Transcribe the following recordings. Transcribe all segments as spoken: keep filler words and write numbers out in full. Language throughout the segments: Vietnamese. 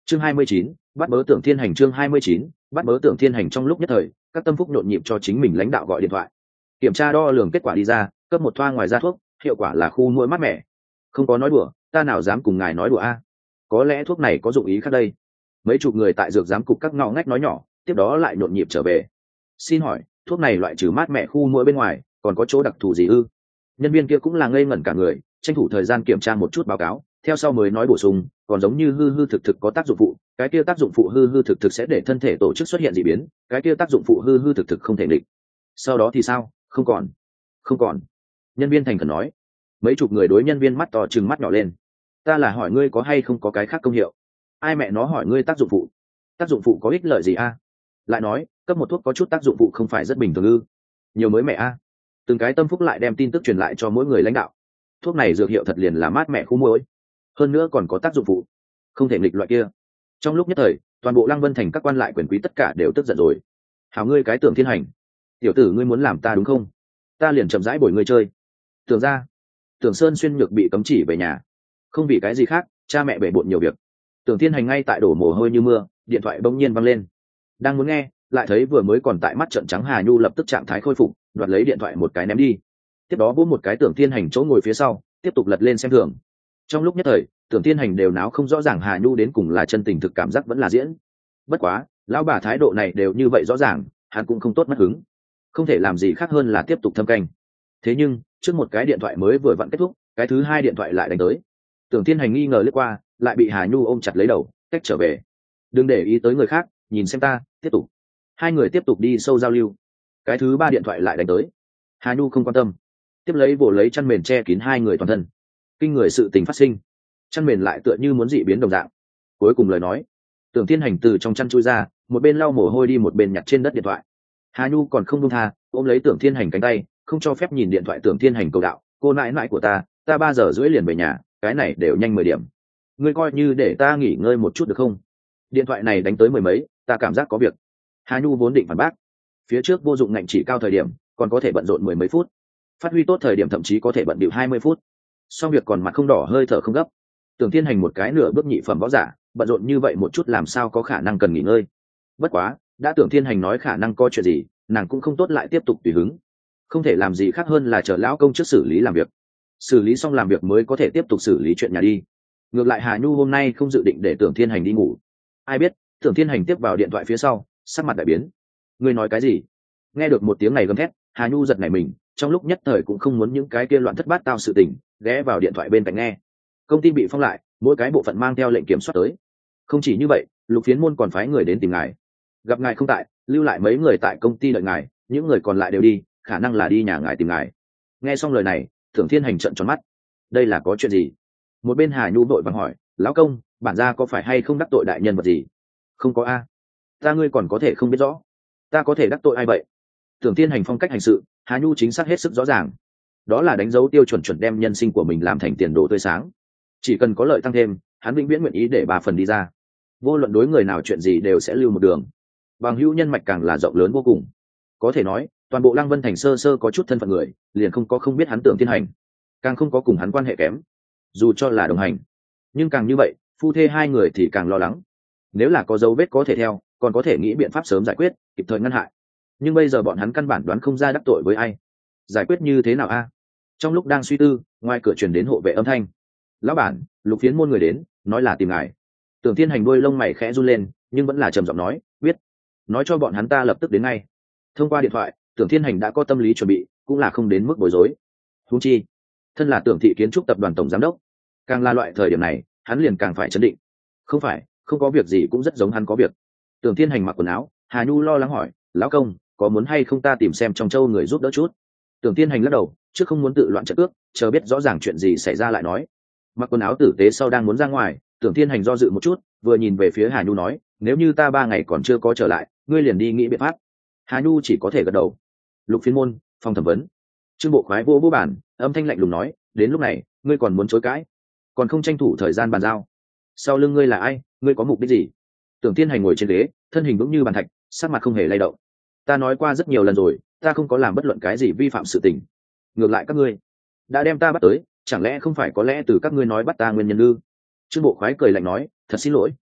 chương hai mươi chín, bắt bớ Tưởng Thiên Hành. chương hai mươi chín, bắt bớ Tưởng Thiên Hành. Trong lúc nhất thời, các tâm phúc nhộn nhịp cho chính mình lãnh đạo gọi điện thoại. Kiểm tra đo lường kết quả đi ra, cấp một thoa ngoài ra thuốc, hiệu quả là khu mũi mát mẻ. Không có nói đùa, ta nào dám cùng ngài nói đùa a? Có lẽ thuốc này có dụng ý khác đây. Mấy chục người tại dược giám cục các ngõ ngách nói nhỏ, tiếp đó lại nhộn nhịp trở về. Xin hỏi, thuốc này loại trừ mát mẻ khu mũi bên ngoài, còn có chỗ đặc thù gì ư? Nhân viên kia cũng là ngây ngẩn cả người, tranh thủ thời gian kiểm tra một chút báo cáo, theo sau mới nói bổ sung, còn giống như hư hư thực thực có tác dụng phụ, cái kia tác dụng phụ hư hư thực thực sẽ để thân thể tổ chức xuất hiện dị biến, cái kia tác dụng phụ hư hư thực thực không thể định. Sau đó thì sao? Không còn. Không còn. Nhân viên thành khẩn nói. Mấy chục người đối nhân viên mắt to trừng mắt nhỏ lên. Ta là hỏi ngươi có hay không có cái khác công hiệu. Ai mẹ nó hỏi ngươi tác dụng phụ? Tác dụng phụ có ích lợi gì a? Lại nói, cấp một thuốc có chút tác dụng phụ không phải rất bình thường ư? Nhiều mới mẹ a. Từng cái tâm phúc lại đem tin tức truyền lại cho mỗi người lãnh đạo. Thuốc này dược hiệu thật liền là mát mẻ khu mũi, hơn nữa còn có tác dụng phụ, không thể nghịch loại kia. Trong lúc nhất thời, toàn bộ Lăng Vân thành các quan lại quyền quý tất cả đều tức giận rồi. Hảo ngươi cái Tưởng Thiên Hành, tiểu tử ngươi muốn làm ta đúng không? Ta liền chậm rãi bồi ngươi chơi. Tưởng ra, Tưởng Sơn Xuyên nhược bị cấm chỉ về nhà, không vì cái gì khác, cha mẹ bể bộn nhiều việc. Tưởng Thiên Hành ngay tại đổ mồ hôi như mưa, điện thoại bỗng nhiên văng lên. Đang muốn nghe, lại thấy vừa mới còn tại mắt trợn trắng Hà Nhu lập tức trạng thái khôi phục, đoạt lấy điện thoại một cái ném đi. Tiếp đó vỗ một cái Tưởng Thiên Hành chỗ ngồi phía sau, tiếp tục lật lên xem thường. Trong lúc nhất thời, Tưởng Thiên Hành đều náo không rõ ràng Hà Nhu đến cùng là chân tình thực cảm giác vẫn là diễn. Bất quá, lão bà thái độ này đều như vậy rõ ràng, hắn cũng không tốt mất hứng, không thể làm gì khác hơn là tiếp tục thâm canh. Thế nhưng, trước một cái điện thoại mới vừa vặn kết thúc, cái thứ hai điện thoại lại đánh tới. Tưởng Thiên Hành nghi ngờ lướt qua, lại bị Hà Nhu ôm chặt lấy đầu, cách trở về. Đừng để ý tới người khác, nhìn xem ta, tiếp tục. Hai người tiếp tục đi sâu giao lưu. Cái thứ ba điện thoại lại đánh tới. Hà Nhu không quan tâm, tiếp lấy vồ lấy chăn mền che kín hai người toàn thân. Kinh người sự tình phát sinh, chăn mền lại tựa như muốn dị biến đồng dạng. Cuối cùng lời nói, Tưởng Thiên Hành từ trong chăn chui ra, một bên lau mồ hôi đi một bên nhặt trên đất điện thoại. Hà Nhu còn không buông tha, ôm lấy Tưởng Thiên Hành cánh tay, không cho phép nhìn điện thoại. Tưởng Thiên Hành cầu đạo, cô nãi nãi của ta, ta ba giờ rưỡi liền về nhà, cái này đều nhanh mười điểm, ngươi coi như để ta nghỉ ngơi một chút được không? Điện thoại này đánh tới mười mấy, ta cảm giác có việc. Hà Nhu vốn định phản bác, phía trước vô dụng ngạnh chỉ cao thời điểm còn có thể bận rộn mười mấy phút, phát huy tốt thời điểm thậm chí có thể bận bịu hai mươi phút, xong việc còn mặt không đỏ hơi thở không gấp. Tưởng Thiên Hành một cái nửa bước nhị phẩm võ giả, bận rộn như vậy một chút làm sao có khả năng cần nghỉ ngơi. Bất quá, đã Tưởng Thiên Hành nói khả năng có chuyện gì, nàng cũng không tốt lại tiếp tục tùy hứng, không thể làm gì khác hơn là chờ lão công trước xử lý làm việc, xử lý xong làm việc mới có thể tiếp tục xử lý chuyện nhà đi. Ngược lại Hà Nhu hôm nay không dự định để Tưởng Thiên Hành đi ngủ. Ai biết Tưởng Thiên Hành tiếp vào điện thoại phía sau, sắc mặt đại biến. Ngươi nói cái gì? Nghe được một tiếng này gầm thét, Hà Nhu giật nảy mình, trong lúc nhất thời cũng không muốn những cái kia loạn thất bát tao sự tình, ghé vào điện thoại bên cạnh nghe. Công ty bị phong lại, mỗi cái bộ phận mang theo lệnh kiểm soát tới. Không chỉ như vậy, Lục Phiến Môn còn phái người đến tìm ngài. Gặp ngài không tại, lưu lại mấy người tại công ty đợi ngài, những người còn lại đều đi, khả năng là đi nhà ngài tìm ngài. Nghe xong lời này, Tưởng Thiên Hành trợn tròn mắt. Đây là có chuyện gì? Một bên Hà Nhu vội vàng hỏi, lão công, bản gia có phải hay không đắc tội đại nhân vật gì? Không có a. Ta ngươi còn có thể không biết rõ? Ta có thể đắc tội ai vậy? Tưởng Thiên Hành phong cách hành sự, Hà Nhu chính xác hết sức rõ ràng. Đó là đánh dấu tiêu chuẩn chuẩn đem nhân sinh của mình làm thành tiền đồ tươi sáng. Chỉ cần có lợi tăng thêm, hắn vĩnh viễn nguyện ý để bà phần đi ra. Vô luận đối người nào chuyện gì đều sẽ lưu một đường. Bằng hữu nhân mạch càng là rộng lớn vô cùng. Có thể nói, toàn bộ Lăng Vân thành sơ sơ có chút thân phận người, liền không có không biết hắn Tưởng Thiên Hành, càng không có cùng hắn quan hệ kém. Dù cho là đồng hành, nhưng càng như vậy, phu thê hai người thì càng lo lắng. Nếu là có dấu vết có thể theo, còn có thể nghĩ biện pháp sớm giải quyết, kịp thời ngăn hại. Nhưng bây giờ bọn hắn căn bản đoán không ra đắc tội với ai, giải quyết như thế nào a? Trong lúc đang suy tư, ngoài cửa truyền đến hộ vệ âm thanh. Lão bản, Lục Phiến Môn người đến, nói là tìm ngài. Tưởng Thiên Hành đuôi lông mày khẽ run lên, nhưng vẫn là trầm giọng nói, biết, nói cho bọn hắn ta lập tức đến ngay. Thông qua điện thoại, Tưởng Thiên Hành đã có tâm lý chuẩn bị, cũng là không đến mức bối rối. Huống chi, thân là Tưởng thị kiến trúc tập đoàn tổng giám đốc, càng là loại thời điểm này, hắn liền càng phải chấn định. Không phải, không có việc gì cũng rất giống hắn có việc. Tưởng Thiên Hành mặc quần áo, Hà Nhu lo lắng hỏi, lão công, có muốn hay không ta tìm xem trong châu người giúp đỡ chút? Tưởng Thiên Hành lắc đầu, chứ không muốn tự loạn trận ước, chờ biết rõ ràng chuyện gì xảy ra lại nói. Mặc quần áo tử tế sau đang muốn ra ngoài, Tưởng Thiên Hành do dự một chút, vừa nhìn về phía Hà Nhu nói, nếu như ta ba ngày còn chưa có trở lại, ngươi liền đi nghĩ biện pháp. Hà Nhu chỉ có thể gật đầu. Lục Phiến Môn, phòng thẩm vấn. Trương Bộ Khoái vô vô bản, âm thanh lạnh lùng nói, đến lúc này, ngươi còn muốn chối cãi, còn không tranh thủ thời gian bàn giao. Sau lưng ngươi là ai, ngươi có mục đích gì? Tưởng Thiên Hành ngồi trên ghế, thân hình vững như bàn thạch, sắc mặt không hề lay động. Ta nói qua rất nhiều lần rồi, ta không có làm bất luận cái gì vi phạm sự tình. Ngược lại các ngươi đã đem ta bắt tới, chẳng lẽ không phải có lẽ từ các ngươi nói bắt ta nguyên nhân ư? Trương Bộ Khoái cười lạnh nói, thật xin lỗi,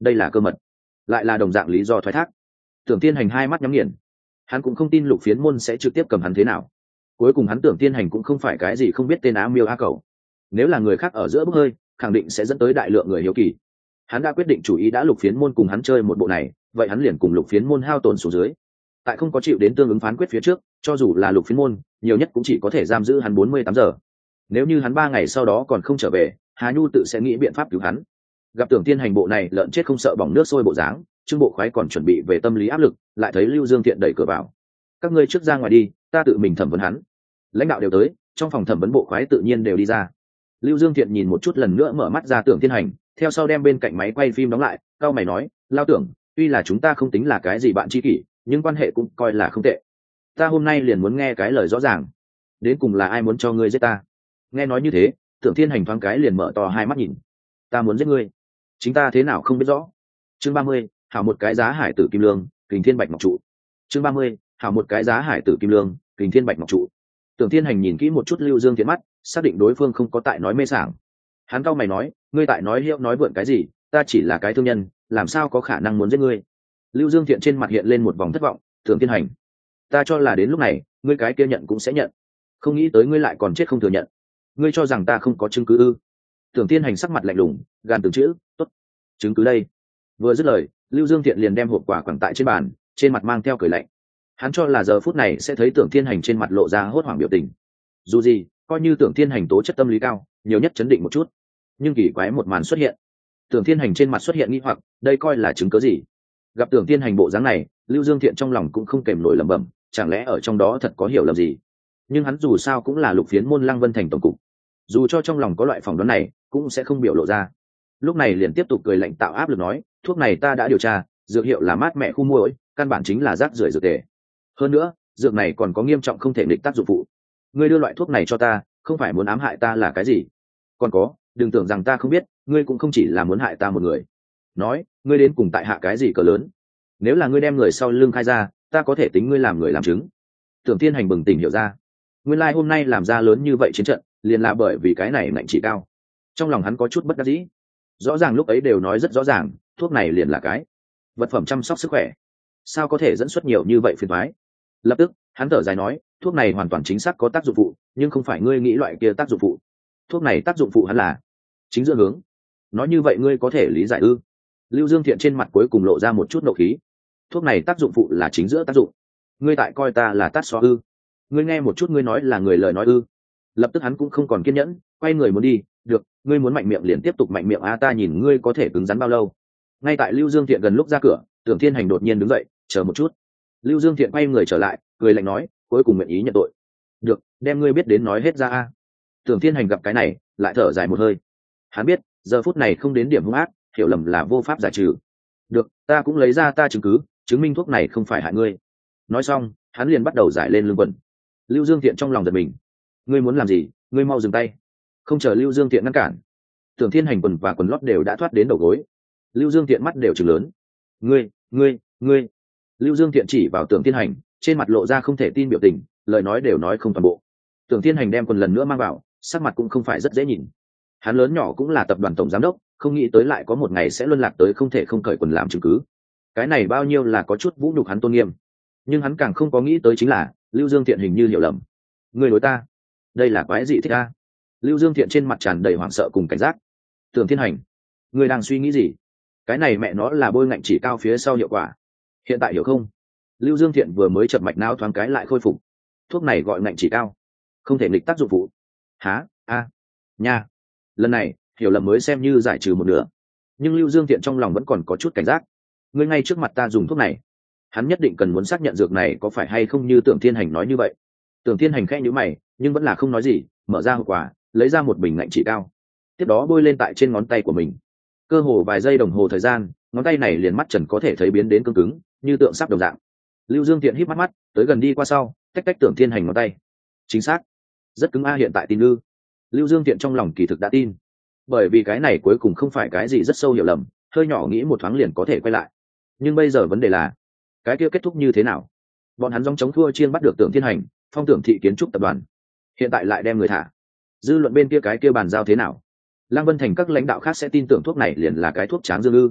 đây là cơ mật, lại là đồng dạng lý do thoái thác. Tưởng Thiên Hành hai mắt nhắm nghiền, hắn cũng không tin Lục Phiến môn sẽ trực tiếp cầm hắn thế nào. Cuối cùng hắn Tưởng Thiên Hành cũng không phải cái gì không biết tên á miêu a cầu, nếu là người khác ở giữa bốc hơi khẳng định sẽ dẫn tới đại lượng người hiếu kỳ. Hắn đã quyết định chủ ý đã Lục Phiến môn cùng hắn chơi một bộ này, vậy hắn liền cùng Lục Phiến môn hao tổn xuống dưới. Tại không có chịu đến tương ứng phán quyết phía trước, cho dù là Lục Phiến môn nhiều nhất cũng chỉ có thể giam giữ hắn bốn mươi tám giờ. Nếu như hắn ba ngày sau đó còn không trở về, Hà Nhu tự sẽ nghĩ biện pháp cứu hắn. Gặp Tưởng Thiên Hành bộ này lợn chết không sợ bỏng nước sôi bộ dáng, Trương Bộ Khoái còn chuẩn bị về tâm lý áp lực, lại thấy Lưu Dương Thiện đẩy cửa vào. Các ngươi trước ra ngoài đi, ta tự mình thẩm vấn hắn. Lãnh đạo đều tới, trong phòng thẩm vấn Bộ Khoái tự nhiên đều đi ra. Lưu Dương Thiện nhìn một chút lần nữa mở mắt ra Tưởng Thiên Hành, theo sau đem bên cạnh máy quay phim đóng lại, cao mày nói, lao Tưởng, tuy là chúng ta không tính là cái gì bạn tri kỷ, nhưng quan hệ cũng coi là không tệ. Ta hôm nay liền muốn nghe cái lời rõ ràng, đến cùng là ai muốn cho ngươi giết ta? Nghe nói như thế, Tưởng Thiên Hành thoáng cái liền mở to hai mắt nhìn. Ta muốn giết ngươi, chính ta thế nào không biết rõ. Chương ba mươi, hảo một cái giá hải tử kim lương, kình thiên bạch ngọc trụ. Chương ba mươi, hảo một cái giá hải tử kim lương, kình thiên bạch ngọc trụ. Tưởng Thiên Hành nhìn kỹ một chút Lưu Dương Thiện mắt, xác định đối phương không có tại nói mê sảng. Hắn cau mày nói, ngươi tại nói hiệu nói vượn cái gì? Ta chỉ là cái thương nhân, làm sao có khả năng muốn giết ngươi? Lưu Dương Thiện trên mặt hiện lên một vòng thất vọng. Tưởng Thiên Hành, ta cho là đến lúc này ngươi cái kia nhận cũng sẽ nhận, không nghĩ tới ngươi lại còn chết không thừa nhận. Ngươi cho rằng ta không có chứng cứ ư? Tưởng Thiên Hành sắc mặt lạnh lùng, gàn từng chữ, tốt, chứng cứ đây. Vừa dứt lời, Lưu Dương Thiện liền đem hộp quả quẳng tại trên bàn, trên mặt mang theo cười lạnh. Hắn cho là giờ phút này sẽ thấy Tưởng Thiên Hành trên mặt lộ ra hốt hoảng biểu tình. Dù gì, coi như Tưởng Thiên Hành tố chất tâm lý cao, nhiều nhất chấn định một chút. Nhưng kỳ quái một màn xuất hiện. Tưởng Thiên Hành trên mặt xuất hiện nghi hoặc, đây coi là chứng cứ gì? Gặp Tưởng Thiên Hành bộ dáng này, Lưu Dương Thiện trong lòng cũng không kềm nổi lẩm bẩm, chẳng lẽ ở trong đó thật có hiểu lầm gì? Nhưng hắn dù sao cũng là Lục Phiến môn Lăng Vân Thành tổng cục, dù cho trong lòng có loại phỏng đoán này, cũng sẽ không biểu lộ ra. Lúc này liền tiếp tục cười lạnh tạo áp lực nói, thuốc này ta đã điều tra, dược hiệu là mát mẹ khu muỗi, căn bản chính là rác rưởi dược tề. Hơn nữa, dược này còn có nghiêm trọng không thể nghịch tác dụng phụ. Ngươi đưa loại thuốc này cho ta, không phải muốn ám hại ta là cái gì? Còn có, đừng tưởng rằng ta không biết, ngươi cũng không chỉ là muốn hại ta một người. Nói, ngươi đến cùng tại hạ cái gì cỡ lớn? Nếu là ngươi đem người sau lưng khai ra, ta có thể tính ngươi làm người làm chứng. Tưởng Thiên Hành bừng tỉnh hiểu ra, nguyên lai like hôm nay làm ra lớn như vậy chiến trận, liền là bởi vì cái này mạnh chỉ cao. Trong lòng hắn có chút bất đắc dĩ. Rõ ràng lúc ấy đều nói rất rõ ràng, thuốc này liền là cái vật phẩm chăm sóc sức khỏe, sao có thể dẫn xuất nhiều như vậy phiền toái? Lập tức hắn thở dài nói, thuốc này hoàn toàn chính xác có tác dụng phụ, nhưng không phải ngươi nghĩ loại kia tác dụng phụ. Thuốc này tác dụng phụ hắn là chính giữa hướng. Nói như vậy ngươi có thể lý giải ư? Lưu Dương Thiện trên mặt cuối cùng lộ ra một chút nộ khí. Thuốc này tác dụng phụ là chính giữa tác dụng, ngươi tại coi ta là tát xóa ư? Ngươi nghe một chút, ngươi nói là người lời nói ư? Lập tức hắn cũng không còn kiên nhẫn, quay người muốn đi. Được, ngươi muốn mạnh miệng liền tiếp tục mạnh miệng a, ta nhìn ngươi có thể cứng rắn bao lâu. Ngay tại Lưu Dương Thiện gần lúc ra cửa, Tưởng Thiên Hành đột nhiên đứng dậy, chờ một chút. Lưu Dương Thiện quay người trở lại, cười lạnh nói, cuối cùng nguyện ý nhận tội. Được, đem ngươi biết đến nói hết ra a. Tưởng Thiên Hành gặp cái này, lại thở dài một hơi. Hắn biết, giờ phút này không đến điểm hung ác, hiểu lầm là vô pháp giải trừ. Được, ta cũng lấy ra ta chứng cứ, chứng minh thuốc này không phải hại ngươi. Nói xong, hắn liền bắt đầu giải lên lưng quần. Lưu Dương Thiện trong lòng giật mình. Ngươi muốn làm gì? Ngươi mau dừng tay. Không chờ Lưu Dương Thiện ngăn cản, Tưởng Thiên Hành quần và quần lót đều đã thoát đến đầu gối. Lưu Dương Thiện mắt đều trừng lớn. Ngươi, ngươi, ngươi! Lưu Dương Thiện chỉ vào Tưởng Thiên Hành, trên mặt lộ ra không thể tin biểu tình, lời nói đều nói không toàn bộ. Tưởng Thiên Hành đem quần lần nữa mang vào, sắc mặt cũng không phải rất dễ nhìn. Hắn lớn nhỏ cũng là tập đoàn tổng giám đốc, không nghĩ tới lại có một ngày sẽ luân lạc tới không thể không cởi quần làm chứng cứ. Cái này bao nhiêu là có chút vũ nhục hắn tôn nghiêm. Nhưng hắn càng không có nghĩ tới chính là Lưu Dương Thiện hình như hiểu lầm. Ngươi đối ta, đây là quái gì thích ta? Lưu Dương Thiện trên mặt tràn đầy hoảng sợ cùng cảnh giác. Tưởng Thiên Hành, ngươi đang suy nghĩ gì? Cái này mẹ nó là bôi ngạnh chỉ cao phía sau hiệu quả. Hiện tại hiểu không? Lưu Dương Thiện vừa mới chập mạch não thoáng cái lại khôi phục. Thuốc này gọi ngạnh chỉ cao, không thể nghịch tác dụng phụ. Hả? A, nha. Lần này hiểu lầm mới xem như giải trừ một nửa. Nhưng Lưu Dương Thiện trong lòng vẫn còn có chút cảnh giác. Ngươi ngay trước mặt ta dùng thuốc này, hắn nhất định cần muốn xác nhận dược này có phải hay không như Tưởng Thiên Hành nói như vậy. Tưởng Thiên Hành khẽ nhíu mày, nhưng vẫn là không nói gì, mở ra hộp quà, lấy ra một bình ngạnh chỉ cao, tiếp đó bôi lên tại trên ngón tay của mình. Cơ hồ vài giây đồng hồ thời gian, ngón tay này liền mắt trần có thể thấy biến đến cứng cứng, như tượng sắp đồng dạng. Lưu Dương Thiện híp mắt mắt, tới gần đi qua sau, tách tách Tưởng Thiên Hành ngón tay. Chính xác, rất cứng a, hiện tại tin ư? Lưu Dương Thiện trong lòng kỳ thực đã tin, bởi vì cái này cuối cùng không phải cái gì rất sâu hiểu lầm, hơi nhỏ nghĩ một thoáng liền có thể quay lại. Nhưng bây giờ vấn đề là, cái kia kết thúc như thế nào? Bọn hắn dòng chống thua chiên bắt được Tưởng Thiên Hành, Phong Tưởng Thị Kiến Trúc tập đoàn, hiện tại lại đem người thả. Dư luận bên kia cái kia bàn giao thế nào? Lăng Vân Thành các lãnh đạo khác sẽ tin tưởng thuốc này liền là cái thuốc tráng dương ư?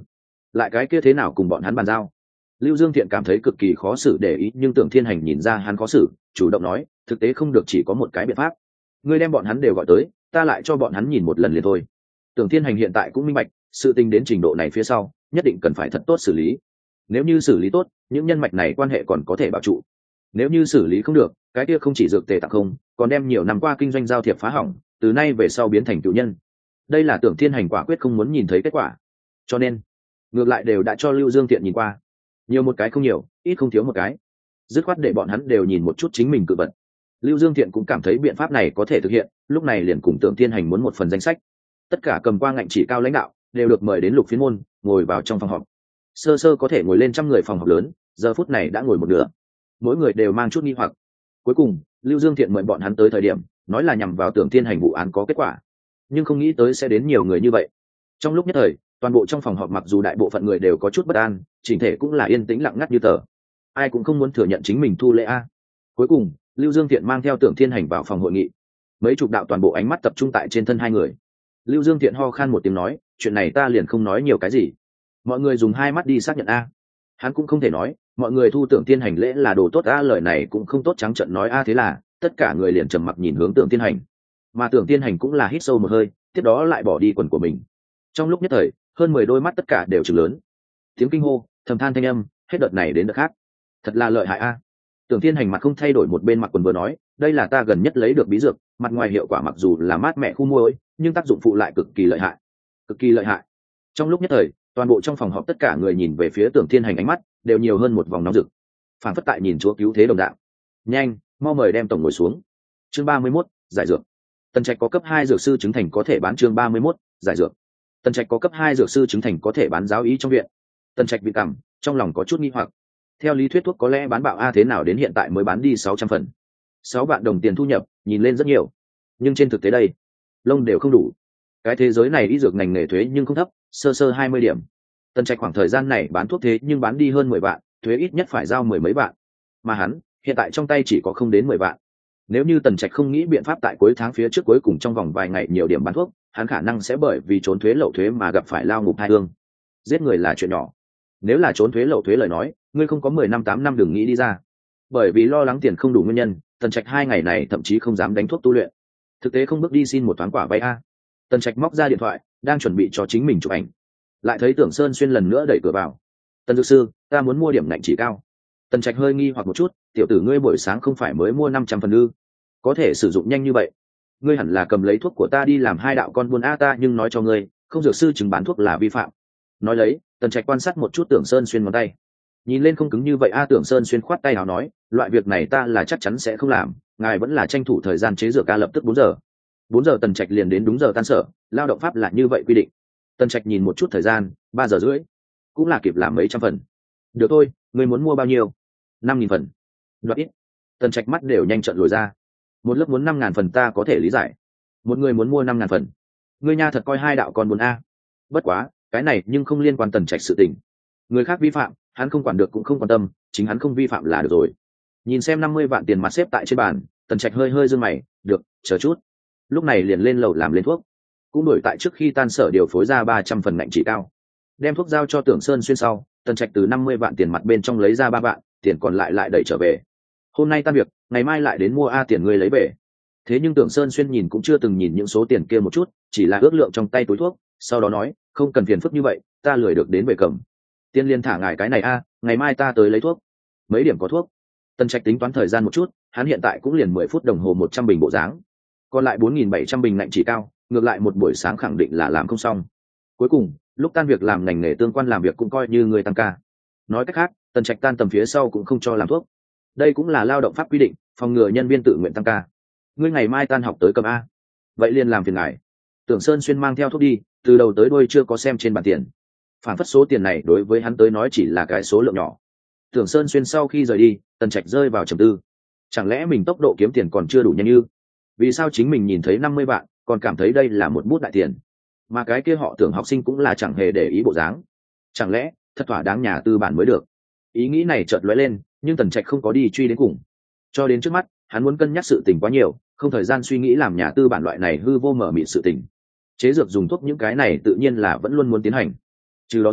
lại cái kia thế nào cùng bọn hắn bàn giao? Lưu Dương Thiện cảm thấy cực kỳ khó xử để ý, nhưng Tưởng Thiên Hành nhìn ra hắn khó xử, chủ động nói, thực tế không được, chỉ có một cái biện pháp. Ngươi đem bọn hắn đều gọi tới, ta lại cho bọn hắn nhìn một lần liền thôi. Tưởng Thiên Hành hiện tại cũng minh bạch, sự tình đến trình độ này phía sau, nhất định cần phải thật tốt xử lý. Nếu như xử lý tốt, những nhân mạch này quan hệ còn có thể bảo trụ. Nếu như xử lý không được, cái kia không chỉ dược tề tặng không, còn đem nhiều năm qua kinh doanh giao thiệp phá hỏng, từ nay về sau biến thành cựu nhân. Đây là Tưởng Thiên Hành quả quyết không muốn nhìn thấy kết quả. Cho nên, ngược lại đều đã cho Lưu Dương Thiện nhìn qua. Nhiều một cái không nhiều, ít không thiếu một cái. Dứt khoát để bọn hắn đều nhìn một chút chính mình cự vật. Lưu Dương Thiện cũng cảm thấy biện pháp này có thể thực hiện, lúc này liền cùng Tưởng Thiên Hành muốn một phần danh sách. Tất cả cầm qua ngạnh chỉ cao lãnh đạo đều được mời đến Lục Phiến môn, ngồi vào trong phòng họp. Sơ sơ có thể ngồi lên trăm người phòng họp lớn, giờ phút này đã ngồi một nửa. Mỗi người đều mang chút nghi hoặc. Cuối cùng, Lưu Dương Thiện mời bọn hắn tới thời điểm, nói là nhằm vào Tưởng Thiên Hành vụ án có kết quả, nhưng không nghĩ tới sẽ đến nhiều người như vậy. Trong lúc nhất thời, toàn bộ trong phòng họp mặc dù đại bộ phận người đều có chút bất an, chỉnh thể cũng là yên tĩnh lặng ngắt như tờ. Ai cũng không muốn thừa nhận chính mình thu lễ a. Cuối cùng, Lưu Dương Thiện mang theo Tưởng Thiên Hành vào phòng hội nghị. Mấy chục đạo toàn bộ ánh mắt tập trung tại trên thân hai người. Lưu Dương Thiện ho khan một tiếng nói, chuyện này ta liền không nói nhiều cái gì. Mọi người dùng hai mắt đi xác nhận a. Hắn cũng không thể nói, mọi người thu Tưởng Thiên Hành lễ là đồ tốt a, lời này cũng không tốt trắng trợn nói a, thế là tất cả người liền trầm mặc nhìn hướng Tưởng Thiên Hành. Mà Tưởng Thiên Hành cũng là hít sâu một hơi, tiếp đó lại bỏ đi quần của mình. Trong lúc nhất thời, hơn mười đôi mắt tất cả đều trừng lớn. Tiếng kinh hô, thầm than thanh âm, hết đợt này đến đợt khác. Thật là lợi hại a. Tưởng Thiên Hành mặt không thay đổi một bên mặc quần vừa nói, đây là ta gần nhất lấy được bí dược, mặt ngoài hiệu quả mặc dù là mát mẻ khu muối, nhưng tác dụng phụ lại cực kỳ lợi hại. Cực kỳ lợi hại. Trong lúc nhất thời, toàn bộ trong phòng họp tất cả người nhìn về phía Tưởng Thiên Hành, ánh mắt đều nhiều hơn một vòng nóng rực. Phản phất tại nhìn chúa cứu thế đồng dạng. Nhanh, mau mời đem tổng ngồi xuống. Chương ba mươi mốt, giải dược. Tần Trạch có cấp hai dược sư chứng thành có thể bán. Chương ba mươi mốt, giải dược. Tần Trạch có cấp hai dược sư chứng thành có thể bán giáo ý trong viện. Tần Trạch bị cảm, trong lòng có chút nghi hoặc. Theo lý thuyết thuốc có lẽ bán bạo a, thế nào đến hiện tại mới bán đi sáu trăm phần. sáu vạn đồng tiền thu nhập, nhìn lên rất nhiều. Nhưng trên thực tế đây, lông đều không đủ. Cái thế giới này y dược ngành nghề thuế nhưng không thấp, sơ sơ hai mươi điểm. Tần Trạch khoảng thời gian này bán thuốc thế nhưng bán đi hơn mười vạn, thuế ít nhất phải giao mười mấy vạn. Mà hắn, hiện tại trong tay chỉ có không đến mười vạn. Nếu như Tần Trạch không nghĩ biện pháp tại cuối tháng phía trước cuối cùng trong vòng vài ngày nhiều điểm bán thuốc, hắn khả năng sẽ bởi vì trốn thuế lậu thuế mà gặp phải lao ngục hai hương. Giết người là chuyện nhỏ, nếu là trốn thuế lậu thuế lời nói, ngươi không có mười năm tám năm đừng nghĩ đi ra. Bởi vì lo lắng tiền không đủ nguyên nhân, Tần Trạch hai ngày này thậm chí không dám đánh thuốc tu luyện. Thực tế không bước đi xin một thoáng quả vay a. Tần Trạch móc ra điện thoại, đang chuẩn bị cho chính mình chụp ảnh, lại thấy Tưởng Sơn Xuyên lần nữa đẩy cửa vào. Tần dược sư, ta muốn mua điểm ngạnh chỉ cao. Tần Trạch hơi nghi hoặc một chút, tiểu tử ngươi buổi sáng không phải mới mua năm trăm phần ư? Có thể sử dụng nhanh như vậy? Ngươi hẳn là cầm lấy thuốc của ta đi làm hai đạo con buôn a, ta nhưng nói cho ngươi, không dược sư chứng bán thuốc là vi phạm. Nói lấy, Tần Trạch quan sát một chút Tưởng Sơn Xuyên ngón tay, nhìn lên không cứng như vậy a. Tưởng Sơn Xuyên khoát tay áo nói, loại việc này ta là chắc chắn sẽ không làm, ngài vẫn là tranh thủ thời gian chế dược ca, lập tức bốn giờ. Bốn giờ Tần Trạch liền đến đúng giờ tan sở, lao động pháp là như vậy quy định. Tần Trạch nhìn một chút thời gian, ba giờ rưỡi, cũng là kịp làm mấy trăm phần. Được thôi, ngươi muốn mua bao nhiêu? Năm nghìn phần. Đoạt ít. Tần Trạch mắt đều nhanh trợn lồi ra. Một lớp muốn năm ngàn phần ta có thể lý giải, một người muốn mua năm ngàn phần, ngươi nha thật coi hai đạo con buồn a. Bất quá, cái này nhưng không liên quan Tần Trạch sự tình. Người khác vi phạm, hắn không quản được cũng không quan tâm, chính hắn không vi phạm là được rồi. Nhìn xem năm mươi vạn tiền mặt xếp tại trên bàn, Tần Trạch hơi hơi giương mày, được, chờ chút. Lúc này liền lên lầu làm lên thuốc, cũng đổi tại trước khi tan sở điều phối ra ba trăm phần ngạnh chỉ cao, đem thuốc giao cho Tưởng Sơn Xuyên sau, Tần Trạch từ năm mươi vạn tiền mặt bên trong lấy ra ba vạn, tiền còn lại lại đẩy trở về. Hôm nay tan việc, ngày mai lại đến mua a, tiền ngươi lấy về. Thế nhưng Tưởng Sơn Xuyên nhìn cũng chưa từng nhìn những số tiền kia một chút, chỉ là ước lượng trong tay túi thuốc, sau đó nói, không cần phiền phức như vậy, ta lười được đến về cầm. Tiên liên thả ngài cái này a, ngày mai ta tới lấy thuốc. Mấy điểm có thuốc? Tần Trạch tính toán thời gian một chút, hắn hiện tại cũng liền mười phút đồng hồ một trăm bình bộ dáng, còn lại bốn nghìn bảy trăm bình ngạnh chỉ cao, ngược lại một buổi sáng khẳng định là làm không xong. Cuối cùng, lúc tan việc làm ngành nghề tương quan làm việc cũng coi như người tăng ca. Nói cách khác, Tần Trạch tan tầm phía sau cũng không cho làm thuốc. Đây cũng là lao động pháp quy định, phòng ngừa nhân viên tự nguyện tăng ca. Ngươi ngày mai tan học tới cầm a. Vậy liền làm phiền ngài. Tưởng Sơn Xuyên mang theo thuốc đi, từ đầu tới đuôi chưa có xem trên bàn tiền. Phản phất số tiền này đối với hắn tới nói chỉ là cái số lượng nhỏ. Tưởng Sơn Xuyên sau khi rời đi, Tần Trạch rơi vào trầm tư. Chẳng lẽ mình tốc độ kiếm tiền còn chưa đủ nhanh như? Vì sao chính mình nhìn thấy năm mươi vạn, còn cảm thấy đây là một bút đại tiền, mà cái kia họ Tưởng học sinh cũng là chẳng hề để ý bộ dáng? Chẳng lẽ thật thỏa đáng nhà tư bản mới được? Ý nghĩ này chợt lóe lên, nhưng Tần Trạch không có đi truy đến cùng. Cho đến trước mắt, hắn muốn cân nhắc sự tình quá nhiều, không thời gian suy nghĩ làm nhà tư bản loại này hư vô mở mịt sự tình. Chế dược dùng thuốc những cái này tự nhiên là vẫn luôn muốn tiến hành. Trừ đó ra,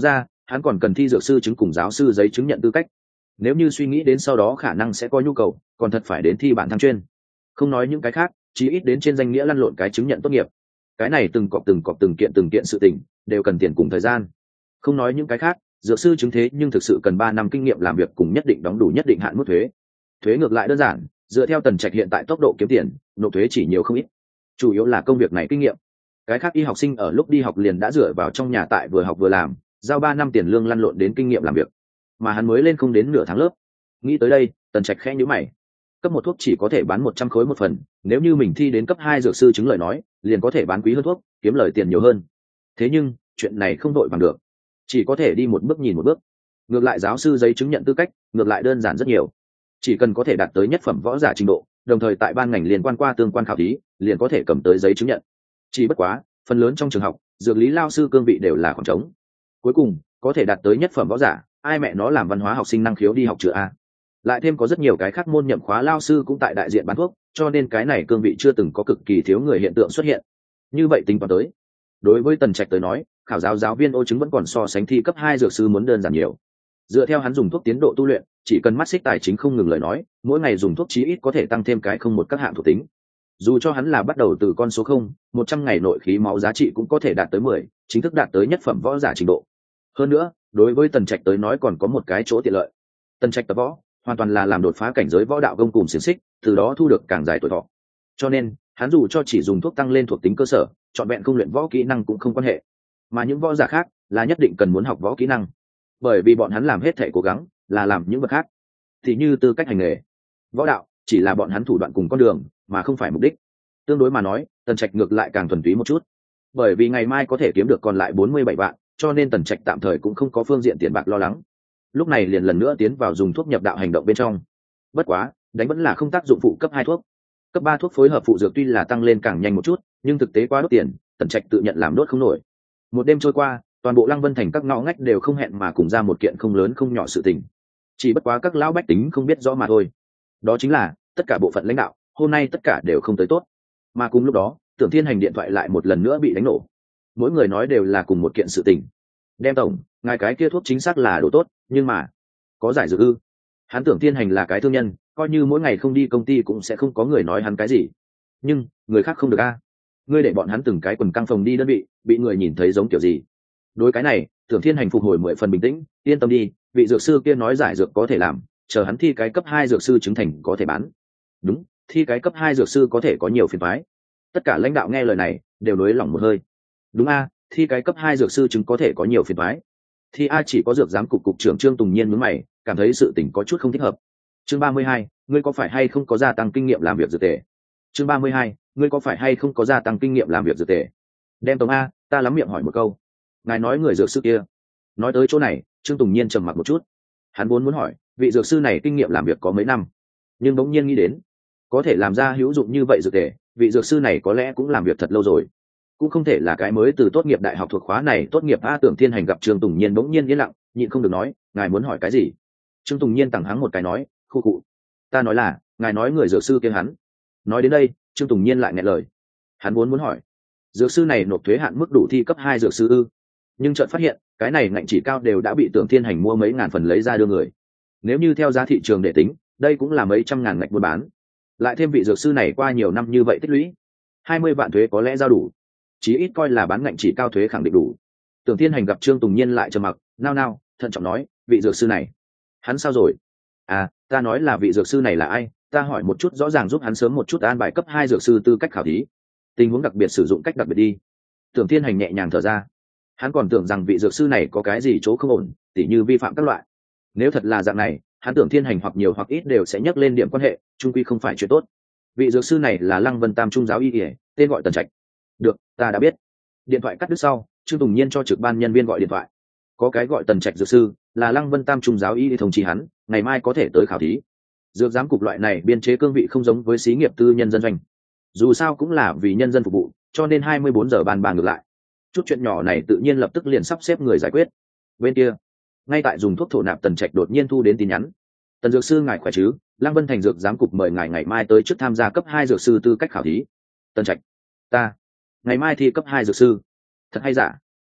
hắn còn cần thi dược sư chứng cùng giáo sư giấy chứng nhận tư cách. Nếu như suy nghĩ đến sau đó khả năng sẽ có nhu cầu, còn thật phải đến thi bản thăng chuyên. Không nói những cái khác, chí ít đến trên danh nghĩa lăn lộn cái chứng nhận tốt nghiệp. Cái này từng cọp từng cọp từng kiện từng kiện sự tình đều cần tiền cùng thời gian. Không nói những cái khác, dược sư chứng thế nhưng thực sự cần ba năm kinh nghiệm làm việc cùng nhất định đóng đủ nhất định hạn mức thuế. Thuế ngược lại đơn giản, dựa theo Tần Trạch hiện tại tốc độ kiếm tiền, nộp thuế chỉ nhiều không ít. Chủ yếu là công việc này kinh nghiệm. Cái khác y học sinh ở lúc đi học liền đã dựa vào trong nhà tại vừa học vừa làm, giao ba năm tiền lương lăn lộn đến kinh nghiệm làm việc, mà hắn mới lên không đến nửa tháng lớp. Nghĩ tới đây, Tần Trạch khẽ nhíu mày. Cấp một thuốc chỉ có thể bán một trăm khối một phần, nếu như mình thi đến cấp hai dược sư chứng lời nói, liền có thể bán quý hơn thuốc, kiếm lời tiền nhiều hơn. Thế nhưng, chuyện này không đội bằng được, chỉ có thể đi một bước nhìn một bước. Ngược lại giáo sư giấy chứng nhận tư cách, ngược lại đơn giản rất nhiều. Chỉ cần có thể đạt tới nhất phẩm võ giả trình độ, đồng thời tại ban ngành liên quan qua tương quan khảo thí, liền có thể cầm tới giấy chứng nhận. Chỉ bất quá, phần lớn trong trường học, dược lý lao sư cương vị đều là khoảng trống. Cuối cùng, có thể đạt tới nhất phẩm võ giả, ai mẹ nó làm văn hóa học sinh năng khiếu đi học chữa a. Lại thêm có rất nhiều cái khác môn nhậm khóa lao sư cũng tại đại diện bán thuốc, cho nên cái này cương vị chưa từng có cực kỳ thiếu người hiện tượng xuất hiện. Như vậy tính toán tới, đối với Tần Trạch tới nói, khảo giáo giáo viên ô chứng vẫn còn so sánh thi cấp hai dược sư muốn đơn giản nhiều. Dựa theo hắn dùng thuốc tiến độ tu luyện, chỉ cần mắt xích tài chính không ngừng lời nói, mỗi ngày dùng thuốc chí ít có thể tăng thêm cái không một các hạng thuộc tính. Dù cho hắn là bắt đầu từ con số không, một trăm ngày nội khí máu giá trị cũng có thể đạt tới mười, chính thức đạt tới nhất phẩm võ giả trình độ. Hơn nữa, đối với Tần Trạch tới nói còn có một cái chỗ tiện lợi. Tần Trạch tập võ, hoàn toàn là làm đột phá cảnh giới võ đạo gông cùng xiềng xích, từ đó thu được càng dài tuổi thọ. Cho nên, hắn dù cho chỉ dùng thuốc tăng lên thuộc tính cơ sở, chọn vẹn không luyện võ kỹ năng cũng không quan hệ. Mà những võ giả khác là nhất định cần muốn học võ kỹ năng, bởi vì bọn hắn làm hết thể cố gắng là làm những vật khác, thì như tư cách hành nghề. Võ đạo chỉ là bọn hắn thủ đoạn cùng con đường, mà không phải mục đích. Tương đối mà nói, Tần Trạch ngược lại càng thuần túy một chút, bởi vì ngày mai có thể kiếm được còn lại bốn mươi bảy vạn, cho nên Tần Trạch tạm thời cũng không có phương diện tiền bạc lo lắng. Lúc này liền lần nữa tiến vào dùng thuốc nhập đạo hành động bên trong. Bất quá, đánh vẫn là không tác dụng phụ cấp hai thuốc. Cấp ba thuốc phối hợp phụ dược tuy là tăng lên càng nhanh một chút, nhưng thực tế quá đốt tiền, Tần Trạch tự nhận làm đốt không nổi. Một đêm trôi qua, toàn bộ Lăng Vân thành các ngõ ngách đều không hẹn mà cùng ra một kiện không lớn không nhỏ sự tình. Chỉ bất quá các lão bách tính không biết rõ mà thôi. Đó chính là, tất cả bộ phận lãnh đạo, hôm nay tất cả đều không tới tốt. Mà cùng lúc đó, Tưởng Thiên Hành điện thoại lại một lần nữa bị đánh nổ. Mỗi người nói đều là cùng một kiện sự tình. Đem tổng, ngài cái kia thuốc chính xác là đồ tốt, nhưng mà có giải dược ư? Hắn Tưởng Thiên Hành là cái thương nhân, coi như mỗi ngày không đi công ty cũng sẽ không có người nói hắn cái gì. Nhưng người khác không được a. Ngươi để bọn hắn từng cái quần căng phòng đi đơn vị, bị người nhìn thấy giống kiểu gì? Đối cái này, Tưởng Thiên Hành phục hồi mười phần bình tĩnh, yên tâm đi, vị dược sư kia nói giải dược có thể làm, chờ hắn thi cái cấp hai dược sư chứng thành có thể bán. Đúng, thi cái cấp hai dược sư có thể có nhiều phiền toái. Tất cả lãnh đạo nghe lời này, đều nới lỏng một hơi. Đúng a, thi cái cấp hai dược sư chứng có thể có nhiều phiền toái. Thi a chỉ có dược giám cục cục trưởng Trương Tùng Nhiên nhướng mày, cảm thấy sự tình có chút không thích hợp. Chương ba mươi hai, ngươi có phải hay không có gia tăng kinh nghiệm làm việc dược tề? Chương ba mươi hai, ngươi có phải hay không có gia tăng kinh nghiệm làm việc dược tề? Đem tổng a, ta lắm miệng hỏi một câu. Ngài nói người dược sư kia. Nói tới chỗ này, Trương Tùng Nhiên trầm mặc một chút. Hắn vốn muốn hỏi, vị dược sư này kinh nghiệm làm việc có mấy năm, nhưng bỗng nhiên nghĩ đến, có thể làm ra hữu dụng như vậy dược tề, vị dược sư này có lẽ cũng làm việc thật lâu rồi, cũng không thể là cái mới từ tốt nghiệp đại học thuộc khóa này tốt nghiệp. A Tưởng Thiên Hành gặp Trương Tùng Nhiên bỗng nhiên yên lặng, nhịn không được nói, ngài muốn hỏi cái gì? Trương Tùng Nhiên tằng hắng một cái nói, khu cụ, ta nói là, ngài nói người dược sư kia hắn. Nói đến đây, Trương Tùng Nhiên lại nghẹn lời. Hắn vốn muốn hỏi, dược sư này nộp thuế hạn mức đủ thi cấp hai dược sư ư? Nhưng chợt phát hiện, cái này ngạnh chỉ cao đều đã bị Tưởng Thiên Hành mua mấy ngàn phần lấy ra đưa người. Nếu như theo giá thị trường để tính, đây cũng là mấy trăm ngàn ngạch buôn bán. Lại thêm vị dược sư này qua nhiều năm như vậy tích lũy, hai mươi vạn thuế có lẽ giao đủ, chí ít coi là bán ngạnh chỉ cao thuế khẳng định đủ. Tưởng Thiên Hành gặp Trương Tùng Nhiên lại trầm mặc, nao nao, thận trọng nói, vị dược sư này, hắn sao rồi? À, ta nói là vị dược sư này là ai? Ta hỏi một chút rõ ràng giúp hắn sớm một chút an bài cấp hai dược sư tư cách khảo thí. Tình huống đặc biệt sử dụng cách đặc biệt đi. Tưởng Thiên Hành nhẹ nhàng thở ra. Hắn còn tưởng rằng vị dược sư này có cái gì chỗ không ổn, tỉ như vi phạm các loại. Nếu thật là dạng này, hắn Tưởng Thiên Hành hoặc nhiều hoặc ít đều sẽ nhắc lên điểm quan hệ, chung quy không phải chuyện tốt. Vị dược sư này là Lăng Vân Tam trung giáo y y, tên gọi Tần Trạch. Được, ta đã biết. Điện thoại cắt đứt sau, Trương Tùng Nhiên cho trực ban nhân viên gọi điện thoại. Có cái gọi Tần Trạch dược sư, là Lăng Vân Tam trung giáo y y thông chí hắn, ngày mai có thể tới khảo thí. Dược giám cục loại này biên chế cương vị không giống với xí nghiệp tư nhân dân doanh. Dù sao cũng là vì nhân dân phục vụ, cho nên hai mươi bốn giờ bàn bàn ngược lại. Chút chuyện nhỏ này tự nhiên lập tức liền sắp xếp người giải quyết. Bên kia, ngay tại dùng thuốc thổ nạp Tần Trạch đột nhiên thu đến tin nhắn. Tần dược sư ngài khỏe chứ? Lăng Vân thành dược giám cục mời ngài ngày mai tới trước tham gia cấp hai dược sư tư cách khảo thí. Tần Trạch, ta ngày mai thi cấp hai dược sư, thật hay giả?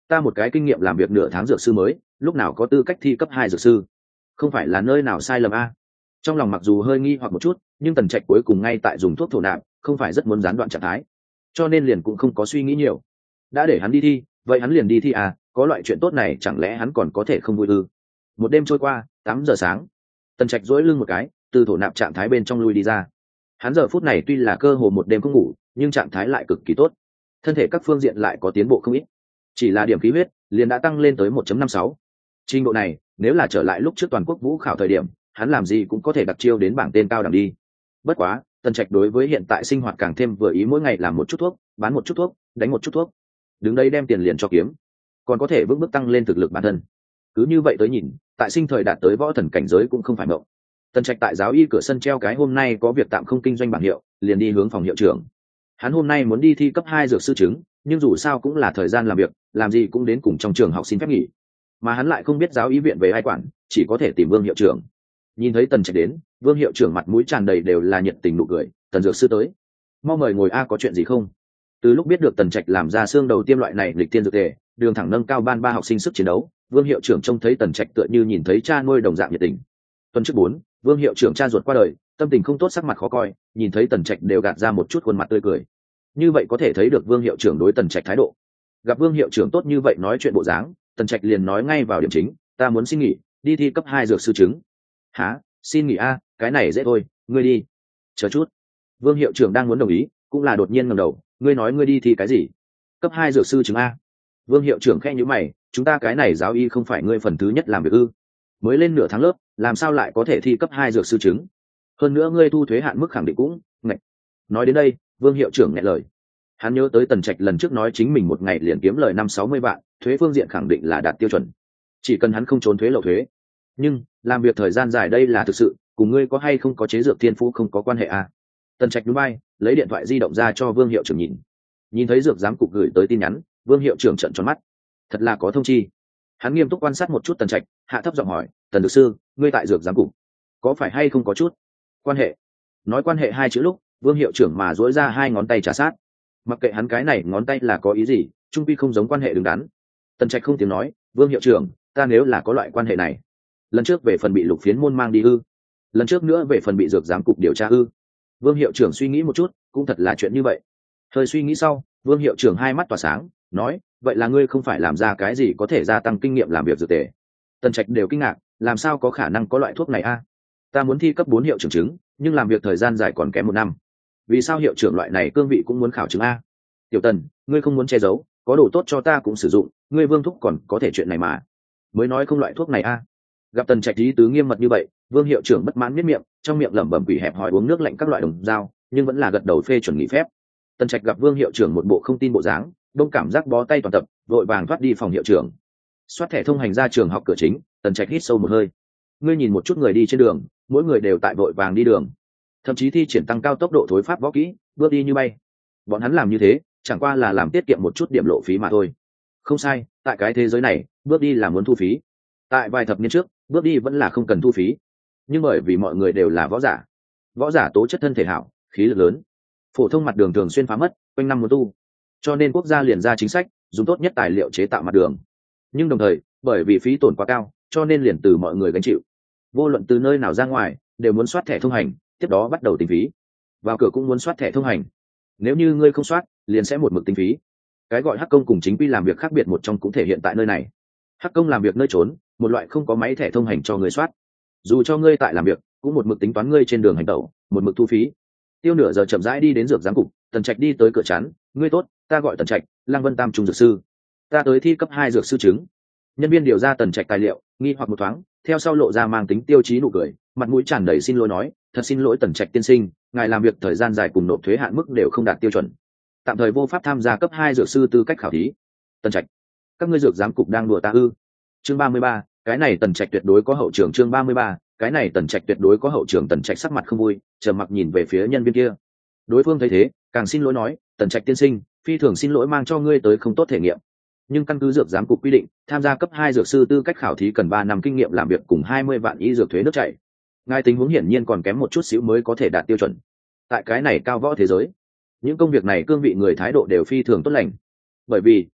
ta một cái kinh nghiệm làm việc nửa tháng dược sư mới lúc nào có tư cách thi cấp hai dược sư, không phải là nơi nào sai lầm a? Trong lòng mặc dù hơi nghi hoặc một chút, nhưng Tần Trạch cuối cùng ngay tại dùng thuốc thổ nạp, không phải rất muốn gián đoạn trạng thái, cho nên liền cũng không có suy nghĩ nhiều. Đã để hắn đi thi, vậy hắn liền đi thi à, có loại chuyện tốt này chẳng lẽ hắn còn có thể không vui ư? Một đêm trôi qua, tám giờ sáng, Tần Trạch duỗi lưng một cái, từ thổ nạp trạng thái bên trong lui đi ra. Hắn giờ phút này tuy là cơ hồ một đêm không ngủ, nhưng trạng thái lại cực kỳ tốt, thân thể các phương diện lại có tiến bộ không ít. Chỉ là điểm khí huyết liền đã tăng lên tới một phẩy năm sáu. Trình độ này, nếu là trở lại lúc trước toàn quốc vũ khảo thời điểm, hắn làm gì cũng có thể đặt chiêu đến bảng tên cao đẳng đi. Bất quá, Tần Trạch đối với hiện tại sinh hoạt càng thêm vừa ý, mỗi ngày làm một chút thuốc, bán một chút thuốc, đánh một chút thuốc, đứng đây đem tiền liền cho kiếm, còn có thể bước bước tăng lên thực lực bản thân. Cứ như vậy tới nhìn, tại sinh thời đạt tới võ thần cảnh giới cũng không phải mộng. Tần Trạch tại giáo y cửa sân treo cái hôm nay có việc tạm không kinh doanh bảng hiệu, liền đi hướng phòng hiệu trưởng. Hắn hôm nay muốn đi thi cấp hai dược sư chứng, nhưng dù sao cũng là thời gian làm việc, làm gì cũng đến cùng trong trường học xin phép nghỉ. Mà hắn lại không biết giáo y viện về ai quản, chỉ có thể tìm Vương hiệu trưởng. Nhìn thấy Tần Trạch đến, Vương hiệu trưởng mặt mũi tràn đầy đều là nhiệt tình nụ cười. Tần dược sư tới, mau mời ngồi a, có chuyện gì không? Từ lúc biết được Tần Trạch làm ra xương đầu tiêm loại này lịch tiên dược tề, đường thẳng nâng cao ban ba học sinh sức chiến đấu, Vương hiệu trưởng trông thấy Tần Trạch tựa như nhìn thấy cha nuôi đồng dạng nhiệt tình. Tuần trước bốn, Vương hiệu trưởng cha ruột qua đời, tâm tình không tốt, sắc mặt khó coi, nhìn thấy Tần Trạch đều gạt ra một chút khuôn mặt tươi cười. Như vậy có thể thấy được Vương hiệu trưởng đối Tần Trạch thái độ. Gặp Vương hiệu trưởng tốt như vậy nói chuyện bộ dáng, Tần Trạch liền nói ngay vào điểm chính, ta muốn xin nghỉ, đi thi cấp hai dược sư chứng. Hả? Xin nghỉ a? Cái này dễ thôi, ngươi đi. Chờ chút. Vương hiệu trưởng đang muốn đồng ý, cũng là đột nhiên ngẩng đầu, ngươi nói ngươi đi thi cái gì? Cấp hai dược sư chứng a? Vương hiệu trưởng khẽ nhíu mày, chúng ta cái này giáo y không phải ngươi phần thứ nhất làm việc ư? Mới lên nửa tháng lớp, làm sao lại có thể thi cấp hai dược sư chứng? Hơn nữa ngươi thu thuế hạn mức khẳng định cũng ngạch. Nói đến đây, Vương hiệu trưởng nghẹn lời. Hắn nhớ tới Tần Trạch lần trước nói chính mình một ngày liền kiếm lời năm sáu mươi vạn, thuế phương diện khẳng định là đạt tiêu chuẩn. Chỉ cần hắn không trốn thuế lậu thuế. Nhưng, làm việc thời gian dài đây là thực sự, cùng ngươi có hay không có chế dược thiên phú không có quan hệ à? Tần Trạch núi bay, lấy điện thoại di động ra cho Vương hiệu trưởng nhìn. Nhìn thấy dược giám cục gửi tới tin nhắn, Vương hiệu trưởng trợn tròn mắt. Thật là có thông chi. Hắn nghiêm túc quan sát một chút Tần Trạch, hạ thấp giọng hỏi, Tần dược sư, ngươi tại dược giám cục, có phải hay không có chút quan hệ? Nói quan hệ hai chữ lúc, Vương hiệu trưởng mà duỗi ra hai ngón tay trà sát. Mặc kệ hắn cái này ngón tay là có ý gì, trung quy không giống quan hệ đứng đắn. Tần Trạch không tiếng nói, Vương hiệu trưởng, ta nếu là có loại quan hệ này, lần trước về phần bị lục phiến môn mang đi ư? Lần trước nữa về phần bị dược giám cục điều tra ư? Vương hiệu trưởng suy nghĩ một chút, cũng thật là chuyện như vậy. Thời suy nghĩ sau, Vương hiệu trưởng hai mắt tỏa sáng, nói, vậy là ngươi không phải làm ra cái gì có thể gia tăng kinh nghiệm làm việc dược tề? Tần Trạch đều kinh ngạc, làm sao có khả năng có loại thuốc này a? Ta muốn thi cấp bốn hiệu trưởng chứng, nhưng làm việc thời gian dài còn kém một năm. Vì sao hiệu trưởng loại này cương vị cũng muốn khảo chứng a? Tiểu Tần, ngươi không muốn che giấu, có đồ tốt cho ta cũng sử dụng, ngươi Vương thúc còn có thể chuyện này mà. Mới nói không loại thuốc này a. Gặp Tần Trạch lý tứ nghiêm mật như vậy, Vương hiệu trưởng bất mãn miết miệng, trong miệng lẩm bẩm quỷ hẹp hỏi uống nước lạnh các loại đồng dao, nhưng vẫn là gật đầu phê chuẩn nghỉ phép. Tần Trạch gặp Vương hiệu trưởng một bộ không tin bộ dáng, đông cảm giác bó tay toàn tập, vội vàng thoát đi phòng hiệu trưởng. Xoát thẻ thông hành ra trường học cửa chính, Tần Trạch hít sâu một hơi. Ngươi nhìn một chút người đi trên đường, mỗi người đều tại vội vàng đi đường, thậm chí thi triển tăng cao tốc độ thối pháp võ kỹ, bước đi như bay. Bọn hắn làm như thế, chẳng qua là làm tiết kiệm một chút điểm lộ phí mà thôi. Không sai, tại cái thế giới này, bước đi là muốn thu phí. Tại vài thập niên trước, bước đi vẫn là không cần thu phí, nhưng bởi vì mọi người đều là võ giả, võ giả tố chất thân thể hảo, khí lực lớn, phổ thông mặt đường thường xuyên phá mất, quanh năm muốn tu, cho nên quốc gia liền ra chính sách dùng tốt nhất tài liệu chế tạo mặt đường. Nhưng đồng thời, bởi vì phí tổn quá cao, cho nên liền từ mọi người gánh chịu. Vô luận từ nơi nào ra ngoài, đều muốn soát thẻ thông hành, tiếp đó bắt đầu tính phí. Vào cửa cũng muốn soát thẻ thông hành. Nếu như ngươi không soát, liền sẽ một mực tính phí. Cái gọi hắc công cùng chính quy làm việc khác biệt một trong cũng thể hiện tại nơi này. Hắc công làm việc nơi trốn, một loại không có máy thẻ thông hành cho người soát. Dù cho ngươi tại làm việc, cũng một mực tính toán ngươi trên đường hành tẩu, một mực thu phí. Tiêu nửa giờ chậm rãi đi đến dược giám cục, Tần Trạch đi tới cửa chắn, ngươi tốt, ta gọi Tần Trạch, Lăng Vân Tam trung dược sư, ta tới thi cấp hai dược sư chứng. Nhân viên điều ra Tần Trạch tài liệu, nghi hoặc một thoáng, theo sau lộ ra mang tính tiêu chí nụ cười, mặt mũi tràn đầy xin lỗi nói, thật xin lỗi Tần Trạch tiên sinh, ngài làm việc thời gian dài cùng nộp thuế hạn mức đều không đạt tiêu chuẩn, tạm thời vô pháp tham gia cấp hai dược sư tư cách khảo thí. Tần Trạch, các ngươi dược giám cục đang đùa ta ư? Chương ba mươi ba, cái này Tần Trạch tuyệt đối có hậu trường. Chương ba mươi ba, cái này Tần Trạch tuyệt đối có hậu trường. Tần Trạch sắc mặt không vui, trầm mặc nhìn về phía nhân viên kia. Đối phương thấy thế, càng xin lỗi nói, Tần Trạch tiên sinh, phi thường xin lỗi mang cho ngươi tới không tốt thể nghiệm. Nhưng căn cứ dược giám cục quy định, tham gia cấp hai dược sư tư cách khảo thí cần ba năm kinh nghiệm làm việc cùng hai mươi vạn y dược thuế nước chảy. Ngài tình huống hiển nhiên còn kém một chút xíu mới có thể đạt tiêu chuẩn. Tại cái này cao võ thế giới, những công việc này cương vị người thái độ đều phi thường tốt lành. Bởi vì,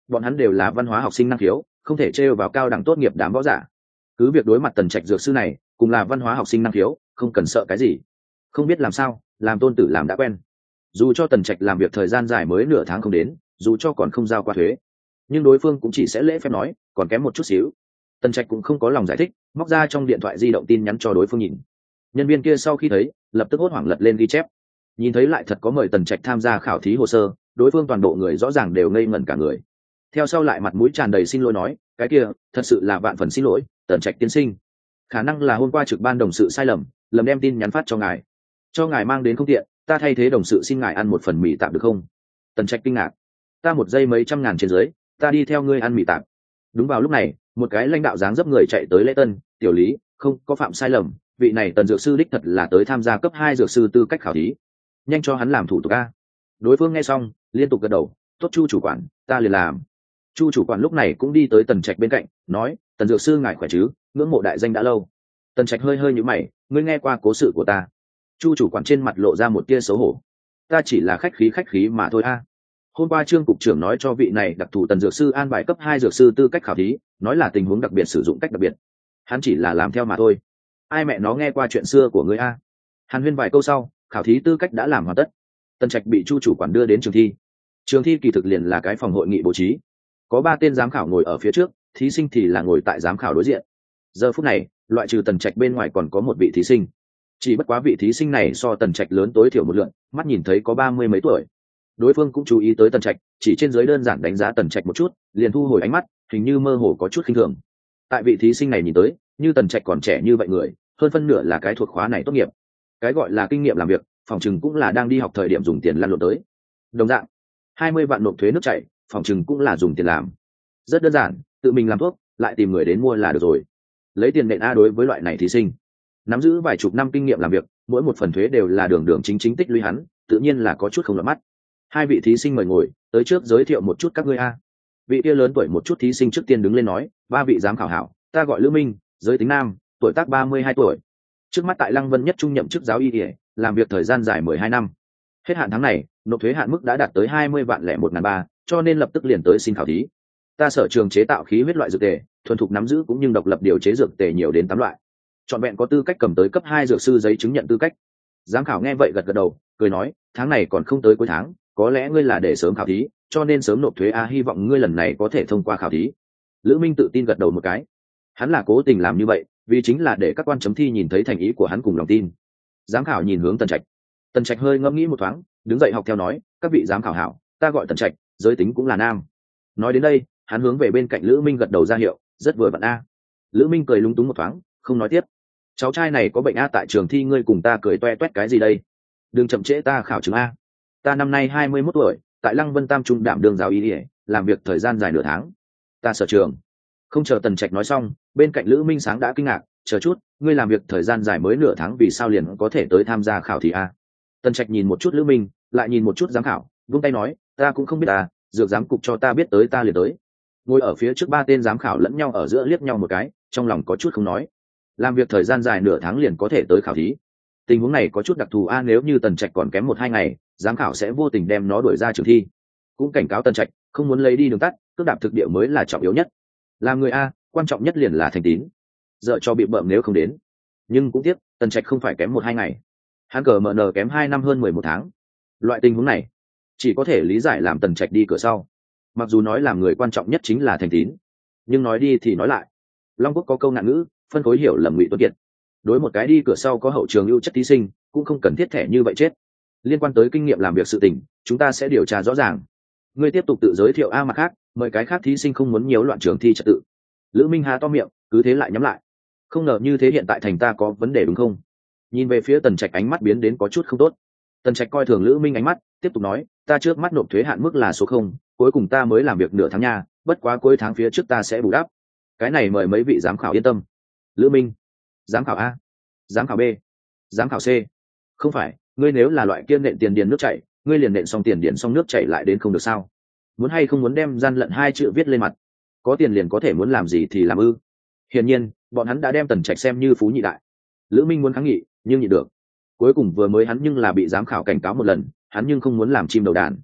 bọn hắn đều là văn hóa học sinh năng khiếu, không thể trêu vào cao đẳng tốt nghiệp đám võ giả. Cứ việc đối mặt tần trạch dược sư này cùng là văn hóa học sinh năng khiếu, không cần sợ cái gì. Không biết làm sao, làm tôn tử làm đã quen. Dù cho tần trạch làm việc thời gian dài mới nửa tháng không đến, dù cho còn không giao qua thuế, nhưng đối phương cũng chỉ sẽ lễ phép nói còn kém một chút xíu. Tần trạch cũng không có lòng giải thích, móc ra trong điện thoại di động tin nhắn cho đối phương nhìn. Nhân viên kia sau khi thấy lập tức hốt hoảng lật lên ghi chép, nhìn thấy lại thật có mời tần trạch tham gia khảo thí hồ sơ. Đối phương toàn bộ người rõ ràng đều ngây ngẩn cả người, theo sau lại mặt mũi tràn đầy xin lỗi nói cái kia thật sự là vạn phần xin lỗi tần trạch tiên sinh, khả năng là hôm qua trực ban đồng sự sai lầm lầm đem tin nhắn phát cho ngài, cho ngài mang đến không tiện, ta thay thế đồng sự xin ngài ăn một phần mì tạm được không? Tần trạch kinh ngạc, ta một giây mấy trăm ngàn trên dưới, ta đi theo ngươi ăn mì tạm. Đúng vào lúc này một cái lãnh đạo dáng dấp người chạy tới lễ tân, tiểu lý không có phạm sai lầm, vị này tần dược sư đích thật là tới tham gia cấp hai dược sư tư cách khảo thí, nhanh cho hắn làm thủ tục a. Đối phương nghe xong liên tục gật đầu, tốt chu chủ quản, ta liền làm. Chu chủ quản lúc này cũng đi tới tần trạch bên cạnh nói tần dược sư ngài khỏe chứ, ngưỡng mộ đại danh đã lâu. Tần trạch hơi hơi nhíu mày, ngươi nghe qua cố sự của ta? Chu chủ quản trên mặt lộ ra một tia xấu hổ, ta chỉ là khách khí khách khí mà thôi a. Hôm qua trương cục trưởng nói cho vị này đặc thù tần dược sư an bài cấp hai dược sư tư cách khảo thí, nói là tình huống đặc biệt sử dụng cách đặc biệt, hắn chỉ là làm theo mà thôi. Ai mẹ nó nghe qua chuyện xưa của ngươi a. Hàn huyên vài câu sau, khảo thí tư cách đã làm hoàn tất. Tần trạch bị chu chủ quản đưa đến trường thi. Trường thi kỳ thực liền là cái phòng hội nghị bố trí, có ba tên giám khảo ngồi ở phía trước, thí sinh thì là ngồi tại giám khảo đối diện. Giờ phút này loại trừ tần trạch bên ngoài còn có một vị thí sinh, chỉ bất quá vị thí sinh này so tần trạch lớn tối thiểu một lượng, mắt nhìn thấy có ba mươi mấy tuổi. Đối phương cũng chú ý tới tần trạch, chỉ trên dưới đơn giản đánh giá tần trạch một chút, liền thu hồi ánh mắt, hình như mơ hồ có chút khinh thường. Tại vị thí sinh này nhìn tới, như tần trạch còn trẻ như vậy người, hơn phân nửa là cái thuộc khóa này tốt nghiệp. Cái gọi là kinh nghiệm làm việc, phòng chừng cũng là đang đi học thời điểm dùng tiền lăn lộn tới. Đồng dạng hai mươi vạn nộp thuế nước chảy, phòng chừng cũng là dùng tiền làm. Rất đơn giản, tự mình làm thuốc lại tìm người đến mua là được rồi. Lấy tiền nện a. Đối với loại này thí sinh nắm giữ vài chục năm kinh nghiệm làm việc, mỗi một phần thuế đều là đường đường chính chính tích lũy hắn, tự nhiên là có chút không lọt mắt. Hai vị thí sinh mời ngồi, tới trước giới thiệu một chút các ngươi a. Vị kia lớn tuổi một chút thí sinh trước tiên đứng lên nói, ba vị giám khảo hảo, ta gọi Lữ Minh, giới tính nam, tuổi tác ba mươi hai tuổi, trước mắt tại Lăng Vân Nhất Trung nhậm chức giáo y y, làm việc thời gian dài mười hai năm. Hết hạn tháng này nộp thuế hạn mức đã đạt tới hai mươi vạn lẻ một ngàn ba, cho nên lập tức liền tới xin khảo thí. Ta sở trường chế tạo khí huyết loại dược tề, thuần thục nắm giữ cũng như độc lập điều chế dược tề nhiều đến tám loại, trọn vẹn có tư cách cầm tới cấp hai dược sư giấy chứng nhận tư cách. Giám khảo nghe vậy gật gật đầu, cười nói, tháng này còn không tới cuối tháng, có lẽ ngươi là để sớm khảo thí, cho nên sớm nộp thuế a, hy vọng ngươi lần này có thể thông qua khảo thí. Lữ Minh tự tin gật đầu một cái, hắn là cố tình làm như vậy, vì chính là để các quan chấm thi nhìn thấy thành ý của hắn cùng lòng tin. Giám khảo nhìn hướng Tần Trạch, Tần Trạch hơi ngẫm nghĩ một thoáng, đứng dậy học theo nói, các vị giám khảo hảo, ta gọi Tần Trạch, giới tính cũng là nam. Nói đến đây hắn hướng về bên cạnh Lữ Minh gật đầu ra hiệu, rất vừa vặn a. Lữ Minh cười lúng túng một thoáng, không nói tiếp. Cháu trai này có bệnh a, tại trường thi ngươi cùng ta cười toe toét cái gì đây? Đừng chậm trễ ta khảo chứng a. Ta năm nay hai mươi mốt tuổi, tại Lăng Vân Tam Trung đảm đương giáo y, làm việc thời gian dài nửa tháng. Ta sở trường. Không chờ Tần Trạch nói xong, bên cạnh Lữ Minh sáng đã kinh ngạc, chờ chút, ngươi làm việc thời gian dài mới nửa tháng vì sao liền có thể tới tham gia khảo thí a? Tần Trạch nhìn một chút Lữ Minh, lại nhìn một chút giám khảo, vung tay nói, ta cũng không biết à, dược giám cục cho ta biết tới ta liền tới. Ngồi ở phía trước ba tên giám khảo lẫn nhau ở giữa liếc nhau một cái, trong lòng có chút không nói. Làm việc thời gian dài nửa tháng liền có thể tới khảo thí, tình huống này có chút đặc thù a, nếu như Tần Trạch còn kém một hai ngày, giám khảo sẽ vô tình đem nó đuổi ra trường thi. Cũng cảnh cáo Tần Trạch không muốn lấy đi đường tắt, cước đạp thực địa mới là trọng yếu nhất. Làm người a, quan trọng nhất liền là thành tín, dợ cho bị bợm nếu không đến. Nhưng cũng tiếc, Tần Trạch không phải kém một hai ngày, hắn cờ mờ nờ kém hai năm hơn mười một tháng. Loại tình huống này chỉ có thể lý giải làm Tần Trạch đi cửa sau. Mặc dù nói làm người quan trọng nhất chính là thành tín, nhưng nói đi thì nói lại, Long Quốc có câu nạn ngữ, phân phối hiểu lầm ngụy tuấn kiệt. Đối một cái đi cửa sau có hậu trường ưu chất thí sinh, cũng không cần thiết thẻ như vậy chết. Liên quan tới kinh nghiệm làm việc sự tình, chúng ta sẽ điều tra rõ ràng. Ngươi tiếp tục tự giới thiệu a, mặt khác mời cái khác thí sinh không muốn nhiễu loạn trường thi trật tự. Lữ Minh há to miệng, cứ thế lại nhắm lại. Không ngờ như thế hiện tại thành ta có vấn đề đúng không? Nhìn về phía Tần Trạch ánh mắt biến đến có chút không tốt. Tần Trạch coi thường Lữ Minh ánh mắt, tiếp tục nói, ta trước mắt nộp thuế hạn mức là số không, cuối cùng ta mới làm việc nửa tháng nha, bất quá cuối tháng phía trước ta sẽ bù đắp. Cái này mời mấy vị giám khảo yên tâm. Lữ Minh, giám khảo a, giám khảo B, giám khảo C. Không phải, ngươi nếu là loại kiên nện tiền điền nước chảy, ngươi liền nện xong tiền điền xong nước chảy lại đến không được sao? Muốn hay không muốn đem gian lận hai chữ viết lên mặt? Có tiền liền có thể muốn làm gì thì làm ư? Hiển nhiên, bọn hắn đã đem Tần Trạch xem như phú nhị đại. Lữ Minh muốn kháng nghị, nhưng nhịn được. Cuối cùng vừa mới hắn nhưng là bị giám khảo cảnh cáo một lần, hắn nhưng không muốn làm chim đầu đàn.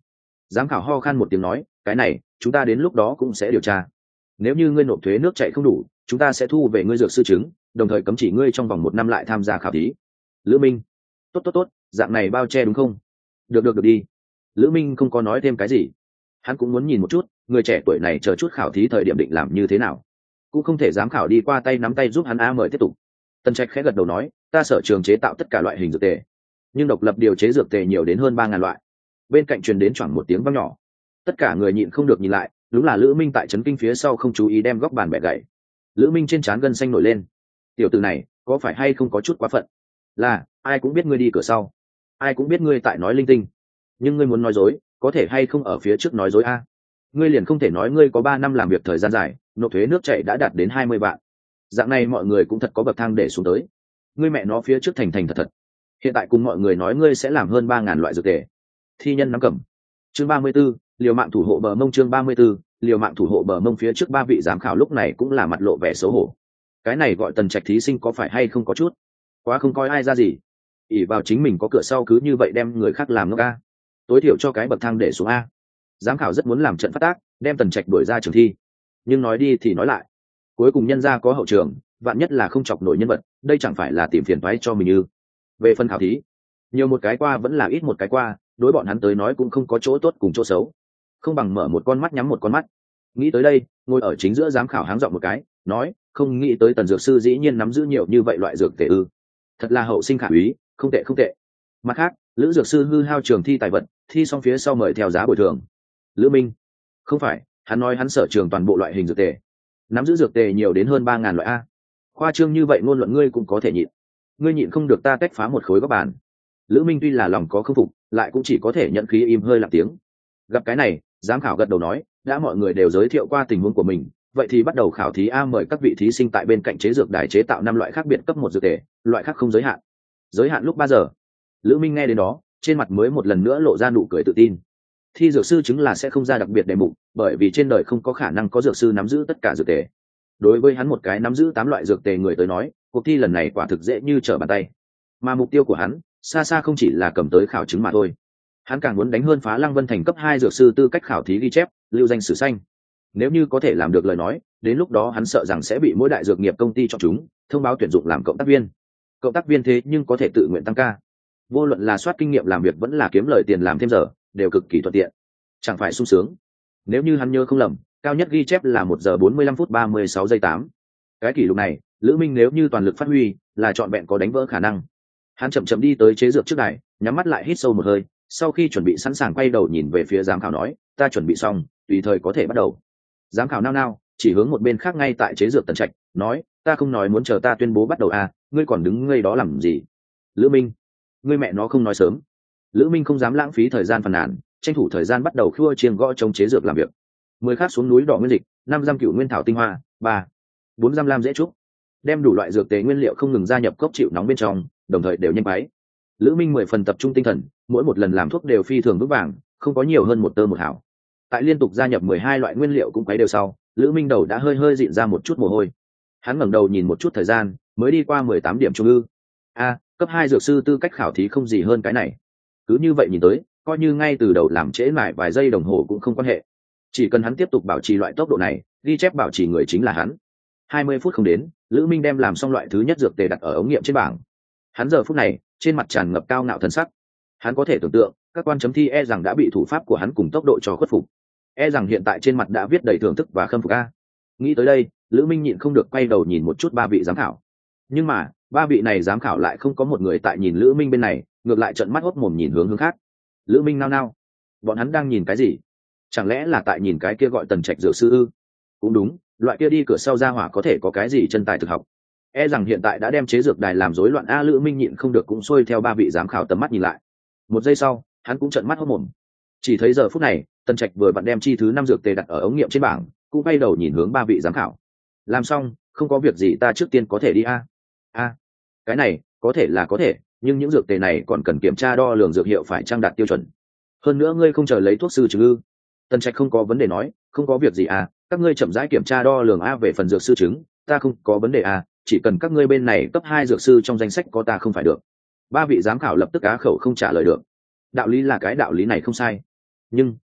Giám khảo ho khan một tiếng nói, cái này chúng ta đến lúc đó cũng sẽ điều tra. Nếu như ngươi nộp thuế nước chạy không đủ, chúng ta sẽ thu về ngươi dược sư chứng, đồng thời cấm chỉ ngươi trong vòng một năm lại tham gia khảo thí. Lữ Minh: tốt tốt tốt, dạng này bao che đúng không? Được được được đi. Lữ Minh không có nói thêm cái gì, hắn cũng muốn nhìn một chút người trẻ tuổi này chờ chút khảo thí thời điểm định làm như thế nào, cũng không thể giám khảo đi qua tay nắm tay giúp hắn a mời tiếp tục. Tần Trạch khẽ gật đầu nói, ta sở trường chế tạo tất cả loại hình dược tề, nhưng độc lập điều chế dược tề nhiều đến hơn ba ngàn loại. Bên cạnh truyền đến choảng một tiếng vang nhỏ, tất cả người nhịn không được nhìn lại, đúng là Lữ Minh tại trấn kinh phía sau không chú ý đem góc bàn bẻ gãy. Lữ Minh trên trán gân xanh nổi lên, tiểu tử này có phải hay không có chút quá phận? Là ai cũng biết ngươi đi cửa sau, ai cũng biết ngươi tại nói linh tinh, nhưng ngươi muốn nói dối có thể hay không ở phía trước nói dối a? Ngươi liền không thể nói ngươi có ba năm làm việc thời gian dài, nộp thuế nước chảy đã đạt đến hai mươi vạn, dạng này mọi người cũng thật có bậc thang để xuống tới. Ngươi mẹ nó phía trước thành thành thật thật, hiện tại cùng mọi người nói ngươi sẽ làm hơn ba ngàn loại dược tề. Thi nhân nắm cầm. Chương ba mươi 34, liều mạng thủ hộ bờ mông. Chương ba mươi 34, liều mạng thủ hộ bờ mông. Phía trước ba vị giám khảo lúc này cũng là mặt lộ vẻ xấu hổ. Cái này gọi Tần Trạch thí sinh có phải hay không có chút quá không coi ai ra gì, ỷ vào chính mình có cửa sau cứ như vậy đem người khác làm ngốc a, tối thiểu cho cái bậc thang để xuống a. Giám khảo rất muốn làm trận phát tác đem Tần Trạch đuổi ra trường thi, nhưng nói đi thì nói lại, cuối cùng nhân gia có hậu trường, vạn nhất là không chọc nổi nhân vật, đây chẳng phải là tìm phiền toái cho mình ư? Về phần khảo thí, nhiều một cái qua vẫn là ít một cái qua, đối bọn hắn tới nói cũng không có chỗ tốt cùng chỗ xấu, không bằng mở một con mắt nhắm một con mắt. Nghĩ tới đây, ngồi ở chính giữa giám khảo háng giọng một cái, nói, không nghĩ tới Tần dược sư dĩ nhiên nắm giữ nhiều như vậy loại dược tề ư, thật là hậu sinh khả úy, không tệ không tệ. Mặt khác, Lữ dược sư hư hao trường thi tài vật, thi xong phía sau mời theo giá bồi thường. Lữ Minh: không phải, hắn nói hắn sở trường toàn bộ loại hình dược tề, nắm giữ dược tề nhiều đến hơn ba ngàn loại a. Khoa trương như vậy ngôn luận ngươi cũng có thể nhịn, ngươi nhịn không được ta tách phá một khối góc bàn. Lữ Minh tuy là lòng có khâm phục, lại cũng chỉ có thể nhận khí im hơi lặng tiếng. Gặp cái này, giám khảo gật đầu nói, đã mọi người đều giới thiệu qua tình huống của mình, vậy thì bắt đầu khảo thí a. Mời các vị thí sinh tại bên cạnh chế dược đài chế tạo năm loại khác biệt cấp một dược tề, loại khác không giới hạn, giới hạn lúc ba giờ. Lữ Minh nghe đến đó, trên mặt mới một lần nữa lộ ra nụ cười tự tin. Thi dược sư chứng là sẽ không ra đặc biệt đề mục, bởi vì trên đời không có khả năng có dược sư nắm giữ tất cả dược tề. Đối với hắn một cái nắm giữ tám loại dược tề người tới nói, cuộc thi lần này quả thực dễ như trở bàn tay. Mà mục tiêu của hắn, xa xa không chỉ là cầm tới khảo chứng mà thôi. Hắn càng muốn đánh hơn phá Lăng Vân thành cấp hai dược sư tư cách khảo thí ghi chép, lưu danh sử xanh. Nếu như có thể làm được lời nói, đến lúc đó hắn sợ rằng sẽ bị mỗi đại dược nghiệp công ty chọn chúng, thông báo tuyển dụng làm cộng tác viên. Cộng tác viên thế nhưng có thể tự nguyện tăng ca. Vô luận là soát kinh nghiệm làm việc vẫn là kiếm lời tiền làm thêm giờ, đều cực kỳ thuận tiện. Chẳng phải sung sướng. Nếu như hắn nhớ không lầm, cao nhất ghi chép là một giờ bốn mươi lăm phút ba mươi sáu giây tám. Cái kỷ lục này, Lữ Minh nếu như toàn lực phát huy, là trọn vẹn có đánh vỡ khả năng. Hắn chậm chậm đi tới chế dược trước đài, nhắm mắt lại hít sâu một hơi, sau khi chuẩn bị sẵn sàng quay đầu nhìn về phía giám khảo nói, ta chuẩn bị xong, tùy thời có thể bắt đầu. Giám khảo nao nao, chỉ hướng một bên khác ngay tại chế dược Tần Trạch, nói, ta không nói muốn chờ ta tuyên bố bắt đầu à, ngươi còn đứng ngây đó làm gì? Lữ Minh: ngươi mẹ nó không nói sớm. Lữ Minh không dám lãng phí thời gian phàn nàn, tranh thủ thời gian bắt đầu khua chiêng gõ chống chế dược làm việc. Mười khắc xuống núi đỏ nguyên dịch, năm giam cựu nguyên thảo tinh hoa, ba bốn giam lam dễ trúc, đem đủ loại dược tế nguyên liệu không ngừng gia nhập cốc chịu nóng bên trong, đồng thời đều nhanh bái. Lữ Minh mười phần tập trung tinh thần, mỗi một lần làm thuốc đều phi thường vững vàng, không có nhiều hơn một tơ một hảo. Tại liên tục gia nhập mười hai loại nguyên liệu cũng quấy đều sau, Lữ Minh đầu đã hơi hơi dịn ra một chút mồ hôi. Hắn ngẩng đầu nhìn một chút thời gian, mới đi qua mười tám điểm trung ư. A, cấp hai dược sư tư cách khảo thí không gì hơn cái này. Cứ như vậy nhìn tới, coi như ngay từ đầu làm trễ mãi vài giây đồng hồ cũng không quan hệ. Chỉ cần hắn tiếp tục bảo trì loại tốc độ này, ghi chép bảo trì người chính là hắn. hai mươi phút không đến, Lữ Minh đem làm xong loại thứ nhất dược tề đặt ở ống nghiệm trên bảng. Hắn giờ phút này, trên mặt tràn ngập cao ngạo thần sắc. Hắn có thể tưởng tượng, các quan chấm thi e rằng đã bị thủ pháp của hắn cùng tốc độ cho khuất phục. E rằng hiện tại trên mặt đã viết đầy thưởng thức và khâm phục a. Nghĩ tới đây, Lữ Minh nhịn không được quay đầu nhìn một chút ba vị giám khảo. Nhưng mà, ba vị này giám khảo lại không có một người tại nhìn Lữ Minh bên này, ngược lại trợn mắt hốt mồm nhìn hướng hướng khác. Lữ Minh nao nao, bọn hắn đang nhìn cái gì? Chẳng lẽ là tại nhìn cái kia gọi Tần Trạch dược sư ư? Cũng đúng, loại kia đi cửa sau ra hỏa có thể có cái gì chân tài thực học? E rằng hiện tại đã đem chế dược đài làm rối loạn a. Lữ Minh nhịn không được cũng xuôi theo ba vị giám khảo tầm mắt nhìn lại. Một giây sau, hắn cũng trợn mắt hốt mồm. Chỉ thấy giờ phút này, Tần Trạch vừa vặn đem chi thứ năm dược tề đặt ở ống nghiệm trên bảng, cũng bay đầu nhìn hướng ba vị giám khảo. Làm xong, không có việc gì ta trước tiên có thể đi a. A, cái này có thể là có thể, nhưng những dược tề này còn cần kiểm tra đo lường dược hiệu phải trang đạt tiêu chuẩn. Hơn nữa ngươi không chờ lấy thuốc sư chứng ư? Tần Trạch không có vấn đề nói, không có việc gì à, các ngươi chậm rãi kiểm tra đo lường a. Về phần dược sư chứng, ta không có vấn đề à, chỉ cần các ngươi bên này cấp hai dược sư trong danh sách có ta không phải được. Ba vị giám khảo lập tức á khẩu không trả lời được. Đạo lý là cái đạo lý này không sai, nhưng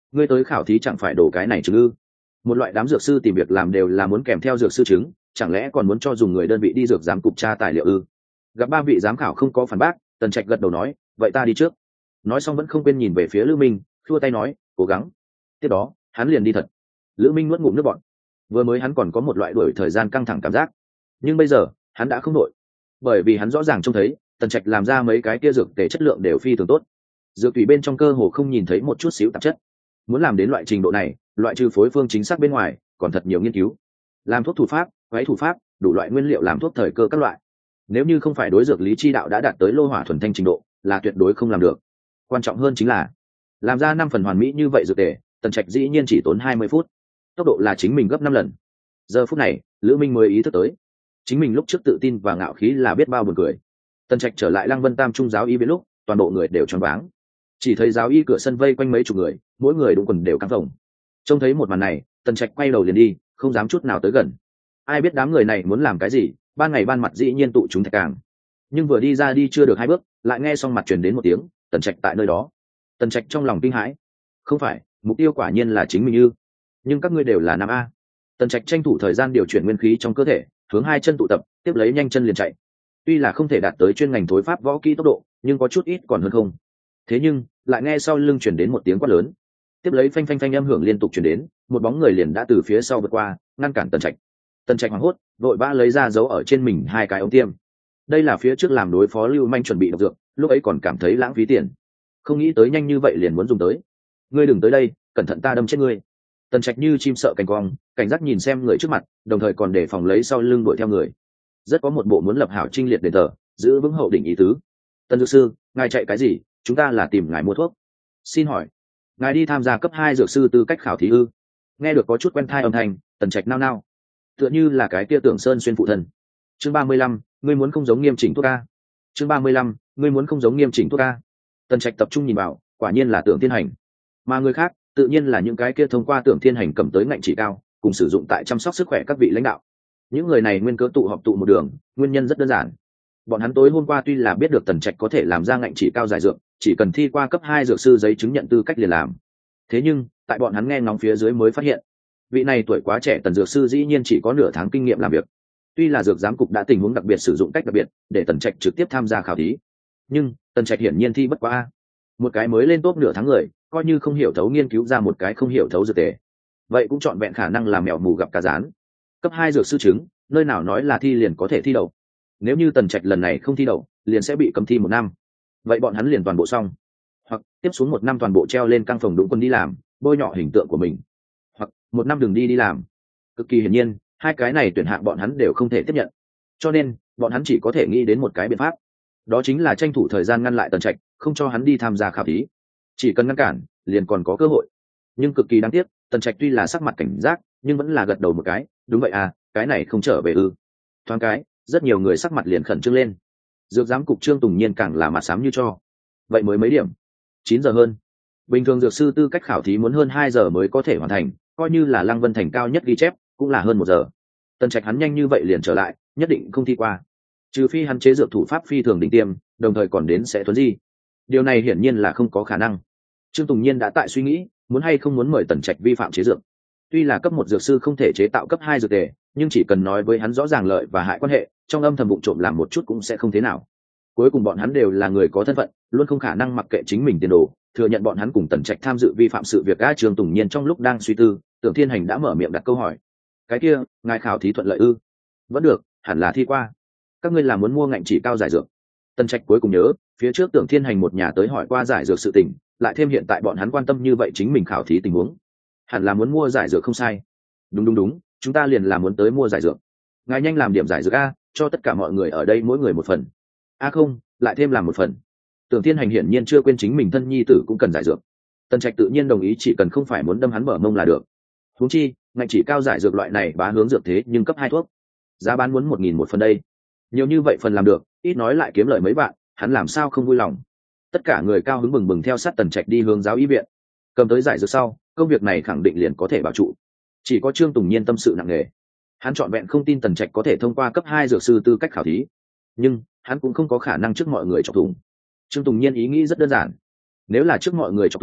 ngươi tới khảo thí chẳng phải đổ cái này chứng ư? Một loại đám dược sư tìm việc làm đều là muốn kèm theo dược sư chứng, chẳng lẽ còn muốn cho dùng người đơn vị đi dược giám cục tra tài liệu ư? Gặp ba vị giám khảo không có phản bác, Tần Trạch gật đầu nói, vậy ta đi trước. Nói xong vẫn không quên nhìn về phía Lữ Minh, khua tay nói, cố gắng. Tiếp đó hắn liền đi thật. Lữ Minh nuốt ngụm nước bọt. Vừa mới hắn còn có một loại đuổi thời gian căng thẳng cảm giác, nhưng bây giờ hắn đã không đuổi, bởi vì hắn rõ ràng trông thấy Tần Trạch làm ra mấy cái kia dược tề chất lượng đều phi thường tốt, dược tùy bên trong cơ hồ không nhìn thấy một chút xíu tạp chất. Muốn làm đến loại trình độ này, loại trừ phối phương chính xác bên ngoài còn thật nhiều nghiên cứu, làm thuốc thủ pháp, váy thủ pháp, đủ loại nguyên liệu làm thuốc thời cơ các loại. Nếu như không phải đối dược lý chi đạo đã đạt tới lô hỏa thuần thanh trình độ, là tuyệt đối không làm được. Quan trọng hơn chính là làm ra năm phần hoàn mỹ như vậy dược tề, Tần Trạch dĩ nhiên chỉ tốn hai mươi phút, tốc độ là chính mình gấp năm lần. Giờ phút này Lữ Minh mới ý thức tới chính mình lúc trước tự tin và ngạo khí là biết bao buồn cười. Tần Trạch trở lại Lăng Vân Tam trung giáo y viện lúc, toàn bộ người đều choáng váng, chỉ thấy giáo y cửa sân vây quanh mấy chục người, mỗi người đúng quần đều căng phồng. Trông thấy một màn này, Tần Trạch quay đầu liền đi, không dám chút nào tới gần. Ai biết đám người này muốn làm cái gì, ban ngày ban mặt dĩ nhiên tụ chúng thạch càng. Nhưng vừa đi ra đi chưa được hai bước, lại nghe xong mặt truyền đến một tiếng, Tần Trạch tại nơi đó. Tần Trạch trong lòng kinh hãi, không phải, mục tiêu quả nhiên là chính mình ư? Nhưng các ngươi đều là nam a. Tần Trạch tranh thủ thời gian điều chuyển nguyên khí trong cơ thể, hướng hai chân tụ tập, tiếp lấy nhanh chân liền chạy. Tuy là không thể đạt tới chuyên ngành thối pháp võ kỹ tốc độ, nhưng có chút ít còn hơn không. Thế nhưng lại nghe sau lưng truyền đến một tiếng quát lớn, tiếp lấy phanh phanh phanh âm hưởng liên tục truyền đến, một bóng người liền đã từ phía sau vượt qua, ngăn cản Tần Trạch. Tần Trạch hoảng hốt, vội vã lấy ra giấu ở trên mình hai cái ống tiêm. Đây là phía trước làm đối phó Lưu Manh chuẩn bị độc dược, lúc ấy còn cảm thấy lãng phí tiền, không nghĩ tới nhanh như vậy liền muốn dùng tới. Ngươi đừng tới đây, cẩn thận ta đâm chết ngươi. Tần Trạch như chim sợ cành cong, cảnh giác nhìn xem người trước mặt, đồng thời còn đề phòng lấy sau lưng đuổi theo người. Rất có một bộ muốn lập hảo trinh liệt đền thờ, giữ vững hậu đỉnh ý tứ. Tần dược sư, ngài chạy cái gì? Chúng ta là tìm ngài mua thuốc. Xin hỏi, ngài đi tham gia cấp hai dược sư tư cách khảo thí ư? Nghe được có chút quen thai âm thanh, Tần Trạch nao nao, tựa như là cái kia Tưởng Sơn xuyên phụ thân. Chương ba mươi lăm, ngươi muốn không giống Nghiêm Chỉnh thuốc a. Chương ba mươi lăm, ngươi muốn không giống Nghiêm Chỉnh thuốc a. Tần Trạch tập trung nhìn vào, quả nhiên là Tưởng Thiên Hành, mà người khác tự nhiên là những cái kia thông qua Tưởng Thiên Hành cầm tới ngạnh chỉ cao, cùng sử dụng tại chăm sóc sức khỏe các vị lãnh đạo. Những người này nguyên cớ tụ họp tụ một đường, nguyên nhân rất đơn giản. Bọn hắn tối hôm qua tuy là biết được Tần Trạch có thể làm ra ngạnh chỉ cao giải dược, chỉ cần thi qua cấp hai dược sư giấy chứng nhận tư cách liền làm. Thế nhưng, tại bọn hắn nghe ngóng phía dưới mới phát hiện, vị này tuổi quá trẻ Tần dược sư dĩ nhiên chỉ có nửa tháng kinh nghiệm làm việc. Tuy là dược giám cục đã tình huống đặc biệt sử dụng cách đặc biệt để Tần Trạch trực tiếp tham gia khảo thí, nhưng Tần Trạch hiển nhiên thi bất quá a. Một cái mới lên top nửa tháng người, coi như không hiểu thấu nghiên cứu ra một cái không hiểu thấu dược tề, vậy cũng trọn vẹn khả năng là mèo mù gặp cá rán. Cấp hai dược sư chứng, nơi nào nói là thi liền có thể thi đậu. Nếu như Tần Trạch lần này không thi đậu, liền sẽ bị cấm thi một năm. Vậy bọn hắn liền toàn bộ xong, hoặc tiếp xuống một năm toàn bộ treo lên căng phòng đụng quân đi làm, bôi nhọ hình tượng của mình, hoặc một năm đừng đi đi làm. Cực kỳ hiển nhiên, hai cái này tuyển hạng bọn hắn đều không thể tiếp nhận, cho nên bọn hắn chỉ có thể nghĩ đến một cái biện pháp, đó chính là tranh thủ thời gian ngăn lại Tần Trạch, không cho hắn đi tham gia khảo thí. Chỉ cần ngăn cản, liền còn có cơ hội. Nhưng cực kỳ đáng tiếc, Tần Trạch tuy là sắc mặt cảnh giác, nhưng vẫn là gật đầu một cái, đúng vậy à, cái này không trở về ư? Thoáng cái, rất nhiều người sắc mặt liền khẩn trương lên. Dược giám cục Trương Tùng Nhiên càng là mặt xám như cho. Vậy mới mấy điểm? Chín giờ hơn. Bình thường dược sư tư cách khảo thí muốn hơn hai giờ mới có thể hoàn thành, coi như là Lăng Vân Thành cao nhất ghi chép, cũng là hơn một giờ. Tần Trạch hắn nhanh như vậy liền trở lại, nhất định không thi qua. Trừ phi hắn chế dược thủ pháp phi thường đỉnh tiêm, đồng thời còn đến sẽ thuấn di. Điều này hiển nhiên là không có khả năng. Trương Tùng Nhiên đã tại suy nghĩ, muốn hay không muốn mời Tần Trạch vi phạm chế dược. Tuy là cấp một dược sư không thể chế tạo cấp hai dược tề, nhưng chỉ cần nói với hắn rõ ràng lợi và hại quan hệ, trong âm thầm vụng trộm làm một chút cũng sẽ không thế nào. Cuối cùng bọn hắn đều là người có thân phận, luôn không khả năng mặc kệ chính mình tiền đồ, thừa nhận bọn hắn cùng Tần Trạch tham dự vi phạm sự việc. A Trương Tùng Nhiên trong lúc đang suy tư, Tưởng Thiên Hành đã mở miệng đặt câu hỏi. Cái kia, ngài khảo thí thuận lợi ư? Vẫn được, hẳn là thi qua. Các ngươi là muốn mua ngạnh chỉ cao giải dược? Tần Trạch cuối cùng nhớ, phía trước Tưởng Thiên Hành một nhà tới hỏi qua giải dược sự tình, lại thêm hiện tại bọn hắn quan tâm như vậy chính mình khảo thí tình huống, hẳn là muốn mua giải dược không sai. Đúng đúng đúng, chúng ta liền là muốn tới mua giải dược. Ngài nhanh làm điểm giải dược a, cho tất cả mọi người ở đây mỗi người một phần. A không, lại thêm làm một phần. Tưởng Thiên Hành hiển nhiên chưa quên chính mình thân nhi tử cũng cần giải dược. Tần Trạch tự nhiên đồng ý, chỉ cần không phải muốn đâm hắn bở mông là được. Huống chi, ngạnh chỉ cao giải dược loại này bá hướng dược thế nhưng cấp hai thuốc, giá bán muốn một nghìn một phần đây. Nhiều như vậy phần làm được, ít nói lại kiếm lời mấy bạn, hắn làm sao không vui lòng. Tất cả người cao hứng bừng bừng theo sát Tần Trạch đi hướng giáo y viện. Cầm tới giải dược sau, công việc này khẳng định liền có thể bảo trụ. Chỉ có Trương Tùng Nhiên tâm sự nặng nề. Hắn trọn vẹn không tin Tần Trạch có thể thông qua cấp hai dược sư tư cách khảo thí, nhưng hắn cũng không có khả năng trước mọi người chọc thủng. Trương Tùng Nhiên ý nghĩ rất đơn giản, nếu là trước mọi người chọc thủng,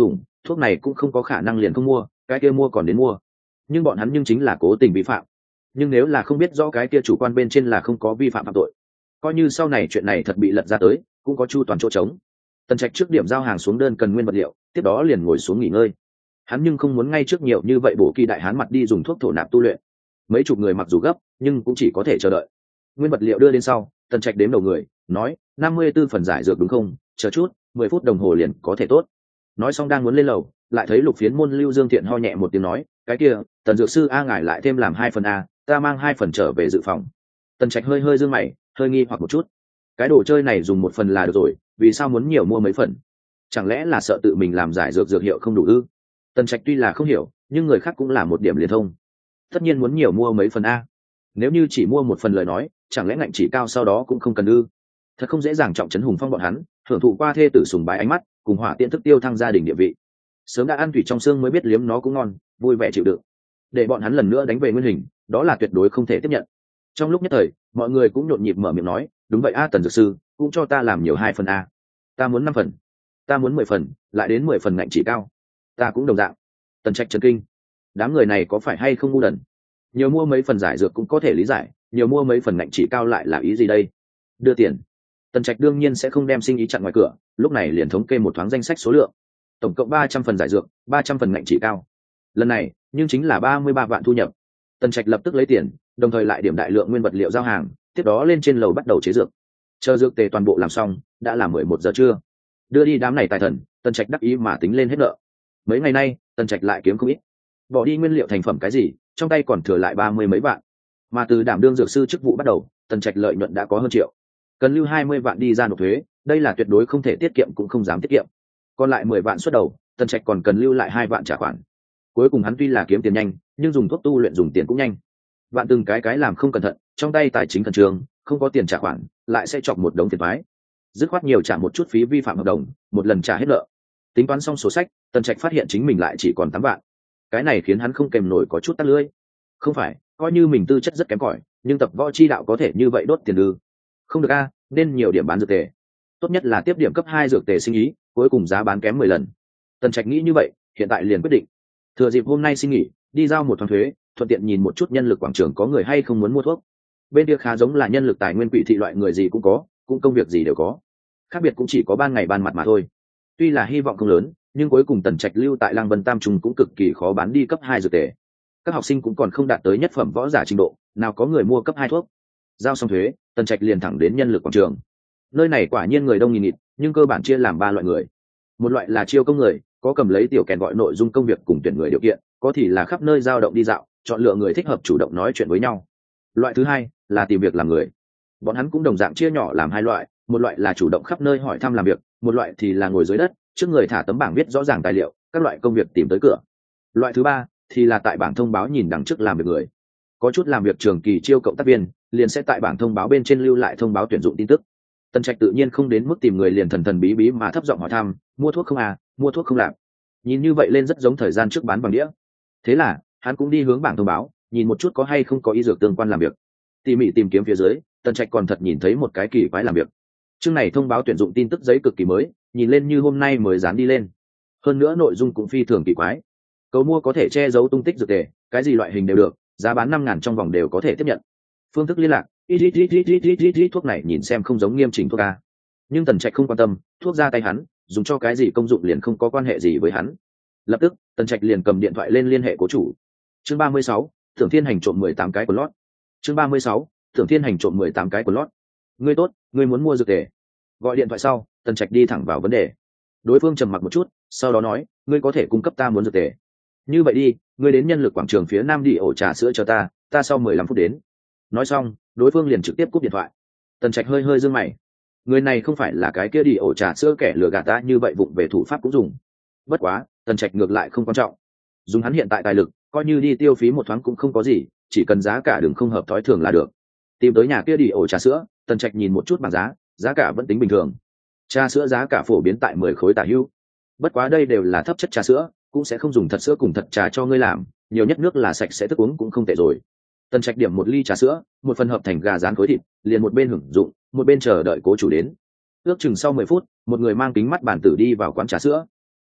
thuốc này cũng không có khả năng liền không mua, cái kia mua còn đến mua. Nhưng bọn hắn nhưng chính là cố tình vi phạm. Nhưng nếu là không biết rõ cái kia chủ quan bên trên là không có vi phạm phạm tội, coi như sau này chuyện này thật bị lật ra tới, cũng có chu toàn chỗ trống. Tần Trạch trước điểm giao hàng xuống đơn cần nguyên vật liệu, tiếp đó liền ngồi xuống nghỉ ngơi. Hắn nhưng không muốn ngay trước nhiều như vậy bổ kỳ đại hán mặt đi dùng thuốc thổ nạp tu luyện. Mấy chục người mặc dù gấp, nhưng cũng chỉ có thể chờ đợi. Nguyên vật liệu đưa đến sau, Tần Trạch đếm đầu người, nói, năm mươi tư phần giải dược đúng không? Chờ chút, mười phút đồng hồ liền có thể tốt. Nói xong đang muốn lên lầu, lại thấy Lục Phiến môn Lưu Dương Thiện ho nhẹ một tiếng nói, cái kia, Tần dược sư a ngài lại thêm làm hai phần a, ta mang hai phần trở về dự phòng. Tần Trạch hơi hơi dương mày, hơi nghi hoặc một chút. Cái đồ chơi này dùng một phần là được rồi, vì sao muốn nhiều mua mấy phần? Chẳng lẽ là sợ tự mình làm giải dược dược hiệu không đủ ư? Tần Trạch tuy là không hiểu, nhưng người khác cũng là một điểm liền thông. Tất nhiên muốn nhiều mua mấy phần a. Nếu như chỉ mua một phần lời nói, chẳng lẽ ngạnh chỉ cao sau đó cũng không cần ư? Thật không dễ dàng trọng trấn hùng phong bọn hắn, hưởng thụ qua thê tử sùng bái ánh mắt, cùng hỏa tiện thức tiêu thăng gia đình địa vị. Sớm đã ăn thủy trong xương mới biết liếm nó cũng ngon, vui vẻ chịu đựng. Để bọn hắn lần nữa đánh về nguyên hình, đó là tuyệt đối không thể tiếp nhận. Trong lúc nhất thời, mọi người cũng nhộn nhịp mở miệng nói, đúng vậy a Tần dược sư, cũng cho ta làm nhiều hai phần a. Ta muốn năm phần, ta muốn mười phần, lại đến mười phần ngạnh chỉ cao. Ta cũng đồng dạng. Tần Trạch chấn kinh. Đám người này có phải hay không ngu đần? Nhiều mua mấy phần giải dược cũng có thể lý giải, nhiều mua mấy phần ngạnh chỉ cao lại là ý gì đây? Đưa tiền. Tần Trạch đương nhiên sẽ không đem sinh ý chặn ngoài cửa, lúc này liền thống kê một thoáng danh sách số lượng. Tổng cộng ba trăm phần giải dược, ba trăm phần ngạnh chỉ cao. Lần này, nhưng chính là ba mươi ba vạn thu nhập. Tần Trạch lập tức lấy tiền, đồng thời lại điểm đại lượng nguyên vật liệu giao hàng, tiếp đó lên trên lầu bắt đầu chế dược. Chờ dược tề toàn bộ làm xong, đã là mười một giờ trưa. Đưa đi đám này tài thần, Tần Trạch đắc ý mà tính lên hết nợ. Mấy ngày nay, Tần Trạch lại kiếm không ít. Bỏ đi nguyên liệu thành phẩm cái gì, trong tay còn thừa lại ba mươi mấy vạn. Mà từ đảm đương dược sư chức vụ bắt đầu, Tần Trạch lợi nhuận đã có hơn triệu. Cần lưu hai mươi vạn đi ra nộp thuế, đây là tuyệt đối không thể tiết kiệm cũng không dám tiết kiệm. Còn lại mười vạn xuất đầu, Tần Trạch còn cần lưu lại hai vạn trả khoản. Cuối cùng hắn tuy là kiếm tiền nhanh, nhưng dùng thuốc tu luyện dùng tiền cũng nhanh. Vạn từng cái cái làm không cẩn thận, trong tay tài chính khẩn trương, không có tiền trả khoản, lại sẽ chọc một đống tiền phái. Dứt khoát nhiều trả một chút phí vi phạm hợp đồng, một lần trả hết nợ. Tính toán xong sổ sách, Tần Trạch phát hiện chính mình lại chỉ còn tám vạn. Cái này khiến hắn không kèm nổi có chút tắt lưỡi. Không phải, coi như mình tư chất rất kém cỏi, nhưng tập võ chi đạo có thể như vậy đốt tiền ư? Không được a, nên nhiều điểm bán dược tề. Tốt nhất là tiếp điểm cấp hai dược tề sinh ý, cuối cùng giá bán kém mười lần. Tần Trạch nghĩ như vậy, hiện tại liền quyết định. Thừa dịp hôm nay xin nghỉ, đi giao một thoáng thuế, thuận tiện nhìn một chút nhân lực quảng trường có người hay không muốn mua thuốc. Bên kia khá giống là nhân lực tài nguyên quỹ thị loại người gì cũng có, cũng công việc gì đều có. Khác biệt cũng chỉ có ban ngày ban mặt mà thôi. Tuy là hy vọng không lớn, nhưng cuối cùng Tần Trạch lưu tại Lăng Vân Tam Trung cũng cực kỳ khó bán đi cấp hai dược tề. Các học sinh cũng còn không đạt tới nhất phẩm võ giả trình độ, nào có người mua cấp hai thuốc. Giao xong thuế, Tần Trạch liền thẳng đến nhân lực quảng trường. Nơi này quả nhiên người đông nghìn nghịt, nhưng cơ bản chia làm ba loại người. Một loại là chiêu công người, có cầm lấy tiểu kèn gọi nội dung công việc cùng tuyển người điều kiện, có thì là khắp nơi dao động đi dạo, chọn lựa người thích hợp chủ động nói chuyện với nhau. Loại thứ hai là tìm việc làm người. Bọn hắn cũng đồng dạng chia nhỏ làm hai loại, một loại là chủ động khắp nơi hỏi thăm làm việc, một loại thì là ngồi dưới đất, trước người thả tấm bảng viết rõ ràng tài liệu, các loại công việc tìm tới cửa. Loại thứ ba thì là tại bảng thông báo nhìn đằng trước làm việc người. Có chút làm việc trường kỳ chiêu cộng tác viên, liền sẽ tại bảng thông báo bên trên lưu lại thông báo tuyển dụng tin tức. Tần Trạch tự nhiên không đến mức tìm người liền thần thần bí bí mà thấp giọng hỏi thăm, mua thuốc không à, mua thuốc không làm. Nhìn như vậy lên rất giống thời gian trước bán bằng đĩa. Thế là hắn cũng đi hướng bảng thông báo, nhìn một chút có hay không có y dược tương quan làm việc. Tỉ mỉ tìm kiếm phía dưới, Tần Trạch còn thật nhìn thấy một cái kỳ quái làm việc. Chương này thông báo tuyển dụng tin tức giấy cực kỳ mới, nhìn lên như hôm nay mới dán đi lên. Hơn nữa nội dung cũng phi thường kỳ quái. Cầu mua có thể che giấu tung tích dược tề, cái gì loại hình đều được, giá bán năm ngàn trong vòng đều có thể tiếp nhận. Phương thức liên lạc, ít ít ít ít ít ít ít ít thuốc này nhìn xem không giống nghiêm chỉnh thuốc a. Nhưng Tần Trạch không quan tâm, thuốc ra tay hắn, dùng cho cái gì công dụng liền không có quan hệ gì với hắn. Lập tức, Tần Trạch liền cầm điện thoại lên liên hệ cố chủ. Chương ba mươi sáu, Thưởng Thiên Hành trộm mười tám cái của lót. Chương ba mươi sáu, Thưởng Thiên Hành trộm mười tám cái của lót. Ngươi tốt, ngươi muốn mua dược tề. Gọi điện thoại sau, Tần Trạch đi thẳng vào vấn đề. Đối phương trầm mặc một chút, sau đó nói, ngươi có thể cung cấp ta muốn dược tề. Như vậy đi, ngươi đến nhân lực quảng trường phía nam đi ổ trà sữa chờ ta, ta sau mười lăm phút đến. Nói xong, đối phương liền trực tiếp cúp điện thoại. Tần Trạch hơi hơi giương mày. Người này không phải là cái kia đi ổ trà sữa kẻ lừa gạt ta như vậy, vụng về thủ pháp cũng dùng. Bất quá, Tần Trạch ngược lại không quan trọng. Dùng hắn hiện tại tài lực, coi như đi tiêu phí một thoáng cũng không có gì, chỉ cần giá cả đừng không hợp thói thường là được. Tìm tới nhà kia đi ổ trà sữa, Tần Trạch nhìn một chút bảng giá, giá cả vẫn tính bình thường. Trà sữa giá cả phổ biến tại mười khối tả hữu. Bất quá đây đều là thấp chất trà sữa, cũng sẽ không dùng thật sữa cùng thật trà cho ngươi làm, nhiều nhất nước là sạch sẽ, thức uống cũng không tệ rồi. Tần Trạch điểm một ly trà sữa, một phần hợp thành gà rán khối thịt, liền một bên hưởng dụng, một bên chờ đợi cố chủ đến. Ước chừng sau mười phút, một người mang kính mắt bản tử đi vào quán trà sữa.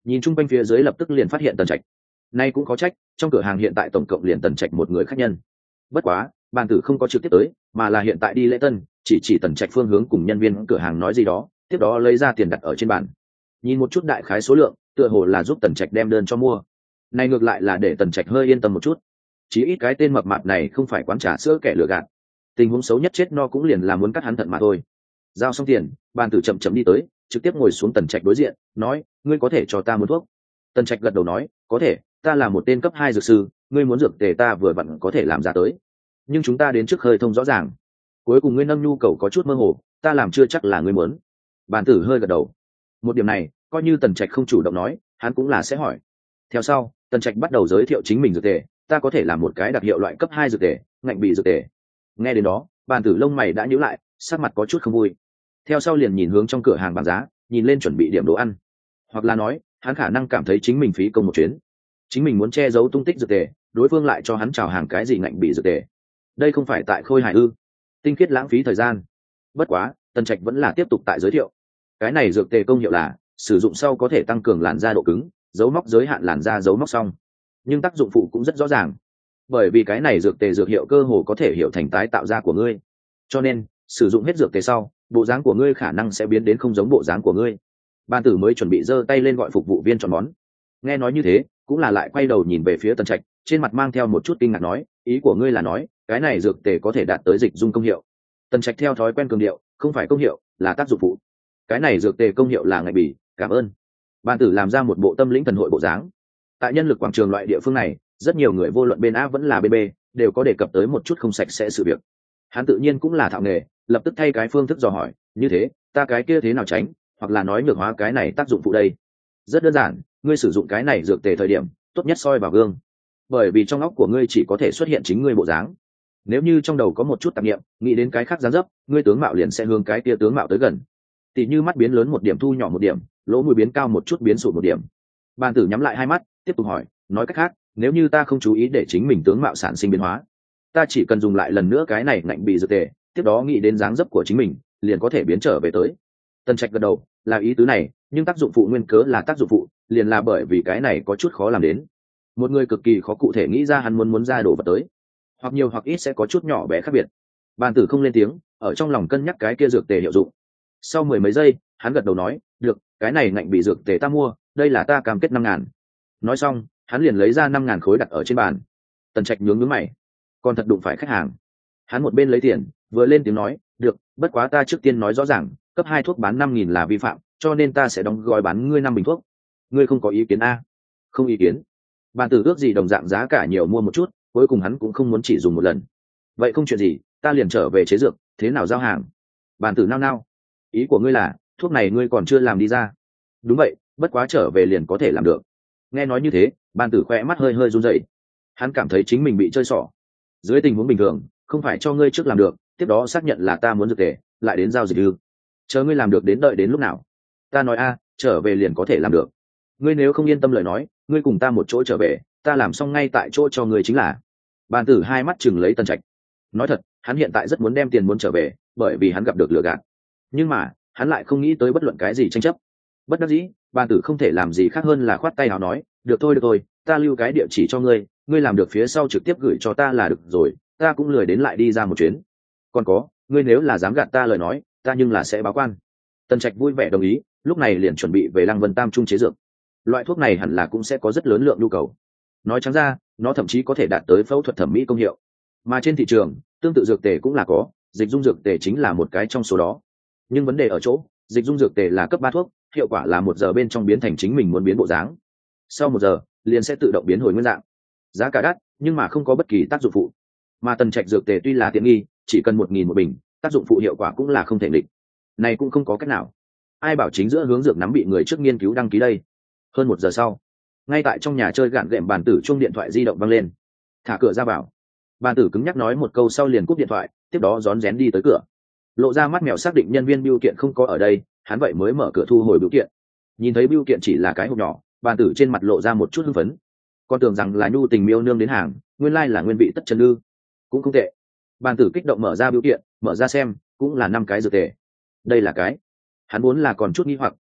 nhìn chung quanh phía dưới lập tức liền phát hiện Tần Trạch. Nay cũng có trách, trong cửa hàng hiện tại tổng cộng liền Tần Trạch một người khách nhân. Bất quá bàn tử không có trực tiếp tới, mà là hiện tại đi lễ tân, chỉ chỉ Tần Trạch phương hướng cùng nhân viên cửa hàng nói gì đó, tiếp đó lấy ra tiền đặt ở trên bàn. Nhìn một chút đại khái số lượng, tựa hồ là giúp Tần Trạch đem đơn cho mua. Này ngược lại là để Tần Trạch hơi yên tâm một chút, chí ít cái tên mập mạp này không phải quán trà sữa kẻ lừa gạt. Tình huống xấu nhất chết no cũng liền là muốn cắt hắn thận mà thôi. Giao xong tiền, bàn tử chậm chậm đi tới, trực tiếp ngồi xuống Tần Trạch đối diện, nói: ngươi có thể cho ta một thuốc? Tần Trạch gật đầu nói: có thể, ta là một tên cấp hai dược sư, ngươi muốn dược tề ta vừa vặn có thể làm ra tới, nhưng chúng ta đến trước hơi thông rõ ràng. Cuối cùng ngươi nâng nhu cầu có chút mơ hồ, ta làm chưa chắc là ngươi muốn. Bàn tử hơi gật đầu. Một điểm này coi như Tần Trạch không chủ động nói, hắn cũng là sẽ hỏi. Theo sau Tần Trạch bắt đầu giới thiệu chính mình dược tề, ta có thể làm một cái đặc hiệu loại cấp hai dược tề, ngạnh bị dược tề. Nghe đến đó bàn tử lông mày đã nhíu lại, sắc mặt có chút không vui. Theo sau liền nhìn hướng trong cửa hàng bảng giá, nhìn lên chuẩn bị điểm đồ ăn, hoặc là nói hắn khả năng cảm thấy chính mình phí công một chuyến, chính mình muốn che giấu tung tích dược tề, đối phương lại cho hắn chào hàng cái gì ngạnh bị dược tề, đây không phải tại khôi hài ư? Tinh khiết lãng phí thời gian. Bất quá Tần Trạch vẫn là tiếp tục tại giới thiệu, cái này dược tề công hiệu là sử dụng sau có thể tăng cường làn da độ cứng, dấu móc giới hạn làn da dấu móc xong, nhưng tác dụng phụ cũng rất rõ ràng, bởi vì cái này dược tề dược hiệu cơ hồ có thể hiệu thành tái tạo da của ngươi, cho nên sử dụng hết dược tề sau, bộ dáng của ngươi khả năng sẽ biến đến không giống bộ dáng của ngươi. Ban tử mới chuẩn bị giơ tay lên gọi phục vụ viên chọn món, nghe nói như thế cũng là lại quay đầu nhìn về phía Tần Trạch, trên mặt mang theo một chút kinh ngạc nói: ý của ngươi là nói cái này dược tề có thể đạt tới dịch dung công hiệu? Tần Trạch theo thói quen cường điệu: không phải công hiệu, là tác dụng phụ. Cái này dược tề công hiệu là ngạnh bỉ, cảm ơn. Ban tử làm ra một bộ tâm lĩnh thần hội bộ dáng. Tại nhân lực quảng trường loại địa phương này, rất nhiều người vô luận bên A vẫn là bên B đều có đề cập tới một chút không sạch sẽ sự việc. Hắn tự nhiên cũng là thạo nghề, lập tức thay cái phương thức dò hỏi: như thế ta cái kia thế nào tránh, hoặc là nói nhược hóa cái này tác dụng phụ đây? Rất đơn giản, ngươi sử dụng cái này dược tề thời điểm tốt nhất soi vào gương, bởi vì trong óc của ngươi chỉ có thể xuất hiện chính ngươi bộ dáng. Nếu như trong đầu có một chút tạp niệm, nghĩ đến cái khác dáng dấp, ngươi tướng mạo liền sẽ hướng cái kia tướng mạo tới gần. Tỷ như mắt biến lớn một điểm thu nhỏ một điểm, lỗ mũi biến cao một chút biến sụt một điểm. Bàn tử nhắm lại hai mắt, tiếp tục hỏi: nói cách khác, nếu như ta không chú ý để chính mình tướng mạo sản sinh biến hóa, ta chỉ cần dùng lại lần nữa cái này ngạnh bị dược tề, tiếp đó nghĩ đến dáng dấp của chính mình, liền có thể biến trở về tới. Tần Trạch gật đầu, là ý tứ này, nhưng tác dụng phụ nguyên cớ là tác dụng phụ, liền là bởi vì cái này có chút khó làm đến. Một người cực kỳ khó cụ thể nghĩ ra hắn muốn muốn ra đồ vật tới, hoặc nhiều hoặc ít sẽ có chút nhỏ bé khác biệt. Bàn tử không lên tiếng, ở trong lòng cân nhắc cái kia dược tề hiệu dụng. Sau mười mấy giây hắn gật đầu nói: được, cái này ngạnh bị dược tề ta mua, đây là ta cam kết năm ngàn. Nói xong hắn liền lấy ra năm ngàn khối đặt ở trên bàn. Tần Trạch nhướng nhướng mày, còn thật đụng phải khách hàng. Hắn một bên lấy tiền vừa lên tiếng nói: được, bất quá ta trước tiên nói rõ ràng, cấp hai thuốc bán năm nghìn là vi phạm, cho nên ta sẽ đóng gói bán ngươi năm bình thuốc. Ngươi không có ý kiến a? Không ý kiến. Bàn tử ước gì đồng dạng giá cả nhiều mua một chút, cuối cùng hắn cũng không muốn chỉ dùng một lần. Vậy không chuyện gì, ta liền trở về chế dược, thế nào giao hàng? Bàn tử nao nao, ý của ngươi là thuốc này ngươi còn chưa làm đi ra? Đúng vậy, bất quá trở về liền có thể làm được. Nghe nói như thế bàn tử khoe mắt hơi hơi run rẩy, hắn cảm thấy chính mình bị chơi xỏ. Dưới tình huống bình thường không phải cho ngươi trước làm được, tiếp đó xác nhận là ta muốn dược tề, lại đến giao dịch ư? Chờ ngươi làm được đến đợi đến lúc nào? Ta nói a, trở về liền có thể làm được. Ngươi nếu không yên tâm lời nói, ngươi cùng ta một chỗ trở về, ta làm xong ngay tại chỗ cho ngươi chính là. Bàn tử hai mắt chừng lấy Tần Trạch. Nói thật, hắn hiện tại rất muốn đem tiền muốn trở về, bởi vì hắn gặp được lừa gạt. Nhưng mà hắn lại không nghĩ tới bất luận cái gì tranh chấp. Bất đắc dĩ, bàn tử không thể làm gì khác hơn là khoát tay áo nói: được thôi được thôi, ta lưu cái địa chỉ cho ngươi, ngươi làm được phía sau trực tiếp gửi cho ta là được rồi, ta cũng lười đến lại đi ra một chuyến. Còn có, ngươi nếu là dám gạt ta lời nói, ta nhưng là sẽ báo quan. Tần Trạch vui vẻ đồng ý, lúc này liền chuẩn bị về Lăng Vân Tam Trung chế dược. Loại thuốc này hẳn là cũng sẽ có rất lớn lượng nhu cầu. Nói trắng ra, nó thậm chí có thể đạt tới phẫu thuật thẩm mỹ công hiệu. Mà trên thị trường, tương tự dược tề cũng là có, dịch dung dược tề chính là một cái trong số đó. Nhưng vấn đề ở chỗ, dịch dung dược tề là cấp ba thuốc, hiệu quả là một giờ bên trong biến thành chính mình muốn biến bộ dáng. Sau một giờ, liền sẽ tự động biến hồi nguyên dạng. Giá cả đắt, nhưng mà không có bất kỳ tác dụng phụ. Mà Tần Trạch dược tề tuy là tiện nghi, chỉ cần một nghìn một bình, tác dụng phụ hiệu quả cũng là không thể địch. Này cũng không có cách nào. Ai bảo chính giữa hướng dược nắm bị người trước nghiên cứu đăng ký đây. Hơn một giờ sau, ngay tại trong nhà chơi gạn gệm, bàn tử chuông điện thoại di động vang lên. Thả cửa ra vào. Bàn tử cứng nhắc nói một câu sau liền cúp điện thoại, tiếp đó rón rén đi tới cửa. Lộ ra mắt mèo xác định nhân viên bưu kiện không có ở đây, hắn vậy mới mở cửa thu hồi bưu kiện. Nhìn thấy bưu kiện chỉ là cái hộp nhỏ, bàn tử trên mặt lộ ra một chút hưng phấn. Con tưởng rằng là nhu tình miêu nương đến hàng, nguyên lai là nguyên vị tất chân ư. Cũng không tệ. Bàn tử kích động mở ra bưu kiện, mở ra xem, cũng là năm cái dược tề. Đây là cái. Hắn muốn là còn chút nghi hoặc,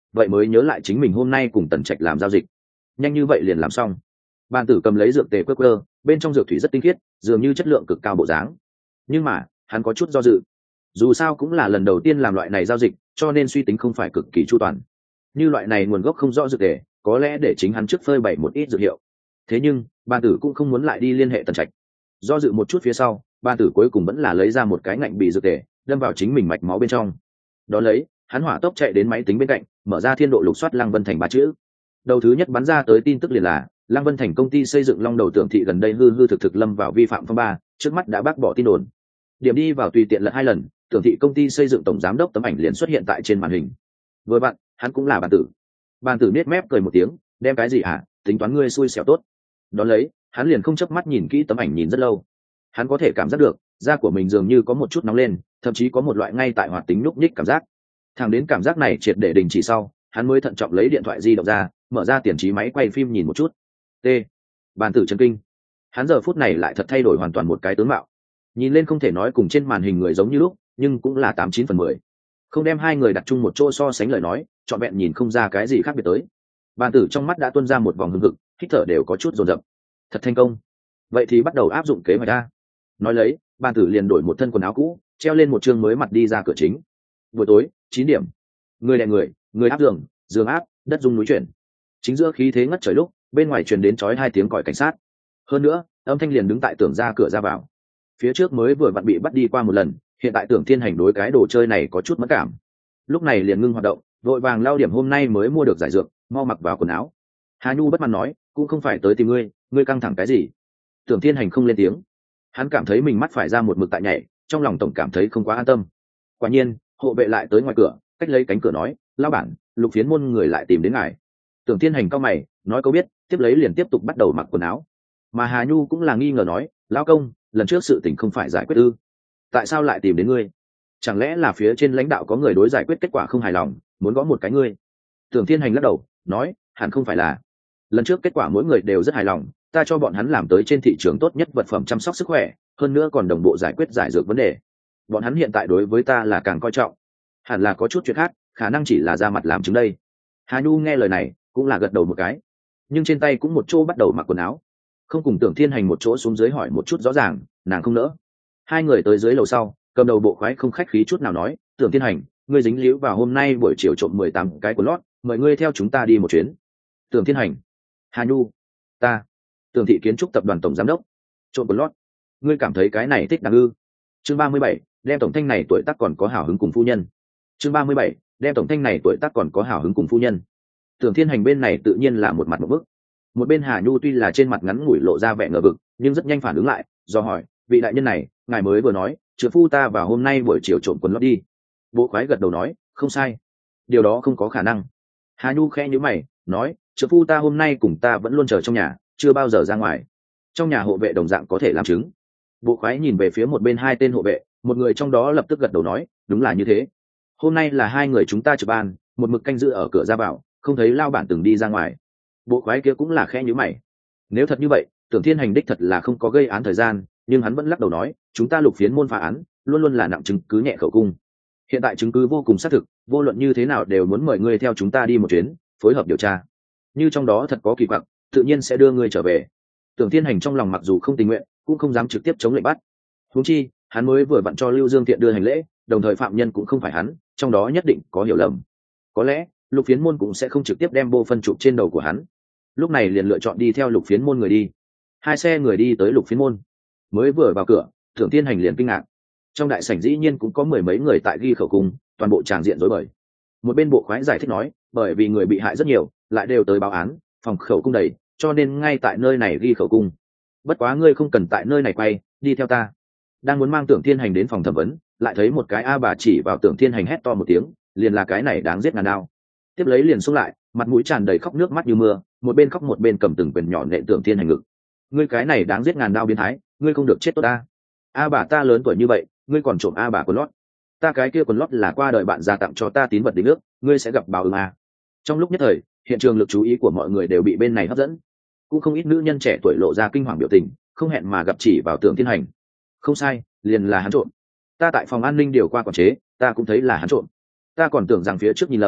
vậy mới nhớ lại chính mình hôm nay cùng Tần Trạch làm giao dịch. Nhanh như vậy liền làm xong. Bàn tử cầm lấy dược tề quơ quơ, bên trong dược thủy rất tinh khiết, dường như chất lượng cực cao bộ dáng. Nhưng mà hắn có chút do dự, dù sao cũng là lần đầu tiên làm loại này giao dịch, cho nên suy tính không phải cực kỳ chu toàn. Như loại này nguồn gốc không rõ dược tề, có lẽ để chính hắn trước phơi bày một ít dược hiệu. Thế nhưng bàn tử cũng không muốn lại đi liên hệ Tần Trạch. Do dự một chút phía sau, bàn tử cuối cùng vẫn là lấy ra một cái ngạnh bị dược tề, đâm vào chính mình mạch máu bên trong. Đó lấy, hắn hỏa tốc chạy đến máy tính bên cạnh, mở ra thiên độ lục soát Lăng Vân Thành ba chữ. Đầu thứ nhất bắn ra tới tin tức liền là Lăng Vân Thành công ty xây dựng Long Đầu Tưởng thị gần đây hư hư thực thực lâm vào vi phạm phong ba, trước mắt đã bác bỏ tin đồn. Điểm đi vào tùy tiện lật hai lần, Tưởng thị công ty xây dựng tổng giám đốc tấm ảnh liền xuất hiện tại trên màn hình. Vừa bạn, hắn cũng là bàn tử. Bàn tử nết mép cười một tiếng, đem cái gì hả, tính toán ngươi xui xẻo tốt. Đó lấy, hắn liền không chớp mắt nhìn kỹ tấm ảnh nhìn rất lâu. Hắn có thể cảm giác được, da của mình dường như có một chút nóng lên, thậm chí có một loại ngay tại hoạt tính nhúc nhích cảm giác. Thẳng đến cảm giác này triệt để đình chỉ sau, hắn mới thận trọng lấy điện thoại di động ra, mở ra tiền trí máy quay phim nhìn một chút. T. Bàn tử chấn kinh. Hắn giờ phút này lại thật thay đổi hoàn toàn một cái tướng mạo. Nhìn lên không thể nói cùng trên màn hình người giống như lúc, nhưng cũng là tám chín phần mười. Không đem hai người đặt chung một chỗ so sánh lời nói, trọn vẹn nhìn không ra cái gì khác biệt tới. Bàn tử trong mắt đã tuôn ra một vòng hưng hực, hít thở đều có chút dồn dập. Thật thành công. Vậy thì bắt đầu áp dụng kế hoạch a. Nói lấy, bàn tử liền đổi một thân quần áo cũ, treo lên một chương mới mặt đi ra cửa chính. Buổi tối, chín điểm. Người đè người, người áp giường, giường áp, đất rung núi chuyển. Chính giữa khí thế ngất trời lúc, bên ngoài truyền đến chói hai tiếng còi cảnh sát. Hơn nữa, âm thanh liền đứng tại tường ra cửa ra vào. Phía trước mới vừa vặn bị bắt đi qua một lần, hiện tại Tưởng Thiên Hành đối cái đồ chơi này có chút mất cảm. Lúc này liền ngưng hoạt động, vội vàng lao điểm hôm nay mới mua được giải dược, mau mặc vào quần áo. Hà Nhu bất mãn nói, cũng không phải tới tìm ngươi, ngươi căng thẳng cái gì? Tưởng Thiên Hành không lên tiếng. Hắn cảm thấy mình mắt phải ra một mực tại nhảy, trong lòng tổng cảm thấy không quá an tâm. Quả nhiên, hộ vệ lại tới ngoài cửa, cách lấy cánh cửa nói, lão bản, Lục Phiến môn người lại tìm đến ngài. Tưởng Thiên Hành cao mày, nói câu biết, tiếp lấy liền tiếp tục bắt đầu mặc quần áo. Mà Hà Nhu cũng là nghi ngờ nói, lão công, lần trước sự tình không phải giải quyết ư? Tại sao lại tìm đến ngươi? Chẳng lẽ là phía trên lãnh đạo có người đối giải quyết kết quả không hài lòng, muốn gõ một cái ngươi? Tưởng Thiên Hành lắc đầu, nói, hẳn không phải là. Lần trước kết quả mỗi người đều rất hài lòng, ta cho bọn hắn làm tới trên thị trường tốt nhất vật phẩm chăm sóc sức khỏe, hơn nữa còn đồng bộ giải quyết giải dược vấn đề. Bọn hắn hiện tại đối với ta là càng coi trọng. Hẳn là có chút chuyện khác, khả năng chỉ là ra mặt làm chứng đây. Hà Nhu nghe lời này, cũng là gật đầu một cái, nhưng trên tay cũng một chỗ bắt đầu mặc quần áo, không cùng Tưởng Thiên Hành một chỗ xuống dưới hỏi một chút rõ ràng, nàng không nỡ. Hai người tới dưới lầu sau, cầm đầu bộ khoái không khách khí chút nào nói, Tưởng Thiên Hành, ngươi dính líu vào hôm nay buổi chiều trộm mười tám cái của lót, mời ngươi theo chúng ta đi một chuyến. Tưởng Thiên Hành, Hà Nhu, ta, Tưởng thị kiến trúc tập đoàn tổng giám đốc, trộm của lót, ngươi cảm thấy cái này thích đáng ư? Chương ba mươi bảy, đem tổng thanh này tuổi tác còn có hào hứng cùng phu nhân. Chương ba mươi bảy, đem tổng thanh này tuổi tác còn có hào hứng cùng phu nhân. Tưởng Thiên Hành bên này tự nhiên là một mặt một bức. Một bên Hà Nhu tuy là trên mặt ngắn ngủi lộ ra vẻ ngờ vực, nhưng rất nhanh phản ứng lại, do hỏi, vị đại nhân này, ngài mới vừa nói, trưởng phu ta vào hôm nay buổi chiều trộm quần lót đi. Bộ khoái gật đầu nói, không sai, điều đó không có khả năng. Hà Nhu khẽ nhíu mày, nói, trưởng phu ta hôm nay cùng ta vẫn luôn chờ trong nhà, chưa bao giờ ra ngoài. Trong nhà hộ vệ đồng dạng có thể làm chứng. Bộ khoái nhìn về phía một bên hai tên hộ vệ, một người trong đó lập tức gật đầu nói, đúng là như thế. Hôm nay là hai người chúng ta trực ban, một mực canh giữ ở cửa ra vào, không thấy lao bản từng đi ra ngoài. Bộ khoái kia cũng là khẽ nhíu mày. Nếu thật như vậy, Tưởng Thiên Hành đích thật là không có gây án thời gian, nhưng hắn vẫn lắc đầu nói, chúng ta Lục Phiến môn phá án, luôn luôn là nặng chứng cứ nhẹ khẩu cung. Hiện tại chứng cứ vô cùng xác thực, vô luận như thế nào đều muốn mời ngươi theo chúng ta đi một chuyến, phối hợp điều tra. Như trong đó thật có kỳ quặc, tự nhiên sẽ đưa ngươi trở về. Tưởng Thiên Hành trong lòng mặc dù không tình nguyện, cũng không dám trực tiếp chống lệnh bắt. Huống chi, hắn mới vừa vặn cho Lưu Dương Thiện đưa hành lễ, đồng thời phạm nhân cũng không phải hắn, trong đó nhất định có hiểu lầm. Có lẽ, Lục Phiến môn cũng sẽ không trực tiếp đem bô phân chụp trên đầu của hắn. Lúc này liền lựa chọn đi theo Lục Phiến môn người đi. Hai xe người đi tới Lục Phiến môn, mới vừa vào cửa, Tưởng Thiên Hành liền kinh ngạc. Trong đại sảnh dĩ nhiên cũng có mười mấy người tại ghi khẩu cung, toàn bộ tràng diện rối bời. Một bên bộ khoái giải thích nói, bởi vì người bị hại rất nhiều, lại đều tới báo án, phòng khẩu cung đầy, cho nên ngay tại nơi này ghi khẩu cung. Bất quá ngươi không cần tại nơi này quay, đi theo ta. Đang muốn mang Tưởng Thiên Hành đến phòng thẩm vấn, lại thấy một cái a bà chỉ vào Tưởng Thiên Hành hét to một tiếng, liền là cái này đáng giết ngàn đao. Tiếp lấy liền xông lại, mặt mũi tràn đầy khóc nước mắt như mưa, một bên khóc một bên cầm từng quyền nhỏ nện Tưởng Thiên Hành ngực. Ngươi cái này đáng giết ngàn đao biến thái, ngươi không được chết tốt ta. A bà ta lớn tuổi như vậy, ngươi còn trộm a bà quần lót. Ta cái kia quần lót là qua đời bạn gia tặng cho ta tín vật đính ước, ngươi sẽ gặp báo ứng a. Trong lúc nhất thời, hiện trường lực chú ý của mọi người đều bị bên này hấp dẫn, cũng không ít nữ nhân trẻ tuổi lộ ra kinh hoàng biểu tình, không hẹn mà gặp chỉ vào Tưởng Thiên Hành. Không sai, liền là hắn trộm. Ta tại phòng an ninh điều qua quản chế, ta cũng thấy là hắn trộm. Ta còn tưởng rằng phía trước nhìn lầm,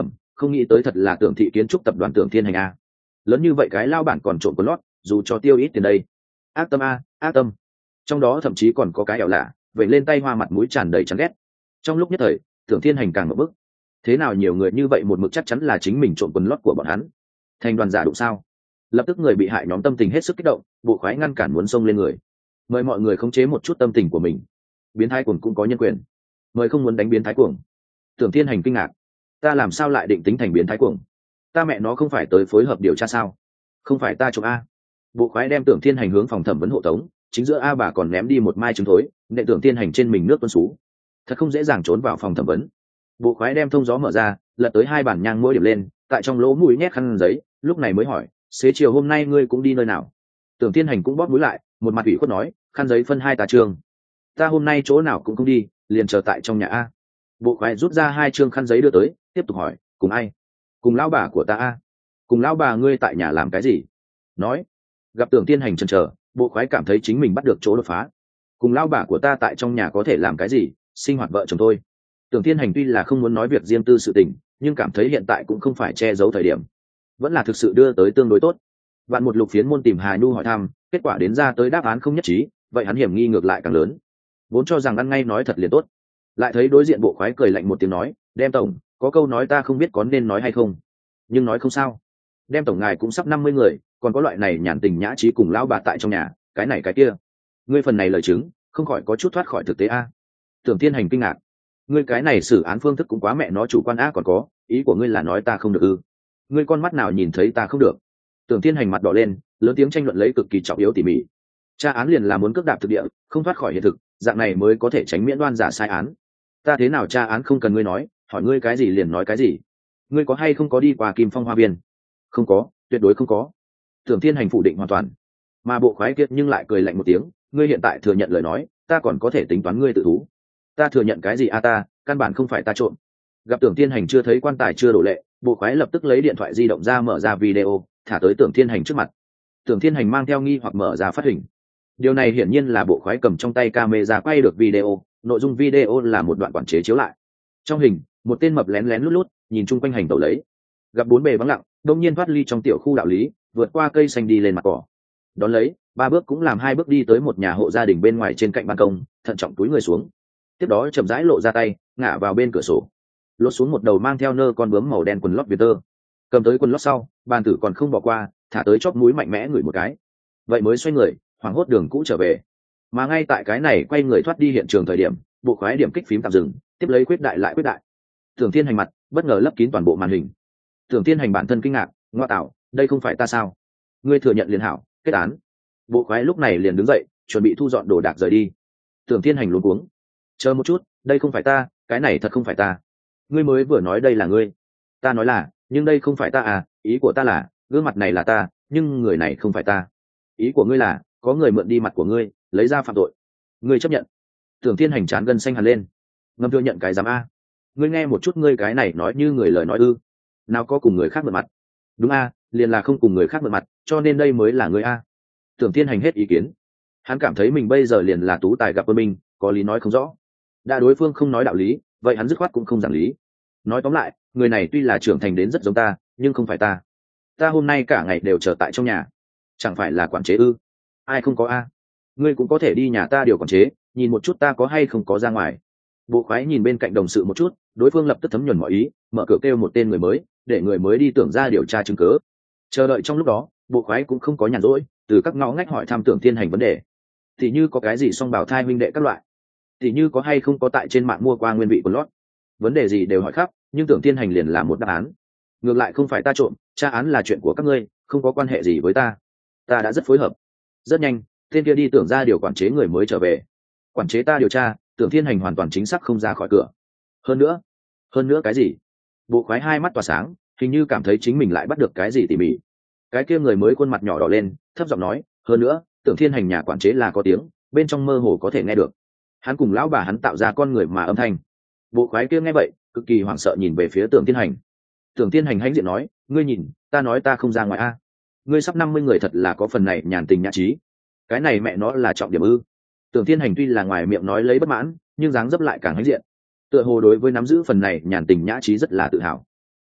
không nghĩ tới thật là Tưởng thị kiến trúc tập đoàn Tưởng Thiên Hành a. Lớn như vậy cái lao bản còn trộm quần lót, dù cho tiêu ít tiền đây. Ác tâm a, ác tâm. Trong đó thậm chí còn có cái ẻo lạ, vậy lên tay hoa mặt mũi tràn đầy chán ghét. Trong lúc nhất thời, Tưởng Thiên Hành càng ngập bức. Thế nào nhiều người như vậy một mực chắc chắn là chính mình trộm quần lót của bọn hắn. Thành đoàn giả đụng sao? Lập tức người bị hại nhóm tâm tình hết sức kích động, bộ khoái ngăn cản muốn xông lên người. Mời mọi người khống chế một chút tâm tình của mình. Biến thái cuồng cũng có nhân quyền. Mời không muốn đánh biến thái cuồng. Tưởng Thiên Hành kinh ngạc, ta làm sao lại định tính thành biến thái cuồng? Ta mẹ nó không phải tới phối hợp điều tra sao? Không phải ta trộm a. Bộ khoái đem Tưởng Thiên Hành hướng phòng thẩm vấn hộ tống, chính giữa a bà còn ném đi một mai trứng thối, nệ Tưởng Thiên Hành trên mình nước tuôn sú. Thật không dễ dàng trốn vào phòng thẩm vấn. Bộ khoái đem thông gió mở ra, lật tới hai bản nhang mỗi điểm lên, tại trong lỗ mũi nhét khăn giấy, lúc này mới hỏi, xế chiều hôm nay ngươi cũng đi nơi nào? Tưởng Thiên Hành cũng bóp mũi lại, một mặt ủy khuất nói, khăn giấy phân hai tà trường. Ta hôm nay chỗ nào cũng không đi, liền chờ tại trong nhà a. Bộ khoái rút ra hai trương khăn giấy đưa tới, tiếp tục hỏi, cùng ai? Cùng lão bà của ta a. Cùng lão bà ngươi tại nhà làm cái gì? Nói. Gặp Tưởng Thiên Hành chần chờ, bộ khoái cảm thấy chính mình bắt được chỗ đột phá. Cùng lão bà của ta tại trong nhà có thể làm cái gì? Sinh hoạt vợ chồng thôi. Tưởng Thiên Hành tuy là không muốn nói việc riêng tư sự tình, nhưng cảm thấy hiện tại cũng không phải che giấu thời điểm, vẫn là thực sự đưa tới tương đối tốt. Bạn một lục phiến môn tìm Hà Nhu hỏi thăm, kết quả đến ra tới đáp án không nhất trí, vậy hắn hiểm nghi ngược lại càng lớn. Vốn cho rằng ăn ngay nói thật liền tốt, lại thấy đối diện bộ khoái cười lạnh một tiếng nói, đem tổng, có câu nói ta không biết có nên nói hay không, nhưng nói không sao. Đem tổng ngài cũng sắp năm mươi người, còn có loại này nhàn tình nhã trí cùng lão bà tại trong nhà, cái này cái kia, ngươi phần này lời chứng không khỏi có chút thoát khỏi thực tế a. Tưởng Thiên Hành kinh ngạc, ngươi cái này xử án phương thức cũng quá mẹ nó chủ quan a. Còn có ý của ngươi là nói ta không được ư? Ngươi con mắt nào nhìn thấy ta không được? Tưởng Thiên Hành mặt đỏ lên, lớn tiếng tranh luận lấy cực kỳ trọng yếu tỉ mỉ. Tra án liền là muốn cước đạp thực địa, không thoát khỏi hiện thực, dạng này mới có thể tránh miễn đoan giả sai án. Ta thế nào tra án không cần ngươi nói, hỏi ngươi cái gì liền nói cái gì. Ngươi có hay không có đi qua Kim Phong Hoa Viên? Không có, tuyệt đối không có. Tưởng Thiên Hành phủ định hoàn toàn. Mà bộ khoái kiệt nhưng lại cười lạnh một tiếng, ngươi hiện tại thừa nhận lời nói, ta còn có thể tính toán ngươi tự thú. Ta thừa nhận cái gì a? Ta căn bản không phải ta trộm. Gặp Tưởng Thiên Hành chưa thấy quan tài chưa đổ lệ, bộ khoái lập tức lấy điện thoại di động ra mở ra video, thả tới Tưởng Thiên Hành trước mặt. Tưởng Thiên Hành mang theo nghi hoặc mở ra phát hình. Điều này hiển nhiên là bộ khoái cầm trong tay camera quay được video, nội dung video là một đoạn quản chế chiếu lại. Trong hình, một tên mập lén lén lút lút nhìn chung quanh hành tẩu lấy. Gặp bốn bề vắng lặng, đột nhiên thoát ly trong tiểu khu đạo lý, vượt qua cây xanh đi lên mặt cỏ. Đón lấy, ba bước cũng làm hai bước đi tới một nhà hộ gia đình bên ngoài trên cạnh ban công, thận trọng túi người xuống. Tiếp đó chậm rãi lộ ra tay, ngả vào bên cửa sổ, lột xuống một đầu mang theo nơ con bướm màu đen quần lót việt tơ. Cầm tới quần lót sau, bàn tử còn không bỏ qua, thả tới chóp mũi mạnh mẽ ngửi một cái. Vậy mới xoay người, hoảng hốt đường cũ trở về. Mà ngay tại cái này quay người thoát đi hiện trường thời điểm, bộ khoái điểm kích phím tạm dừng, tiếp lấy quyết đại lại quyết đại. Tưởng Thiên Hành mặt bất ngờ lấp kín toàn bộ màn hình. Tưởng Thiên Hành bản thân kinh ngạc, ngoa tạo, đây không phải ta sao? Ngươi thừa nhận liền hảo, kết án. Bộ khoái lúc này liền đứng dậy, chuẩn bị thu dọn đồ đạc rời đi. Tưởng Thiên Hành luống cuống, chờ một chút, đây không phải ta, cái này thật không phải ta. Ngươi mới vừa nói đây là ngươi. Ta nói là, nhưng đây không phải ta à, ý của ta là, gương mặt này là ta, nhưng người này không phải ta. Ý của ngươi là, có người mượn đi mặt của ngươi, lấy ra phạm tội. Ngươi chấp nhận? Tưởng Thiên Hành chán gân xanh hẳn lên. Ngâm thừa nhận cái dám a? Ngươi nghe một chút, ngươi cái này nói như người lời nói ư? Nào có cùng người khác mượn mặt? Đúng a, liền là không cùng người khác mượn mặt, cho nên đây mới là ngươi a. Tưởng Thiên Hành hết ý kiến. Hắn cảm thấy mình bây giờ liền là tú tài gặp quân minh, có lý nói không rõ. Đã đối phương không nói đạo lý, vậy hắn dứt khoát cũng không giảng lý. Nói tóm lại, người này tuy là trưởng thành đến rất giống ta, nhưng không phải ta. Ta hôm nay cả ngày đều chờ tại trong nhà, chẳng phải là quản chế ư? Ai không có a? Ngươi cũng có thể đi nhà ta điều quản chế, nhìn một chút ta có hay không có ra ngoài. Bộ khoái nhìn bên cạnh đồng sự một chút, đối phương lập tức thấm nhuần mọi ý, mở cửa kêu một tên người mới, để người mới đi tưởng ra điều tra chứng cứ. Chờ đợi trong lúc đó, bộ khoái cũng không có nhàn rỗi, từ các ngõ ngách hỏi thăm Tưởng Thiên Hành vấn đề. Thì như có cái gì song bảo thai huynh đệ các loại, thì như có hay không có tại trên mạng mua qua nguyên vị của lót, vấn đề gì đều hỏi khắp, nhưng Tưởng Thiên Hành liền là một đáp án. Ngược lại không phải ta trộm, tra án là chuyện của các ngươi, không có quan hệ gì với ta. Ta đã rất phối hợp. Rất nhanh, tên kia đi tưởng ra điều quản chế người mới trở về. Quản chế ta điều tra, Tưởng Thiên Hành hoàn toàn chính xác không ra khỏi cửa. Hơn nữa, hơn nữa cái gì? Bộ khoái hai mắt tỏa sáng, hình như cảm thấy chính mình lại bắt được cái gì tỉ mỉ. Cái kia người mới khuôn mặt nhỏ đỏ lên, thấp giọng nói, hơn nữa, Tưởng Thiên Hành nhà quản chế là có tiếng, bên trong mơ hồ có thể nghe được. Hắn cùng lão bà hắn tạo ra con người mà âm thanh. Bộ khoái kia nghe vậy, cực kỳ hoảng sợ nhìn về phía Tưởng Thiên Hành. Tưởng Thiên Hành hãnh diện nói, ngươi nhìn, ta nói ta không ra ngoài a. Ngươi sắp năm mươi người thật là có phần này nhàn tình nhã trí. Cái này mẹ nó là trọng điểm ư? Tưởng Thiên Hành tuy là ngoài miệng nói lấy bất mãn, nhưng dáng dấp lại càng hãnh diện. Tựa hồ đối với nắm giữ phần này nhàn tình nhã trí rất là tự hào.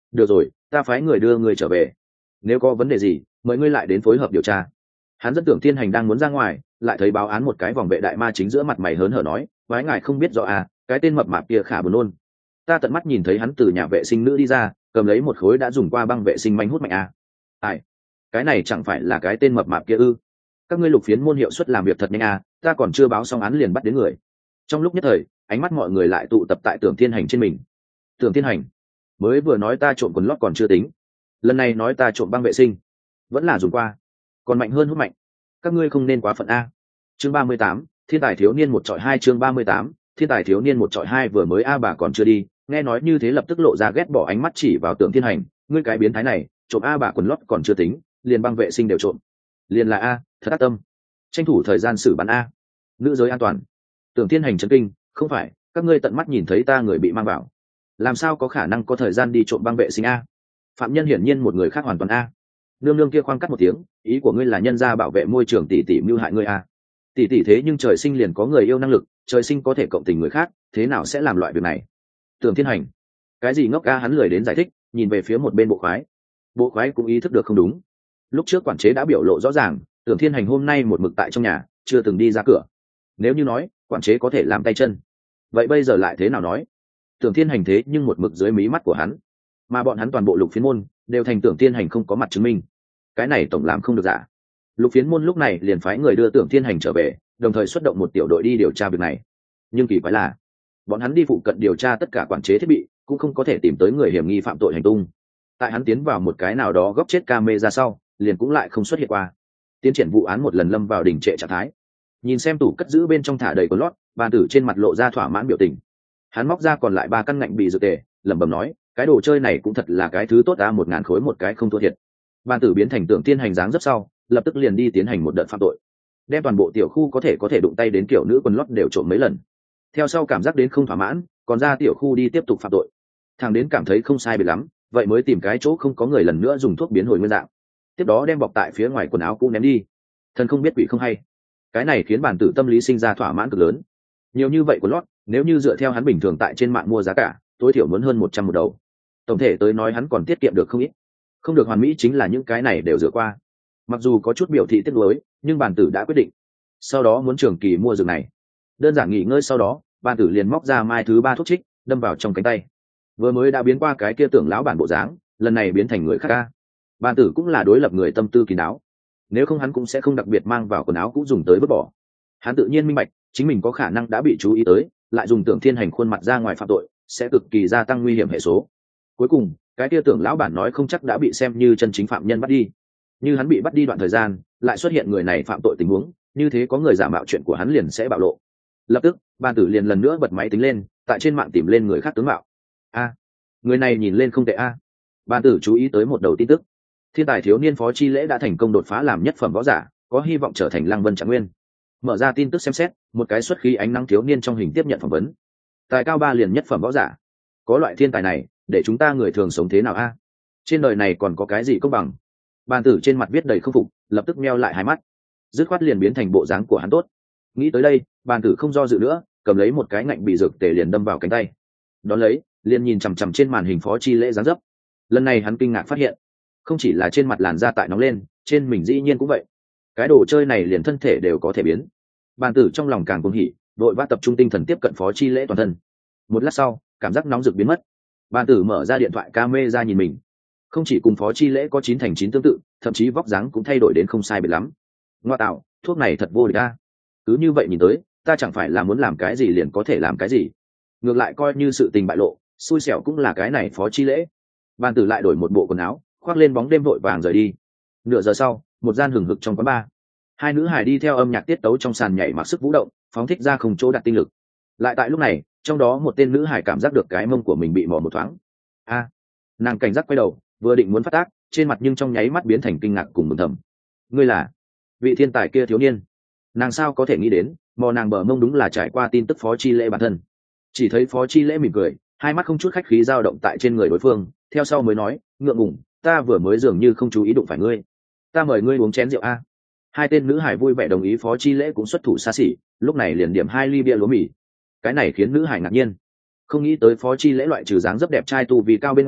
được rồi, ta phái người đưa người trở về, nếu có vấn đề gì mời ngươi lại đến phối hợp điều tra. Hắn dẫn Tưởng Thiên Hành đang muốn ra ngoài, lại thấy báo án một cái vòng vệ đại ma chính giữa mặt mày hớn hở nói, quái ngài không biết rõ à, cái tên mập mạp kia khả buồn nôn. Ta tận mắt nhìn thấy hắn từ nhà vệ sinh nữ đi ra, cầm lấy một khối đã dùng qua băng vệ sinh manh hút mạnh à. Ai, cái này chẳng phải là cái tên mập mạp kia ư? Các ngươi Lục Phiến môn hiệu suất làm việc thật nhanh à, ta còn chưa báo xong án liền bắt đến người. Trong lúc nhất thời, ánh mắt mọi người lại tụ tập tại Tưởng Thiên Hành trên mình. Tưởng Thiên Hành, mới vừa nói ta trộm quần lót còn chưa tính, lần này nói ta trộm băng vệ sinh, vẫn là dùng qua, còn mạnh hơn hút mạnh, các ngươi không nên quá phận a. Chương ba mươi tám, thiên tài thiếu niên một trọi hai. Chương ba mươi tám, thiên tài thiếu niên một trọi hai. Vừa mới a bà còn chưa đi, nghe nói như thế lập tức lộ ra ghét bỏ ánh mắt chỉ vào Tưởng Thiên Hành, ngươi cái biến thái này, trộm a bà quần lót còn chưa tính, liền băng vệ sinh đều trộm, liền là a, thật ác tâm, tranh thủ thời gian xử bắn a, nữ giới an toàn. Tưởng Thiên Hành chấn kinh, không phải, các ngươi tận mắt nhìn thấy ta người bị mang vào, làm sao có khả năng có thời gian đi trộm băng vệ sinh a? Phạm nhân hiển nhiên một người khác hoàn toàn a. Nương nương kia khoan cắt một tiếng, ý của ngươi là nhân gia bảo vệ môi trường tỷ tỷ mưu hại ngươi a? Tỷ tỷ thế nhưng trời sinh liền có người yêu năng lực, trời sinh có thể cộng tình người khác, thế nào sẽ làm loại việc này? Tưởng Thiên Hành, cái gì ngốc a? Hắn lười đến giải thích, nhìn về phía một bên bộ khoái. Bộ khoái cũng ý thức được không đúng. Lúc trước quản chế đã biểu lộ rõ ràng, Tưởng Thiên Hành hôm nay một mực tại trong nhà, chưa từng đi ra cửa. Nếu như nói quản chế có thể làm tay chân, vậy bây giờ lại thế nào nói? Tưởng Thiên Hành thế nhưng một mực dưới mí mắt của hắn, mà bọn hắn toàn bộ Lục Phiến môn đều thành Tưởng Thiên Hành không có mặt chứng minh, cái này tổng làm không được giả. Lục Phiến môn lúc này liền phái người đưa Tưởng Thiên Hành trở về, đồng thời xuất động một tiểu đội đi điều tra việc này. Nhưng kỳ quái là, bọn hắn đi phụ cận điều tra tất cả quản chế thiết bị, cũng không có thể tìm tới người hiểm nghi phạm tội hành tung. Tại hắn tiến vào một cái nào đó góc chết camera sau, liền cũng lại không xuất hiện qua. Tiến triển vụ án một lần lâm vào đỉnh trệ trạng thái. Nhìn xem tủ cất giữ bên trong thả đầy quần lót, Bàn Tử trên mặt lộ ra thỏa mãn biểu tình. Hắn móc ra còn lại ba căn ngạnh bị dược tề, lẩm bẩm nói, cái đồ chơi này cũng thật là cái thứ tốt ta, một ngàn khối một cái không thua thiệt. Bàn Tử biến thành Tưởng Thiên Hành dáng rất sau, lập tức liền đi tiến hành một đợt phạm tội, đem toàn bộ tiểu khu có thể có thể đụng tay đến kiểu nữ quần lót đều trộm mấy lần. Theo sau cảm giác đến không thỏa mãn, còn ra tiểu khu đi tiếp tục phạm tội. Thằng đến cảm thấy không sai biệt lắm, vậy mới tìm cái chỗ không có người lần nữa dùng thuốc biến hồi nguyên dạng. Tiếp đó đem bọc tại phía ngoài quần áo cũ ném đi. Thần không biết quỷ không hay, cái này khiến Bàn Tử tâm lý sinh ra thỏa mãn cực lớn. Nhiều như vậy quần lót, nếu như dựa theo hắn bình thường tại trên mạng mua giá cả, tối thiểu muốn hơn một trăm một đầu. Tổng thể tới nói hắn còn tiết kiệm được không ít. Không được hoàn mỹ chính là những cái này đều rửa qua. Mặc dù có chút biểu thị tiếc nuối, nhưng Bàn Tử đã quyết định, sau đó muốn trường kỳ mua giường này. Đơn giản nghỉ ngơi sau đó, Bàn Tử liền móc ra mai thứ ba thuốc trích, đâm vào trong cánh tay. Vừa mới đã biến qua cái kia Tưởng lão bản bộ dáng, lần này biến thành người khác ca. Bàn Tử cũng là đối lập người tâm tư kín đáo, nếu không hắn cũng sẽ không đặc biệt mang vào quần áo cũ dùng tới vứt bỏ. Hắn tự nhiên minh bạch, chính mình có khả năng đã bị chú ý tới, lại dùng Tưởng Thiên Hành khuôn mặt ra ngoài phạm tội, sẽ cực kỳ gia tăng nguy hiểm hệ số. Cuối cùng, cái kia Tưởng lão bản nói không chắc đã bị xem như chân chính phạm nhân bắt đi. Như hắn bị bắt đi đoạn thời gian, lại xuất hiện người này phạm tội tình huống, như thế có người giả mạo chuyện của hắn liền sẽ bạo lộ. Lập tức, Bàn Tử liền lần nữa bật máy tính lên, tại trên mạng tìm lên người khác tướng mạo. A, người này nhìn lên không tệ a. Bàn Tử chú ý tới một đầu tin tức. Thiên tài thiếu niên Phó Chi Lễ đã thành công đột phá làm nhất phẩm võ giả, có hy vọng trở thành Lăng Vân Trạng Nguyên. Mở ra tin tức xem xét, một cái xuất khí ánh nắng thiếu niên trong hình tiếp nhận phỏng vấn. Tài cao ba liền nhất phẩm võ giả, có loại thiên tài này, để chúng ta người thường sống thế nào a? Trên đời này còn có cái gì công bằng? Bàn Tử trên mặt viết đầy không phục, lập tức meo lại hai mắt, dứt khoát liền biến thành bộ dáng của hắn tốt. Nghĩ tới đây, Bàn Tử không do dự nữa, cầm lấy một cái ngạnh bị dược tề liền đâm vào cánh tay. Đón lấy, liền nhìn chằm chằm trên màn hình Phó Chi Lễ dáng dấp. Lần này hắn kinh ngạc phát hiện, không chỉ là trên mặt làn da tại nóng lên, trên mình dĩ nhiên cũng vậy. Cái đồ chơi này liền thân thể đều có thể biến. Bàn Tử trong lòng càng cuồng hỉ, đội vã tập trung tinh thần tiếp cận Phó Chi Lễ toàn thân. Một lát sau, cảm giác nóng rực biến mất. Bàn Tử mở ra điện thoại camera nhìn mình, không chỉ cùng Phó Chi Lễ có chín thành chín tương tự, thậm chí vóc dáng cũng thay đổi đến không sai biệt lắm. Ngoa tạo, thuốc này thật vô địch a. Cứ như vậy nhìn tới, ta chẳng phải là muốn làm cái gì liền có thể làm cái gì. Ngược lại coi như sự tình bại lộ, xui xẻo cũng là cái này Phó Chi Lễ. Bàn Tử lại đổi một bộ quần áo, khoác lên bóng đêm vội vàng rời đi. Nửa giờ sau, một gian hừng hực trong quán bar, hai nữ hài đi theo âm nhạc tiết tấu trong sàn nhảy mặc sức vũ động, phóng thích ra không chỗ đặt tinh lực. Lại tại lúc này, trong đó một tên nữ hài cảm giác được cái mông của mình bị mò một thoáng. A, nàng cảnh giác quay đầu, vừa định muốn phát tác, trên mặt nhưng trong nháy mắt biến thành kinh ngạc cùng mừng thầm. Ngươi là vị thiên tài kia thiếu niên? Nàng sao có thể nghĩ đến, mò nàng bờ mông đúng là trải qua tin tức Phó Chi Lễ bản thân. Chỉ thấy Phó Chi Lễ mỉm cười, hai mắt không chút khách khí dao động tại trên người đối phương, theo sau mới nói, ngượng ngùng, ta vừa mới dường như không chú ý đụng phải ngươi, ta mời ngươi uống chén rượu a. Hai tên nữ hải vui vẻ đồng ý, Phó Chi Lễ cũng xuất thủ xa xỉ, lúc này liền điểm hai ly bia lúa mì. Cái này khiến nữ hải ngạc nhiên, không nghĩ tới Phó Chi Lễ loại trừ dáng dấp đẹp trai tu vì cao bên ngoài,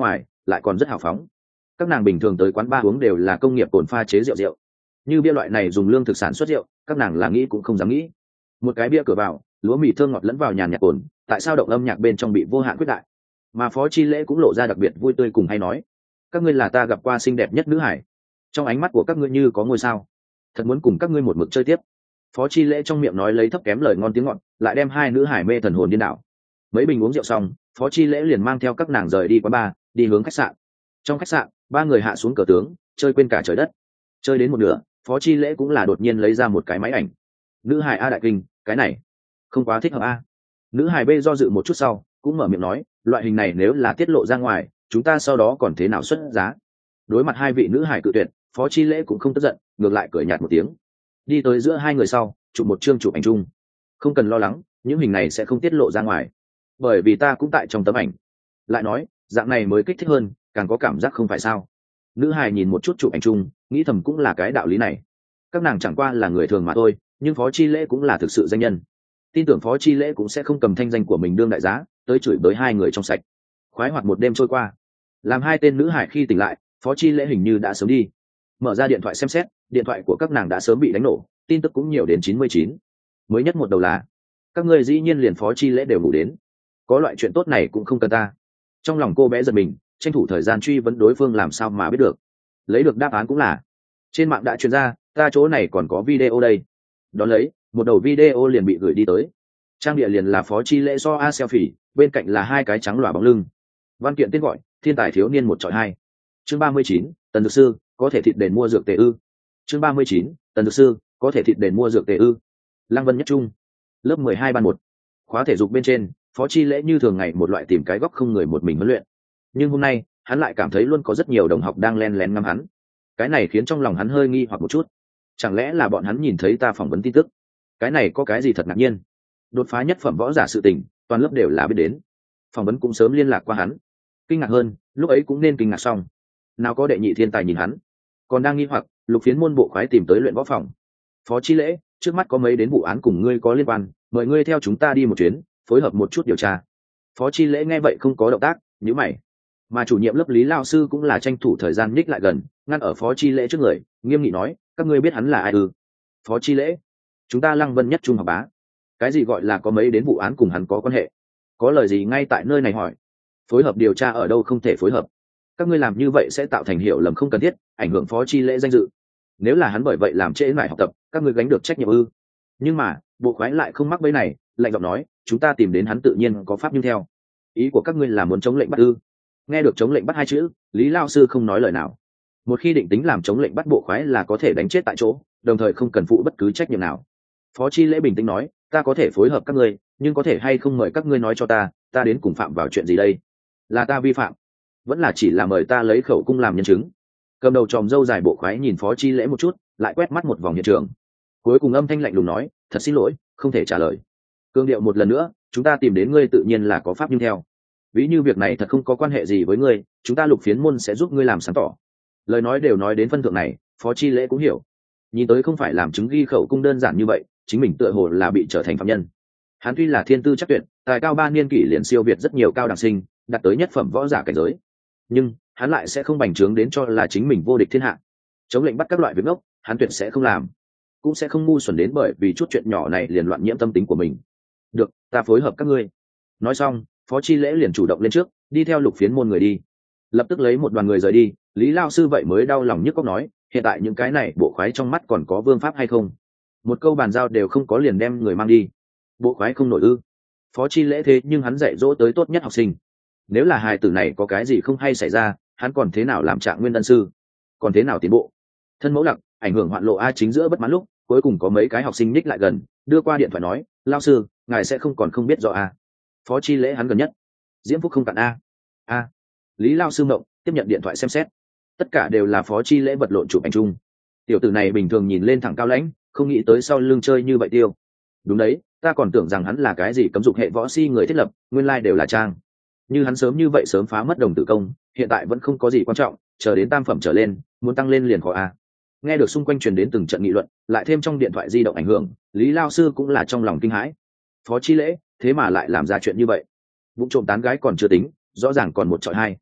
lại còn rất hào phóng. Các nàng bình thường tới quán bar uống đều là công nghiệp cồn pha chế rượu rượu, như bia loại này dùng lương thực sản xuất rượu, các nàng là nghĩ cũng không dám nghĩ. Một cái bia cửa vào, lúa mì thơm ngọt lẫn vào nhàn nhạc cồn, tại sao động âm nhạc bên trong bị vô hạn quyết đại. Mà Phó Chi Lễ cũng lộ ra đặc biệt vui tươi cùng hay nói, các ngươi là ta gặp qua xinh đẹp nhất nữ hải, trong ánh mắt của các ngươi như có ngôi sao, thật muốn cùng các ngươi một mực chơi tiếp. Phó Chi Lễ trong miệng nói lấy thấp kém lời ngon tiếng ngọt, lại đem hai nữ hải mê thần hồn điên đảo. Mấy bình uống rượu xong, Phó Chi Lễ liền mang theo các nàng rời đi quán bar, đi hướng khách sạn. Trong khách sạn, ba người hạ xuống cờ tướng, chơi quên cả trời đất. Chơi đến một nửa, Phó Chi Lễ cũng là đột nhiên lấy ra một cái máy ảnh. Nữ hải A đại kinh, cái này không quá thích hợp A. Nữ hải B do dự một chút sau, cũng mở miệng nói, loại hình này nếu là tiết lộ ra ngoài, chúng ta sau đó còn thế nào xuất giá. Đối mặt hai vị nữ hải cự tuyệt, Phó Chi Lễ cũng không tức giận, ngược lại cười nhạt một tiếng. Đi tới giữa hai người sau, chụp một chương chụp ảnh chung. Không cần lo lắng, những hình này sẽ không tiết lộ ra ngoài, bởi vì ta cũng tại trong tấm ảnh. Lại nói, dạng này mới kích thích hơn, càng có cảm giác không phải sao. Nữ hài nhìn một chút chụp ảnh chung, nghĩ thầm cũng là cái đạo lý này. Các nàng chẳng qua là người thường mà thôi, nhưng Phó Chi Lễ cũng là thực sự danh nhân. Tin tưởng Phó Chi Lễ cũng sẽ không cầm thanh danh của mình đương đại giá, tới chửi bới hai người trong sạch. Khoái hoạt một đêm trôi qua, làm hai tên nữ hải khi tỉnh lại, Phó Chi Lễ hình như đã sớm đi. Mở ra điện thoại xem xét, điện thoại của các nàng đã sớm bị đánh nổ, tin tức cũng nhiều đến chín mươi chín. Mới nhất một đầu là, các ngươi dĩ nhiên liền Phó Chi Lễ đều ngủ đến. Có loại chuyện tốt này cũng không cần ta. Trong lòng cô bé giật mình, tranh thủ thời gian truy vấn đối phương làm sao mà biết được. Lấy được đáp án cũng là, trên mạng đã truyền ra, ta chỗ này còn có video đây. Đón lấy, một đầu video liền bị gửi đi tới. Trang địa liền là Phó Chi Lễ so a selfie, bên cạnh là hai cái trắng lòa bóng lưng. Văn kiện tên gọi, thiên tài thiếu niên một chọi hai. Chương ba mươi chín, tần dược sư, có thể thịt đền mua dược tề ư. Chương ba mươi chín, tần dược sư, có thể thịt đền mua dược tề ư. Lăng Vân Nhất Trung, lớp mười hai ban một. Khóa thể dục bên trên, Phó Chi Lễ như thường ngày một loại tìm cái góc không người một mình huấn luyện. Nhưng hôm nay, hắn lại cảm thấy luôn có rất nhiều đồng học đang len lén ngắm hắn. Cái này khiến trong lòng hắn hơi nghi hoặc một chút. Chẳng lẽ là bọn hắn nhìn thấy ta phỏng vấn tin tức? Cái này có cái gì thật ngạc nhiên? Đột phá nhất phẩm võ giả sự tình, toàn lớp đều là biết đến. Phỏng vấn cũng sớm liên lạc qua hắn. Kinh ngạc hơn, lúc ấy cũng nên kinh ngạc xong. Nào có đệ nhị thiên tài nhìn hắn. Còn đang nghi hoặc, Lục Phiến môn bộ khoái tìm tới luyện võ phòng. Phó Chi Lễ, trước mắt có mấy đến vụ án cùng ngươi có liên quan, mời ngươi theo chúng ta đi một chuyến, phối hợp một chút điều tra. Phó Chi Lễ nghe vậy không có động tác, nhíu mày. Mà chủ nhiệm lớp Lý lao sư cũng là tranh thủ thời gian nhích lại gần, ngăn ở Phó Chi Lễ trước người, nghiêm nghị nói, các ngươi biết hắn là ai ư? Phó Chi Lễ, chúng ta Lăng Vân Nhất Trung học bá. Cái gì gọi là có mấy đến vụ án cùng hắn có quan hệ? Có lời gì ngay tại nơi này hỏi? Phối hợp điều tra ở đâu không thể phối hợp? Các ngươi làm như vậy sẽ tạo thành hiểu lầm không cần thiết, ảnh hưởng Phó Chi Lễ danh dự. Nếu là hắn bởi vậy làm trễ nải học tập, các ngươi gánh được trách nhiệm ư? Nhưng mà, bộ khoái lại không mắc bẫy này, lạnh giọng nói, chúng ta tìm đến hắn tự nhiên có pháp nhưng theo. Ý của các ngươi là muốn chống lệnh bắt ư? Nghe được chống lệnh bắt hai chữ, Lý lao sư không nói lời nào. Một khi định tính làm chống lệnh bắt bộ khoái là có thể đánh chết tại chỗ, đồng thời không cần phụ bất cứ trách nhiệm nào. Phó Chi Lễ bình tĩnh nói, ta có thể phối hợp các ngươi, nhưng có thể hay không mời các ngươi nói cho ta, ta đến cùng phạm vào chuyện gì đây? Là ta vi phạm, vẫn là chỉ là mời ta lấy khẩu cung làm nhân chứng? Cầm đầu tròm râu dài bộ khoái nhìn Phó Chi Lễ một chút, lại quét mắt một vòng hiện trường. Cuối cùng âm thanh lạnh lùng nói, thật xin lỗi, không thể trả lời. Cương điệu một lần nữa, chúng ta tìm đến ngươi tự nhiên là có pháp nhưng theo. Ví như việc này thật không có quan hệ gì với ngươi, chúng ta Lục Phiến môn sẽ giúp ngươi làm sáng tỏ. Lời nói đều nói đến phân thượng này, Phó Chi Lễ cũng hiểu. Nhìn tới không phải làm chứng ghi khẩu cung đơn giản như vậy, chính mình tựa hồ là bị trở thành phạm nhân. Hắn tuy là thiên tư chắc tuyệt, tài cao ba niên kỷ liền siêu việt rất nhiều cao đẳng sinh, đạt tới nhất phẩm võ giả cảnh giới. Nhưng hắn lại sẽ không bành trướng đến cho là chính mình vô địch thiên hạ. Chống lệnh bắt các loại việc ngốc, hắn tuyệt sẽ không làm, cũng sẽ không ngu xuẩn đến bởi vì chút chuyện nhỏ này liền loạn nhiễm tâm tính của mình. Được, ta phối hợp các ngươi. Nói xong, Phó Chi Lễ liền chủ động lên trước, đi theo Lục Phiến môn người đi. Lập tức lấy một đoàn người rời đi, Lý lao sư vậy mới đau lòng nhức cóc nói, hiện tại những cái này bộ khoái trong mắt còn có vương pháp hay không? Một câu bàn giao đều không có liền đem người mang đi. Bộ khoái không nổi ư? Phó Chi Lễ thế nhưng hắn dạy dỗ tới tốt nhất học sinh. Nếu là hài tử này có cái gì không hay xảy ra, hắn còn thế nào làm trạng nguyên ân sư? Còn thế nào tiến bộ? Thân mẫu lặc, ảnh hưởng hoạn lộ a chính giữa bất mãn lúc, cuối cùng có mấy cái học sinh ních lại gần, đưa qua điện thoại nói, lao sư, ngài sẽ không còn không biết rõ a. Phó Chi Lễ hắn gần nhất. Diễm Phúc không cạn a. A. Lý lao sư mộng, tiếp nhận điện thoại xem xét. Tất cả đều là Phó Chi Lễ vật lộn chụp ảnh chung. Tiểu tử này bình thường nhìn lên thẳng cao lãnh, không nghĩ tới sau lưng chơi như vậy tiêu. Đúng đấy, ta còn tưởng rằng hắn là cái gì cấm dục hệ võ si người thiết lập, nguyên lai đều là trang. Như hắn sớm như vậy sớm phá mất đồng tử công, hiện tại vẫn không có gì quan trọng, chờ đến tam phẩm trở lên, muốn tăng lên liền khó a. Nghe được xung quanh truyền đến từng trận nghị luận, lại thêm trong điện thoại di động ảnh hưởng, Lý lao sư cũng là trong lòng kinh hãi. Phó Chi Lễ, thế mà lại làm ra chuyện như vậy. Vụ trộm tán gái còn chưa tính, rõ ràng còn một chọi hai.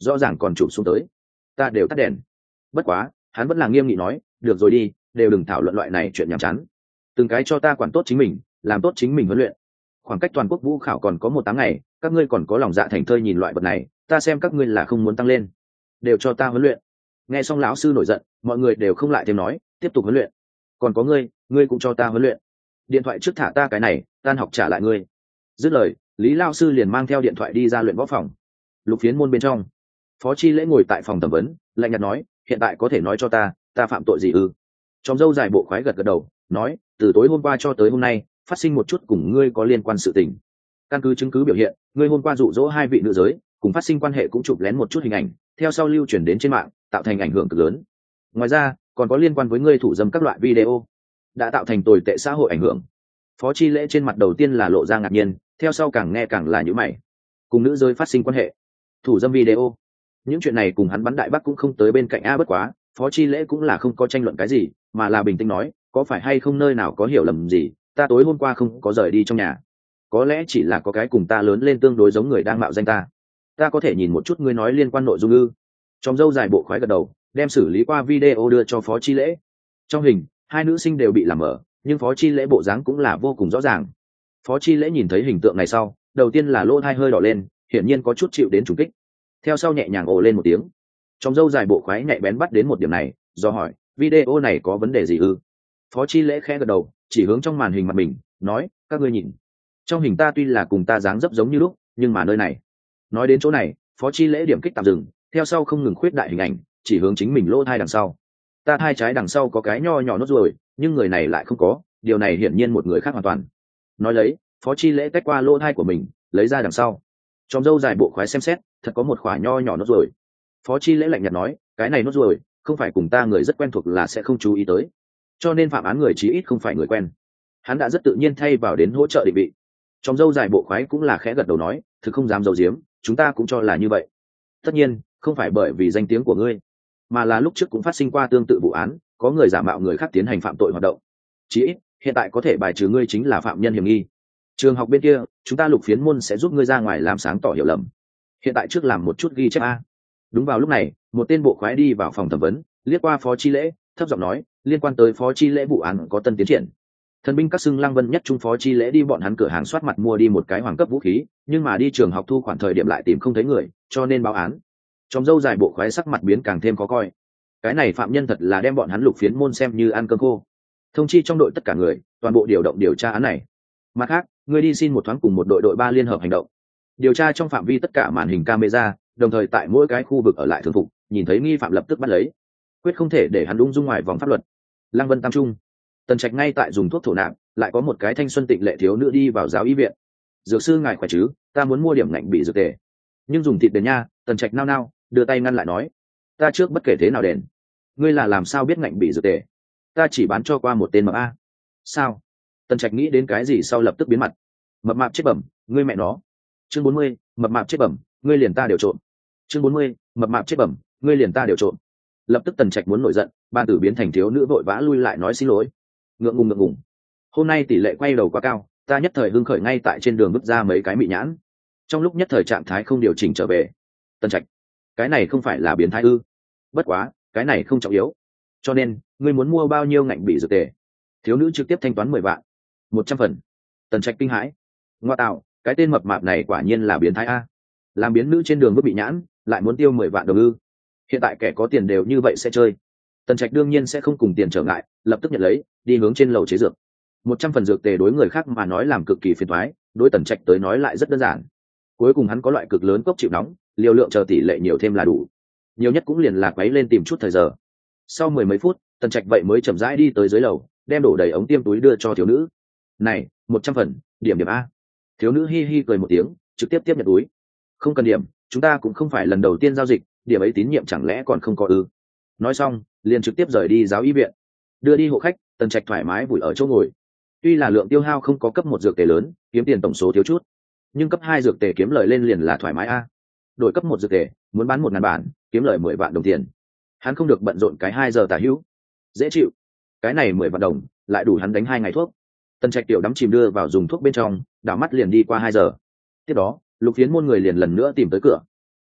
rõ ràng còn chụp xuống tới. Ta đều tắt đèn. Bất quá hắn vẫn là nghiêm nghị nói, được rồi đi, đều đừng thảo luận loại này chuyện nhàm chán, từng cái cho ta quản tốt chính mình, làm tốt chính mình huấn luyện. Khoảng cách toàn quốc vũ khảo còn có một tám ngày, các ngươi còn có lòng dạ thành thơi nhìn loại vật này, ta xem các ngươi là không muốn tăng lên, đều cho ta huấn luyện. Nghe xong lão sư nổi giận, mọi người đều không lại thêm nói, tiếp tục huấn luyện. Còn có ngươi, ngươi cũng cho ta huấn luyện. Điện thoại trước thả ta cái này, tan học trả lại ngươi. Dứt lời, Lý lão sư liền mang theo điện thoại đi ra luyện võ phòng. Lục Phiến môn bên trong, Phó Chi Lễ ngồi tại phòng thẩm vấn, lạnh nhạt nói, hiện tại có thể nói cho ta, ta phạm tội gì ư? Trong dâu dài bộ khoái gật gật đầu, nói, từ tối hôm qua cho tới hôm nay, phát sinh một chút cùng ngươi có liên quan sự tình. Căn cứ chứng cứ biểu hiện, ngươi hôm qua dụ dỗ hai vị nữ giới, cùng phát sinh quan hệ cũng chụp lén một chút hình ảnh, theo sau lưu truyền đến trên mạng, tạo thành ảnh hưởng cực lớn. Ngoài ra, còn có liên quan với ngươi thủ dâm các loại video, đã tạo thành tồi tệ xã hội ảnh hưởng. Phó Chi Lễ trên mặt đầu tiên là lộ ra ngạc nhiên, theo sau càng nghe càng là nhíu mày. Cùng nữ giới phát sinh quan hệ, thủ dâm video, những chuyện này cùng hắn bắn đại bác cũng không tới bên cạnh a. Bất quá Phó Chi Lễ cũng là không có tranh luận cái gì, mà là bình tĩnh nói, có phải hay không nơi nào có hiểu lầm gì, ta tối hôm qua không có rời đi trong nhà, có lẽ chỉ là có cái cùng ta lớn lên tương đối giống người đang mạo danh ta. Ta có thể nhìn một chút ngươi nói liên quan nội dung ư? Trong dâu dài bộ khoái gật đầu, đem xử lý qua video đưa cho Phó Chi Lễ. Trong hình, hai nữ sinh đều bị làm mở, nhưng Phó Chi Lễ bộ dáng cũng là vô cùng rõ ràng. Phó Chi Lễ nhìn thấy hình tượng này sau, đầu tiên là lỗ tai hơi đỏ lên, hiển nhiên có chút chịu đến trùng kích. Theo sau nhẹ nhàng ồ lên một tiếng. Trong dâu dài bộ khoái nhạy bén bắt đến một điểm này, do hỏi, video này có vấn đề gì ư? Phó Chi Lễ khẽ gật đầu, chỉ hướng trong màn hình mặt mình, nói, các ngươi nhìn, trong hình ta tuy là cùng ta dáng dấp giống như lúc, nhưng mà nơi này. Nói đến chỗ này, Phó Chi Lễ điểm kích tạm dừng, theo sau không ngừng khuyết đại hình ảnh, chỉ hướng chính mình lỗ thai đằng sau. Ta thai trái đằng sau có cái nho nhỏ nốt ruồi, nhưng người này lại không có, điều này hiển nhiên một người khác hoàn toàn. Nói lấy, Phó Chi Lễ tách qua lỗ thai của mình, lấy ra đằng sau. Trong dâu dài bộ khoái xem xét, thật có một khỏa nho nhỏ nốt ruồi. Phó Chi Lễ lạnh nhạt nói, cái này nốt ruồi, không phải cùng ta người rất quen thuộc là sẽ không chú ý tới, cho nên phạm án người chí ít không phải người quen. Hắn đã rất tự nhiên thay vào đến hỗ trợ định vị. Trong dâu dài bộ khoái cũng là khẽ gật đầu nói, thực không dám giấu giếm, chúng ta cũng cho là như vậy. Tất nhiên, không phải bởi vì danh tiếng của ngươi, mà là lúc trước cũng phát sinh qua tương tự vụ án, có người giả mạo người khác tiến hành phạm tội hoạt động. Chí ít, hiện tại có thể bài trừ ngươi chính là phạm nhân hiểm nghi. Trường học bên kia, chúng ta Lục Phiến môn sẽ giúp ngươi ra ngoài làm sáng tỏ hiểu lầm. Hiện tại trước làm một chút ghi chép a. Đúng vào lúc này, một tên bộ khoái đi vào phòng thẩm vấn, liếc qua Phó Chi Lễ, thấp giọng nói, liên quan tới Phó Chi Lễ vụ án có tân tiến triển. Thần binh các xưng Lăng Vân nhất trung Phó Chi Lễ đi bọn hắn cửa hàng soát mặt mua đi một cái hoàng cấp vũ khí, nhưng mà đi trường học thu khoản thời điểm lại tìm không thấy người, cho nên báo án. Trong dâu dài bộ khoái sắc mặt biến càng thêm khó coi. Cái này phạm nhân thật là đem bọn hắn Lục Phiến môn xem như ăn cơm khô. Thông chi trong đội tất cả người, toàn bộ điều động điều tra án này. Mặt khác, ngươi đi xin một thoáng cùng một đội đội ba liên hợp hành động, điều tra trong phạm vi tất cả màn hình camera, đồng thời tại mỗi cái khu vực ở lại thường phục, nhìn thấy nghi phạm lập tức bắt lấy, quyết không thể để hắn ung dung ngoài vòng pháp luật. Lăng Vân tam trung, Tần Trạch ngay tại dùng thuốc thổ nạp, lại có một cái thanh xuân tịnh lệ thiếu nữ đi vào giáo y viện. Dược sư ngài khỏe chứ, ta muốn mua điểm ngạnh bị dược tề. Nhưng dùng thịt đền nha. Tần Trạch nao nao, đưa tay ngăn lại nói, ta trước bất kể thế nào đền, ngươi là làm sao biết ngạnh bị dược tề? Ta chỉ bán cho qua một tên mập a. Sao? Tần Trạch nghĩ đến cái gì sau lập tức biến mặt. Mập mạp chết bẩm, ngươi mẹ nó. Chương bốn mươi, mập mạp chết bẩm, ngươi liền ta đều trộm. Chương bốn mươi, mập mạp chết bẩm, ngươi liền ta đều trộm. Lập tức Tần Trạch muốn nổi giận, ban tử biến thành thiếu nữ vội vã lui lại nói xin lỗi. Ngượng ngùng ngượng ngùng. Hôm nay tỷ lệ quay đầu quá cao, ta nhất thời hưng khởi ngay tại trên đường vứt ra mấy cái mị nhãn. Trong lúc nhất thời trạng thái không điều chỉnh trở về. Tần Trạch, cái này không phải là biến thái ư? Bất quá, cái này không trọng yếu. Cho nên, ngươi muốn mua bao nhiêu ngạnh bị dược tề? Thiếu nữ trực tiếp thanh toán mười vạn. Một trăm phần. Tần Trạch kinh hãi. Ngoa tạo, cái tên mập mạp này quả nhiên là biến thái a. Làm biến nữ trên đường vứt bị nhãn, lại muốn tiêu mười vạn đồng ư? Hiện tại kẻ có tiền đều như vậy sẽ chơi. Tần Trạch đương nhiên sẽ không cùng tiền trở ngại, lập tức nhận lấy, đi hướng trên lầu chế dược. Một trăm phần dược tề đối người khác mà nói làm cực kỳ phiền toái, đối Tần Trạch tới nói lại rất đơn giản. Cuối cùng hắn có loại cực lớn cốc chịu nóng, liều lượng chờ tỷ lệ nhiều thêm là đủ. Nhiều nhất cũng liền là quấy lên tìm chút thời giờ. Sau mười mấy phút, Tần Trạch vậy mới chậm rãi đi tới dưới lầu, đem đổ đầy ống tiêm túi đưa cho thiếu nữ. Này, một trăm phần, điểm điểm a. Thiếu nữ hi hi cười một tiếng, trực tiếp tiếp nhận túi. Không cần điểm, chúng ta cũng không phải lần đầu tiên giao dịch, điểm ấy tín nhiệm chẳng lẽ còn không có ư? Nói xong, liền trực tiếp rời đi giáo y viện. Đưa đi hộ khách, Tần Trạch thoải mái vùi ở chỗ ngồi. Tuy là lượng tiêu hao không có cấp một dược tề lớn, kiếm tiền tổng số thiếu chút, nhưng cấp hai dược tề kiếm lời lên liền là thoải mái a. Đổi cấp một dược tề, muốn bán một ngàn bản, kiếm lời mười vạn đồng tiền. Hắn không được bận rộn cái hai giờ tả hữu, dễ chịu. Cái này mười vạn đồng, lại đủ hắn đánh hai ngày thuốc. Tần Trạch tiểu đắm chìm đưa vào dùng thuốc bên trong, đảo mắt liền đi qua hai giờ. Tiếp đó, Lục Phiến môn người liền lần nữa tìm tới cửa.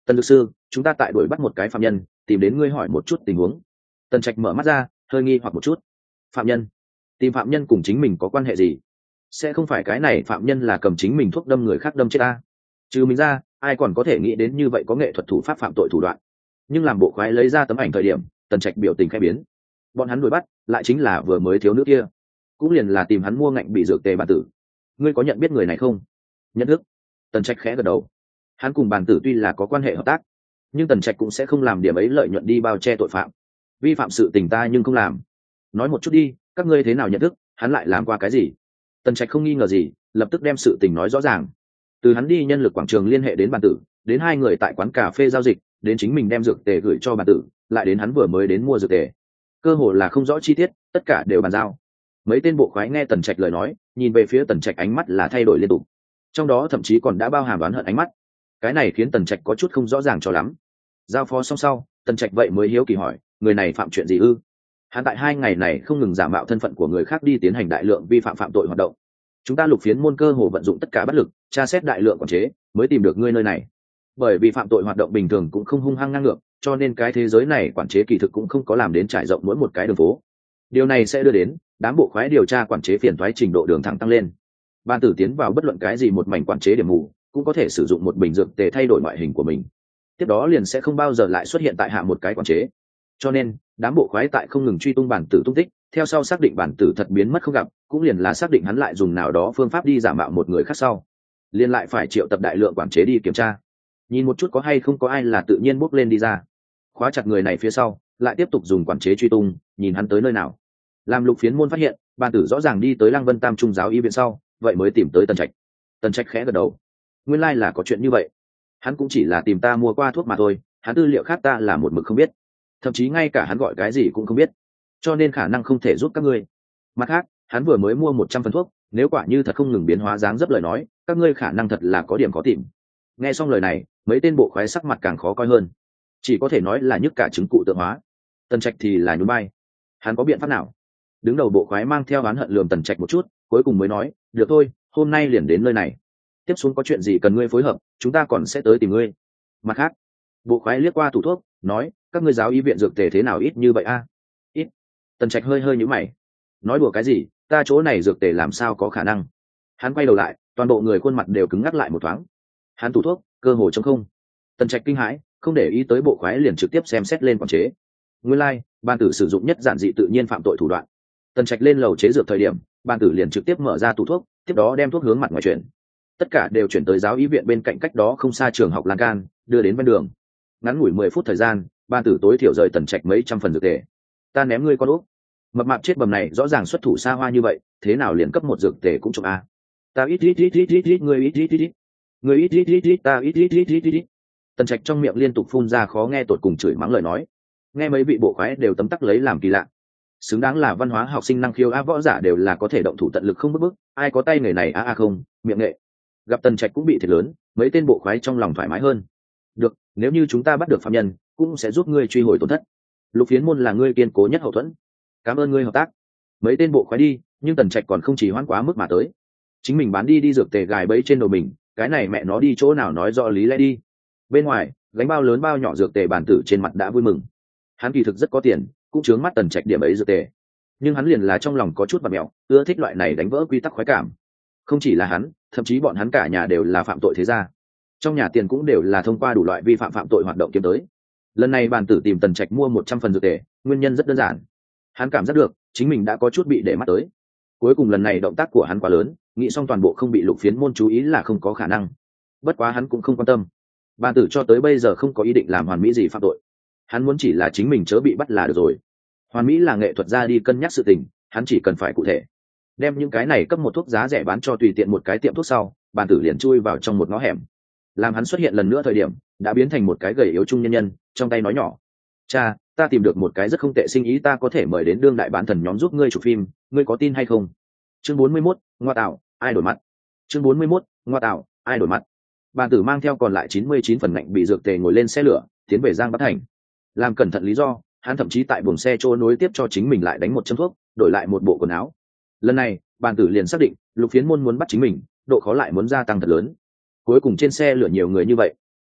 Tần dược sư, chúng ta tại đuổi bắt một cái phạm nhân, tìm đến ngươi hỏi một chút tình huống. Tần Trạch mở mắt ra, hơi nghi hoặc một chút. Phạm nhân? Tìm phạm nhân cùng chính mình có quan hệ gì? Sẽ không phải cái này phạm nhân là cầm chính mình thuốc đâm người khác đâm chết ta? Trừ mình ra, ai còn có thể nghĩ đến như vậy có nghệ thuật thủ pháp phạm tội thủ đoạn? Nhưng làm bộ khoái lấy ra tấm ảnh thời điểm, Tần Trạch biểu tình khẽ biến. Bọn hắn đuổi bắt lại chính là vừa mới thiếu nữ kia, cũng liền là tìm hắn mua ngạnh bị dược tề bản tử. Ngươi có nhận biết người này không? Nhận thức. Tần Trạch khẽ gật đầu. Hắn cùng bản tử tuy là có quan hệ hợp tác, nhưng Tần Trạch cũng sẽ không làm điểm ấy lợi nhuận đi bao che tội phạm. Vi phạm sự tình ta nhưng không làm. Nói một chút đi, các ngươi thế nào nhận thức, hắn lại làm qua cái gì? Tần Trạch không nghi ngờ gì, lập tức đem sự tình nói rõ ràng. Từ hắn đi nhân lực quảng trường liên hệ đến bản tử, đến hai người tại quán cà phê giao dịch, đến chính mình đem dược tề gửi cho bản tử, lại đến hắn vừa mới đến mua dược tề. Cơ hồ là không rõ chi tiết, tất cả đều bàn giao. Mấy tên bộ khoái nghe Tần Trạch lời nói, nhìn về phía Tần Trạch ánh mắt là thay đổi liên tục, trong đó thậm chí còn đã bao hàm đoán hận ánh mắt. Cái này khiến Tần Trạch có chút không rõ ràng cho lắm. Giao phó xong sau, Tần Trạch vậy mới hiếu kỳ hỏi, người này phạm chuyện gì ư? Hắn tại hai ngày này không ngừng giả mạo thân phận của người khác đi tiến hành đại lượng vi phạm phạm tội hoạt động. Chúng ta lục phiến môn cơ hồ vận dụng tất cả bất lực, tra xét đại lượng quản chế, mới tìm được ngươi nơi này. Bởi vì phạm tội hoạt động bình thường cũng không hung hăng ngang ngược, cho nên cái thế giới này quản chế kỳ thực cũng không có làm đến trải rộng mỗi một cái đường phố. Điều này sẽ đưa đến đám bộ khoái điều tra quản chế phiền toái trình độ đường thẳng tăng lên. Ban tử tiến vào bất luận cái gì một mảnh quản chế điểm mù, cũng có thể sử dụng một bình dược tề thay đổi ngoại hình của mình. Tiếp đó liền sẽ không bao giờ lại xuất hiện tại hạ một cái quản chế. Cho nên đám bộ khoái tại không ngừng truy tung bản tử tung tích, theo sau xác định bản tử thật biến mất không gặp, cũng liền là xác định hắn lại dùng nào đó phương pháp đi giả mạo một người khác sau, liền lại phải triệu tập đại lượng quản chế đi kiểm tra, nhìn một chút có hay không có ai là tự nhiên bốc lên đi ra, khóa chặt người này phía sau, lại tiếp tục dùng quản chế truy tung, nhìn hắn tới nơi nào. Làm lục phiến môn phát hiện bản tử rõ ràng đi tới Lăng Vân Tam Trung giáo y viện sau, vậy mới tìm tới Tần Trạch. Tần Trạch khẽ gật đầu, nguyên lai là có chuyện như vậy. Hắn cũng chỉ là tìm ta mua qua thuốc mà thôi, hắn tư liệu khác ta là một mực không biết, thậm chí ngay cả hắn gọi cái gì cũng không biết, cho nên khả năng không thể giúp các ngươi. Mặt khác, hắn vừa mới mua một trăm phần thuốc, nếu quả như thật không ngừng biến hóa dáng dấp lời nói, các ngươi khả năng thật là có điểm khó tìm. Nghe xong lời này, mấy tên bộ khoái sắc mặt càng khó coi hơn, chỉ có thể nói là nhức cả trứng cụ tượng hóa. Tần Trạch thì là nhún vai, hắn có biện pháp nào? Đứng đầu bộ khoái mang theo oán hận lườm Tần Trạch một chút, cuối cùng mới nói, được thôi, hôm nay liền đến nơi này, tiếp xuống có chuyện gì cần ngươi phối hợp, chúng ta còn sẽ tới tìm ngươi. Mặt khác, bộ khoái liếc qua tủ thuốc, nói, các ngươi giáo y viện dược tề thế nào ít như vậy a? Ít. Tần Trạch hơi hơi nhíu mày, nói đùa cái gì, ta chỗ này dược tề làm sao có khả năng? Hắn quay đầu lại, toàn bộ người khuôn mặt đều cứng ngắc lại một thoáng. Hắn tủ thuốc cơ hồ trống không. Tần Trạch kinh hãi, không để ý tới bộ khoái liền trực tiếp xem xét lên quản chế. Nguyên lai, like, ban tử sử dụng nhất giản dị tự nhiên phạm tội thủ đoạn. Tần Trạch lên lầu chế dược thời điểm, ban tử liền trực tiếp mở ra tủ thuốc, tiếp đó đem thuốc hướng mặt ngoài chuyển. Tất cả đều chuyển tới giáo y viện bên cạnh cách đó không xa trường học lan can, đưa đến bên đường. Ngắn ngủi mười phút thời gian, ban tử tối thiểu rời Tần Trạch mấy trăm phần dược tề. Ta ném ngươi con ốc. Mập mạp chết bầm này rõ ràng xuất thủ xa hoa như vậy, thế nào liền cấp một dược tề cũng trộm a? Ta ít ít ít ít ít ít người ít ít ít ít. Người ít ít ít ít ta ít ít ít ít ít. Tần Trạch trong miệng liên tục phun ra khó nghe tột cùng chửi mắng lời nói. Nghe mấy vị bộ khoái đều tấm tắc lấy làm kỳ lạ. Xứng đáng là văn hóa học sinh năng khiếu a, võ giả đều là có thể động thủ tận lực không bức bức, ai có tay nghề này a a không, miệng nghệ. Gặp Tần Trạch cũng bị thiệt lớn, mấy tên bộ khoái trong lòng thoải mái hơn. Được, nếu như chúng ta bắt được phạm nhân, cũng sẽ giúp ngươi truy hồi tổn thất. Lục phiến môn là ngươi kiên cố nhất hậu thuẫn. Cảm ơn ngươi hợp tác. Mấy tên bộ khoái đi, nhưng Tần Trạch còn không chỉ hoãn quá mức mà tới. Chính mình bán đi đi dược tề gài bẫy trên đầu mình, cái này mẹ nó đi chỗ nào nói rõ lý lẽ đi. Bên ngoài, gánh bao lớn bao nhỏ dược tề bản tử trên mặt đã vui mừng. Hắn kỳ thực rất có tiền, cũng chướng mắt Tần Trạch điểm ấy dược tề. Nhưng hắn liền là trong lòng có chút bạt mẹo, ưa thích loại này đánh vỡ quy tắc khoái cảm. Không chỉ là hắn, thậm chí bọn hắn cả nhà đều là phạm tội thế gia. Trong nhà tiền cũng đều là thông qua đủ loại vi phạm phạm tội hoạt động kiếm tới. Lần này bản tử tìm Tần Trạch mua một trăm phần dược tề, nguyên nhân rất đơn giản. Hắn cảm giác được chính mình đã có chút bị để mắt tới. Cuối cùng lần này động tác của hắn quá lớn, nghĩ xong toàn bộ không bị lục phiến môn chú ý là không có khả năng. Bất quá hắn cũng không quan tâm. Bản tử cho tới bây giờ không có ý định làm hoàn mỹ gì phạm tội. Hắn muốn chỉ là chính mình chớ bị bắt là được rồi. Hoàn mỹ là nghệ thuật ra đi cân nhắc sự tình, hắn chỉ cần phải cụ thể. Đem những cái này cấp một thuốc giá rẻ bán cho tùy tiện một cái tiệm thuốc sau, bản tử liền chui vào trong một ngõ hẻm. Làm hắn xuất hiện lần nữa thời điểm, đã biến thành một cái gầy yếu trung nhân nhân, trong tay nói nhỏ, cha, ta tìm được một cái rất không tệ sinh ý, ta có thể mời đến đương đại bán thần nhóm giúp ngươi chụp phim, ngươi có tin hay không? Chương bốn mươi mốt, ngoa tạo, ai đổi mặt? Chương bốn mươi mốt, ngoa tạo, ai đổi mặt? Bản tử mang theo còn lại chín mươi chín phần ngạnh bị dược tề ngồi lên xe lửa, tiến về Giang Bắc Thành. Làm cẩn thận lý do, hắn thậm chí tại buồng xe trôi nối tiếp cho chính mình lại đánh một châm thuốc, đổi lại một bộ quần áo. Lần này, bản tử liền xác định, lục phiến môn muốn bắt chính mình, độ khó lại muốn gia tăng thật lớn. Cuối cùng trên xe lửa nhiều người như vậy,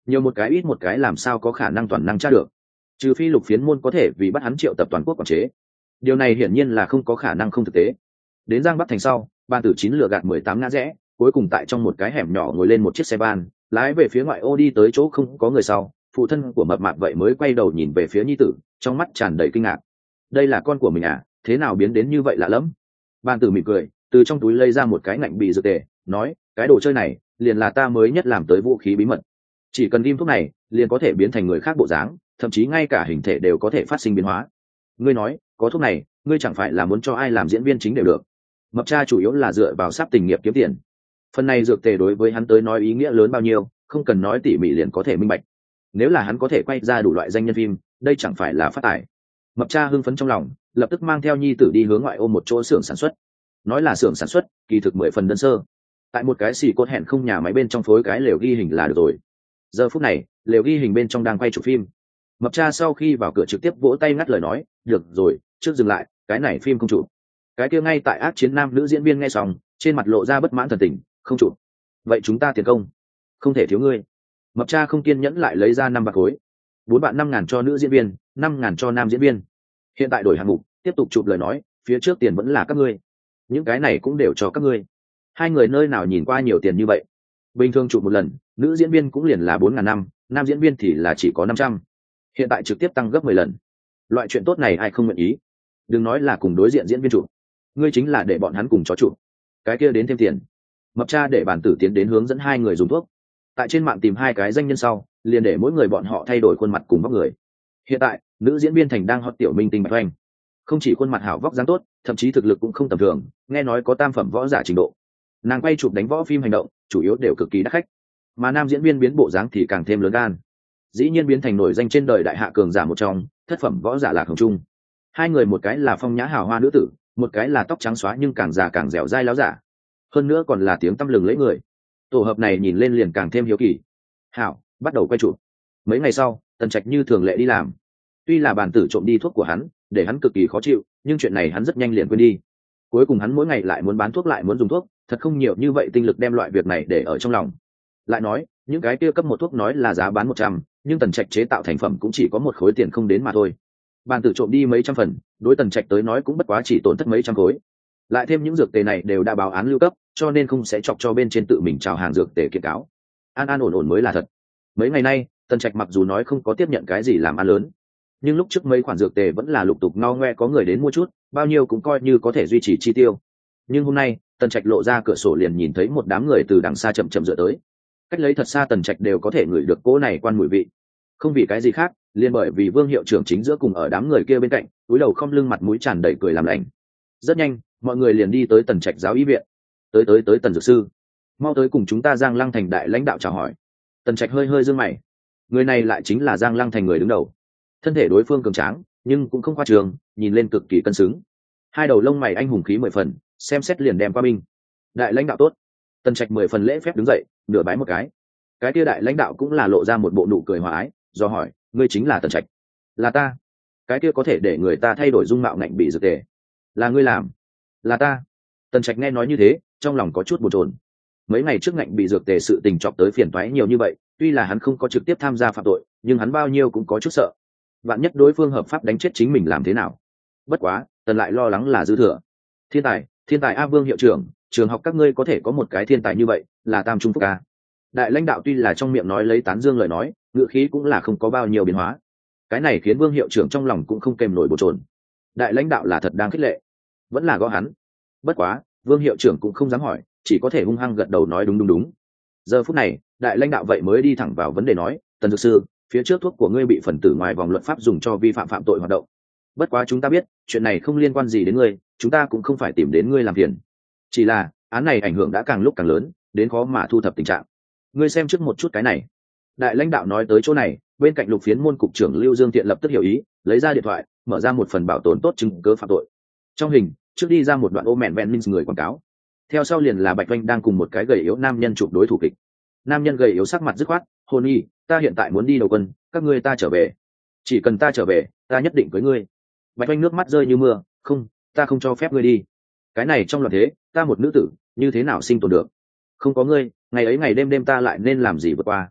nhiều một cái ít một cái làm sao có khả năng toàn năng tra được, trừ phi lục phiến môn có thể vì bắt hắn triệu tập toàn quốc quản chế. Điều này hiển nhiên là không có khả năng không thực tế. Đến Giang Bắc thành sau, ban tử chín lừa gạt mười tám ngã rẽ, cuối cùng tại trong một cái hẻm nhỏ ngồi lên một chiếc xe van, lái về phía ngoại ô đi tới chỗ không có người sau. Phụ thân của mập mạp vậy mới quay đầu nhìn về phía nhi tử, trong mắt tràn đầy kinh ngạc. Đây là con của mình à, thế nào biến đến như vậy lạ lẫm. Ban tử mỉm cười, từ trong túi lấy ra một cái ngạnh bị dược tề, nói, cái đồ chơi này liền là ta mới nhất làm tới vũ khí bí mật, chỉ cần ghim thuốc này liền có thể biến thành người khác bộ dáng, thậm chí ngay cả hình thể đều có thể phát sinh biến hóa. Ngươi nói có thuốc này, ngươi chẳng phải là muốn cho ai làm diễn viên chính đều được. Mập cha chủ yếu là dựa vào sắp tình nghiệp kiếm tiền, phần này dược tề đối với hắn tới nói ý nghĩa lớn bao nhiêu không cần nói tỉ mỉ liền có thể minh bạch. Nếu là hắn có thể quay ra đủ loại danh nhân phim, đây chẳng phải là phát tài. Mập cha hưng phấn trong lòng, lập tức mang theo nhi tử đi hướng ngoại ô một chỗ xưởng sản xuất. Nói là xưởng sản xuất, kỳ thực mười phần đơn sơ, tại một cái xì cốt hẹn không nhà máy bên trong phối cái lều ghi hình là được rồi. Giờ phút này lều ghi hình bên trong đang quay chụp phim. Mập cha sau khi vào cửa trực tiếp vỗ tay ngắt lời nói, được rồi, trước dừng lại, cái này phim không chụp. Cái kia ngay tại ác chiến nam nữ diễn viên nghe xong, trên mặt lộ ra bất mãn thần tình, không chụp. Vậy chúng ta tiền công không thể thiếu ngươi. Mập cha không kiên nhẫn lại lấy ra năm bạc khối. Bốn bạn năm ngàn cho nữ diễn viên, năm ngàn cho nam diễn viên. Hiện tại đổi hạng mục, tiếp tục chụp lời nói, phía trước tiền vẫn là các ngươi, những cái này cũng đều cho các ngươi. Hai người nơi nào nhìn qua nhiều tiền như vậy. Bình thường chụp một lần, nữ diễn viên cũng liền là bốn ngàn năm, nam diễn viên thì là chỉ có năm trăm. Hiện tại trực tiếp tăng gấp mười lần. Loại chuyện tốt này ai không nguyện ý. Đừng nói là cùng đối diện diễn viên chụp, ngươi chính là để bọn hắn cùng chó chụp, cái kia đến thêm tiền. Mập cha để bản tử tiến đến hướng dẫn hai người dùng thuốc. Tại trên mạng tìm hai cái danh nhân sau, liền để mỗi người bọn họ thay đổi khuôn mặt cùng vóc người. Hiện tại nữ diễn viên thành đang hot tiểu minh tinh Bạch Oanh, không chỉ khuôn mặt hảo vóc dáng tốt, thậm chí thực lực cũng không tầm thường, nghe nói có tam phẩm võ giả trình độ. Nàng quay chụp đánh võ phim hành động, chủ yếu đều cực kỳ đắt khách. Mà nam diễn viên biến bộ dáng thì càng thêm lớn gan, dĩ nhiên biến thành nổi danh trên đời đại hạ cường giả một trong, thất phẩm võ giả Lạc Hồng Trung. Hai người một cái là phong nhã hào hoa nữ tử, một cái là tóc trắng xóa nhưng càng già càng dẻo dai láo giả, hơn nữa còn là tiếng tăm lừng lẫy người. Tổ hợp này nhìn lên liền càng thêm hiếu kỳ. Hảo, bắt đầu quay chụp. Mấy ngày sau, Tần Trạch như thường lệ đi làm. Tuy là bản tử trộm đi thuốc của hắn, để hắn cực kỳ khó chịu, nhưng chuyện này hắn rất nhanh liền quên đi. Cuối cùng hắn mỗi ngày lại muốn bán thuốc lại muốn dùng thuốc, thật không nhiều như vậy tinh lực đem loại việc này để ở trong lòng. Lại nói, những cái kia cấp một thuốc nói là giá bán một trăm, nhưng Tần Trạch chế tạo thành phẩm cũng chỉ có một khối tiền không đến mà thôi. Bản tử trộm đi mấy trăm phần, đối Tần Trạch tới nói cũng bất quá chỉ tổn thất mấy trăm khối. Lại thêm những dược tề này đều đã báo án lưu cấp, cho nên không sẽ chọc cho bên trên tự mình chào hàng dược tề kiện cáo. An an ổn ổn mới là thật. Mấy ngày nay, Tần Trạch mặc dù nói không có tiếp nhận cái gì làm ăn lớn, nhưng lúc trước mấy khoản dược tề vẫn là lục tục ngao ngoe có người đến mua chút, bao nhiêu cũng coi như có thể duy trì chi tiêu. Nhưng hôm nay, Tần Trạch lộ ra cửa sổ liền nhìn thấy một đám người từ đằng xa chậm chậm dựa tới. Cách lấy thật xa Tần Trạch đều có thể ngửi được cỗ này quan mùi vị. Không vì cái gì khác, liền bởi vì Vương hiệu trưởng chính giữa cùng ở đám người kia bên cạnh, cúi đầu không lưng mặt mũi tràn đầy cười làm lành. Rất nhanh, mọi người liền đi tới Tần Trạch giáo y viện. Tới tới tới Tần dược sư, mau tới cùng chúng ta Giang Lăng thành đại lãnh đạo chào hỏi. Tần Trạch hơi hơi giương mày. Người này lại chính là Giang Lăng thành người đứng đầu. Thân thể đối phương cường tráng, nhưng cũng không khoa trường, nhìn lên cực kỳ cân xứng. Hai đầu lông mày anh hùng khí mười phần, xem xét liền đem qua binh. Đại lãnh đạo tốt. Tần Trạch mười phần lễ phép đứng dậy, nửa bái một cái. Cái kia đại lãnh đạo cũng là lộ ra một bộ nụ cười hòa ái, do hỏi, ngươi chính là Tần Trạch? Là ta. Cái kia có thể để người ta thay đổi dung mạo ngạnh bị dược tề, là ngươi làm? Là ta. Tần Trạch nghe nói như thế, trong lòng có chút bồn chồn. Mấy ngày trước ngạnh bị dược tề sự tình chọc tới phiền toái nhiều như vậy, tuy là hắn không có trực tiếp tham gia phạm tội, nhưng hắn bao nhiêu cũng có chút sợ. Vạn nhất đối phương hợp pháp đánh chết chính mình làm thế nào? Bất quá, Tần lại lo lắng là dư thừa. Thiên tài, thiên tài a Vương hiệu trưởng, trường học các ngươi có thể có một cái thiên tài như vậy, là tam trung phúc a. Đại lãnh đạo tuy là trong miệng nói lấy tán dương lời nói, ngữ khí cũng là không có bao nhiêu biến hóa. Cái này khiến Vương hiệu trưởng trong lòng cũng không kềm nổi bồn chồn. Đại lãnh đạo là thật đang khích lệ, vẫn là gõ hắn. Bất quá, Vương hiệu trưởng cũng không dám hỏi, chỉ có thể hung hăng gật đầu nói đúng đúng đúng. Giờ phút này, đại lãnh đạo vậy mới đi thẳng vào vấn đề nói, Tần dược sư, phía trước thuốc của ngươi bị phần tử ngoài vòng luật pháp dùng cho vi phạm phạm tội hoạt động. Bất quá chúng ta biết, chuyện này không liên quan gì đến ngươi, chúng ta cũng không phải tìm đến ngươi làm phiền. Chỉ là, án này ảnh hưởng đã càng lúc càng lớn, đến khó mà thu thập tình trạng. Ngươi xem trước một chút cái này. Đại lãnh đạo nói tới chỗ này, bên cạnh Lục Phiến môn cục trưởng Lưu Dương Thiện lập tức hiểu ý, lấy ra điện thoại, mở ra một phần bảo tồn tốt chứng cứ phạm tội. Trong hình, trước đi ra một đoạn ô mèn vẹn minh người quảng cáo. Theo sau liền là Bạch Oanh đang cùng một cái gầy yếu nam nhân chụp đối thủ kịch. Nam nhân gầy yếu sắc mặt dứt khoát, hôn y, ta hiện tại muốn đi đầu quân, các ngươi ta trở về. Chỉ cần ta trở về, ta nhất định cưới ngươi. Bạch Oanh nước mắt rơi như mưa, không, ta không cho phép ngươi đi. Cái này trong loạn thế, ta một nữ tử, như thế nào sinh tồn được? Không có ngươi, ngày ấy ngày đêm đêm ta lại nên làm gì vượt qua?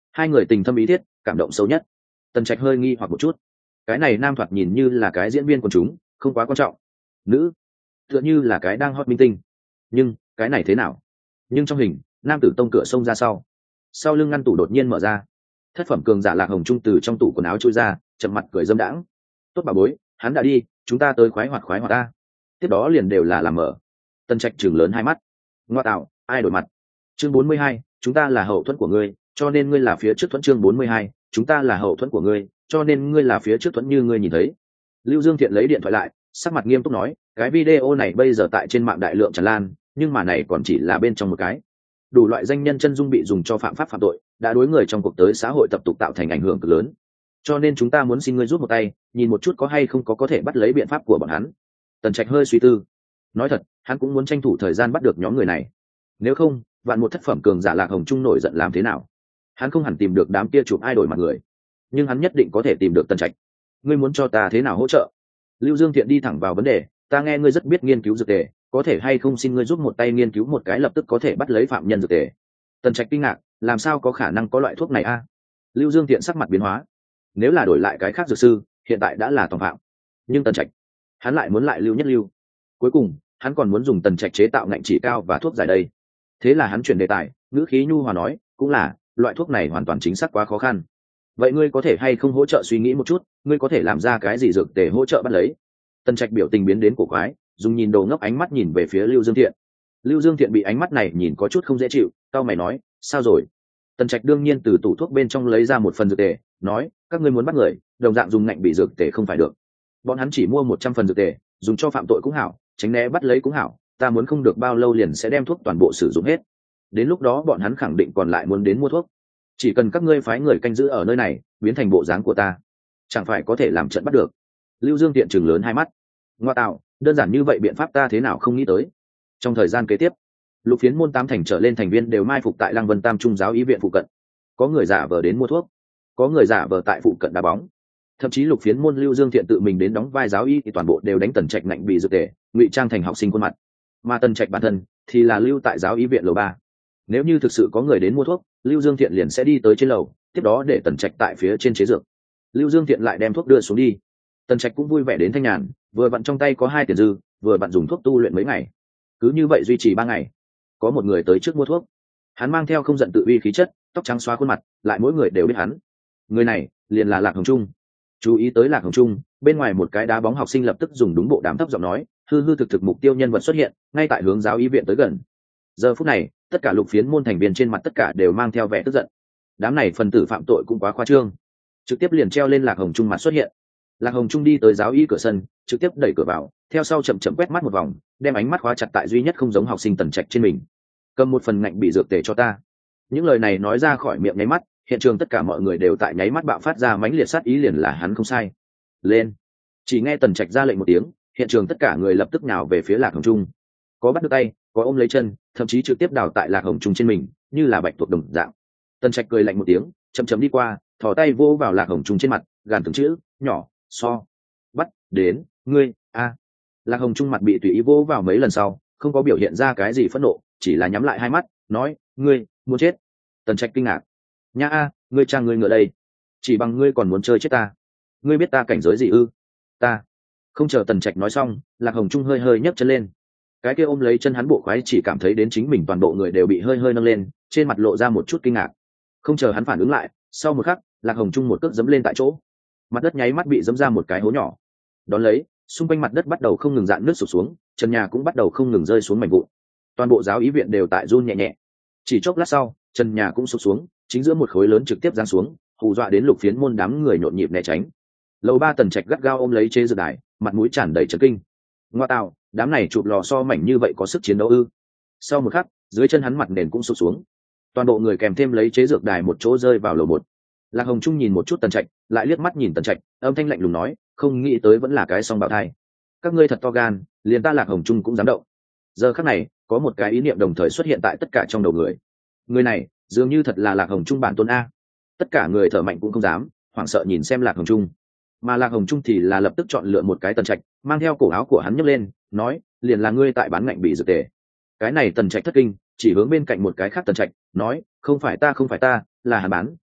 hai người tình thâm ý thiết, cảm động sâu nhất. Tần Trạch hơi nghi hoặc một chút, cái này nam thoạt nhìn như là cái diễn viên của chúng, không quá quan trọng. Nữ tựa như là cái đang hot minh tinh, nhưng cái này thế nào? Nhưng trong hình, nam tử tông cửa xông ra sau, sau lưng ngăn tủ đột nhiên mở ra, thất phẩm cường giả Lạc Hồng Trung từ trong tủ quần áo trôi ra, chậm mặt cười dâm đãng. Tốt bà bối, hắn đã đi, chúng ta tới khoái hoạt khoái hoạt ta. Tiếp đó liền đều là làm mở. Tần Trạch chừng lớn hai mắt, ngoa tạo, ai đổi mặt? Chương bốn mươi hai, chúng ta là hậu thuẫn của ngươi, cho nên ngươi là phía trước thuẫn. Chương bốn mươi hai, chúng ta là hậu thuẫn của ngươi, cho nên ngươi là phía trước thuẫn như ngươi nhìn thấy. Lưu Dương Thiện lấy điện thoại lại, sắc mặt nghiêm túc nói, cái video này bây giờ tại trên mạng đại lượng tràn lan, nhưng mà này còn chỉ là bên trong một cái. Đủ loại danh nhân chân dung bị dùng cho phạm pháp phạm tội, đã đối người trong cuộc tới xã hội tập tục tạo thành ảnh hưởng cực lớn. Cho nên chúng ta muốn xin ngươi rút một tay, nhìn một chút có hay không có có thể bắt lấy biện pháp của bọn hắn. Tần Trạch hơi suy tư, nói thật, hắn cũng muốn tranh thủ thời gian bắt được nhóm người này. Nếu không, vạn một thất phẩm cường giả Lạc Hồng Trung nổi giận làm thế nào? Hắn không hẳn tìm được đám kia chụp idol mặt người, nhưng hắn nhất định có thể tìm được Tần Trạch. Ngươi muốn cho ta thế nào hỗ trợ? Lưu Dương Thiện đi thẳng vào vấn đề, ta nghe ngươi rất biết nghiên cứu dược tề, có thể hay không xin ngươi giúp một tay nghiên cứu một cái lập tức có thể bắt lấy phạm nhân dược tề? Tần Trạch kinh ngạc, làm sao có khả năng có loại thuốc này a? Lưu Dương Thiện sắc mặt biến hóa, nếu là đổi lại cái khác dược sư, hiện tại đã là tòng phạm, nhưng Tần Trạch, hắn lại muốn lại lưu nhất lưu. Cuối cùng, hắn còn muốn dùng Tần Trạch chế tạo ngạnh chỉ cao và thuốc giải đây. Thế là hắn chuyển đề tài, ngữ khí nhu hòa nói, cũng là, loại thuốc này hoàn toàn chính xác quá khó khăn. Vậy ngươi có thể hay không hỗ trợ suy nghĩ một chút, ngươi có thể làm ra cái gì dược tề hỗ trợ bắt lấy? Tần Trạch biểu tình biến đến cổ quái, dùng nhìn đồ ngốc ánh mắt nhìn về phía Lưu Dương Thiện. Lưu Dương Thiện bị ánh mắt này nhìn có chút không dễ chịu, cau mày nói, sao rồi? Tần Trạch đương nhiên từ tủ thuốc bên trong lấy ra một phần dược tề, nói, các ngươi muốn bắt người, đồng dạng dùng ngạnh bị dược tề không phải được. Bọn hắn chỉ mua một trăm phần dược tề, dùng cho phạm tội cũng hảo, tránh né bắt lấy cũng hảo, ta muốn không được bao lâu liền sẽ đem thuốc toàn bộ sử dụng hết. Đến lúc đó bọn hắn khẳng định còn lại muốn đến mua thuốc. Chỉ cần các ngươi phái người canh giữ ở nơi này, biến thành bộ dáng của ta, chẳng phải có thể làm trận bắt được? Lưu Dương Tiện trừng lớn hai mắt, ngoa tạo, đơn giản như vậy biện pháp ta thế nào không nghĩ tới? Trong thời gian kế tiếp, Lục Phiến môn tám thành trở lên thành viên đều mai phục tại Lăng Vân Tam Trung giáo ý viện phụ cận. Có người giả vờ đến mua thuốc, có người giả vờ tại phụ cận đá bóng, thậm chí Lục Phiến môn Lưu Dương Thiện tự mình đến đóng vai giáo y thì toàn bộ đều đánh Tần Trạch nạnh bị dược tề, ngụy trang thành học sinh khuôn mặt. Mà Tần Trạch bản thân thì là lưu tại giáo y viện lầu ba. Nếu như thực sự có người đến mua thuốc, Lưu Dương Thiện liền sẽ đi tới trên lầu, tiếp đó để Tần Trạch tại phía trên chế dược. Lưu Dương Thiện lại đem thuốc đưa xuống đi. Tần Trạch cũng vui vẻ đến thanh nhàn, vừa vặn trong tay có hai tiền dư, vừa vặn dùng thuốc tu luyện mấy ngày. Cứ như vậy duy trì ba ngày. Có một người tới trước mua thuốc. Hắn mang theo không giận tự uy khí chất, tóc trắng xóa khuôn mặt, lại mỗi người đều biết hắn. Người này liền là Lạc Hồng Trung. Chú ý tới Lạc Hồng Trung, bên ngoài một cái đá bóng học sinh lập tức dùng đúng bộ đám thấp giọng nói, hư hư thực thực mục tiêu nhân vật xuất hiện, ngay tại hướng giáo y viện tới gần. Giờ phút này, tất cả Lục Phiến môn thành viên trên mặt tất cả đều mang theo vẻ tức giận. Đám này phần tử phạm tội cũng quá khoa trương, trực tiếp liền treo lên Lạc Hồng Trung mặt xuất hiện. Lạc Hồng Trung đi tới giáo y cửa sân, trực tiếp đẩy cửa vào, theo sau chậm chậm quét mắt một vòng, đem ánh mắt khóa chặt tại duy nhất không giống học sinh Tần Trạch trên mình. Cầm một phần ngạnh bị dược tề cho ta. Những lời này nói ra khỏi miệng nháy mắt, hiện trường tất cả mọi người đều tại nháy mắt bạo phát ra mãnh liệt sát ý, liền là hắn không sai. Lên. Chỉ nghe Tần Trạch ra lệnh một tiếng, hiện trường tất cả người lập tức nhào về phía Lạc Hồng Trung. Có bắt được tay, có ôm lấy chân, thậm chí trực tiếp đào tại Lạc Hồng Trung trên mình, như là bạch tuộc đồng dạng. Tần Trạch cười lạnh một tiếng, chậm chậm đi qua, thò tay vô vào Lạc Hồng Trung trên mặt, gàn từng chữ, nhỏ, so, bắt, đến, ngươi, a. Lạc Hồng Trung mặt bị tùy ý vô vào mấy lần sau, không có biểu hiện ra cái gì phẫn nộ, chỉ là nhắm lại hai mắt, nói, ngươi, muốn chết. Tần Trạch kinh ngạc, nha a, ngươi trang ngươi ngựa đây, chỉ bằng ngươi còn muốn chơi chết ta? Ngươi biết ta cảnh giới gì ư? Ta. Không chờ Tần Trạch nói xong, Lạc Hồng Trung hơi hơi nhấc chân lên. Cái kia ôm lấy chân hắn bộ khoái chỉ cảm thấy đến chính mình toàn bộ người đều bị hơi hơi nâng lên, trên mặt lộ ra một chút kinh ngạc. Không chờ hắn phản ứng lại, sau một khắc, Lạc Hồng Trung một cước giẫm lên tại chỗ, mặt đất nháy mắt bị giẫm ra một cái hố nhỏ. Đón lấy, xung quanh mặt đất bắt đầu không ngừng dạn nước sụp xuống, trần nhà cũng bắt đầu không ngừng rơi xuống mảnh vụn. Toàn bộ giáo ý viện đều tại run nhẹ nhẹ. Chỉ chốc lát sau, trần nhà cũng sụp xuống, chính giữa một khối lớn trực tiếp giáng xuống, hù dọa đến Lục Phiến môn đám người nhộn nhịp né tránh. Lầu ba Tần Trạch gắt gao ôm lấy chế dược đài, mặt mũi tràn đầy chấn kinh. Ngoa tạo, đám này chụp lò xo mảnh như vậy có sức chiến đấu ư? Sau một khắc, dưới chân hắn mặt nền cũng sụp xuống. Toàn bộ người kèm thêm lấy chế dược đài một chỗ rơi vào lầu một. Lạc Hồng Trung nhìn một chút Tần Trạch, lại liếc mắt nhìn Tần Trạch, âm thanh lạnh lùng nói, không nghĩ tới vẫn là cái song bạo thai. Các ngươi thật to gan, liền ta Lạc Hồng Trung cũng dám động. Giờ khắc này, có một cái ý niệm đồng thời xuất hiện tại tất cả trong đầu người. Người này, dường như thật là Lạc Hồng Trung bản tôn a. Tất cả người thở mạnh cũng không dám, hoảng sợ nhìn xem Lạc Hồng Trung. Mà Lạc Hồng Trung thì là lập tức chọn lựa một cái Tần Trạch, mang theo cổ áo của hắn nhấc lên, nói, liền là ngươi tại bán ngạnh bị dược tề. Cái này Tần Trạch thất kinh, chỉ hướng bên cạnh một cái khác Tần Trạch, nói, không phải ta không phải ta, là hắn bán,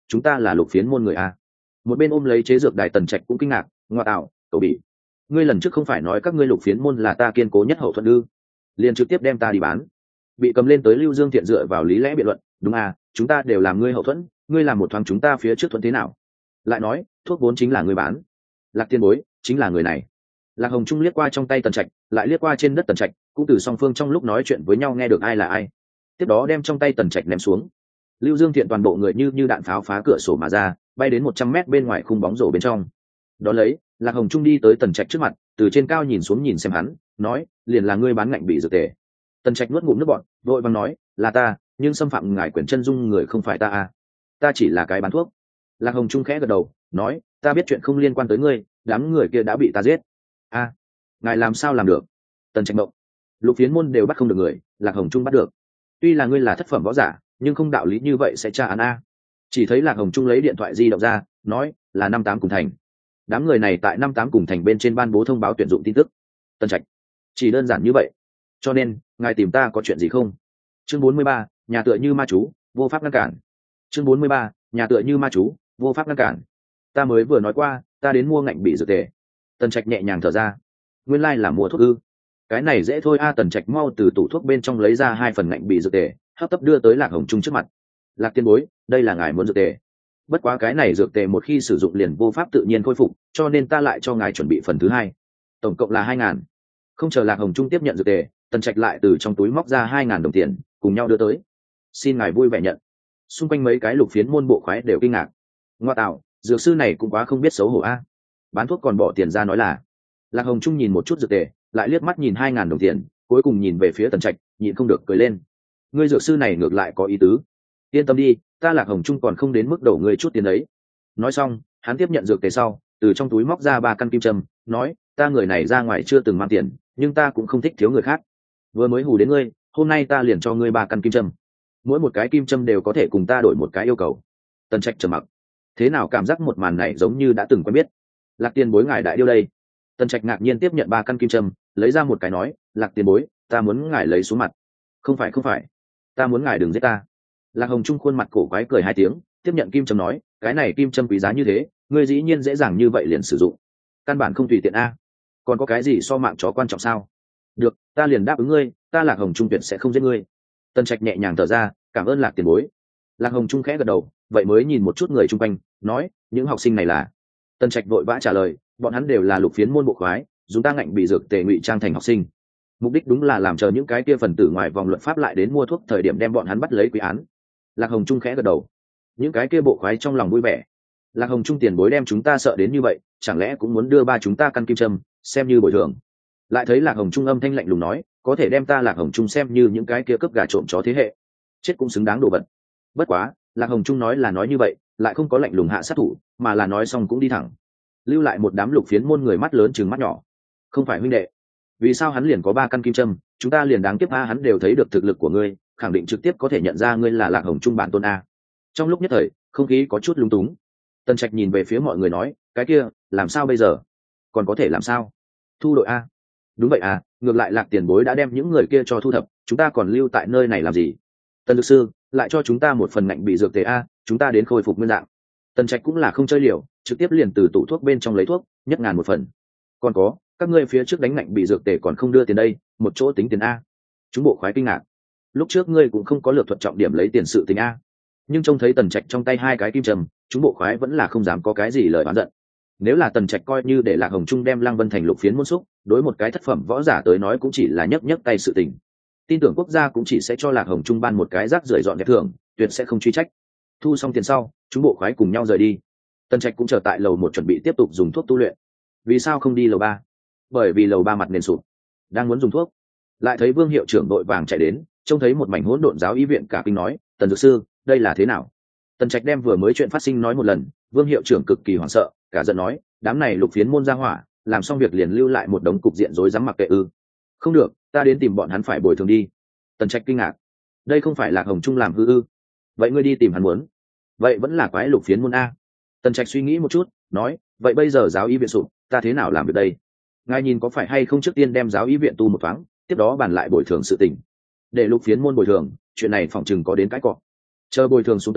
chúng ta là lục phiến môn người a. Một bên ôm lấy chế dược đài Tần Trạch cũng kinh ngạc, ngoa tạo, cậu bị ngươi lần trước không phải nói các ngươi lục phiến môn là ta kiên cố nhất hậu thuẫn ư? Liền trực tiếp đem ta đi bán. Bị cầm lên tới Lưu Dương Thiện dựa vào lý lẽ biện luận, đúng à, chúng ta đều làm ngươi hậu thuẫn, ngươi làm một thoáng chúng ta phía trước thuận thế nào? Lại nói, thuốc vốn chính là ngươi bán. Lạc Tiên Bối chính là người này. Lạc Hồng Trung liếc qua trong tay Tần Trạch, lại liếc qua trên đất Tần Trạch, cũng từ song phương trong lúc nói chuyện với nhau nghe được ai là ai. Tiếp đó đem trong tay Tần Trạch ném xuống. Lưu Dương Thiện toàn bộ người như như đạn pháo phá cửa sổ mà ra, bay đến một trăm mét bên ngoài khung bóng rổ bên trong. Đó lấy, Lạc Hồng Trung đi tới Tần Trạch trước mặt, từ trên cao nhìn xuống nhìn xem hắn, nói, liền là ngươi bán ngạnh bị dược tề. Tần Trạch nuốt ngụm nước bọt, vội vàng nói, là ta, nhưng xâm phạm ngài quyền chân dung người không phải ta à? Ta chỉ là cái bán thuốc. Lạc Hồng Trung khẽ gật đầu, nói, ta biết chuyện không liên quan tới ngươi, đám người kia đã bị ta giết. A, à, ngài làm sao làm được? Tần Trạch động. Lục phiến môn đều bắt không được người, Lạc Hồng Trung bắt được. Tuy là ngươi là thất phẩm võ giả, nhưng không đạo lý như vậy sẽ tra án a. Chỉ thấy Lạc Hồng Trung lấy điện thoại di động ra, nói, là năm tám cùng thành. Đám người này tại năm tám cùng thành bên trên ban bố thông báo tuyển dụng tin tức. Tần Trạch, chỉ đơn giản như vậy. Cho nên, ngài tìm ta có chuyện gì không? Chương bốn mươi ba, nhà tựa như ma chú, vô pháp ngăn cản. Chương bốn mươi ba, nhà tựa như ma chú, vô pháp ngăn cản. Ta mới vừa nói qua, ta đến mua ngạnh bị dược tề. Tần Trạch nhẹ nhàng thở ra. Nguyên lai là mua thuốc ư? Cái này dễ thôi a. À, Tần Trạch mau từ tủ thuốc bên trong lấy ra hai phần ngạnh bị dược tề, hấp tấp đưa tới Lạc Hồng Trung trước mặt. Lạc Tiên Bối, đây là ngài muốn dược tề. Bất quá cái này dược tề một khi sử dụng liền vô pháp tự nhiên khôi phục, cho nên ta lại cho ngài chuẩn bị phần thứ hai, tổng cộng là hai ngàn. Không chờ Lạc Hồng Trung tiếp nhận dược tề, Tần Trạch lại từ trong túi móc ra hai ngàn đồng tiền, cùng nhau đưa tới. Xin ngài vui vẻ nhận. Xung quanh mấy cái lục phiến môn bộ khoái đều kinh ngạc. Ngoa tạo, dược sư này cũng quá không biết xấu hổ a. Bán thuốc còn bỏ tiền ra nói là. Lạc Hồng Trung nhìn một chút dược tề, lại liếc mắt nhìn hai ngàn đồng tiền, cuối cùng nhìn về phía Tần Trạch, nhịn không được cười lên. Ngươi dược sư này ngược lại có ý tứ. Yên tâm đi, ta Lạc Hồng Trung còn không đến mức đổ ngươi chút tiền đấy. Nói xong, hắn tiếp nhận dược tề sau, từ trong túi móc ra ba căn kim châm, nói, ta người này ra ngoài chưa từng mang tiền, nhưng ta cũng không thích thiếu người khác. Vừa mới hù đến ngươi, hôm nay ta liền cho ngươi ba căn kim châm. Mỗi một cái kim châm đều có thể cùng ta đổi một cái yêu cầu. Tần Trạch trầm mặc. Thế nào cảm giác một màn này giống như đã từng quen biết. Lạc Tiền Bối ngài đại điêu đây. Tần Trạch ngạc nhiên tiếp nhận ba căn kim châm, lấy ra một cái nói, Lạc Tiền Bối, ta muốn ngài lấy xuống mặt. Không phải không phải, ta muốn ngài đừng giết ta. Lạc Hồng Trung khuôn mặt cổ quái cười hai tiếng, tiếp nhận kim châm nói, cái này kim châm quý giá như thế, ngươi dĩ nhiên dễ dàng như vậy liền sử dụng, căn bản không tùy tiện a. Còn có cái gì so mạng chó quan trọng sao? Được, ta liền đáp ứng ngươi, ta Lạc Hồng Trung tuyệt sẽ không giết ngươi. Tần Trạch nhẹ nhàng thở ra, cảm ơn Lạc Tiền Bối. Lạc Hồng Trung khẽ gật đầu, vậy mới nhìn một chút người chung quanh, nói, những học sinh này là. Tần Trạch vội vã trả lời, bọn hắn đều là lục phiến môn bộ khoái, dùng ta ngạnh bị dược tề ngụy trang thành học sinh. Mục đích đúng là làm chờ những cái kia phần tử ngoài vòng luật pháp lại đến mua thuốc thời điểm đem bọn hắn bắt lấy quy án. Lạc Hồng Trung khẽ gật đầu. Những cái kia bộ khoái trong lòng vui vẻ. Lạc Hồng Trung tiền bối đem chúng ta sợ đến như vậy, chẳng lẽ cũng muốn đưa ba chúng ta căn kim châm, xem như bồi thường. Lại thấy Lạc Hồng Trung âm thanh lạnh lùng nói, có thể đem ta Lạc Hồng Trung xem như những cái kia cướp gà trộm chó thế hệ, chết cũng xứng đáng đồ vật. Bất quá, Lạc Hồng Trung nói là nói như vậy, lại không có lạnh lùng hạ sát thủ, mà là nói xong cũng đi thẳng. Lưu lại một đám lục phiến môn người mắt lớn trừng mắt nhỏ. Không phải huynh đệ, vì sao hắn liền có ba căn kim châm, chúng ta liền đáng tiếp a? Hắn đều thấy được thực lực của ngươi, khẳng định trực tiếp có thể nhận ra ngươi là Lạc Hồng Trung bản tôn a. Trong lúc nhất thời, không khí có chút lung túng. Tần Trạch nhìn về phía mọi người nói, cái kia làm sao bây giờ? Còn có thể làm sao? Thu đội a. Đúng vậy à, ngược lại Lạc Tiền Bối đã đem những người kia cho thu thập, chúng ta còn lưu tại nơi này làm gì? Tần Dược Sư, lại cho chúng ta một phần ngạnh bị dược tề a, chúng ta đến khôi phục nguyên dạng. Tần Trạch cũng là không chơi liều, trực tiếp liền từ tủ thuốc bên trong lấy thuốc, nhất ngàn một phần. Còn có, các ngươi phía trước đánh ngạnh bị dược tề còn không đưa tiền đây, một chỗ tính tiền a. Chúng bộ khoái kinh ngạc. Lúc trước ngươi cũng không có lược thuật trọng điểm lấy tiền sự tình a. Nhưng trông thấy Tần Trạch trong tay hai cái kim trầm, chúng bộ khoái vẫn là không dám có cái gì lời oán giận. Nếu là Tần Trạch coi như để Lạc Hồng Trung đem Lăng Vân Thành lục phiến môn xúc, đối một cái thất phẩm võ giả tới nói cũng chỉ là nhấc nhấc tay sự tình. Tin tưởng quốc gia cũng chỉ sẽ cho Lạc Hồng Trung ban một cái rác rưởi dọn dẹp thưởng, tuyệt sẽ không truy trách. Thu xong tiền sau, chúng bộ khoái cùng nhau rời đi. Tần Trạch cũng chờ tại lầu một chuẩn bị tiếp tục dùng thuốc tu luyện. Vì sao không đi lầu ba? Bởi vì lầu ba mặt nền sụp, đang muốn dùng thuốc, lại thấy Vương hiệu trưởng đội vàng chạy đến, trông thấy một mảnh hỗn độn giáo y viện, cả kinh nói, Tần Dược Sư, đây là thế nào? Tần Trạch đem vừa mới chuyện phát sinh nói một lần. Vương hiệu trưởng cực kỳ hoảng sợ, cả giận nói, đám này lục phiến môn ra hỏa, làm xong việc liền lưu lại một đống cục diện rối rắm mặc kệ ư? Không được, ta đến tìm bọn hắn phải bồi thường đi. Tần Trạch kinh ngạc, đây không phải Lạc Hồng Trung làm hư ư? Vậy ngươi đi tìm hắn muốn? Vậy vẫn là quái lục phiến môn a. Tần Trạch suy nghĩ một chút, nói, vậy bây giờ giáo y viện sụp, ta thế nào làm được đây? Ngài nhìn có phải hay không trước tiên đem giáo y viện tu một thoáng, tiếp đó bàn lại bồi thường sự tình. Để lục phiến môn bồi thường, chuyện này phỏng chừng có đến cái cọ. Chờ bồi thường xuống tới,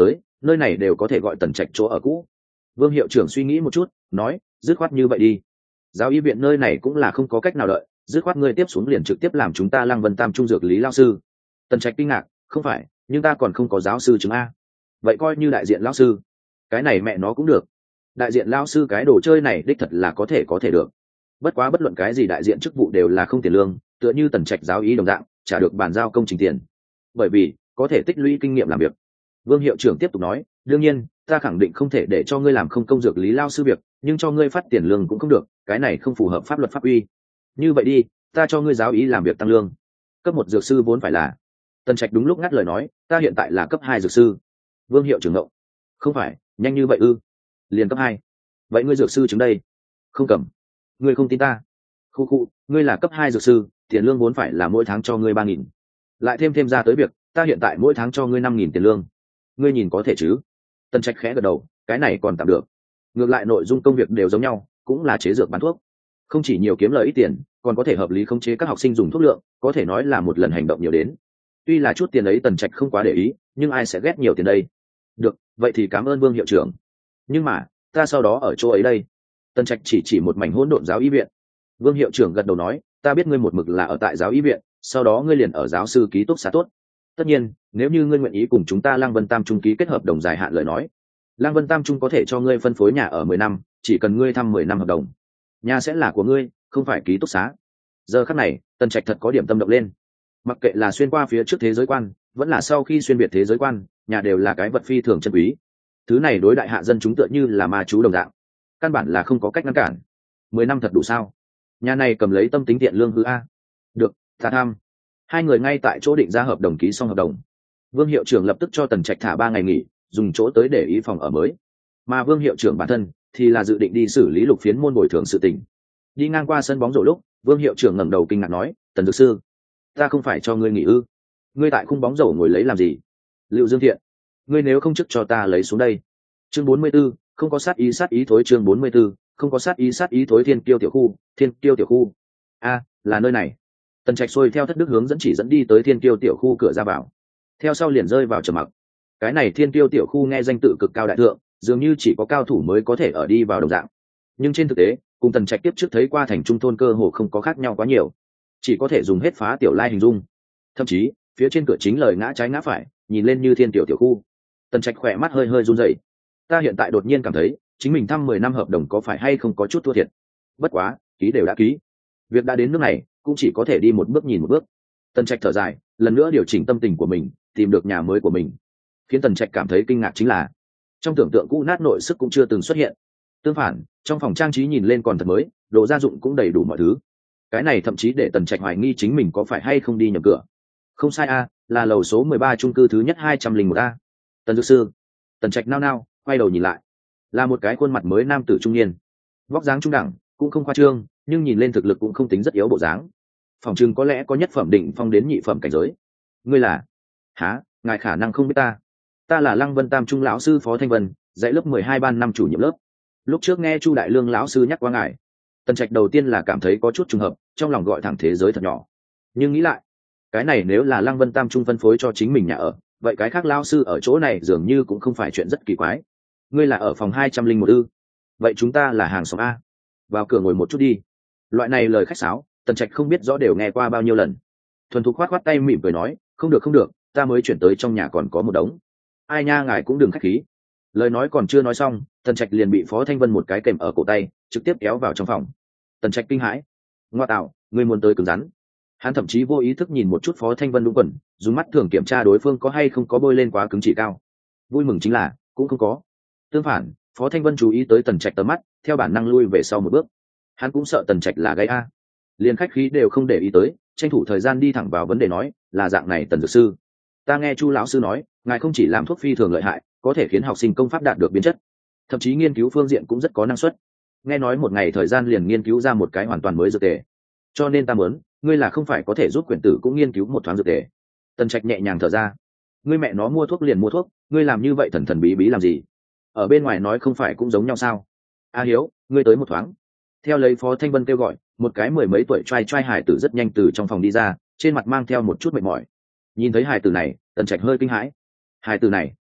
nơi này đều có thể gọi Tần Trạch chỗ ở cũ. Vương hiệu trưởng suy nghĩ một chút, nói, dứt khoát như vậy đi. Giáo y viện nơi này cũng là không có cách nào đợi, dứt khoát ngươi tiếp xuống liền trực tiếp làm chúng ta Lăng Vân Tam trung dược lý lao sư. Tần Trạch kinh ngạc, không phải, nhưng ta còn không có giáo sư chứng a. Vậy coi như đại diện lao sư. Cái này mẹ nó cũng được. Đại diện lao sư cái đồ chơi này đích thật là có thể có thể được. Bất quá bất luận cái gì đại diện chức vụ đều là không tiền lương, tựa như Tần Trạch giáo ý đồng dạng, trả được bàn giao công trình tiền. Bởi vì có thể tích lũy kinh nghiệm làm việc. Vương hiệu trưởng tiếp tục nói, đương nhiên ta khẳng định không thể để cho ngươi làm không công dược lý lao sư việc, nhưng cho ngươi phát tiền lương cũng không được, cái này không phù hợp pháp luật pháp uy. Như vậy đi, ta cho ngươi giáo ý làm việc tăng lương. Cấp một dược sư vốn phải là. Tần Trạch đúng lúc ngắt lời nói, ta hiện tại là cấp hai dược sư. Vương hiệu trưởng ngộ, không phải, nhanh như vậy ư? Liền cấp hai. Vậy ngươi dược sư chứng đây? Không cầm. Ngươi không tin ta? Khu khu, ngươi là cấp hai dược sư, tiền lương vốn phải là mỗi tháng cho ngươi ba nghìn. Lại thêm thêm ra tới việc, ta hiện tại mỗi tháng cho ngươi năm nghìn tiền lương. Ngươi nhìn có thể chứ? Tần Trạch khẽ gật đầu, cái này còn tạm được. Ngược lại nội dung công việc đều giống nhau, cũng là chế dược bán thuốc. Không chỉ nhiều kiếm lời ít tiền, còn có thể hợp lý khống chế các học sinh dùng thuốc lượng, có thể nói là một lần hành động nhiều đến. Tuy là chút tiền ấy Tần Trạch không quá để ý, nhưng ai sẽ ghét nhiều tiền đây? Được, vậy thì cảm ơn Vương hiệu trưởng. Nhưng mà, ta sau đó ở chỗ ấy đây. Tần Trạch chỉ chỉ một mảnh hỗn độn giáo y viện. Vương hiệu trưởng gật đầu nói, ta biết ngươi một mực là ở tại giáo y viện, sau đó ngươi liền ở giáo sư ký túc xá tốt. Tất nhiên, nếu như ngươi nguyện ý cùng chúng ta Lăng Vân Tam trung ký kết hợp đồng dài hạn lời nói, Lăng Vân Tam trung có thể cho ngươi phân phối nhà ở mười năm, chỉ cần ngươi thăm mười năm hợp đồng. Nhà sẽ là của ngươi, không phải ký túc xá. Giờ khắc này, Tần Trạch thật có điểm tâm động lên. Mặc kệ là xuyên qua phía trước thế giới quan, vẫn là sau khi xuyên việt thế giới quan, nhà đều là cái vật phi thường chân quý. Thứ này đối đại hạ dân chúng tựa như là ma chú đồng dạng, căn bản là không có cách ngăn cản. Mười năm thật đủ sao? Nhà này cầm lấy tâm tính tiện lương hư a. Được, ta tham. Hai người ngay tại chỗ định ra hợp đồng, ký xong hợp đồng. Vương hiệu trưởng lập tức cho Tần Trạch thả ba ngày nghỉ, dùng chỗ tới để ý phòng ở mới. Mà Vương hiệu trưởng bản thân thì là dự định đi xử lý lục phiến môn bồi thường sự tình. Đi ngang qua sân bóng rổ lúc, Vương hiệu trưởng ngẩng đầu kinh ngạc nói, Tần dược sư, ta không phải cho ngươi nghỉ ư? Ngươi tại khung bóng rổ ngồi lấy làm gì? Lưu Dương Thiện, ngươi nếu không chức cho ta lấy xuống đây. Chương bốn mươi 44, không có sát ý sát ý thối. Chương bốn mươi 44, không có sát ý sát ý thối. Thiên Kiêu tiểu khu, Thiên Kiêu tiểu khu. A, là nơi này. Tần Trạch xuôi theo thất đức hướng dẫn chỉ dẫn đi tới Thiên Kiêu tiểu khu cửa ra vào. Theo sau liền rơi vào trầm mặc. Cái này Thiên Kiêu tiểu khu nghe danh tự cực cao đại thượng, dường như chỉ có cao thủ mới có thể ở đi vào đồng dạng. Nhưng trên thực tế, cùng Tần Trạch tiếp trước thấy qua thành trung thôn cơ hồ không có khác nhau quá nhiều, chỉ có thể dùng hết phá tiểu lai hình dung. Thậm chí phía trên cửa chính lời ngã trái ngã phải, nhìn lên như thiên tiểu tiểu khu. Tần Trạch khỏe mắt hơi hơi run rẩy. Ta hiện tại đột nhiên cảm thấy chính mình thăm mười năm hợp đồng có phải hay không có chút thua thiệt. Bất quá ký đều đã ký, việc đã đến nước này cũng chỉ có thể đi một bước nhìn một bước. Tần Trạch thở dài, lần nữa điều chỉnh tâm tình của mình, tìm được nhà mới của mình. Khiến Tần Trạch cảm thấy kinh ngạc chính là trong tưởng tượng cũ nát nội sức cũng chưa từng xuất hiện. Tương phản, trong phòng trang trí nhìn lên còn thật mới, đồ gia dụng cũng đầy đủ mọi thứ. Cái này thậm chí để Tần Trạch hoài nghi chính mình có phải hay không đi nhầm cửa. Không sai a, là lầu số mười ba chung cư thứ nhất hai trăm lẻ một a. Tần dược sư. Tần Trạch nao nao quay đầu nhìn lại, là một cái khuôn mặt mới nam tử trung niên, vóc dáng trung đẳng, cũng không khoa trương, nhưng nhìn lên thực lực cũng không tính rất yếu bộ dáng. Phòng trưng có lẽ có nhất phẩm định phong đến nhị phẩm cảnh giới. Ngươi là? Hả? Ngài khả năng không biết ta. Ta là Lăng Vân Tam trung lão sư Phó Thanh Vân, dạy lớp mười hai ban năm chủ nhiệm lớp. Lúc trước nghe Chu Đại Lương lão sư nhắc qua ngài, Tần Trạch đầu tiên là cảm thấy có chút trùng hợp, trong lòng gọi thẳng thế giới thật nhỏ. Nhưng nghĩ lại, cái này nếu là Lăng Vân Tam trung phân phối cho chính mình nhà ở, vậy cái khác lão sư ở chỗ này dường như cũng không phải chuyện rất kỳ quái. Ngươi là ở phòng hai trăm lẻ một ư? Vậy chúng ta là hàng xóm a. Vào cửa ngồi một chút đi. Loại này lời khách sáo, Tần Trạch không biết rõ đều nghe qua bao nhiêu lần. Thuần thục khoát khoát tay mỉm cười nói, không được không được, ta mới chuyển tới trong nhà còn có một đống. Ai nha, ngài cũng đừng khách khí. Lời nói còn chưa nói xong, Tần Trạch liền bị Phó Thanh Vân một cái kềm ở cổ tay, trực tiếp kéo vào trong phòng. Tần Trạch kinh hãi, ngoa tạo, ngươi muốn tới cứng rắn. Hắn thậm chí vô ý thức nhìn một chút Phó Thanh Vân đúng quần, dùng mắt thường kiểm tra đối phương có hay không có bôi lên quá cứng chỉ cao. Vui mừng chính là cũng không có. Tương phản, Phó Thanh Vân chú ý tới Tần Trạch tầm mắt, theo bản năng lui về sau một bước. Hắn cũng sợ Tần Trạch là gây a, liền khách khí đều không để ý tới, tranh thủ thời gian đi thẳng vào vấn đề nói, là dạng này Tần dược sư, ta nghe Chu lão sư nói, ngài không chỉ làm thuốc phi thường lợi hại, có thể khiến học sinh công pháp đạt được biến chất, thậm chí nghiên cứu phương diện cũng rất có năng suất. Nghe nói một ngày thời gian liền nghiên cứu ra một cái hoàn toàn mới dược tề, cho nên ta muốn, ngươi là không phải có thể giúp quyển tử cũng nghiên cứu một thoáng dược tề. Tần Trạch nhẹ nhàng thở ra, ngươi mẹ nó mua thuốc liền mua thuốc, ngươi làm như vậy thần thần bí bí làm gì? Ở bên ngoài nói không phải cũng giống nhau sao? A Hiếu, ngươi tới một thoáng. Theo lấy Phó Thanh Vân kêu gọi, một cái mười mấy tuổi trai trai hải tử rất nhanh từ trong phòng đi ra, trên mặt mang theo một chút mệt mỏi. Nhìn thấy hải tử này, Tần Trạch hơi kinh hãi. Hải tử này,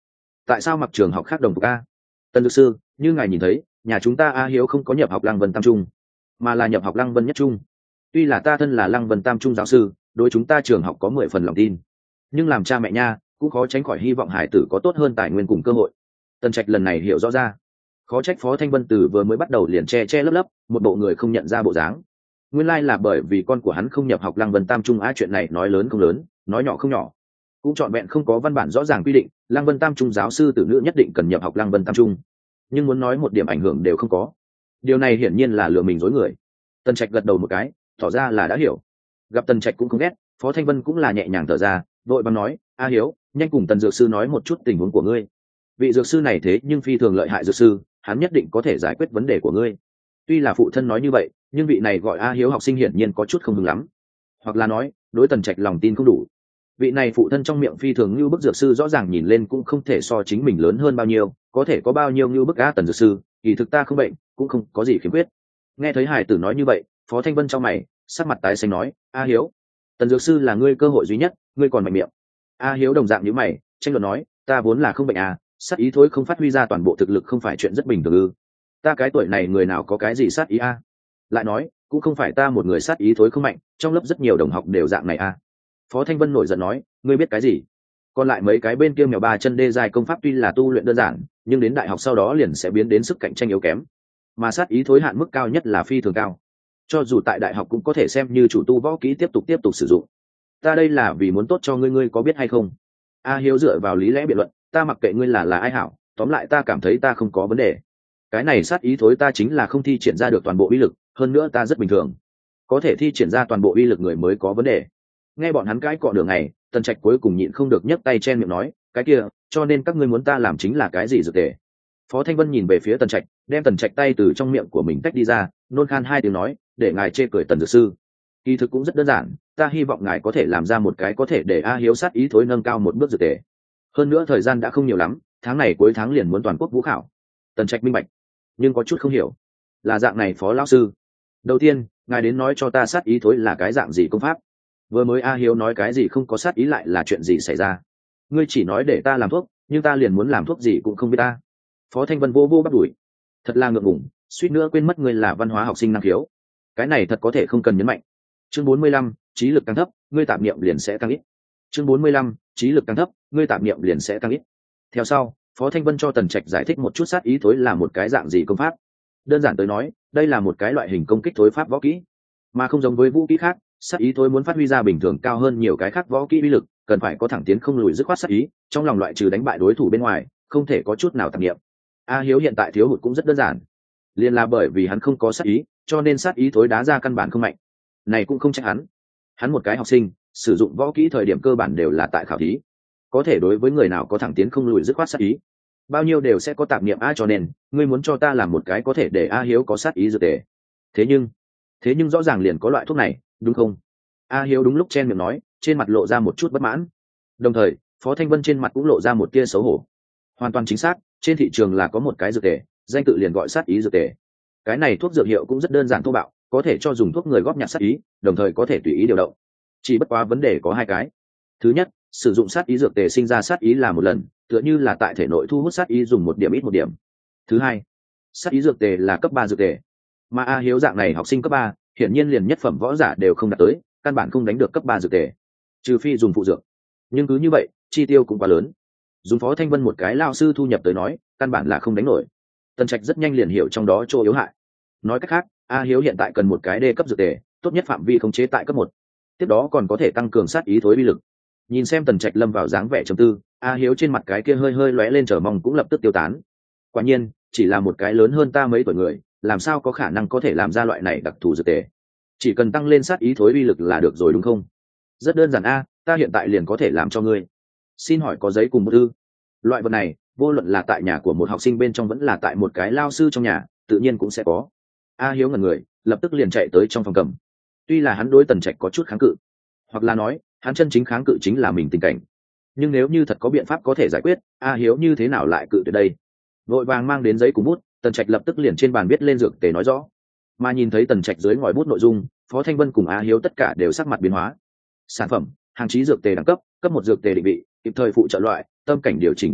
tại sao mặc trường học khác đồng phục a? Tần dược sư, như ngài nhìn thấy, nhà chúng ta A Hiếu không có nhập học Lăng Vân Tam Trung, mà là nhập học Lăng Vân Nhất Trung. Tuy là ta thân là Lăng Vân Tam Trung giáo sư, đối chúng ta trường học có mười phần lòng tin, nhưng làm cha mẹ nha, cũng khó tránh khỏi hy vọng hải tử có tốt hơn tài nguyên cùng cơ hội. Tần Trạch lần này hiểu rõ ra, khó trách Phó Thanh Vân từ vừa mới bắt đầu liền che che lấp lấp, một bộ người không nhận ra bộ dáng. Nguyên lai là bởi vì con của hắn không nhập học Lăng Vân Tam Trung á, chuyện này nói lớn không lớn, nói nhỏ không nhỏ. Cũng trọn vẹn không có văn bản rõ ràng quy định, Lăng Vân Tam Trung giáo sư tử nữ nhất định cần nhập học Lăng Vân Tam Trung, nhưng muốn nói một điểm ảnh hưởng đều không có. Điều này hiển nhiên là lừa mình dối người. Tần Trạch gật đầu một cái, tỏ ra là đã hiểu. Gặp Tần Trạch cũng không ghét, Phó Thanh Vân cũng là nhẹ nhàng thở ra, vội vàng nói, A Hiếu, nhanh cùng Tần dược sư nói một chút tình huống của ngươi. Vị dược sư này thế nhưng phi thường lợi hại dược sư, hắn nhất định có thể giải quyết vấn đề của ngươi. Tuy là phụ thân nói như vậy, nhưng vị này gọi A Hiếu học sinh hiển nhiên có chút không hứng lắm, hoặc là nói đối Tần Trạch lòng tin không đủ. Vị này phụ thân trong miệng phi thường như bức dược sư rõ ràng nhìn lên cũng không thể so chính mình lớn hơn bao nhiêu, có thể có bao nhiêu như bức á Tần dược sư, kỳ thực ta không bệnh, cũng không có gì khiếm khuyết. Nghe thấy hải tử nói như vậy, Phó Thanh Vân trong mày, sắc mặt tái xanh nói, A Hiếu, Tần dược sư là ngươi cơ hội duy nhất, ngươi còn mạnh miệng. A Hiếu đồng dạng như mày, tranh luận nói, ta vốn là không bệnh à, sát ý thối không phát huy ra toàn bộ thực lực không phải chuyện rất bình thường ư? Ta cái tuổi này người nào có cái gì sát ý a? À? Lại nói, cũng không phải ta một người sát ý thối không mạnh, trong lớp rất nhiều đồng học đều dạng này a. À? Phó Thanh Vân nổi giận nói, ngươi biết cái gì? Còn lại mấy cái bên kia mèo ba chân đê dài công pháp tuy là tu luyện đơn giản, nhưng đến đại học sau đó liền sẽ biến đến sức cạnh tranh yếu kém. Mà sát ý thối hạn mức cao nhất là phi thường cao. Cho dù tại đại học cũng có thể xem như chủ tu võ kỹ tiếp tục tiếp tục sử dụng. Ta đây là vì muốn tốt cho ngươi, ngươi có biết hay không? A Hiếu dựa vào lý lẽ biện luận, ta mặc kệ ngươi là là ai hảo, tóm lại ta cảm thấy ta không có vấn đề. Cái này sát ý thối ta chính là không thi triển ra được toàn bộ uy lực, hơn nữa ta rất bình thường. Có thể thi triển ra toàn bộ uy lực người mới có vấn đề. Nghe bọn hắn cãi cọ đường này, Tần Trạch cuối cùng nhịn không được nhấc tay chen miệng nói, cái kia, cho nên các ngươi muốn ta làm chính là cái gì dược tề? Phó Thanh Vân nhìn về phía Tần Trạch, đem Tần Trạch tay từ trong miệng của mình tách đi ra, nôn khan hai tiếng nói, để ngài chê cười Tần dược sư. Kỳ thực cũng rất đơn giản, ta hy vọng ngài có thể làm ra một cái có thể để A Hiếu sát ý thối nâng cao một bước dược tề. Hơn nữa thời gian đã không nhiều lắm, tháng này cuối tháng liền muốn toàn quốc vũ khảo. Tần Trạch minh bạch, nhưng có chút không hiểu, là dạng này Phó lão sư. Đầu tiên, ngài đến nói cho ta sát ý thối là cái dạng gì công pháp. Vừa mới A Hiếu nói cái gì không có sát ý lại là chuyện gì xảy ra? Ngươi chỉ nói để ta làm thuốc, nhưng ta liền muốn làm thuốc gì cũng không biết ta. Phó Thanh Vân vô vô bắt đuổi, thật là ngượng ngùng, suýt nữa quên mất ngươi là văn hóa học sinh năng khiếu. Cái này thật có thể không cần nhấn mạnh. Chương bốn mươi lăm, trí lực càng thấp, ngươi tạp niệm liền sẽ càng ít. Chương bốn mươi lăm, trí lực càng thấp, ngươi tạp niệm liền sẽ càng ít. Theo sau, Phó Thanh Vân cho Tần Trạch giải thích một chút sát ý thối là một cái dạng gì công pháp. Đơn giản tới nói, đây là một cái loại hình công kích thối pháp võ kỹ, mà không giống với vũ kỹ khác, sát ý thối muốn phát huy ra bình thường cao hơn nhiều cái khác võ kỹ uy lực, cần phải có thẳng tiến không lùi dứt khoát sát ý, trong lòng loại trừ đánh bại đối thủ bên ngoài, không thể có chút nào tạp niệm. A Hiếu hiện tại thiếu hụt cũng rất đơn giản, liền là bởi vì hắn không có sát ý, cho nên sát ý thối đá ra căn bản không mạnh. Này cũng không trách hắn, hắn một cái học sinh, sử dụng võ kỹ thời điểm cơ bản đều là tại khảo thí, có thể đối với người nào có thẳng tiến không lùi dứt khoát sát ý, bao nhiêu đều sẽ có tạp niệm a, cho nên ngươi muốn cho ta làm một cái có thể để A Hiếu có sát ý dược tề. Thế nhưng, thế nhưng rõ ràng liền có loại thuốc này, đúng không? A Hiếu đúng lúc chen miệng nói, trên mặt lộ ra một chút bất mãn. Đồng thời, Phó Thanh Vân trên mặt cũng lộ ra một tia xấu hổ. Hoàn toàn chính xác, trên thị trường là có một cái dược tề, danh tự liền gọi sát ý dược tề. Cái này thuốc dược hiệu cũng rất đơn giản thô bạo, có thể cho dùng thuốc người góp nhặt sát ý, đồng thời có thể tùy ý điều động. Chỉ bất quá vấn đề có hai cái. Thứ nhất, sử dụng sát ý dược tề sinh ra sát ý là một lần, tựa như là tại thể nội thu hút sát ý dùng một điểm ít một điểm. Thứ hai, sát ý dược tề là cấp ba dược tề, mà A Hiếu dạng này học sinh cấp ba, hiển nhiên liền nhất phẩm võ giả đều không đạt tới, căn bản không đánh được cấp ba dược tề, trừ phi dùng phụ dược. Nhưng cứ như vậy, chi tiêu cũng quá lớn. Dùng Phó Thanh Vân một cái lao sư thu nhập tới nói, căn bản là không đánh nổi. Tần Trạch rất nhanh liền hiểu trong đó chỗ yếu hại. Nói cách khác, A Hiếu hiện tại cần một cái đê cấp dược tề, tốt nhất phạm vi khống chế tại cấp một. Tiếp đó còn có thể tăng cường sát ý thối uy lực. Nhìn xem Tần Trạch lâm vào dáng vẻ trầm tư, A Hiếu trên mặt cái kia hơi hơi lóe lên chờ mong cũng lập tức tiêu tán. Quả nhiên, chỉ là một cái lớn hơn ta mấy tuổi người, làm sao có khả năng có thể làm ra loại này đặc thù dược tề? Chỉ cần tăng lên sát ý thối uy lực là được rồi đúng không? Rất đơn giản a, ta hiện tại liền có thể làm cho ngươi. Xin hỏi có giấy cùng bút thư? Loại vật này, vô luận là tại nhà của một học sinh bên trong vẫn là tại một cái lao sư trong nhà, tự nhiên cũng sẽ có. A Hiếu ngẩn người, lập tức liền chạy tới trong phòng cầm. Tuy là hắn đối Tần Trạch có chút kháng cự, hoặc là nói, hắn chân chính kháng cự chính là mình tình cảnh. Nhưng nếu như thật có biện pháp có thể giải quyết, A Hiếu như thế nào lại cự tuyệt đây? Vội vàng mang đến giấy cùng bút, Tần Trạch lập tức liền trên bàn viết lên dược tề nói rõ. Mà nhìn thấy Tần Trạch dưới ngòi bút nội dung, Phó Thanh Vân cùng A Hiếu tất cả đều sắc mặt biến hóa. Sản phẩm, hàng chí dược tề đẳng cấp, cấp một dược tề định vị, kịp thời phụ trợ loại, tâm cảnh điều chỉnh dược hiệu,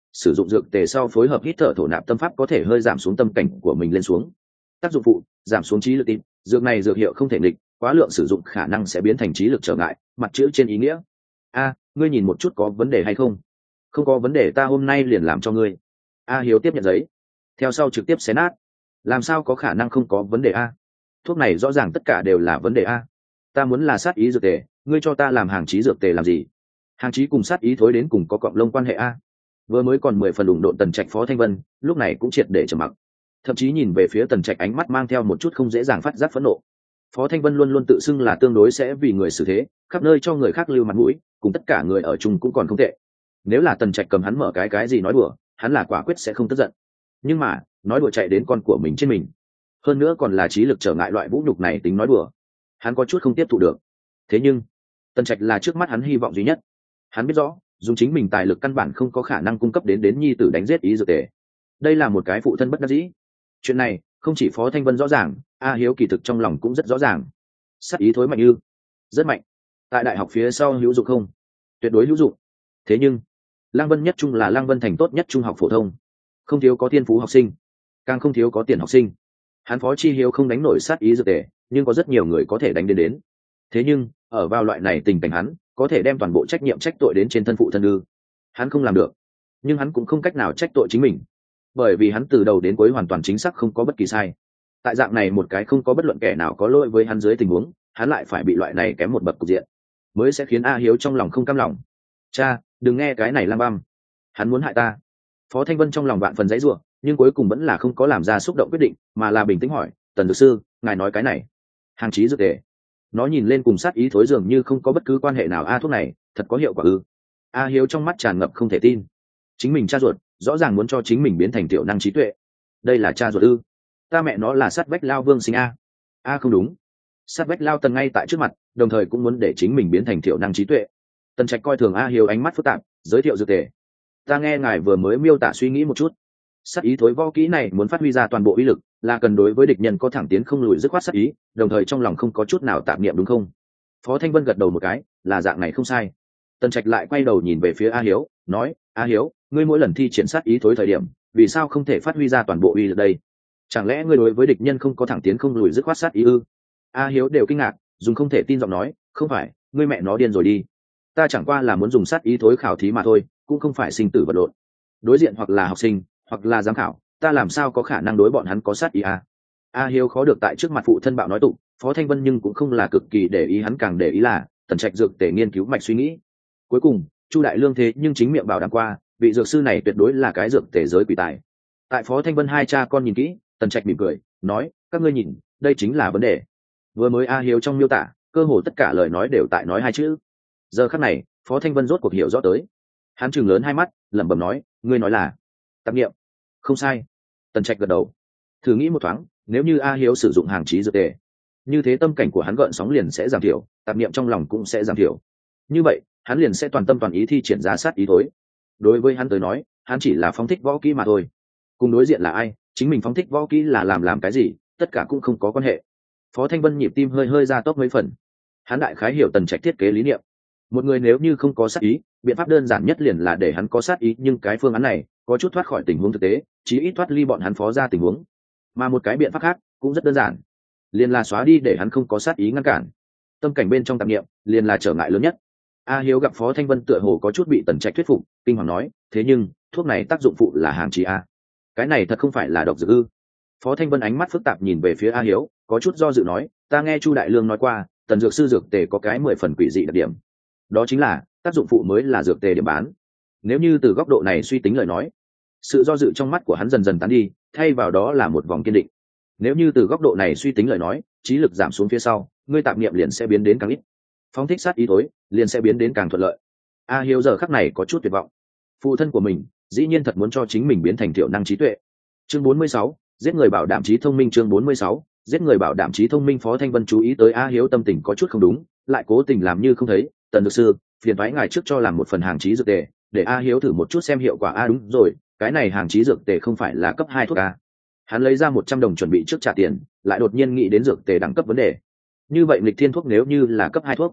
sử dụng dược tề sau phối hợp hít thở thổ nạp tâm pháp có thể hơi giảm xuống tâm cảnh của mình lên xuống. Tác dụng phụ: giảm xuống trí lực tim. Dược này dược hiệu không thể nghịch, quá lượng sử dụng khả năng sẽ biến thành trí lực trở ngại. Mặt chữ trên ý nghĩa: a, ngươi nhìn một chút có vấn đề hay không? Không có vấn đề, ta hôm nay liền làm cho ngươi. A Hiếu tiếp nhận giấy, theo sau trực tiếp xé nát. Làm sao có khả năng không có vấn đề a? Thuốc này rõ ràng tất cả đều là vấn đề a. Ta muốn là sát ý dược tề, ngươi cho ta làm hàng chí dược tề làm gì? Hàng chí cùng sát ý thối đến cùng có cọng lông quan hệ a. Vừa mới còn mười phần đụng độn Tần Trạch Phó Thanh Vân lúc này cũng triệt để trầm mặc, thậm chí nhìn về phía Tần Trạch ánh mắt mang theo một chút không dễ dàng phát giác phẫn nộ. Phó Thanh Vân luôn luôn tự xưng là tương đối sẽ vì người xử thế, khắp nơi cho người khác lưu mặt mũi, cùng tất cả người ở chung cũng còn không tệ. Nếu là Tần Trạch cầm hắn mở cái cái gì nói đùa, hắn là quả quyết sẽ không tức giận. Nhưng mà nói đùa chạy đến con của mình trên mình, hơn nữa còn là trí lực trở ngại loại vũ nhục này, tính nói đùa hắn có chút không tiếp thụ được. Thế nhưng Tần Trạch là trước mắt hắn hy vọng duy nhất. Hắn biết rõ dùng chính mình tài lực căn bản không có khả năng cung cấp đến đến nhi tử đánh giết ý dược tề. Đây là một cái phụ thân bất đắc dĩ. Chuyện này không chỉ Phó Thanh Vân rõ ràng, A Hiếu kỳ thực trong lòng cũng rất rõ ràng. Sát ý thối mạnh ư? Rất mạnh. Tại đại học phía sau hữu dụng không? Tuyệt đối hữu dụng. Thế nhưng Lăng Vân Nhất Trung là Lăng Vân thành tốt nhất trung học phổ thông, không thiếu có thiên phú học sinh, càng không thiếu có tiền học sinh. Hắn Phó Chi Hiếu không đánh nổi sát ý dược tề, nhưng có rất nhiều người có thể đánh đến đến. Thế nhưng ở vào loại này tình cảnh, hắn có thể đem toàn bộ trách nhiệm trách tội đến trên thân phụ thân ư? Hắn không làm được. Nhưng hắn cũng không cách nào trách tội chính mình, bởi vì hắn từ đầu đến cuối hoàn toàn chính xác không có bất kỳ sai. Tại dạng này một cái không có bất luận kẻ nào có lỗi với hắn dưới tình huống, hắn lại phải bị loại này kém một bậc cục diện, mới sẽ khiến A Hiếu trong lòng không cam lòng. Cha, đừng nghe cái này lang băm, hắn muốn hại ta. Phó Thanh Vân trong lòng vạn phần dãy rủa, nhưng cuối cùng vẫn là không có làm ra xúc động quyết định, mà là bình tĩnh hỏi: Tần dược sư, ngài nói cái này hàng chí dược tề, nó nhìn lên cùng sát ý thối dường như không có bất cứ quan hệ nào. A thuốc này thật có hiệu quả ư? A Hiếu trong mắt tràn ngập không thể tin. Chính mình cha ruột rõ ràng muốn cho chính mình biến thành tiểu năng trí tuệ, đây là cha ruột ư? Ta mẹ nó là sát vách lao vương sinh a. A không đúng, sát vách lao Tần ngay tại trước mặt, đồng thời cũng muốn để chính mình biến thành tiểu năng trí tuệ. Tần Trạch coi thường A Hiếu ánh mắt phức tạp, giới thiệu dược tề. Ta nghe ngài vừa mới miêu tả suy nghĩ một chút. Sát ý thối võ kỹ này muốn phát huy ra toàn bộ uy lực, là cần đối với địch nhân có thẳng tiến không lùi dứt khoát sát ý, đồng thời trong lòng không có chút nào tạp niệm, đúng không? Phó Thanh Vân gật đầu một cái, là dạng này không sai. Tần Trạch lại quay đầu nhìn về phía A Hiếu, nói: A Hiếu, ngươi mỗi lần thi triển sát ý thối thời điểm, vì sao không thể phát huy ra toàn bộ uy lực đây? Chẳng lẽ ngươi đối với địch nhân không có thẳng tiến không lùi dứt khoát sát ý ư? A Hiếu đều kinh ngạc, dùng không thể tin giọng nói: không phải, ngươi mẹ nó điên rồi đi. Ta chẳng qua là muốn dùng sát ý thối khảo thí mà thôi, cũng không phải sinh tử vật lộn. Đối diện hoặc là học sinh, hoặc là giám khảo, ta làm sao có khả năng đối bọn hắn có sát ý à? A Hiếu khó được tại trước mặt phụ thân bạo nói tụng. Phó Thanh Vân nhưng cũng không là cực kỳ để ý, hắn càng để ý là Tần Trạch dược tề nghiên cứu mạch suy nghĩ. Cuối cùng Chu Đại Lương thế nhưng chính miệng bảo đảm qua, vị dược sư này tuyệt đối là cái dược tề giới quỷ tài. Tại Phó Thanh Vân hai cha con nhìn kỹ, Tần Trạch mỉm cười nói: các ngươi nhìn, đây chính là vấn đề. Vừa mới A Hiếu trong miêu tả, cơ hồ tất cả lời nói đều tại nói hai chữ. Giờ khắc này Phó Thanh Vân rốt cuộc hiểu rõ tới. Hắn trừng lớn hai mắt, lẩm bẩm nói: ngươi nói là tạp niệm? Không sai. Tần Trạch gật đầu. Thử nghĩ một thoáng, nếu như A Hiếu sử dụng hàng chí dược tề, như thế tâm cảnh của hắn gợn sóng liền sẽ giảm thiểu, tạp niệm trong lòng cũng sẽ giảm thiểu. Như vậy hắn liền sẽ toàn tâm toàn ý thi triển ra sát ý thối. Đối với hắn tới nói, hắn chỉ là phóng thích võ kỹ mà thôi. Cùng đối diện là ai, chính mình phóng thích võ kỹ là làm làm cái gì, tất cả cũng không có quan hệ. Phó Thanh Vân nhịp tim hơi hơi ra tốc mấy phần. Hắn đại khái hiểu Tần Trạch thiết kế lý niệm. Một người nếu như không có sát ý, biện pháp đơn giản nhất liền là để hắn có sát ý, nhưng cái phương án này có chút thoát khỏi tình huống thực tế, chí ít thoát ly bọn hắn phó ra tình huống. Mà một cái biện pháp khác cũng rất đơn giản, liền là xóa đi để hắn không có sát ý ngăn cản. Tâm cảnh bên trong tạp niệm liền là trở ngại lớn nhất. A Hiếu gặp Phó Thanh Vân tựa hồ có chút bị Tần Trạch thuyết phục, kinh hoàng nói: thế nhưng thuốc này tác dụng phụ là hàng chí a, cái này thật không phải là độc dược ư? Phó Thanh Vân ánh mắt phức tạp nhìn về phía A Hiếu, có chút do dự nói: ta nghe Chu Đại Lương nói qua, Tần dược sư dược tề có cái mười phần quỷ dị đặc điểm, đó chính là tác dụng phụ mới là dược tề điểm bán. Nếu như từ góc độ này suy tính lời nói, sự do dự trong mắt của hắn dần dần tán đi, thay vào đó là một vòng kiên định. Nếu như từ góc độ này suy tính lời nói, trí lực giảm xuống phía sau, ngươi tạp niệm liền sẽ biến đến càng ít, phóng thích sát ý tối liền sẽ biến đến càng thuận lợi. A Hiếu giờ khắc này có chút tuyệt vọng. Phụ thân của mình dĩ nhiên thật muốn cho chính mình biến thành thiểu năng trí tuệ. Chương bốn mươi sáu, giết người bảo đảm trí thông minh. Chương bốn mươi sáu, giết người bảo đảm trí thông minh. Phó Thanh Vân chú ý tới A Hiếu tâm tình có chút không đúng, lại cố tình làm như không thấy. Tần dược sư, phiền thoái ngài trước cho làm một phần hàng chí dược tề, để A Hiếu thử một chút xem hiệu quả. A đúng rồi, cái này hàng chí dược tề không phải là cấp hai thuốc A. Hắn lấy ra một trăm đồng chuẩn bị trước trả tiền, lại đột nhiên nghĩ đến dược tề đẳng cấp vấn đề. Như vậy nghịch thiên thuốc nếu như là cấp hai thuốc,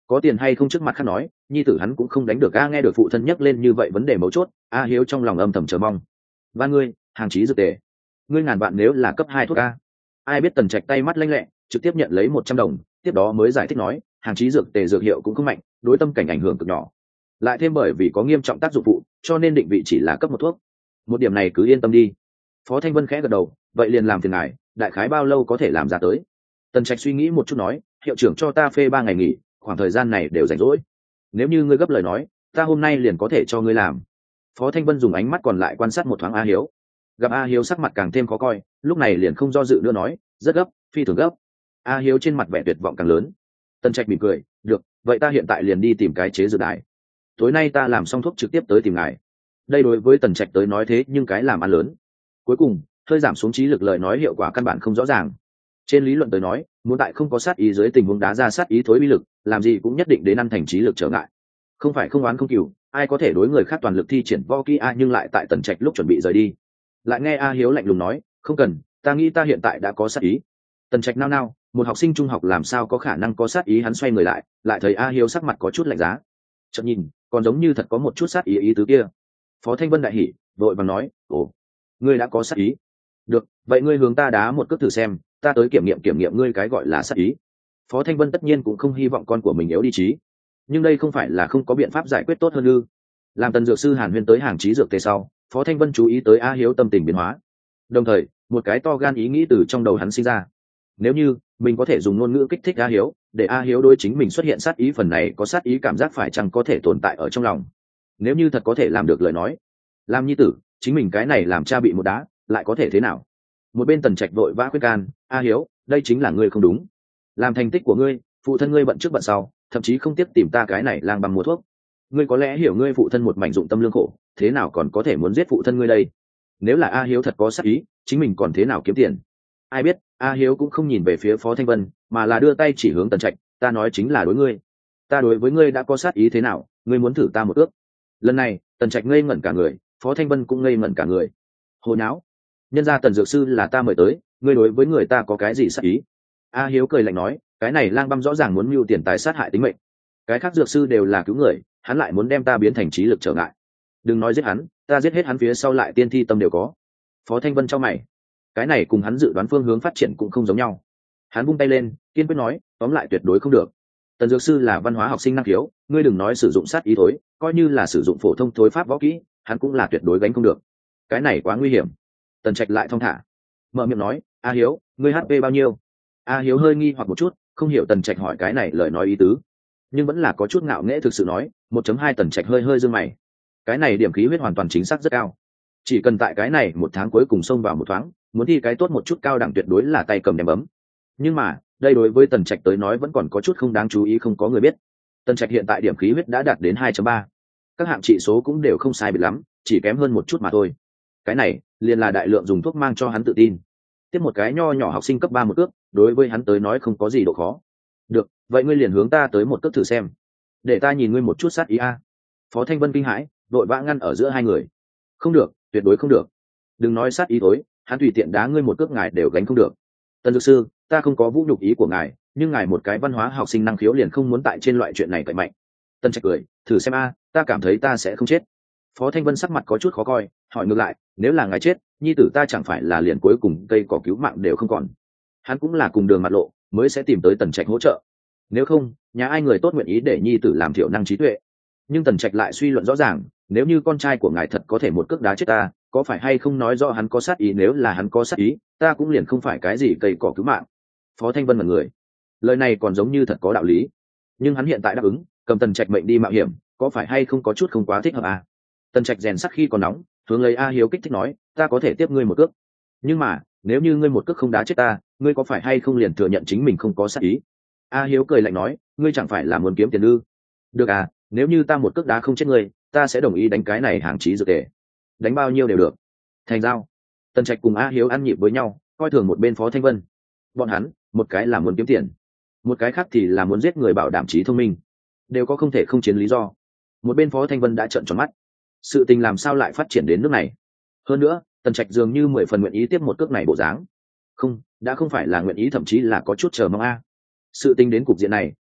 có tiền hay không trước mặt khác nói, nhi tử hắn cũng không đánh được. A nghe được phụ thân nhắc lên như vậy vấn đề mấu chốt, A Hiếu trong lòng âm thầm chờ mong. Và ngươi, hàng chí dược tề, ngươi ngàn vạn nếu là cấp hai thuốc A. Ai biết Tần Trạch tay mắt lanh lẹ, trực tiếp nhận lấy một trăm đồng, tiếp đó mới giải thích nói, hàng chí dược tề dược hiệu cũng không mạnh, đối tâm cảnh ảnh hưởng cực nhỏ, lại thêm bởi vì có nghiêm trọng tác dụng phụ, cho nên định vị chỉ là cấp một thuốc. Một điểm này cứ yên tâm đi. Phó Thanh Vân khẽ gật đầu, vậy liền làm phiền ngài, đại khái bao lâu có thể làm ra tới? Tần Trạch suy nghĩ một chút nói, hiệu trưởng cho ta phê ba ngày nghỉ, khoảng thời gian này đều rảnh rỗi. Nếu như ngươi gấp lời nói, ta hôm nay liền có thể cho ngươi làm. Phó Thanh Vân dùng ánh mắt còn lại quan sát một thoáng A Hiếu, gặp A Hiếu sắc mặt càng thêm khó coi, lúc này liền không do dự nữa nói, rất gấp, phi thường gấp. A Hiếu trên mặt vẻ tuyệt vọng càng lớn. Tần Trạch mỉm cười, được, vậy ta hiện tại liền đi tìm cái chế dược đài. Tối nay ta làm xong thuốc trực tiếp tới tìm ngài. Đây đối với Tần Trạch tới nói thế nhưng cái làm ăn lớn. Cuối cùng hơi giảm xuống trí lực lời nói hiệu quả căn bản không rõ ràng. Trên lý luận tới nói, muốn tại không có sát ý dưới tình huống đá ra sát ý thối uy lực, làm gì cũng nhất định đến ăn thành trí lực trở ngại. Không phải không oán không cừu, ai có thể đối người khác toàn lực thi triển võ kỹ a, nhưng lại tại Tần Trạch lúc chuẩn bị rời đi, lại nghe A Hiếu lạnh lùng nói, không cần, ta nghĩ ta hiện tại đã có sát ý. Tần Trạch nao nao, một học sinh trung học làm sao có khả năng có sát ý? Hắn xoay người lại, lại thấy A Hiếu sắc mặt có chút lạnh giá, chợt nhìn còn giống như thật có một chút sát ý ý tứ kia. Phó Thanh Vân đại hỉ, vội vàng nói, ồ, ngươi đã có sát ý? Được, vậy ngươi hướng ta đá một cước thử xem, ta tới kiểm nghiệm kiểm nghiệm ngươi cái gọi là sát ý. Phó Thanh Vân tất nhiên cũng không hy vọng con của mình yếu đi trí, nhưng đây không phải là không có biện pháp giải quyết tốt hơn ư? Làm Tần dược sư Hàn Huyên tới hàng chí dược tề sau, Phó Thanh Vân chú ý tới A Hiếu tâm tình biến hóa, đồng thời một cái to gan ý nghĩ từ trong đầu hắn sinh ra. Nếu như mình có thể dùng ngôn ngữ kích thích A Hiếu, để A Hiếu đối chính mình xuất hiện sát ý, phần này có sát ý cảm giác phải chăng có thể tồn tại ở trong lòng. Nếu như thật có thể làm được lời nói, làm nhi tử chính mình cái này làm cha bị một đá lại có thể thế nào? Một bên Tần Trạch vội vã khuyên can, A Hiếu, đây chính là ngươi không đúng. Làm thành tích của ngươi, phụ thân ngươi bận trước bận sau, thậm chí không tiếc tìm ta cái này lang bằng mua thuốc. Ngươi có lẽ hiểu ngươi phụ thân một mảnh dụng tâm lương khổ, thế nào còn có thể muốn giết phụ thân ngươi đây? Nếu là A Hiếu thật có sát ý, chính mình còn thế nào kiếm tiền? Ai biết A Hiếu cũng không nhìn về phía Phó Thanh Vân, mà là đưa tay chỉ hướng Tần Trạch, ta nói chính là đối ngươi. Ta đối với ngươi đã có sát ý thế nào, ngươi muốn thử ta một ước? Lần này Tần Trạch ngây ngẩn cả người, Phó Thanh Vân cũng ngây ngẩn cả người. Hồ não, nhân gia Tần dược sư là ta mời tới, ngươi đối với người ta có cái gì sát ý? A Hiếu cười lạnh nói, cái này lang băm rõ ràng muốn mưu tiền tài sát hại tính mệnh, cái khác dược sư đều là cứu người, hắn lại muốn đem ta biến thành trí lực trở ngại. Đừng nói giết hắn, ta giết hết hắn phía sau lại tiên thi tâm đều có. Phó Thanh Vân cho mày, cái này cùng hắn dự đoán phương hướng phát triển cũng không giống nhau. Hắn vung tay lên, kiên quyết nói, tóm lại tuyệt đối không được. Tần dược sư là văn hóa học sinh năng khiếu, ngươi đừng nói sử dụng sát ý thối, coi như là sử dụng phổ thông thối pháp võ kỹ, hắn cũng là tuyệt đối gánh không được. Cái này quá nguy hiểm. Tần Trạch lại thong thả mở miệng nói, A Hiếu, ngươi hát pê bao nhiêu? A Hiếu hơi nghi hoặc một chút, không hiểu Tần Trạch hỏi cái này lời nói ý tứ, nhưng vẫn là có chút ngạo nghễ thực sự nói, một chấm hai. Tần Trạch hơi hơi dương mày, cái này điểm khí huyết hoàn toàn chính xác rất cao, chỉ cần tại cái này một tháng cuối cùng xông vào một thoáng, muốn thi cái tốt một chút cao đẳng tuyệt đối là tay cầm đem bấm. Nhưng mà đây đối với Tần Trạch tới nói vẫn còn có chút không đáng chú ý, không có người biết Tần Trạch hiện tại điểm khí huyết đã đạt đến hai chấm ba, các hạng trị số cũng đều không sai biệt lắm, chỉ kém hơn một chút mà thôi. Cái này liền là đại lượng dùng thuốc mang cho hắn tự tin. Tiếp một cái nho nhỏ học sinh cấp ba một ước, đối với hắn tới nói không có gì độ khó. Được, vậy ngươi liền hướng ta tới một cước thử xem, để ta nhìn ngươi một chút sát ý a. Phó Thanh Vân kinh hãi, đội vã ngăn ở giữa hai người. Không được, tuyệt đối không được. Đừng nói sát ý tối, hắn tùy tiện đá ngươi một cước ngài đều gánh không được. Tần dược sư, ta không có vũ nhục ý của ngài, nhưng ngài một cái văn hóa học sinh năng khiếu liền không muốn tại trên loại chuyện này cậy mạnh. Tần Trạch cười, thử xem a, ta cảm thấy ta sẽ không chết. Phó Thanh Vân sắc mặt có chút khó coi, hỏi ngược lại, nếu là ngài chết, nhi tử ta chẳng phải là liền cuối cùng cây cỏ cứu mạng đều không còn? Hắn cũng là cùng đường mặt lộ mới sẽ tìm tới Tần Trạch hỗ trợ, nếu không nhà ai người tốt nguyện ý để nhi tử làm thiểu năng trí tuệ. Nhưng Tần Trạch lại suy luận rõ ràng, nếu như con trai của ngài thật có thể một cước đá chết ta, có phải hay không nói rõ hắn có sát ý? Nếu là hắn có sát ý, ta cũng liền không phải cái gì cây cỏ cứu mạng. Phó Thanh Vân là người, lời này còn giống như thật có đạo lý, nhưng hắn hiện tại đáp ứng cầm Tần Trạch mệnh đi mạo hiểm, có phải hay không có chút không quá thích hợp à? Tần Trạch rèn sắt khi còn nóng, hướng lấy A Hiếu kích thích nói, ta có thể tiếp ngươi một cước, nhưng mà nếu như ngươi một cước không đá chết ta, ngươi có phải hay không liền thừa nhận chính mình không có sát ý? A Hiếu cười lạnh nói, ngươi chẳng phải là muốn kiếm tiền ư? Được à, nếu như ta một cước đá không chết ngươi, ta sẽ đồng ý đánh cái này hàng chí dược tề, đánh bao nhiêu đều được. Thành giao. Tần Trạch cùng A Hiếu ăn nhịp với nhau, coi thường một bên Phó Thanh Vân. Bọn hắn, một cái là muốn kiếm tiền, một cái khác thì là muốn giết người bảo đảm trí thông minh, đều có không thể không chiến lý do. Một bên Phó Thanh Vân đã trợn tròn mắt, sự tình làm sao lại phát triển đến nước này? Hơn nữa Tần Trạch dường như mười phần nguyện ý tiếp một cước này bộ dáng. Không, đã không phải là nguyện ý, thậm chí là có chút chờ mong a. Sự tình đến cục diện này,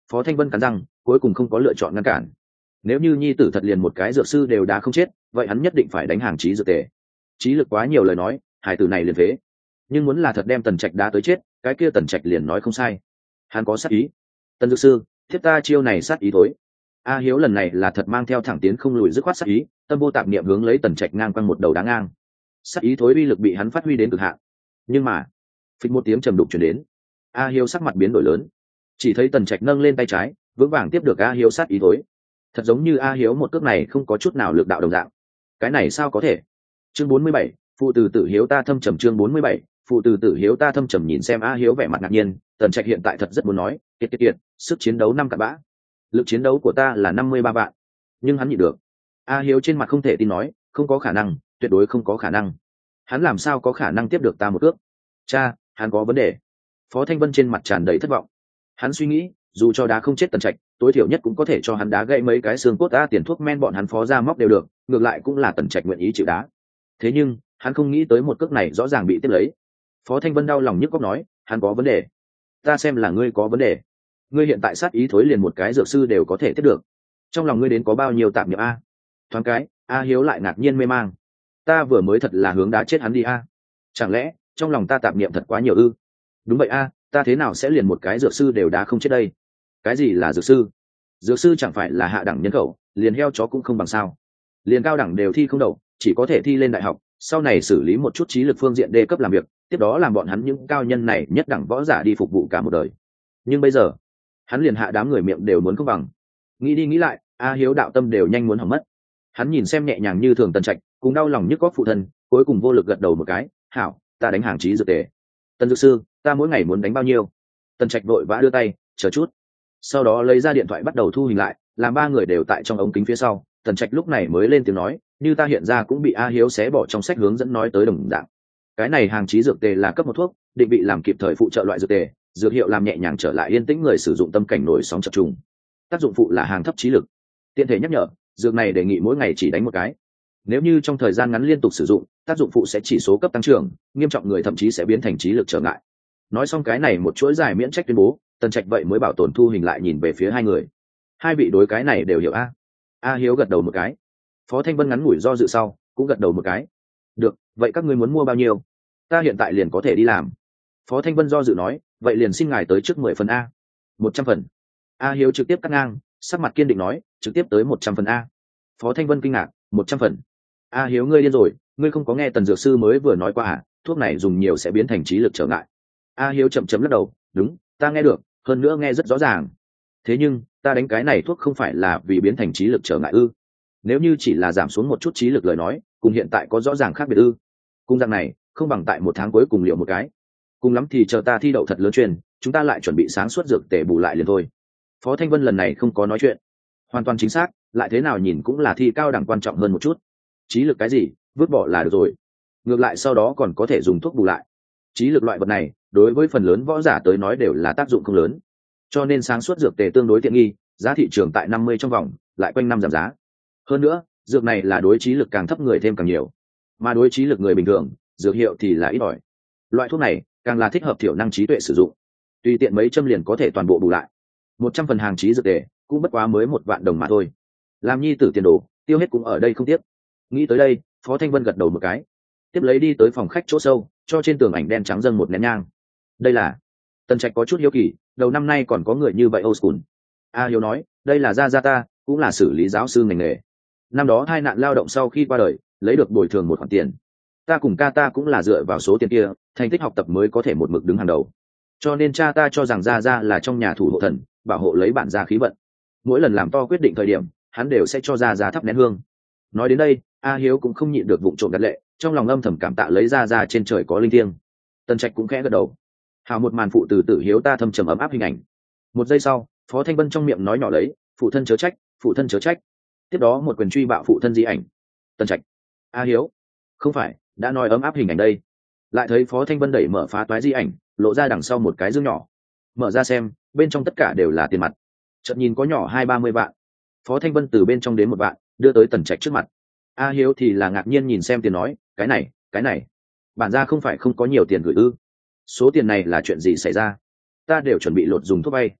Phó Thanh Vân cắn răng, cuối cùng không có lựa chọn ngăn cản. Nếu như nhi tử thật liền một cái dược sư đều đã không chết, vậy hắn nhất định phải đánh hàng trí dược tề. Trí lực quá nhiều lời nói, hải tử này liền phế. Nhưng muốn là thật đem Tần Trạch đá tới chết, cái kia Tần Trạch liền nói không sai. Hắn có sát ý. Tần dược sư, thiết ta chiêu này sát ý thối. A Hiếu lần này là thật mang theo thẳng tiến không lùi dứt khoát sát ý, tâm vô tạp niệm hướng lấy Tần Trạch ngang quăng một đầu đá ngang. Sát ý thối uy lực bị hắn phát huy đến cực hạn. Nhưng mà, phịch một tiếng trầm đục truyền đến. A Hiếu sắc mặt biến đổi lớn. Chỉ thấy Tần Trạch nâng lên tay trái, vững vàng tiếp được A Hiếu sát ý thối. Thật giống như A Hiếu một cước này không có chút nào lực đạo đồng dạng. Cái này sao có thể? Chương bốn mươi bảy, phụ tử tử hiếu ta thâm trầm. Chương bốn mươi bảy, phụ tử tử hiếu ta thâm trầm. Nhìn xem A Hiếu vẻ mặt ngạc nhiên, Tần Trạch hiện tại thật rất muốn nói, kiệt kiệt kiệt, sức chiến đấu năm cặn bã. Lực chiến đấu của ta là năm mươi ba vạn. Nhưng hắn nhịn được. A Hiếu trên mặt không thể tin nói, không có khả năng, tuyệt đối không có khả năng. Hắn làm sao có khả năng tiếp được ta một cước? Cha, hắn có vấn đề. Phó Thanh Vân trên mặt tràn đầy thất vọng. Hắn suy nghĩ, dù cho đá không chết Tần Trạch, tối thiểu nhất cũng có thể cho hắn đá gãy mấy cái xương cốt, ta tiền thuốc men bọn hắn phó ra móc đều được, ngược lại cũng là Tần Trạch nguyện ý chịu đá. Thế nhưng, hắn không nghĩ tới một cước này rõ ràng bị tiếp lấy. Phó Thanh Vân đau lòng nhức cóc nói, hắn có vấn đề. Ta xem là ngươi có vấn đề. Ngươi hiện tại sát ý thối liền một cái dược sư đều có thể tiếp được. Trong lòng ngươi đến có bao nhiêu tạp niệm a? Thoáng cái, A Hiếu lại ngạc nhiên mê mang. Ta vừa mới thật là hướng đá chết hắn đi a. Chẳng lẽ trong lòng ta tạp niệm thật quá nhiều ư? Đúng vậy a, ta thế nào sẽ liền một cái dược sư đều đá không chết đây? Cái gì là dược sư? Dược sư chẳng phải là hạ đẳng nhân khẩu, liền heo chó cũng không bằng sao? Liền cao đẳng đều thi không đậu, chỉ có thể thi lên đại học, sau này xử lý một chút trí lực phương diện đê cấp làm việc, tiếp đó làm bọn hắn những cao nhân này nhất đẳng võ giả đi phục vụ cả một đời. Nhưng bây giờ, hắn liền hạ đám người miệng đều muốn không bằng. Nghĩ đi nghĩ lại, A Hiếu đạo tâm đều nhanh muốn hỏng mất. Hắn nhìn xem nhẹ nhàng như thường Tần Trạch, cùng đau lòng nhức góc phụ thân, cuối cùng vô lực gật đầu một cái, hảo, ta đánh hàng trí dược tề. Tần dược sư, ta mỗi ngày muốn đánh bao nhiêu? Tần Trạch vội vã đưa tay, chờ chút. Sau đó lấy ra điện thoại bắt đầu thu hình lại, làm ba người đều tại trong ống kính phía sau. Tần Trạch lúc này mới lên tiếng nói, như ta hiện ra cũng bị A Hiếu xé bỏ trong sách hướng dẫn nói tới đồng dạng. Cái này hàng trí dược tề là cấp một thuốc, định vị làm kịp thời phụ trợ loại dược tề, dược hiệu làm nhẹ nhàng trở lại yên tĩnh người sử dụng tâm cảnh nổi sóng chập trùng. Tác dụng phụ là hàng thấp trí lực. Tiện thể nhắc nhở, dược này đề nghị mỗi ngày chỉ đánh một cái. Nếu như trong thời gian ngắn liên tục sử dụng, tác dụng phụ sẽ chỉ số cấp tăng trưởng, nghiêm trọng người thậm chí sẽ biến thành trí lực trở ngại. Nói xong cái này một chuỗi dài miễn trách tuyên bố, Tần Trạch vậy mới bảo tồn thu hình lại nhìn về phía hai người. Hai vị đối cái này đều hiểu a? A Hiếu gật đầu một cái. Phó Thanh Vân ngắn ngủi do dự sau, cũng gật đầu một cái. Được, vậy các ngươi muốn mua bao nhiêu? Ta hiện tại liền có thể đi làm. Phó Thanh Vân do dự nói, vậy liền xin ngài tới trước mười phần a. Một trăm phần. A Hiếu trực tiếp cắt ngang, sắc mặt kiên định nói, trực tiếp tới một trăm phần a. Phó Thanh Vân kinh ngạc, một trăm phần. A Hiếu ngươi điên rồi, ngươi không có nghe Tần dược sư mới vừa nói qua à, thuốc này dùng nhiều sẽ biến thành trí lực trở ngại. A Hiếu chậm chậm lắc đầu, đúng, ta nghe được, hơn nữa nghe rất rõ ràng. Thế nhưng, ta đánh cái này thuốc không phải là vì biến thành trí lực trở ngại ư? Nếu như chỉ là giảm xuống một chút trí lực lời nói, cùng hiện tại có rõ ràng khác biệt ư? Cùng dạng này, không bằng tại một tháng cuối cùng liệu một cái. Cùng lắm thì chờ ta thi đậu thật lớn truyền, chúng ta lại chuẩn bị sáng suốt dược tề bù lại liền thôi. Phó Thanh Vân lần này không có nói chuyện. Hoàn toàn chính xác, lại thế nào nhìn cũng là thi cao đẳng quan trọng hơn một chút. Trí lực cái gì, vứt bỏ là được rồi. Ngược lại sau đó còn có thể dùng thuốc bù lại. Trí lực loại vật này, đối với phần lớn võ giả tới nói đều là tác dụng không lớn. Cho nên sáng suốt dược tề tương đối tiện nghi, giá thị trường tại năm mươi trong vòng, lại quanh năm giảm giá. Hơn nữa, dược này là đối trí lực càng thấp người thêm càng nhiều, mà đối trí lực người bình thường, dược hiệu thì là ít ỏi. Loại thuốc này càng là thích hợp thiểu năng trí tuệ sử dụng, tùy tiện mấy châm liền có thể toàn bộ bù lại. Một trăm phần hàng trí dược tề cũng bất quá mới một vạn đồng mà thôi, làm nhi tử tiền đồ tiêu hết cũng ở đây không tiếc. Nghĩ tới đây, Phó Thanh Vân gật đầu một cái, tiếp lấy đi tới phòng khách chỗ sâu, cho trên tường ảnh đen trắng dâng một nén nhang. Đây là Tần Trạch có chút hiếu kỳ, đầu năm nay còn có người như vậy old school. A Hiếu nói, đây là gia gia ta, cũng là xử lý giáo sư ngành nghề. Năm đó hai nạn lao động sau khi qua đời, lấy được bồi thường một khoản tiền. Ta cùng ca ta cũng là dựa vào số tiền kia, thành tích học tập mới có thể một mực đứng hàng đầu. Cho nên cha ta cho rằng gia gia là trong nhà thủ hộ thần, bảo hộ lấy bản gia khí vận. Mỗi lần làm to quyết định thời điểm, hắn đều sẽ cho gia gia thắp nén hương. Nói đến đây, A Hiếu cũng không nhịn được vụng trộm gật lệ, trong lòng âm thầm cảm tạ lấy gia gia trên trời có linh thiêng. Tần Trạch cũng khẽ gật đầu. Hào một màn phụ từ tử hiếu ta thâm trầm ấm áp hình ảnh. Một giây sau, Phó Thanh Vân trong miệng nói nhỏ lấy, phụ thân chớ trách, phụ thân chớ trách. Tiếp đó một quyền truy bạo phụ thân di ảnh. Tần Trạch, A Hiếu, không phải đã nói ấm áp hình ảnh đây? Lại thấy Phó Thanh Vân đẩy mở phá toái di ảnh, lộ ra đằng sau một cái dương nhỏ. Mở ra xem, bên trong tất cả đều là tiền mặt. Chợt nhìn có nhỏ hai ba mươi vạn. Phó Thanh Vân từ bên trong đến một vạn, đưa tới Tần Trạch trước mặt. A Hiếu thì là ngạc nhiên nhìn xem tiền nói, cái này, cái này, bản ra không phải không có nhiều tiền gửi ư? Số tiền này là chuyện gì xảy ra? Ta đều chuẩn bị lột dùng thuốc vay.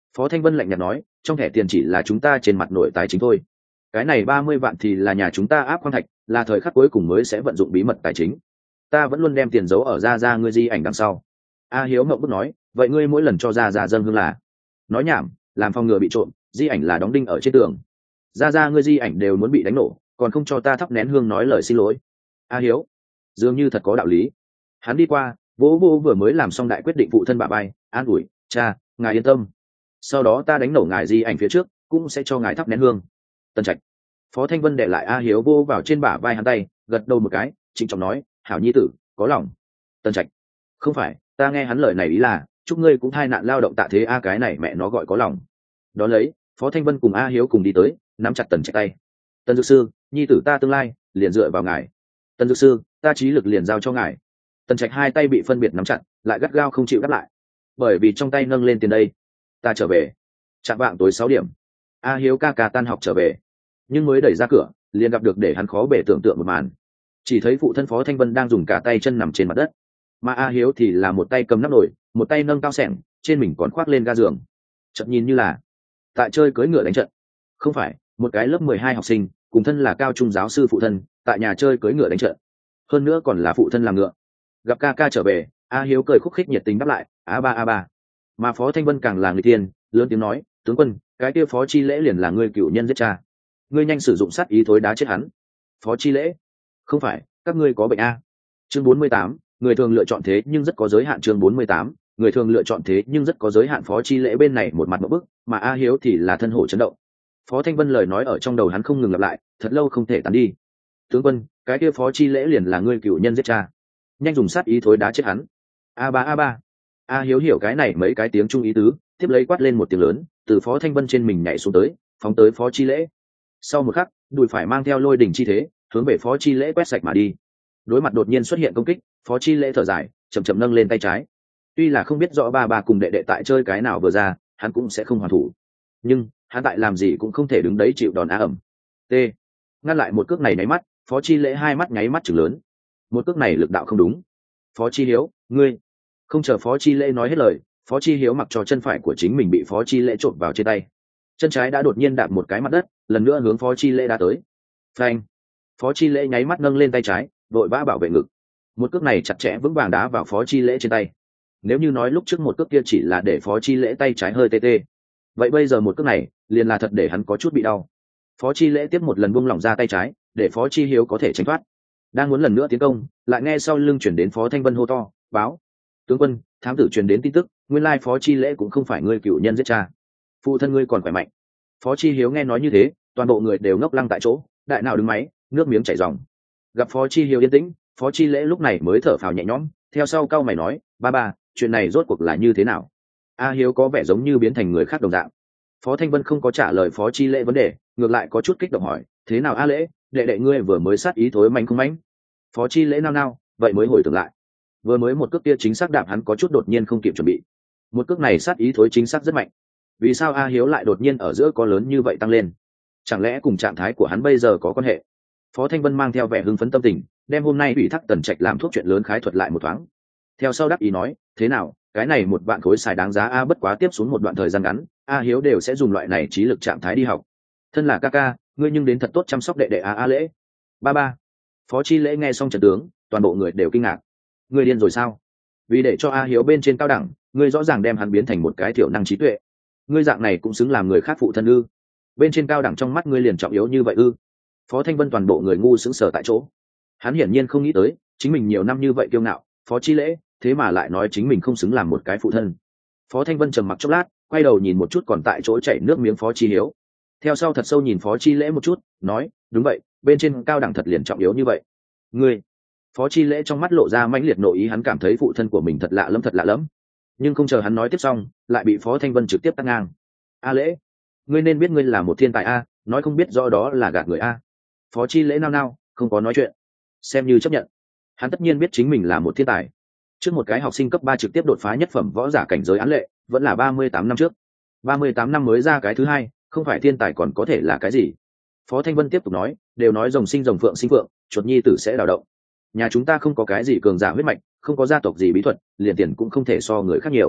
Phó Thanh Vân lạnh nhạt nói, trong thẻ tiền chỉ là chúng ta trên mặt nội tài chính thôi, cái này ba mươi vạn thì là nhà chúng ta áp khoáng thạch, là thời khắc cuối cùng mới sẽ vận dụng bí mật tài chính, ta vẫn luôn đem tiền giấu ở ra ra ngươi di ảnh đằng sau. A Hiếu ngậm bức nói, vậy ngươi mỗi lần cho ra ra dâng hương là? Nói nhảm, làm phòng ngừa bị trộm, di ảnh là đóng đinh ở trên tường, ra ra ngươi di ảnh đều muốn bị đánh nổ, còn không cho ta thắp nén hương nói lời xin lỗi. A Hiếu dường như thật có đạo lý. Hắn đi qua, vỗ vô vừa mới làm xong đại quyết định phụ thân bà bay, an ủi, cha, ngài yên tâm, sau đó ta đánh nổ ngài di ảnh phía trước cũng sẽ cho ngài thắp nén hương. Tân Trạch. Phó Thanh Vân để lại A Hiếu vô vào trên bả vai hắn tay, gật đầu một cái, trịnh trọng nói, hảo nhi tử, có lòng. Tân Trạch. Không phải, ta nghe hắn lời này ý là chúc ngươi cũng thai nạn lao động tạ thế. A cái này mẹ nó gọi có lòng. Đó lấy, Phó Thanh Vân cùng A Hiếu cùng đi tới, nắm chặt Tần Trạch tay. Tần dược sư, nhi tử ta tương lai liền dựa vào ngài. Tần dược sư, ta trí lực liền giao cho ngài. Tần Trạch hai tay bị phân biệt nắm chặt, lại gắt gao không chịu đáp lại, bởi vì trong tay nâng lên tiền đây. Ta trở về. Chạm vạng tối sáu điểm, A Hiếu ca ca tan học trở về, nhưng mới đẩy ra cửa liền gặp được để hắn khó bể tưởng tượng một màn. Chỉ thấy phụ thân Phó Thanh Vân đang dùng cả tay chân nằm trên mặt đất, mà A Hiếu thì là một tay cầm nắp nồi, một tay nâng cao sẻng, trên mình còn khoác lên ga giường. Chợt nhìn như là tại chơi cưỡi ngựa đánh trận. Không phải, một cái lớp mười hai học sinh cùng thân là cao trung giáo sư phụ thân tại nhà chơi cưỡi ngựa đánh trận, hơn nữa còn là phụ thân làm ngựa. Gặp ca ca trở về, A Hiếu cười khúc khích nhiệt tình đáp lại, a ba a ba. Mà Phó Thanh Vân càng là người tiên, lớn tiếng nói, tướng quân, cái kia Phó Chi Lễ liền là ngươi cựu nhân giết cha, ngươi nhanh sử dụng sát ý thối đá chết hắn. Phó Chi Lễ? Không phải, các ngươi có bệnh a. Chương bốn mươi tám, người thường lựa chọn thế nhưng rất có giới hạn. Chương bốn mươi tám, người thường lựa chọn thế nhưng rất có giới hạn. Phó Chi Lễ bên này một mặt một bức, mà A Hiếu thì là thân hổ chấn động. Phó Thanh Vân lời nói ở trong đầu hắn không ngừng lặp lại, thật lâu không thể tán đi. Tướng quân, cái kia Phó Chi Lễ liền là ngươi cựu nhân giết cha, nhanh dùng sát ý thối đá chết hắn. A ba a ba. A Hiếu hiểu cái này mấy cái tiếng trung ý tứ, tiếp lấy quát lên một tiếng lớn, từ Phó Thanh Vân trên mình nhảy xuống tới, phóng tới Phó Chi Lễ. Sau một khắc, đùi phải mang theo lôi đỉnh chi thế, hướng về Phó Chi Lễ quét sạch mà đi. Đối mặt đột nhiên xuất hiện công kích, Phó Chi Lễ thở dài, chậm chậm nâng lên tay trái. Tuy là không biết rõ ba ba cùng đệ đệ tại chơi cái nào vừa ra, hắn cũng sẽ không hoàn thủ, nhưng hắn tại làm gì cũng không thể đứng đấy chịu đòn á ẩm. T. Ngăn lại một cước này nháy mắt, Phó Chi Lễ hai mắt nháy mắt chừng lớn. Một cước này lực đạo không đúng. Phó Chi Hiếu, ngươi. Không chờ Phó Chi Lễ nói hết lời, Phó Chi Hiếu mặc cho chân phải của chính mình bị Phó Chi Lễ trộn vào trên tay, chân trái đã đột nhiên đạp một cái mặt đất, lần nữa hướng Phó Chi Lễ đã tới. Phanh. Phó Chi Lễ nháy mắt nâng lên tay trái, đội vã bảo vệ ngực. Một cước này chặt chẽ vững vàng đá vào Phó Chi Lễ trên tay. Nếu như nói lúc trước một cước kia chỉ là để Phó Chi Lễ tay trái hơi tê tê, vậy bây giờ một cước này liền là thật để hắn có chút bị đau. Phó Chi Lễ tiếp một lần buông lỏng ra tay trái, để Phó Chi Hiếu có thể tránh thoát. Đang muốn lần nữa tiến công, lại nghe sau lưng chuyển đến Phó Thanh Vân hô to, báo. Tướng quân, thám tử truyền đến tin tức, nguyên lai Phó Chi Lễ cũng không phải ngươi cựu nhân giết cha, phụ thân ngươi còn khỏe mạnh. Phó Chi Hiếu nghe nói như thế, toàn bộ người đều ngốc lăng tại chỗ, đại nào đứng máy, nước miếng chảy ròng. Gặp Phó Chi Hiếu yên tĩnh, Phó Chi Lễ lúc này mới thở phào nhẹ nhõm, theo sau cau mày nói, ba ba, chuyện này rốt cuộc là như thế nào? A Hiếu có vẻ giống như biến thành người khác đồng dạng. Phó Thanh Vân không có trả lời Phó Chi Lễ vấn đề, ngược lại có chút kích động hỏi, thế nào A Lễ, đệ đệ ngươi vừa mới sát ý thối manh không manh? Phó Chi Lễ nao nao, vậy mới hồi tưởng lại, vừa mới một cước kia chính xác đạp hắn có chút đột nhiên không kịp chuẩn bị. Một cước này sát ý thối chính xác rất mạnh. Vì sao A Hiếu lại đột nhiên ở giữa có lớn như vậy tăng lên? Chẳng lẽ cùng trạng thái của hắn bây giờ có quan hệ? Phó Thanh Vân mang theo vẻ hưng phấn tâm tình, đem hôm nay ủy thác Tần Trạch làm thuốc chuyện lớn khái thuật lại một thoáng. Theo sau đáp ý nói, thế nào, cái này một vạn khối xài đáng giá a, bất quá tiếp xuống một đoạn thời gian ngắn, A Hiếu đều sẽ dùng loại này trí lực trạng thái đi học. Thân là ca ca, ngươi nhưng đến thật tốt chăm sóc đệ đệ A A Lễ. Ba ba. Phó Chi Lễ nghe xong trận tướng, toàn bộ người đều kinh ngạc. Ngươi điên rồi sao? Vì để cho A Hiếu bên trên cao đẳng, ngươi rõ ràng đem hắn biến thành một cái thiểu năng trí tuệ. Ngươi dạng này cũng xứng làm người khác phụ thân ư? Bên trên cao đẳng trong mắt ngươi liền trọng yếu như vậy ư? Phó Thanh Vân toàn bộ người ngu sững sờ tại chỗ. Hắn hiển nhiên không nghĩ tới, chính mình nhiều năm như vậy kiêu ngạo, Phó Chi Lễ, thế mà lại nói chính mình không xứng làm một cái phụ thân. Phó Thanh Vân trầm mặc chốc lát, quay đầu nhìn một chút còn tại chỗ chảy nước miếng Phó Chi Hiếu. Theo sau thật sâu nhìn Phó Chi Lễ một chút, nói, đúng vậy, bên trên cao đẳng thật liền trọng yếu như vậy. Ngươi. Phó Chi Lễ trong mắt lộ ra mãnh liệt nội ý, hắn cảm thấy phụ thân của mình thật lạ lẫm thật lạ lẫm. Nhưng không chờ hắn nói tiếp xong, lại bị Phó Thanh Vân trực tiếp tắt ngang. A Lễ, ngươi nên biết ngươi là một thiên tài a, nói không biết rõ đó là gạt người a. Phó Chi Lễ nao nao, không có nói chuyện, xem như chấp nhận. Hắn tất nhiên biết chính mình là một thiên tài. Trước một cái học sinh cấp ba trực tiếp đột phá nhất phẩm võ giả cảnh giới án lệ, vẫn là ba mươi tám năm trước. ba mươi tám năm mới ra cái thứ hai, không phải thiên tài còn có thể là cái gì? Phó Thanh Vân tiếp tục nói, đều nói rồng sinh rồng, phượng sinh phượng, chuột nhi tử sẽ đào động. Nhà chúng ta không có cái gì cường giả huyết mạch, không có gia tộc gì bí thuật, liền tiền cũng không thể so người khác nhiều.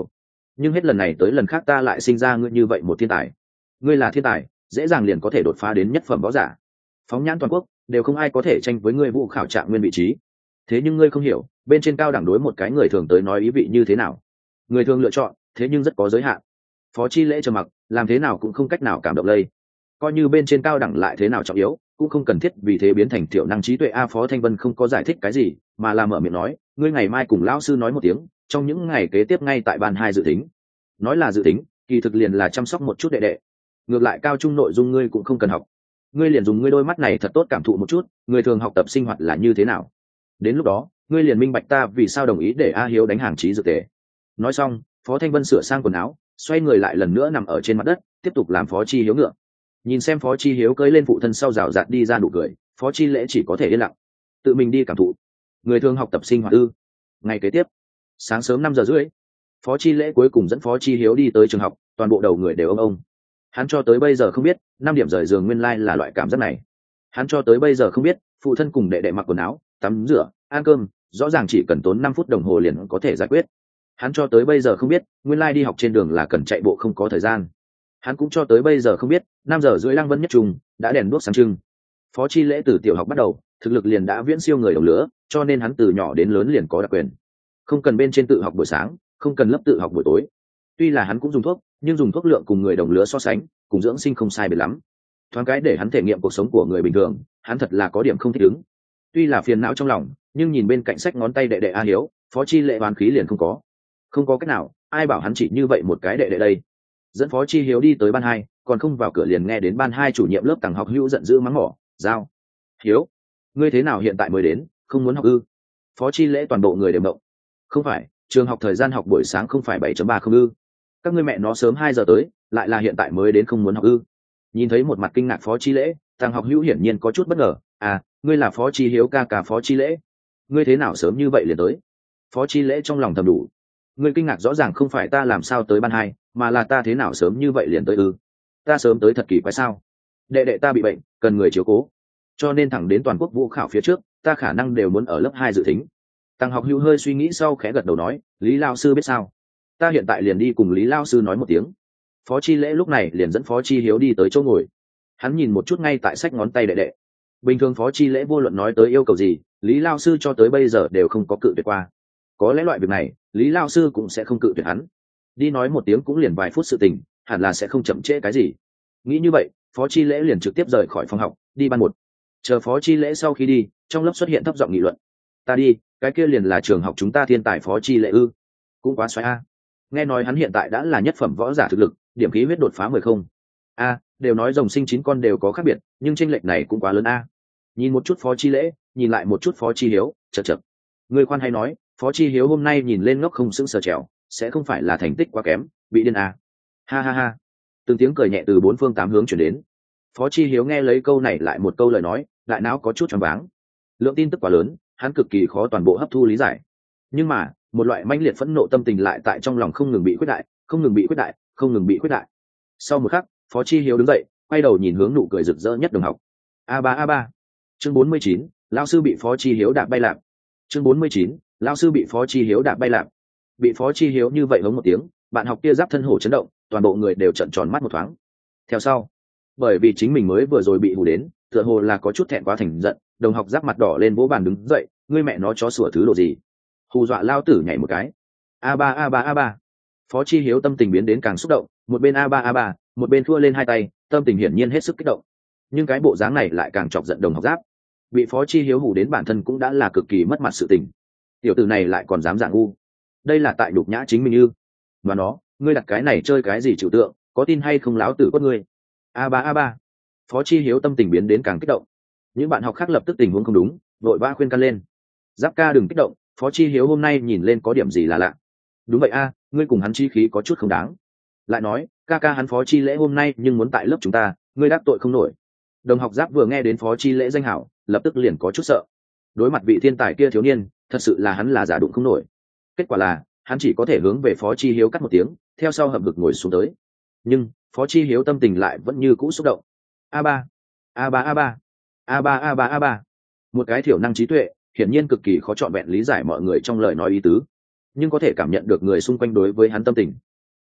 nhưng hết lần này tới lần khác ta lại sinh ra ngươi như vậy một thiên tài. Ngươi là thiên tài, dễ dàng liền có thể đột phá đến nhất phẩm võ giả, phóng nhãn toàn quốc đều không ai có thể tranh với ngươi vụ khảo trạng nguyên vị trí. Thế nhưng ngươi không hiểu, bên trên cao đẳng đối một cái người thường tới nói ý vị như thế nào. Người thường lựa chọn, thế nhưng rất có giới hạn. Phó Chi Lễ trầm mặc, làm thế nào cũng không cách nào cảm động lây. Coi như bên trên cao đẳng lại thế nào trọng yếu, cũng không cần thiết vì thế biến thành thiểu năng trí tuệ. A Phó Thanh Vân không có giải thích cái gì, mà là mở miệng nói, ngươi ngày mai cùng lão sư nói một tiếng, trong những ngày kế tiếp ngay tại ban hai dự tính. Nói là dự tính, kỳ thực liền là chăm sóc một chút đệ đệ. Ngược lại cao trung nội dung ngươi cũng không cần học, ngươi liền dùng ngươi đôi mắt này thật tốt cảm thụ một chút, người thường học tập sinh hoạt là như thế nào. Đến lúc đó, ngươi liền minh bạch ta vì sao đồng ý để A Hiếu đánh hàng trí dược tề. Nói xong, Phó Thanh Vân sửa sang quần áo, xoay người lại lần nữa nằm ở trên mặt đất, tiếp tục làm Phó Chi Hiếu ngựa. Nhìn xem Phó Chi Hiếu cưỡi lên phụ thân sau rào rạt đi ra nụ cười, Phó Chi Lễ chỉ có thể yên lặng, tự mình đi cảm thụ. Người thường học tập sinh hoạt ư? Ngày kế tiếp, sáng sớm năm giờ rưỡi, Phó Chi Lễ cuối cùng dẫn Phó Chi Hiếu đi tới trường học, toàn bộ đầu người đều ông ông. Hắn cho tới bây giờ không biết, năm điểm rời giường nguyên lai là loại cảm giác này. Hắn cho tới bây giờ không biết, phụ thân cùng đệ đệ mặc quần áo, tắm rửa, ăn cơm, rõ ràng chỉ cần tốn năm phút đồng hồ liền có thể giải quyết. Hắn cho tới bây giờ không biết, nguyên lai đi học trên đường là cần chạy bộ không có thời gian. Hắn cũng cho tới bây giờ không biết, năm giờ rưỡi Lăng Vân Nhất Trung đã đèn đuốc sáng trưng. Phó Chi Lễ từ tiểu học bắt đầu, thực lực liền đã viễn siêu người đồng lứa, cho nên hắn từ nhỏ đến lớn liền có đặc quyền. Không cần bên trên tự học buổi sáng, không cần lớp tự học buổi tối. Tuy là hắn cũng dùng thuốc, nhưng dùng thuốc lượng cùng người đồng lứa so sánh, cùng dưỡng sinh không sai biệt lắm. Thoáng cái để hắn thể nghiệm cuộc sống của người bình thường, hắn thật là có điểm không thích ứng. Tuy là phiền não trong lòng, nhưng nhìn bên cạnh sách ngón tay đệ đệ A Hiếu, Phó Chi Lễ oán khí liền không có. Không có cách nào, ai bảo hắn chỉ như vậy một cái đệ đệ đây. Dẫn Phó Chi Hiếu đi tới ban hai, còn không vào cửa liền nghe đến ban hai chủ nhiệm lớp Tằng Học Hữu giận dữ mắng mỏ, "Giao, Hiếu, ngươi thế nào hiện tại mới đến, không muốn học ư?" Phó Chi Lễ toàn bộ người đều động. "Không phải, trường học thời gian học buổi sáng không phải bảy chấm ba không ư? Các ngươi mẹ nó sớm hai giờ tới, lại là hiện tại mới đến không muốn học ư?" Nhìn thấy một mặt kinh ngạc Phó Chi Lễ, Tằng Học Hữu hiển nhiên có chút bất ngờ, "À, ngươi là Phó Chi Hiếu ca ca Phó Chi Lễ, ngươi thế nào sớm như vậy liền tới?" Phó Chi Lễ trong lòng thầm đủ, ngươi kinh ngạc rõ ràng không phải ta làm sao tới ban hai, mà là ta thế nào sớm như vậy liền tới ư? Ta sớm tới thật kỳ quái sao? Đệ đệ ta bị bệnh, cần người chiếu cố, cho nên thẳng đến toàn quốc vũ khảo phía trước, ta khả năng đều muốn ở lớp hai dự thính. Tăng Học Hữu hơi suy nghĩ sau khẽ gật đầu nói, Lý lao sư biết sao? Ta hiện tại liền đi cùng Lý lao sư nói một tiếng. Phó Chi Lễ lúc này liền dẫn Phó Chi Hiếu đi tới chỗ ngồi. Hắn nhìn một chút ngay tại sách ngón tay đệ đệ. Bình thường Phó Chi Lễ vô luận nói tới yêu cầu gì, Lý lao sư cho tới bây giờ đều không có cự tuyệt qua. Có lẽ loại việc này, Lý lao sư cũng sẽ không cự tuyệt hắn. Đi nói một tiếng cũng liền vài phút sự tình, hẳn là sẽ không chậm trễ cái gì. Nghĩ như vậy, Phó Chi Lễ liền trực tiếp rời khỏi phòng học, đi ban một. Chờ Phó Chi Lễ sau khi đi, trong lớp xuất hiện thấp giọng nghị luận. Ta đi, cái kia liền là trường học chúng ta thiên tài Phó Chi Lễ ư? Cũng quá xoáy a. Nghe nói hắn hiện tại đã là nhất phẩm võ giả thực lực, điểm khí huyết đột phá mười không. A, đều nói rồng sinh chín con đều có khác biệt, nhưng chênh lệch này cũng quá lớn a. Nhìn một chút Phó Chi Lễ, nhìn lại một chút Phó Chi Hiếu, chậc chậc. Người khoan hay nói, Phó Chi Hiếu hôm nay nhìn lên ngốc không sững sờ trèo, sẽ không phải là thành tích quá kém, bị điên à. Ha ha ha. Từng tiếng cười nhẹ từ bốn phương tám hướng chuyển đến. Phó Chi Hiếu nghe lấy câu này lại một câu lời nói, đại não có chút choáng váng. Lượng tin tức quá lớn, hắn cực kỳ khó toàn bộ hấp thu lý giải. Nhưng mà, một loại mãnh liệt phẫn nộ tâm tình lại tại trong lòng không ngừng bị khuyết đại, không ngừng bị khuyết đại, không ngừng bị khuyết đại. Sau một khắc, Phó Chi Hiếu đứng dậy, quay đầu nhìn hướng nụ cười rực rỡ nhất đồng học. A ba A ba. Chương bốn mươi chín, lão sư bị Phó Chi Hiếu đạp bay lạc. Chương bốn mươi chín, lão sư bị Phó Chi Hiếu đạp bay lạc. Bị Phó Chi Hiếu như vậy hống một tiếng, bạn học kia giáp thân hổ chấn động, toàn bộ người đều trợn tròn mắt một thoáng. Theo sau, bởi vì chính mình mới vừa rồi bị hù đến, tựa hồ là có chút thẹn quá thành giận, đồng học giáp mặt đỏ lên vỗ bàn đứng dậy, ngươi mẹ nó chó sủa thứ đồ gì? Hù dọa lao tử nhảy một cái. A ba A ba A ba. Phó Chi Hiếu tâm tình biến đến càng xúc động, một bên A ba A ba, một bên thua lên hai tay, tâm tình hiển nhiên hết sức kích động. Nhưng cái bộ dáng này lại càng chọc giận đồng học giáp. Bị Phó Chi Hiếu hù đến bản thân cũng đã là cực kỳ mất mặt sự tình. Tiểu tử này lại còn dám dạng ngu. Đây là tại nhục nhã chính mình ư? Và nó, ngươi đặt cái này chơi cái gì trừu tượng, có tin hay không láo tử quất ngươi? A ba A ba. Phó Chi Hiếu tâm tình biến đến càng kích động. Những bạn học khác lập tức tình huống không đúng, vội vã khuyên can lên. Giáp ca đừng kích động, Phó Chi Hiếu hôm nay nhìn lên có điểm gì là lạ. Đúng vậy a, ngươi cùng hắn chi khí có chút không đáng. Lại nói, ca ca hắn Phó Chi Lễ hôm nay nhưng muốn tại lớp chúng ta, ngươi đắc tội không nổi. Đồng học Giáp vừa nghe đến Phó Chi Lễ danh hảo, lập tức liền có chút sợ. Đối mặt vị thiên tài kia thiếu niên, thật sự là hắn là giả đụng không nổi. Kết quả là, hắn chỉ có thể hướng về Phó Chi Hiếu cắt một tiếng, theo sau hậm hực ngồi xuống tới. Nhưng, Phó Chi Hiếu tâm tình lại vẫn như cũ xúc động. A ba, A ba A ba, A ba A ba A ba. Một cái thiểu năng trí tuệ, hiển nhiên cực kỳ khó trọn vẹn lý giải mọi người trong lời nói ý tứ, nhưng có thể cảm nhận được người xung quanh đối với hắn tâm tình.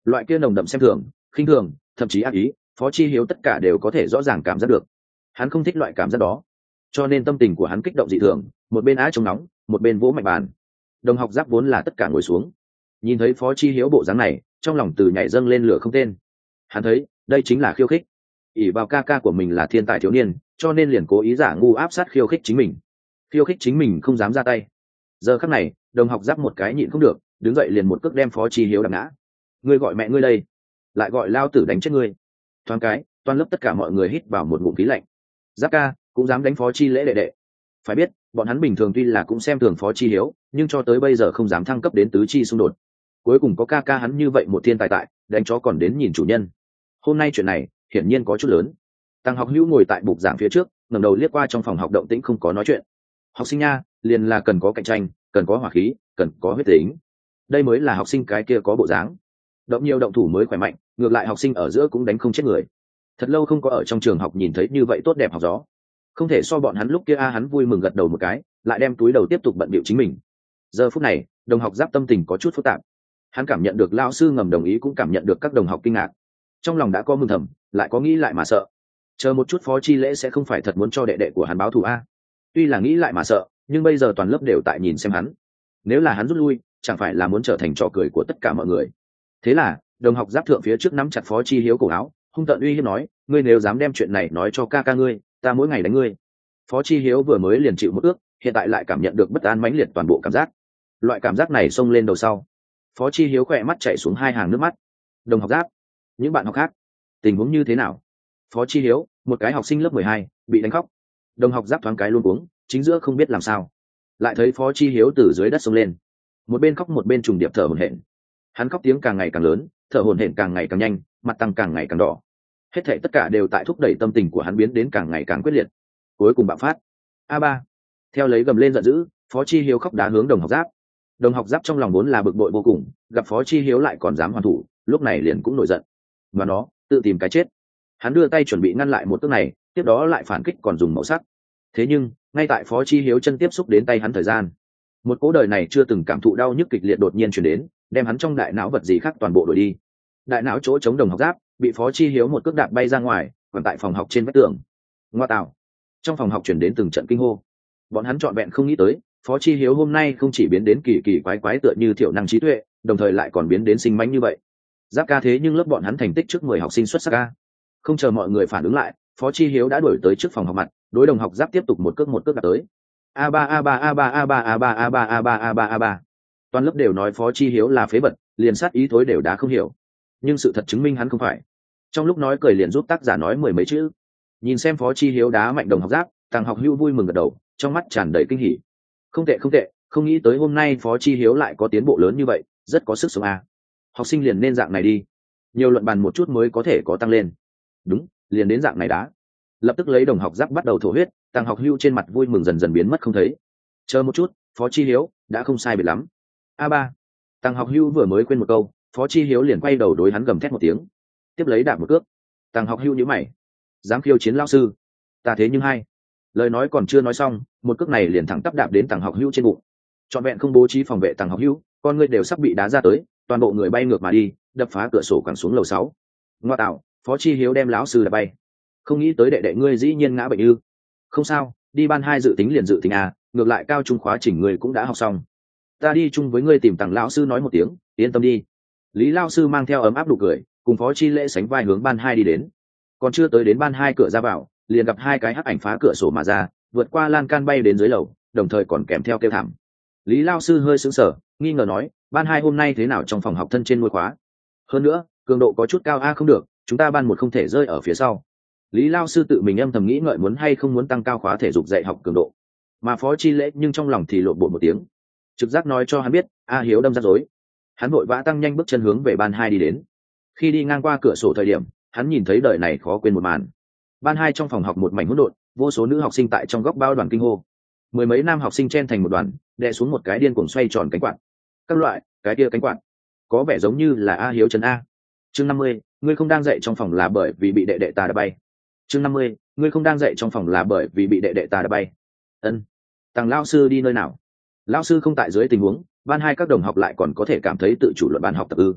Loại kia nồng đậm xem thường, khinh thường, thậm chí ác ý, Phó Chi Hiếu tất cả đều có thể rõ ràng cảm giác được. Hắn không thích loại cảm giác đó, cho nên tâm tình của hắn kích động dị thường, một bên á chống nóng, một bên vỗ mạnh bàn. Đồng học Giáp vốn là tất cả ngồi xuống, nhìn thấy Phó Chi Hiếu bộ dáng này, trong lòng từ nhảy dâng lên lửa không tên. Hắn thấy đây chính là khiêu khích, ỷ vào ca ca của mình là thiên tài thiếu niên, cho nên liền cố ý giả ngu áp sát khiêu khích chính mình, khiêu khích chính mình không dám ra tay. Giờ khắc này, đồng học Giáp một cái nhịn không được, đứng dậy liền một cước đem Phó Chi Hiếu đập ngã. Ngươi gọi mẹ ngươi đây, lại gọi lao tử đánh chết ngươi. Thoáng cái, toàn lớp tất cả mọi người hít vào một ngụm khí lạnh. Giáp ca cũng dám đánh Phó Chi Lễ đệ đệ. Phải biết, bọn hắn bình thường tuy là cũng xem thường Phó Chi Hiếu, nhưng cho tới bây giờ không dám thăng cấp đến tứ chi xung đột. Cuối cùng có ca ca hắn như vậy một thiên tài tại, đánh chó còn đến nhìn chủ nhân. Hôm nay chuyện này hiển nhiên có chút lớn. Tăng học hữu ngồi tại bục giảng phía trước, ngẩng đầu liếc qua trong phòng học động tĩnh không có nói chuyện. Học sinh nha, liền là cần có cạnh tranh, cần có hỏa khí, cần có huyết tính. Đây mới là học sinh cái kia có bộ dáng. Động nhiều động thủ mới khỏe mạnh, ngược lại học sinh ở giữa cũng đánh không chết người. Thật lâu không có ở trong trường học nhìn thấy như vậy tốt đẹp học gió. Không thể so bọn hắn lúc kia a hắn vui mừng gật đầu một cái, lại đem túi đầu tiếp tục bận bịu chính mình. Giờ phút này, đồng học Giáp tâm tình có chút phức tạp. Hắn cảm nhận được lão sư ngầm đồng ý, cũng cảm nhận được các đồng học kinh ngạc. Trong lòng đã có mừng thầm, lại có nghĩ lại mà sợ. Chờ một chút Phó Chi Lễ sẽ không phải thật muốn cho đệ đệ của hắn báo thù a? Tuy là nghĩ lại mà sợ, nhưng bây giờ toàn lớp đều tại nhìn xem hắn. Nếu là hắn rút lui, chẳng phải là muốn trở thành trò cười của tất cả mọi người. Thế là, đồng học Giáp thượng phía trước nắm chặt Phó Chi Hiếu cổ áo, hung tợn uy hiếp nói, ngươi nếu dám đem chuyện này nói cho ca ca ngươi, ta mỗi ngày đánh ngươi. Phó Chi Hiếu vừa mới liền chịu một ước, hiện tại lại cảm nhận được bất an mãnh liệt toàn bộ cảm giác. Loại cảm giác này xông lên đầu sau, Phó Chi Hiếu khỏe mắt chảy xuống hai hàng nước mắt. Đồng học Giáp, những bạn học khác, tình huống như thế nào? Phó Chi Hiếu, một cái học sinh lớp mười hai, bị đánh khóc. Đồng học Giáp thoáng cái luôn cuống, chính giữa không biết làm sao. Lại thấy Phó Chi Hiếu từ dưới đất xông lên, một bên khóc một bên trùng điệp thở hổn hển. Hắn khóc tiếng càng ngày càng lớn, thở hổn hển càng ngày càng nhanh, mặt tăng càng ngày càng đỏ. Hết thảy tất cả đều tại thúc đẩy tâm tình của hắn biến đến càng ngày càng quyết liệt. Cuối cùng bạo phát. A ba. Theo lấy gầm lên giận dữ, Phó Chi Hiếu khóc đá hướng đồng học Giáp. Đồng học Giáp trong lòng vốn là bực bội vô cùng, gặp Phó Chi Hiếu lại còn dám hoàn thủ, lúc này liền cũng nổi giận. Và nó, tự tìm cái chết. Hắn đưa tay chuẩn bị ngăn lại một cước này, tiếp đó lại phản kích còn dùng màu sắc. Thế nhưng, ngay tại Phó Chi Hiếu chân tiếp xúc đến tay hắn thời gian, một cỗ đời này chưa từng cảm thụ đau nhức kịch liệt đột nhiên chuyển đến, đem hắn trong đại não vật gì khác toàn bộ đổi đi. Đại não chỗ chống đồng học Giáp bị Phó Chi Hiếu một cước đạp bay ra ngoài, còn tại phòng học trên vách tường. Ngoa tạo! Trong phòng học chuyển đến từng trận kinh hô. Bọn hắn trọn vẹn không nghĩ tới, Phó Chi Hiếu hôm nay không chỉ biến đến kỳ kỳ quái quái tựa như thiểu năng trí tuệ, đồng thời lại còn biến đến sinh mánh như vậy. Giáp ca thế nhưng lớp bọn hắn thành tích trước mười học sinh xuất sắc ca. Không chờ mọi người phản ứng lại, Phó Chi Hiếu đã đuổi tới trước phòng học mặt, đối đồng học Giáp tiếp tục một cước một cước đạp tới. A ba a ba a ba a ba a ba a ba a ba a ba a ba. Toàn lớp đều nói Phó Chi Hiếu là phế vật, liền sát ý thối đều đá không hiểu. Nhưng sự thật chứng minh hắn không phải. Trong lúc nói cười liền giúp tác giả nói mười mấy chữ. Nhìn xem Phó Chi Hiếu đá mạnh đồng học Giáp, Tàng Học Hưu vui mừng gật đầu, trong mắt tràn đầy kinh hỉ. Không tệ không tệ, không nghĩ tới hôm nay Phó Chi Hiếu lại có tiến bộ lớn như vậy, rất có sức sống à. Học sinh liền nên dạng này đi, nhiều luận bàn một chút mới có thể có tăng lên. Đúng, liền đến dạng này đá. Lập tức lấy đồng học Giáp bắt đầu thổ huyết, Tàng Học Hưu trên mặt vui mừng dần dần biến mất không thấy. Chờ một chút, Phó Chi Hiếu đã không sai biệt lắm. A ba. Tàng Học Hưu vừa mới quên một câu, Phó Chi Hiếu liền quay đầu đối hắn gầm thét một tiếng, tiếp lấy đạp một cước. Tàng Học Hưu nhíu mày, dám khiêu chiến lão sư, ta thế nhưng hay. Lời nói còn chưa nói xong, một cước này liền thẳng tắp đạp đến Tàng Học Hưu trên bụng. Trọn vẹn không bố trí phòng vệ Tàng Học Hưu, con người đều sắp bị đá ra tới, toàn bộ người bay ngược mà đi, đập phá cửa sổ quẳng xuống lầu sáu. Ngoa tạo, Phó Chi Hiếu đem lão sư đập bay. Không nghĩ tới đệ đệ ngươi dĩ nhiên ngã bệnh ư? Không sao, đi ban hai dự tính liền dự tính à, ngược lại cao trung khóa chỉnh người cũng đã học xong. Ta đi chung với ngươi tìm Tàng lão sư nói một tiếng, yên tâm đi. Lý lão sư mang theo ấm áp nụ cười, cùng Phó Chi Lễ sánh vai hướng ban hai đi đến. Còn chưa tới đến ban hai cửa ra vào, liền gặp hai cái hắc ảnh phá cửa sổ mà ra, vượt qua lan can bay đến dưới lầu, đồng thời còn kèm theo kêu thảm. Lý lão sư hơi sững sờ, nghi ngờ nói, ban hai hôm nay thế nào trong phòng học thân trên môi khóa? Hơn nữa, cường độ có chút cao a không được, chúng ta ban một không thể rơi ở phía sau. Lý lão sư tự mình âm thầm nghĩ ngợi muốn hay không muốn tăng cao khóa thể dục dạy học cường độ, mà Phó Chi Lễ nhưng trong lòng thì lộn bột một tiếng, trực giác nói cho hắn biết, a Hiếu đâm ra rối. Hắn vội vã tăng nhanh bước chân hướng về ban hai đi đến. Khi đi ngang qua cửa sổ thời điểm, hắn nhìn thấy đời này khó quên một màn. Ban hai trong phòng học một mảnh hỗn độn, vô số nữ học sinh tại trong góc bao đoàn kinh hô. Mười mấy nam học sinh chen thành một đoàn, đè xuống một cái điên cuồng xoay tròn cánh quạt. Các loại, cái kia cánh quạt, có vẻ giống như là A Hiếu chân a. Chương năm mươi, ngươi không đang dạy trong phòng là bởi vì bị đệ đệ ta đã bay. Chương năm mươi, ngươi không đang dạy trong phòng là bởi vì bị đệ đệ ta đã bay. Ân. Tàng lão sư đi nơi nào? Lão sư không tại dưới tình huống, ban hai các đồng học lại còn có thể cảm thấy tự chủ luận bàn học tập ư?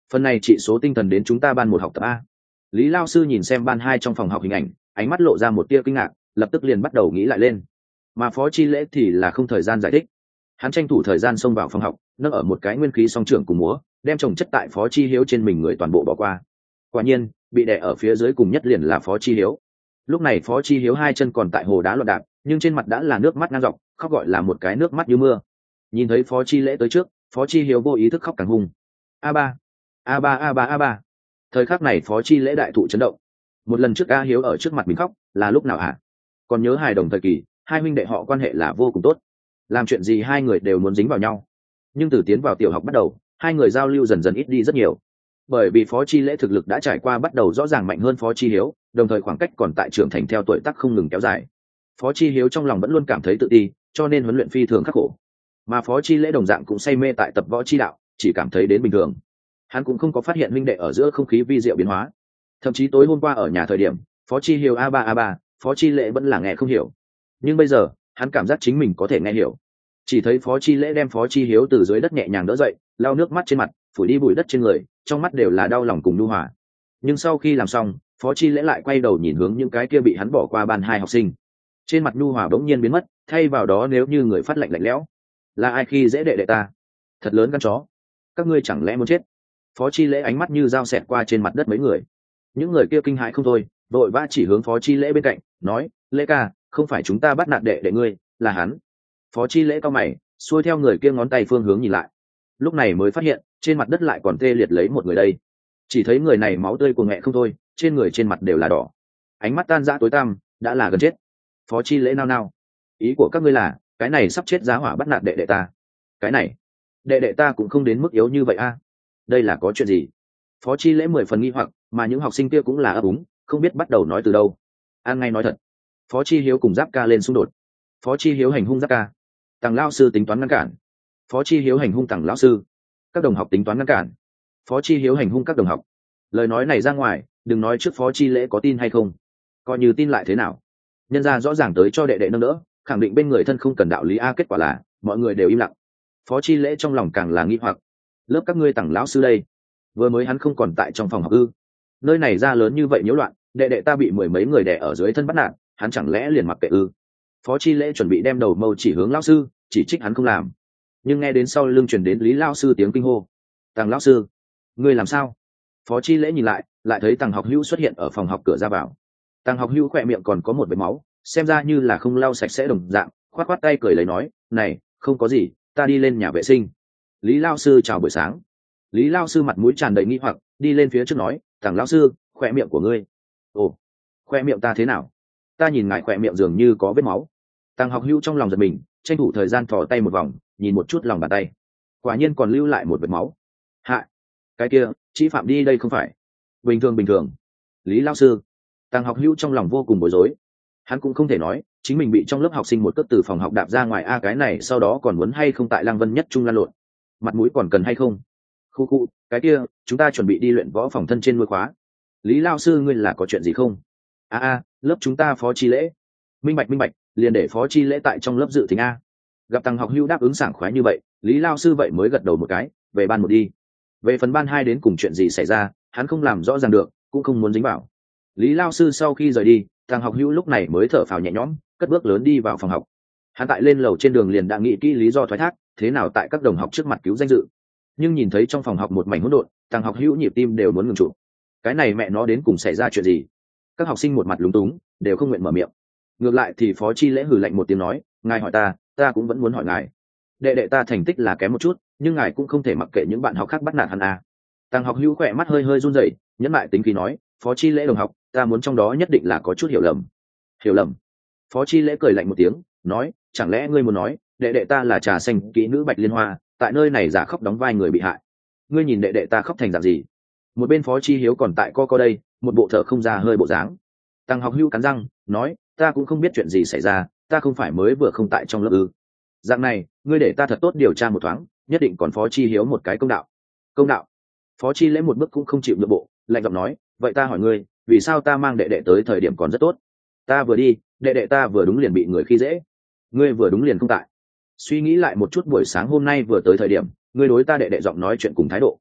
Phần này trị số tinh thần đến chúng ta ban một học tập a. Lý lao sư nhìn xem ban hai trong phòng học hình ảnh, ánh mắt lộ ra một tia kinh ngạc, lập tức liền bắt đầu nghĩ lại lên. Mà phó chi lễ thì là không thời gian giải thích, hắn tranh thủ thời gian xông vào phòng học, nâng ở một cái nguyên khí song trưởng cùng múa, đem chồng chất tại phó chi hiếu trên mình người toàn bộ bỏ qua. Quả nhiên bị đè ở phía dưới cùng nhất liền là phó chi hiếu. Lúc này phó chi hiếu hai chân còn tại hồ đá loạn đạp, nhưng trên mặt đã là nước mắt ngang dọc, khóc gọi là một cái nước mắt như mưa. Nhìn thấy phó chi lễ tới trước, phó chi hiếu vô ý thức khóc càng hung. A ba, a ba, a ba, a ba. Thời khắc này phó chi lễ đại thụ chấn động. Một lần trước A Hiếu ở trước mặt mình khóc là lúc nào hả? Còn nhớ hài đồng thời kỳ, hai huynh đệ họ quan hệ là vô cùng tốt, làm chuyện gì hai người đều muốn dính vào nhau. Nhưng từ tiến vào tiểu học bắt đầu, hai người giao lưu dần dần ít đi rất nhiều, bởi vì phó chi lễ thực lực đã trải qua bắt đầu rõ ràng mạnh hơn phó chi hiếu, đồng thời khoảng cách còn tại trưởng thành theo tuổi tác không ngừng kéo dài. Phó chi hiếu trong lòng vẫn luôn cảm thấy tự ti, cho nên huấn luyện phi thường khắc khổ, mà phó chi lễ đồng dạng cũng say mê tại tập võ chi đạo, chỉ cảm thấy đến bình thường. Hắn cũng không có phát hiện huynh đệ ở giữa không khí vi diệu biến hóa. Thậm chí tối hôm qua ở nhà thời điểm, phó chi hiếu a ba a ba, phó chi lễ vẫn là nghe không hiểu, nhưng bây giờ hắn cảm giác chính mình có thể nghe hiểu. Chỉ thấy phó chi lễ đem phó chi hiếu từ dưới đất nhẹ nhàng đỡ dậy, lau nước mắt trên mặt, phủi đi bụi đất trên người, trong mắt đều là đau lòng cùng nhu hòa. Nhưng sau khi làm xong, phó chi lễ lại quay đầu nhìn hướng những cái kia bị hắn bỏ qua ban hai học sinh, trên mặt nhu hòa bỗng nhiên biến mất, thay vào đó nếu như người phát lạnh lạnh lẽo. Là ai khi dễ đệ đệ ta? Thật lớn gan chó, các ngươi chẳng lẽ muốn chết? Phó chi lễ ánh mắt như dao xẹt qua trên mặt đất mấy người, những người kia kinh hãi không thôi, vội vã chỉ hướng phó chi lễ bên cạnh, nói: Lễ ca, không phải chúng ta bắt nạt đệ đệ ngươi, là hắn. Phó chi lễ cao mày, xuôi theo người kia ngón tay phương hướng nhìn lại, lúc này mới phát hiện trên mặt đất lại còn tê liệt lấy một người đây. Chỉ thấy người này máu tươi cuồng nghẹ không thôi, trên người trên mặt đều là đỏ, ánh mắt tan rã tối tăm, đã là gần chết. Phó chi lễ nao nao, ý của các ngươi là cái này sắp chết giá hỏa bắt nạt đệ đệ ta? Cái này đệ đệ ta cũng không đến mức yếu như vậy a. Đây là có chuyện gì? Phó chi lễ mười phần nghi hoặc, mà những học sinh kia cũng là ấp úng, không biết bắt đầu nói từ đâu. An ngay nói thật, phó chi hiếu cùng giáp ca lên xung đột, phó chi hiếu hành hung giáp ca, tằng lao sư tính toán ngăn cản, phó chi hiếu hành hung tằng lão sư, các đồng học tính toán ngăn cản, phó chi hiếu hành hung các đồng học. Lời nói này ra ngoài, đừng nói trước phó chi lễ có tin hay không, coi như tin lại thế nào, nhân ra rõ ràng tới cho đệ đệ nâng đỡ, khẳng định bên người thân không cần đạo lý a. Kết quả là mọi người đều im lặng. Phó chi lễ trong lòng càng là nghi hoặc, lớp các ngươi tằng lão sư đây, vừa mới hắn không còn tại trong phòng học ư? Nơi này ra lớn như vậy nhiễu loạn, đệ đệ ta bị mười mấy người đè ở dưới thân bắt nạt, hắn chẳng lẽ liền mặc kệ ư? Phó chi lễ chuẩn bị đem đầu mâu chỉ hướng lão sư, chỉ trích hắn không làm, nhưng nghe đến sau lưng truyền đến Lý lão sư tiếng kinh hô: Tằng lão sư, ngươi làm sao? Phó chi lễ nhìn lại, lại thấy Tằng học hữu xuất hiện ở phòng học cửa ra vào. Tằng học hữu khỏe miệng còn có một vệt máu, xem ra như là không lau sạch sẽ đồng dạng, khoát khoát tay cười lấy nói: Này, không có gì, ta đi lên nhà vệ sinh. Lý lão sư chào buổi sáng. Lý lão sư mặt mũi tràn đầy nghi hoặc, đi lên phía trước nói: Tằng lão sư, khỏe miệng của ngươi. Ồ, khoe miệng ta thế nào? Ta nhìn ngại khoe miệng dường như có vết máu. Tằng học hữu trong lòng giật mình, tranh thủ thời gian thò tay một vòng, nhìn một chút lòng bàn tay, quả nhiên còn lưu lại một vệt máu. Hạ, cái kia chị phạm đi đây không phải? Bình thường bình thường. Lý lão sư. Tằng học hữu trong lòng vô cùng bối rối, hắn cũng không thể nói chính mình bị trong lớp học sinh một cước từ phòng học đạp ra ngoài a, cái này sau đó còn muốn hay không tại Lăng Vân Nhất Trung lan lộn, mặt mũi còn cần hay không? Khu khu, cái kia chúng ta chuẩn bị đi luyện võ phòng thân trên nuôi khóa. Lý lão sư, ngươi là có chuyện gì không? A a, lớp chúng ta phó chi lễ. Minh bạch minh bạch, liền để phó chi lễ tại trong lớp dự thính a. Gặp Tằng học hữu đáp ứng sảng khoái như vậy, Lý lão sư vậy mới gật đầu một cái, về ban một đi. Về phần ban hai đến cùng chuyện gì xảy ra, hắn không làm rõ ràng được, cũng không muốn dính vào. Lý lão sư sau khi rời đi, Tằng học hữu lúc này mới thở phào nhẹ nhõm, cất bước lớn đi vào phòng học. Hắn tại lên lầu trên đường liền đã nghĩ kỹ lý do thoái thác, thế nào tại các đồng học trước mặt cứu danh dự. Nhưng nhìn thấy trong phòng học một mảnh hỗn độn, Tằng học hữu nhịp tim đều muốn ngừng trụ. Cái này mẹ nó đến cùng xảy ra chuyện gì? Các học sinh một mặt lúng túng, đều không nguyện mở miệng. Ngược lại thì phó chi lễ hừ lạnh một tiếng nói: Ngài hỏi ta, ta cũng vẫn muốn hỏi ngài. Đệ đệ ta thành tích là kém một chút, nhưng ngài cũng không thể mặc kệ những bạn học khác bắt nạt hắn à. Tằng học hữu khỏe mắt hơi hơi run rẩy, nhẫn lại tính khí nói: Phó chi lễ đồng học, ta muốn trong đó nhất định là có chút hiểu lầm. Hiểu lầm? Phó chi lễ cười lạnh một tiếng, nói: Chẳng lẽ ngươi muốn nói đệ đệ ta là trà xanh kỹ nữ Bạch Liên Hoa, tại nơi này giả khóc đóng vai người bị hại? Ngươi nhìn đệ đệ ta khóc thành dạng gì? Một bên phó chi hiếu còn tại co co đây, một bộ thở không ra hơi bộ dáng. Tằng học hữu cắn răng nói: Ta cũng không biết chuyện gì xảy ra, ta không phải mới vừa không tại trong lớp ư? Dạng này, ngươi để ta thật tốt điều tra một thoáng, nhất định còn phó chi hiếu một cái công đạo. Công đạo? Phó chi lễ một bước cũng không chịu nhượng bộ, lạnh giọng nói: Vậy ta hỏi ngươi, vì sao ta mang đệ đệ tới thời điểm còn rất tốt? Ta vừa đi, đệ đệ ta vừa đúng liền bị người khi dễ. Ngươi vừa đúng liền không tại. Suy nghĩ lại một chút buổi sáng hôm nay vừa tới thời điểm, ngươi đối ta đệ đệ giọng nói chuyện cùng thái độ,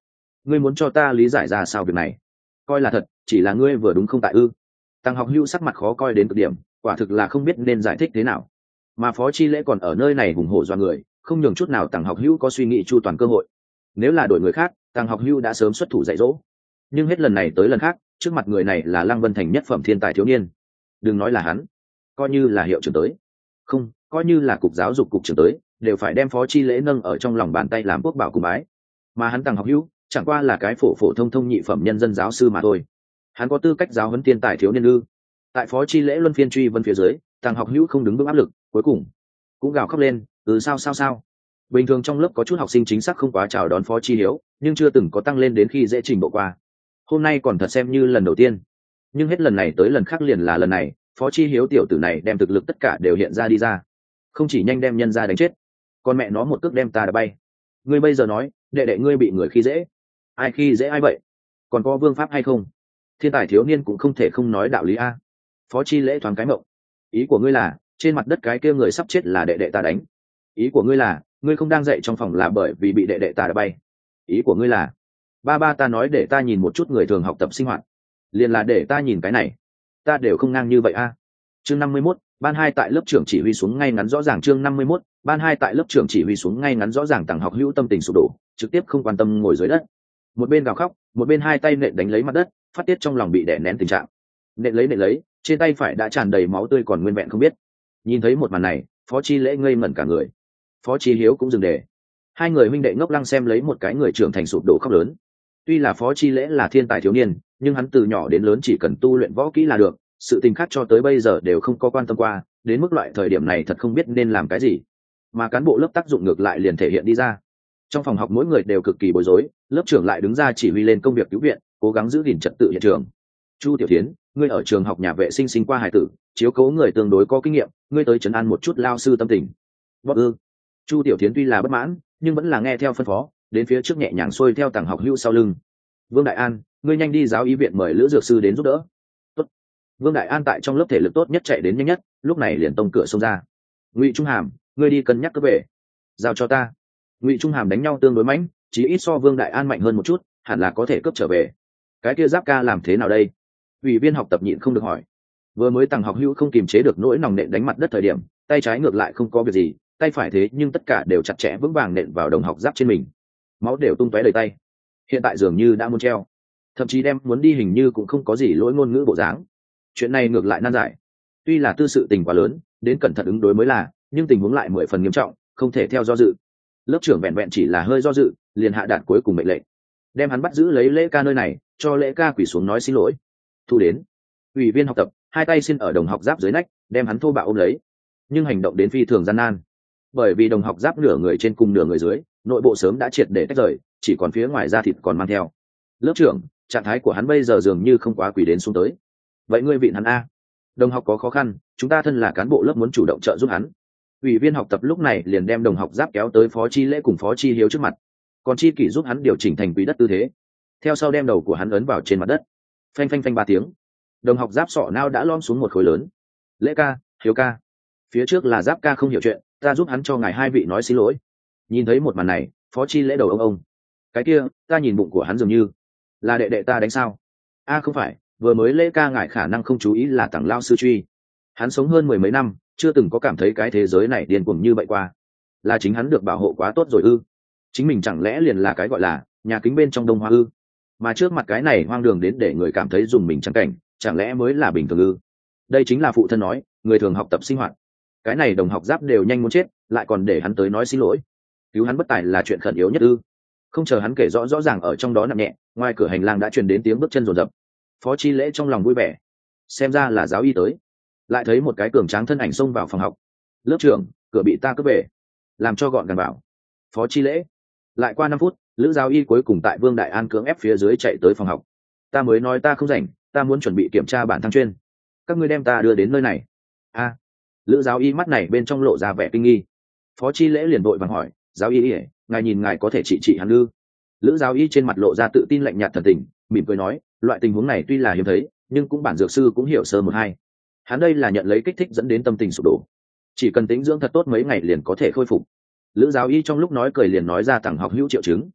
ngươi muốn cho ta lý giải ra sao việc này? Coi là thật, chỉ là ngươi vừa đúng không tại ư? Tăng học hữu sắc mặt khó coi đến cực điểm, quả thực là không biết nên giải thích thế nào. Mà phó chi lễ còn ở nơi này hùng hổ do người, không nhường chút nào Tăng học hữu có suy nghĩ chu toàn cơ hội. Nếu là đổi người khác, Tăng học hữu đã sớm xuất thủ dạy dỗ, nhưng hết lần này tới lần khác, trước mặt người này là Lăng Vân Thành nhất phẩm thiên tài thiếu niên. Đừng nói là hắn, coi như là hiệu trưởng tới, không, coi như là cục giáo dục cục trưởng tới, đều phải đem phó chi lễ nâng ở trong lòng bàn tay làm quốc bảo cùng bái. Mà hắn Tăng học hữu chẳng qua là cái phổ phổ thông thông nhị phẩm nhân dân giáo sư mà thôi, hắn có tư cách giáo huấn thiên tài thiếu niên ư? Tại phó chi lễ luân phiên truy vân phía dưới, Tăng học hữu không đứng bước áp lực, cuối cùng cũng gào khóc lên, ừ sao sao sao. Bình thường trong lớp có chút học sinh chính xác không quá chào đón phó chi hiếu, nhưng chưa từng có tăng lên đến khi dễ trình độ qua. Hôm nay còn thật xem như lần đầu tiên, nhưng hết lần này tới lần khác liền là lần này, phó chi hiếu tiểu tử này đem thực lực tất cả đều hiện ra đi ra, không chỉ nhanh đem nhân ra đánh chết, con mẹ nó một cước đem ta đã bay. Ngươi bây giờ nói đệ đệ ngươi bị người khi dễ, ai khi dễ ai vậy? Còn có vương pháp hay không? Thiên tài thiếu niên cũng không thể không nói đạo lý a. Phó chi lễ thoáng cái mộng, ý của ngươi là trên mặt đất cái kia người sắp chết là đệ đệ ta đánh? Ý của ngươi là ngươi không đang dạy trong phòng là bởi vì bị đệ đệ ta đã bay? Ý của ngươi là ba ba ta nói để ta nhìn một chút người thường học tập sinh hoạt, liền là để ta nhìn cái này? Ta đều không ngang như vậy a. Chương năm mươi mốt, ban hai tại lớp trưởng chỉ huy xuống ngay ngắn rõ ràng. Chương năm mươi mốt, ban hai tại lớp trưởng chỉ huy xuống ngay ngắn rõ ràng. Tằng học hữu tâm tình sụp đổ, trực tiếp không quan tâm ngồi dưới đất, một bên gào khóc, một bên hai tay nện đánh lấy mặt đất, phát tiết trong lòng bị đè nén tình trạng. Nện lấy nện lấy, trên tay phải đã tràn đầy máu tươi còn nguyên vẹn không biết. Nhìn thấy một màn này, phó chi lễ ngây ngẩn cả người, phó chi hiếu cũng dừng đề. Hai người huynh đệ ngốc lăng xem lấy một cái người trưởng thành sụp đổ khóc lớn. Tuy là phó chi lễ là thiên tài thiếu niên, nhưng hắn từ nhỏ đến lớn chỉ cần tu luyện võ kỹ là được, sự tình khác cho tới bây giờ đều không có quan tâm qua, đến mức loại thời điểm này thật không biết nên làm cái gì. Mà cán bộ lớp tác dụng ngược lại liền thể hiện đi ra. Trong phòng học mỗi người đều cực kỳ bối rối, lớp trưởng lại đứng ra chỉ huy lên công việc cứu viện, cố gắng giữ gìn trật tự hiện trường. Chu Tiểu Thiến, ngươi ở trường học nhà vệ sinh sinh qua hài tử, chiếu cố người tương đối có kinh nghiệm, ngươi tới trấn an một chút lao sư tâm tình. Bóp ư? Chu Tiểu Thiến tuy là bất mãn, nhưng vẫn là nghe theo phân phó, đến phía trước nhẹ nhàng xuôi theo Tằng học hữu sau lưng. Vương Đại An, ngươi nhanh đi giáo y viện mời lữ dược sư đến giúp đỡ. Tốt. Vương Đại An tại trong lớp thể lực tốt nhất chạy đến nhanh nhất, lúc này liền tông cửa xông ra. Ngụy Trung Hàm, ngươi đi cân nhắc cướp về, giao cho ta. Ngụy Trung Hàm đánh nhau tương đối mãnh, chỉ ít so Vương Đại An mạnh hơn một chút, hẳn là có thể cướp trở về. Cái kia Giáp ca làm thế nào đây? Ủy viên học tập nhịn không được hỏi. Vừa mới Tằng học hữu không kiềm chế được nỗi nòng nện đánh mặt đất thời điểm, tay trái ngược lại không có việc gì, tay phải thế nhưng tất cả đều chặt chẽ vững vàng nện vào đồng học Giáp trên mình, máu đều tung tóe đầy tay. Hiện tại dường như đã muốn treo, thậm chí đem muốn đi hình như cũng không có gì lỗi ngôn ngữ bộ dáng. Chuyện này ngược lại nan giải. Tuy là tư sự tình quá lớn, đến cẩn thận ứng đối mới là, nhưng tình huống lại mười phần nghiêm trọng, không thể theo do dự. Lớp trưởng vẹn vẹn chỉ là hơi do dự, liền hạ đạt cuối cùng mệnh lệnh, đem hắn bắt giữ lấy Lễ Ca nơi này, cho Lễ Ca quỳ xuống nói xin lỗi. Thu đến. Ủy viên học tập hai tay xin ở đồng học Giáp dưới nách, đem hắn thô bạo ôm lấy, nhưng hành động đến phi thường gian nan, bởi vì đồng học Giáp nửa người trên cùng nửa người dưới, nội bộ sớm đã triệt để tách rời, chỉ còn phía ngoài da thịt còn mang theo. Lớp trưởng, trạng thái của hắn bây giờ dường như không quá quỳ đến xuống tới. Vậy ngươi vịn hắn a. Đồng học có khó khăn, chúng ta thân là cán bộ lớp muốn chủ động trợ giúp hắn. Ủy viên học tập lúc này liền đem đồng học Giáp kéo tới phó chi lễ cùng phó chi hiếu trước mặt, còn chi kỷ giúp hắn điều chỉnh thành quỹ đất tư thế, theo sau đem đầu của hắn ấn vào trên mặt đất. Phanh phanh phanh ba tiếng, đồng học Giáp sọ nao đã lom xuống một khối lớn. Lễ ca, hiếu ca, phía trước là Giáp ca không hiểu chuyện, ta giúp hắn cho ngài hai vị nói xin lỗi. Nhìn thấy một màn này, phó chi lễ đầu ông ông. Cái kia, ta nhìn bụng của hắn dường như là đệ đệ ta đánh sao? A không phải, vừa mới Lễ ca ngài khả năng không chú ý là Tằng lao sư truy. Hắn sống hơn mười mấy năm, chưa từng có cảm thấy cái thế giới này điên cuồng như vậy qua. Là chính hắn được bảo hộ quá tốt rồi ư? Chính mình chẳng lẽ liền là cái gọi là nhà kính bên trong đông hoa ư? Mà trước mặt cái này hoang đường đến để người cảm thấy dùng mình chẳng cảnh, chẳng lẽ mới là bình thường ư? Đây chính là phụ thân nói, người thường học tập sinh hoạt. Cái này đồng học Giáp đều nhanh muốn chết, lại còn để hắn tới nói xin lỗi. Cứu hắn bất tài là chuyện khẩn yếu nhất ư? Không chờ hắn kể rõ rõ ràng ở trong đó nặng nhẹ, ngoài cửa hành lang đã truyền đến tiếng bước chân rồn rập. Phó chi lễ trong lòng vui vẻ, xem ra là giáo y tới. Lại thấy một cái cường tráng thân ảnh xông vào phòng học. Lớp trưởng, cửa bị ta cướp về, làm cho gọn gàng bảo. Phó chi lễ. Lại qua năm phút, lữ giáo y cuối cùng tại Vương Đại An cưỡng ép phía dưới chạy tới phòng học. Ta mới nói ta không rảnh, ta muốn chuẩn bị kiểm tra bản thăng chuyên, các ngươi đem ta đưa đến nơi này. A. Lữ giáo y mắt này bên trong lộ ra vẻ kinh nghi. Phó chi lễ liền đội vàng hỏi, giáo y ỉa, ngài nhìn ngài có thể trị trị hắn ư? Lữ giáo y trên mặt lộ ra tự tin lạnh nhạt thần tình, mỉm cười nói, loại tình huống này tuy là hiếm thấy, nhưng cũng bản dược sư cũng hiểu sơ một hai. Hắn đây là nhận lấy kích thích dẫn đến tâm tình sụp đổ, chỉ cần tĩnh dưỡng thật tốt mấy ngày liền có thể khôi phục. Lữ giáo y trong lúc nói cười liền nói ra Tằng học hữu triệu chứng.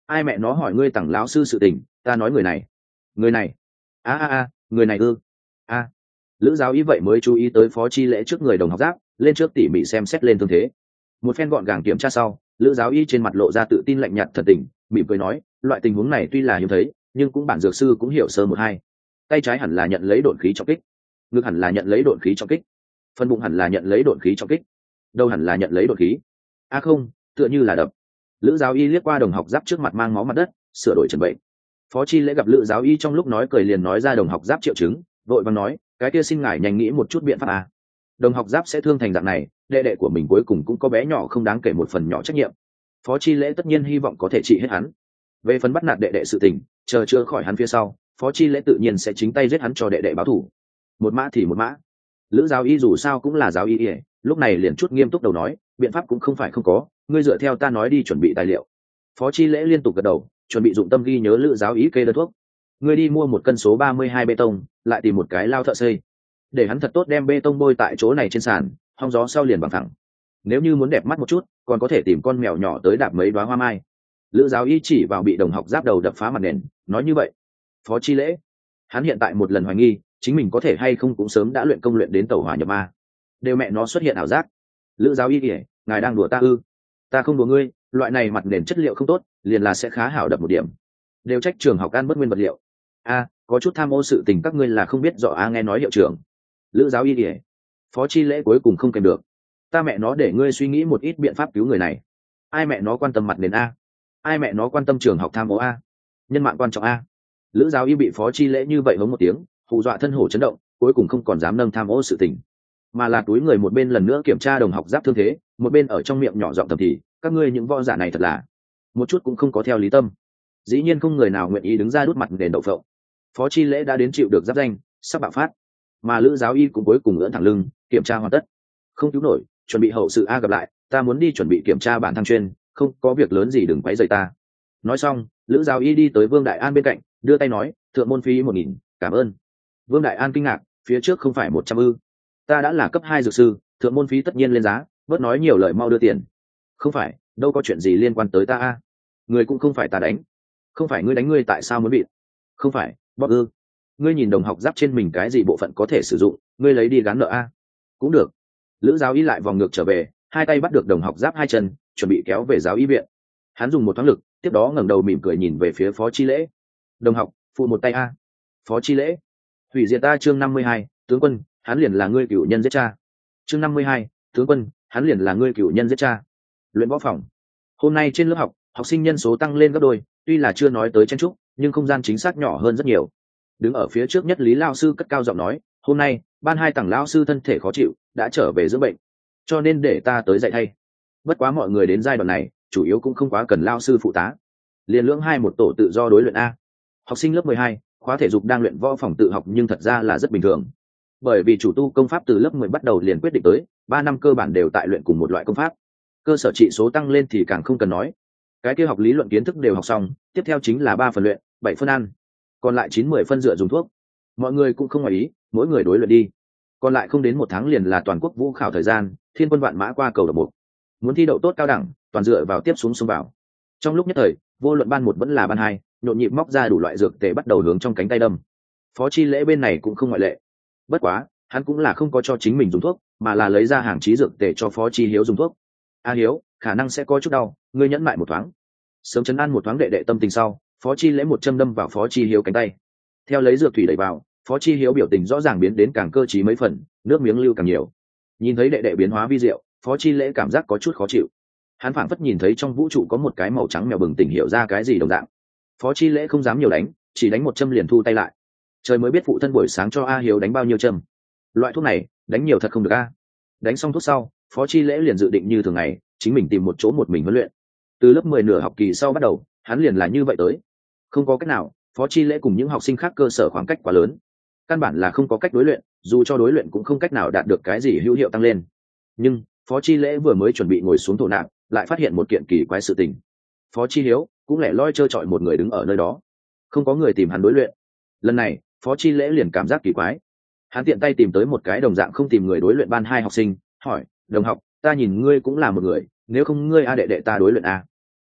Ai mẹ nó hỏi ngươi tằng lão sư sự tình, ta nói người này. Người này? A a a, người này ư? A. Lữ giáo ý vậy mới chú ý tới Phó Chi Lễ trước người đồng học giáp, lên trước tỉ mỉ xem xét lên thương thế. Một phen gọn gàng kiểm tra sau, Lữ giáo y trên mặt lộ ra tự tin lạnh nhạt thật tình, mỉm cười nói, loại tình huống này tuy là hiếm thấy, nhưng cũng bản dược sư cũng hiểu sơ một hai. Tay trái hẳn là nhận lấy độn khí trọng kích, ngực hẳn là nhận lấy độn khí trọng kích, phần bụng hẳn là nhận lấy độn khí trọng kích, đầu hẳn là nhận lấy độn khí. A không, tựa như là đập. Lữ giáo y liếc qua đồng học giáp trước mặt mang máu mặt đất, sửa đổi trần bệnh. Phó Chi Lễ gặp Lữ giáo y trong lúc nói cười liền nói ra đồng học giáp triệu chứng, vội vàng nói, cái kia xin ngài nhanh nghĩ một chút biện pháp à. Đồng học giáp sẽ thương thành dạng này, đệ đệ của mình cuối cùng cũng có bé nhỏ không đáng kể một phần nhỏ trách nhiệm. Phó Chi Lễ tất nhiên hy vọng có thể trị hết hắn. Về phần bắt nạt đệ đệ sự tình, chờ chữa khỏi hắn phía sau, Phó Chi Lễ tự nhiên sẽ chính tay giết hắn cho đệ đệ báo thù. Một mã thì một mã. Lữ giáo y dù sao cũng là giáo y, lúc này liền chút nghiêm túc đầu nói, biện pháp cũng không phải không có, ngươi dựa theo ta nói đi chuẩn bị tài liệu. Phó Chi Lễ liên tục gật đầu, chuẩn bị dụng tâm ghi nhớ Lữ giáo y kê đơn thuốc. Ngươi đi mua một cân số ba mươi hai bê tông, lại tìm một cái lao thợ xây, để hắn thật tốt đem bê tông bôi tại chỗ này trên sàn, hong gió sau liền bằng thẳng. Nếu như muốn đẹp mắt một chút, còn có thể tìm con mèo nhỏ tới đạp mấy đoá hoa mai. Lữ giáo y chỉ vào bị đồng học giáp đầu đập phá mặt nền, nói như vậy. Phó Chi Lễ, hắn hiện tại một lần hoài nghi chính mình có thể hay không cũng sớm đã luyện công luyện đến tẩu hỏa nhập ma, đều mẹ nó xuất hiện ảo giác. Lữ giáo y kể, ngài đang đùa ta ư? Ta không đùa ngươi, loại này mặt nền chất liệu không tốt, liền là sẽ khá hảo đập một điểm. Đều trách trường học ăn bất nguyên vật liệu. A, có chút tham ô sự tình các ngươi là không biết rõ. A, nghe nói hiệu trưởng. Lữ giáo y kể. Phó Chi Lễ cuối cùng không kèm được, ta mẹ nó để ngươi suy nghĩ một ít biện pháp cứu người này. Ai mẹ nó quan tâm mặt nền a? Ai mẹ nó quan tâm trường học tham ô a? Nhân mạng quan trọng a? Lữ giáo y bị Phó Chi Lễ như vậy hống một tiếng, hù dọa thân hổ chấn động, cuối cùng không còn dám nâng tham ô sự tình, mà là túi người một bên lần nữa kiểm tra đồng học giáp thương thế, một bên ở trong miệng nhỏ giọng thầm thì, các ngươi những võ giả này thật là một chút cũng không có theo lý tâm. Dĩ nhiên không người nào nguyện ý đứng ra đút mặt nền đậu phộng. Phó Chi Lễ đã đến chịu được giáp danh, sắp bạo phát, mà Lữ giáo y cũng cuối cùng ưỡn thẳng lưng, kiểm tra hoàn tất. Không cứu nổi, chuẩn bị hậu sự a, gặp lại, ta muốn đi chuẩn bị kiểm tra bản thăng chuyên, không có việc lớn gì đừng quấy rầy ta. Nói xong, Lữ giáo y đi tới Vương Đại An bên cạnh, đưa tay nói, thượng môn phí một nghìn, cảm ơn. Vương Đại An kinh ngạc, phía trước không phải một trăm ư? Ta đã là cấp hai dược sư, thượng môn phí tất nhiên lên giá, bớt nói nhiều lời mau đưa tiền. Không phải, đâu có chuyện gì liên quan tới ta a. Người cũng không phải ta đánh. Không phải ngươi đánh ngươi tại sao muốn bị? Không phải, bóp ư? Ngươi nhìn đồng học giáp trên mình cái gì bộ phận có thể sử dụng, ngươi lấy đi gán nợ a. Cũng được. Lữ giáo y lại vòng ngược trở về, hai tay bắt được đồng học giáp hai chân, chuẩn bị kéo về giáo y viện. Hắn dùng một thoáng lực, tiếp đó ngẩng đầu mỉm cười nhìn về phía Phó Chi Lễ. Đồng học, phụ một tay a. Phó Chi Lễ. Hủy diệt ta chương năm mươi hai, tướng quân, hắn liền là ngươi cửu nhân giết cha. Chương năm mươi hai, tướng quân, hắn liền là ngươi cửu nhân giết cha. Luyện võ phòng. Hôm nay trên lớp học, học sinh nhân số tăng lên gấp đôi, tuy là chưa nói tới chen trúc, nhưng không gian chính xác nhỏ hơn rất nhiều. Đứng ở phía trước nhất Lý lao sư cất cao giọng nói, hôm nay ban hai tầng lao sư thân thể khó chịu, đã trở về dưỡng bệnh, cho nên để ta tới dạy thay. Bất quá mọi người đến giai đoạn này chủ yếu cũng không quá cần lao sư phụ tá, liền lưỡng hai một tổ tự do đối luyện a. Học sinh lớp mười hai khóa thể dục đang luyện võ phòng tự học, nhưng thật ra là rất bình thường, bởi vì chủ tu công pháp từ lớp mười bắt đầu liền quyết định tới ba năm cơ bản đều tại luyện cùng một loại công pháp. Cơ sở trị số tăng lên thì càng không cần nói, cái kia học lý luận kiến thức đều học xong, tiếp theo chính là ba phần luyện, bảy phân ăn, còn lại chín mười phân dựa dùng thuốc. Mọi người cũng không ngoài ý, mỗi người đối luyện đi. Còn lại không đến một tháng liền là toàn quốc vũ khảo thời gian, thiên quân vạn mã qua cầu độc bộ. Muốn thi đậu tốt cao đẳng, toàn dựa vào tiếp xuống xông vào. Trong lúc nhất thời, vô luận ban một vẫn là ban hai, nhộn nhịp móc ra đủ loại dược tề bắt đầu hướng trong cánh tay đâm. Phó Chi Lễ bên này cũng không ngoại lệ. Bất quá, hắn cũng là không có cho chính mình dùng thuốc, mà là lấy ra hàng chí dược tề cho Phó Chi Hiếu dùng thuốc. A Hiếu, khả năng sẽ có chút đau, ngươi nhẫn mại một thoáng. Sớm chấn an một thoáng đệ đệ tâm tình sau, Phó Chi Lễ một châm đâm vào Phó Chi Hiếu cánh tay. Theo lấy dược thủy đẩy vào, Phó Chi Hiếu biểu tình rõ ràng biến đến càng cơ trí mấy phần, nước miếng lưu càng nhiều. Nhìn thấy đệ đệ biến hóa vi diệu, Phó Chi Lễ cảm giác có chút khó chịu. Hắn phảng phất nhìn thấy trong vũ trụ có một cái màu trắng mèo bừng tỉnh hiểu ra cái gì đồng dạng. Phó Chi Lễ không dám nhiều đánh, chỉ đánh một châm liền thu tay lại. Trời mới biết phụ thân buổi sáng cho A Hiếu đánh bao nhiêu châm. Loại thuốc này, đánh nhiều thật không được a. Đánh xong thuốc sau, Phó Chi Lễ liền dự định như thường ngày, chính mình tìm một chỗ một mình huấn luyện. Từ lớp mười nửa học kỳ sau bắt đầu, hắn liền là như vậy tới. Không có cách nào, Phó Chi Lễ cùng những học sinh khác cơ sở khoảng cách quá lớn, căn bản là không có cách đối luyện, dù cho đối luyện cũng không cách nào đạt được cái gì hữu hiệu tăng lên. Nhưng Phó Chi Lễ vừa mới chuẩn bị ngồi xuống thổ nạp, lại phát hiện một kiện kỳ quái sự tình. Phó Chi Hiếu cũng lẻ loi trơ trọi một người đứng ở nơi đó, không có người tìm hắn đối luyện. Lần này Phó Chi Lễ liền cảm giác kỳ quái. Hắn tiện tay tìm tới một cái đồng dạng không tìm người đối luyện ban hai học sinh, hỏi, đồng học, ta nhìn ngươi cũng là một người, nếu không ngươi a đệ đệ ta đối luyện a.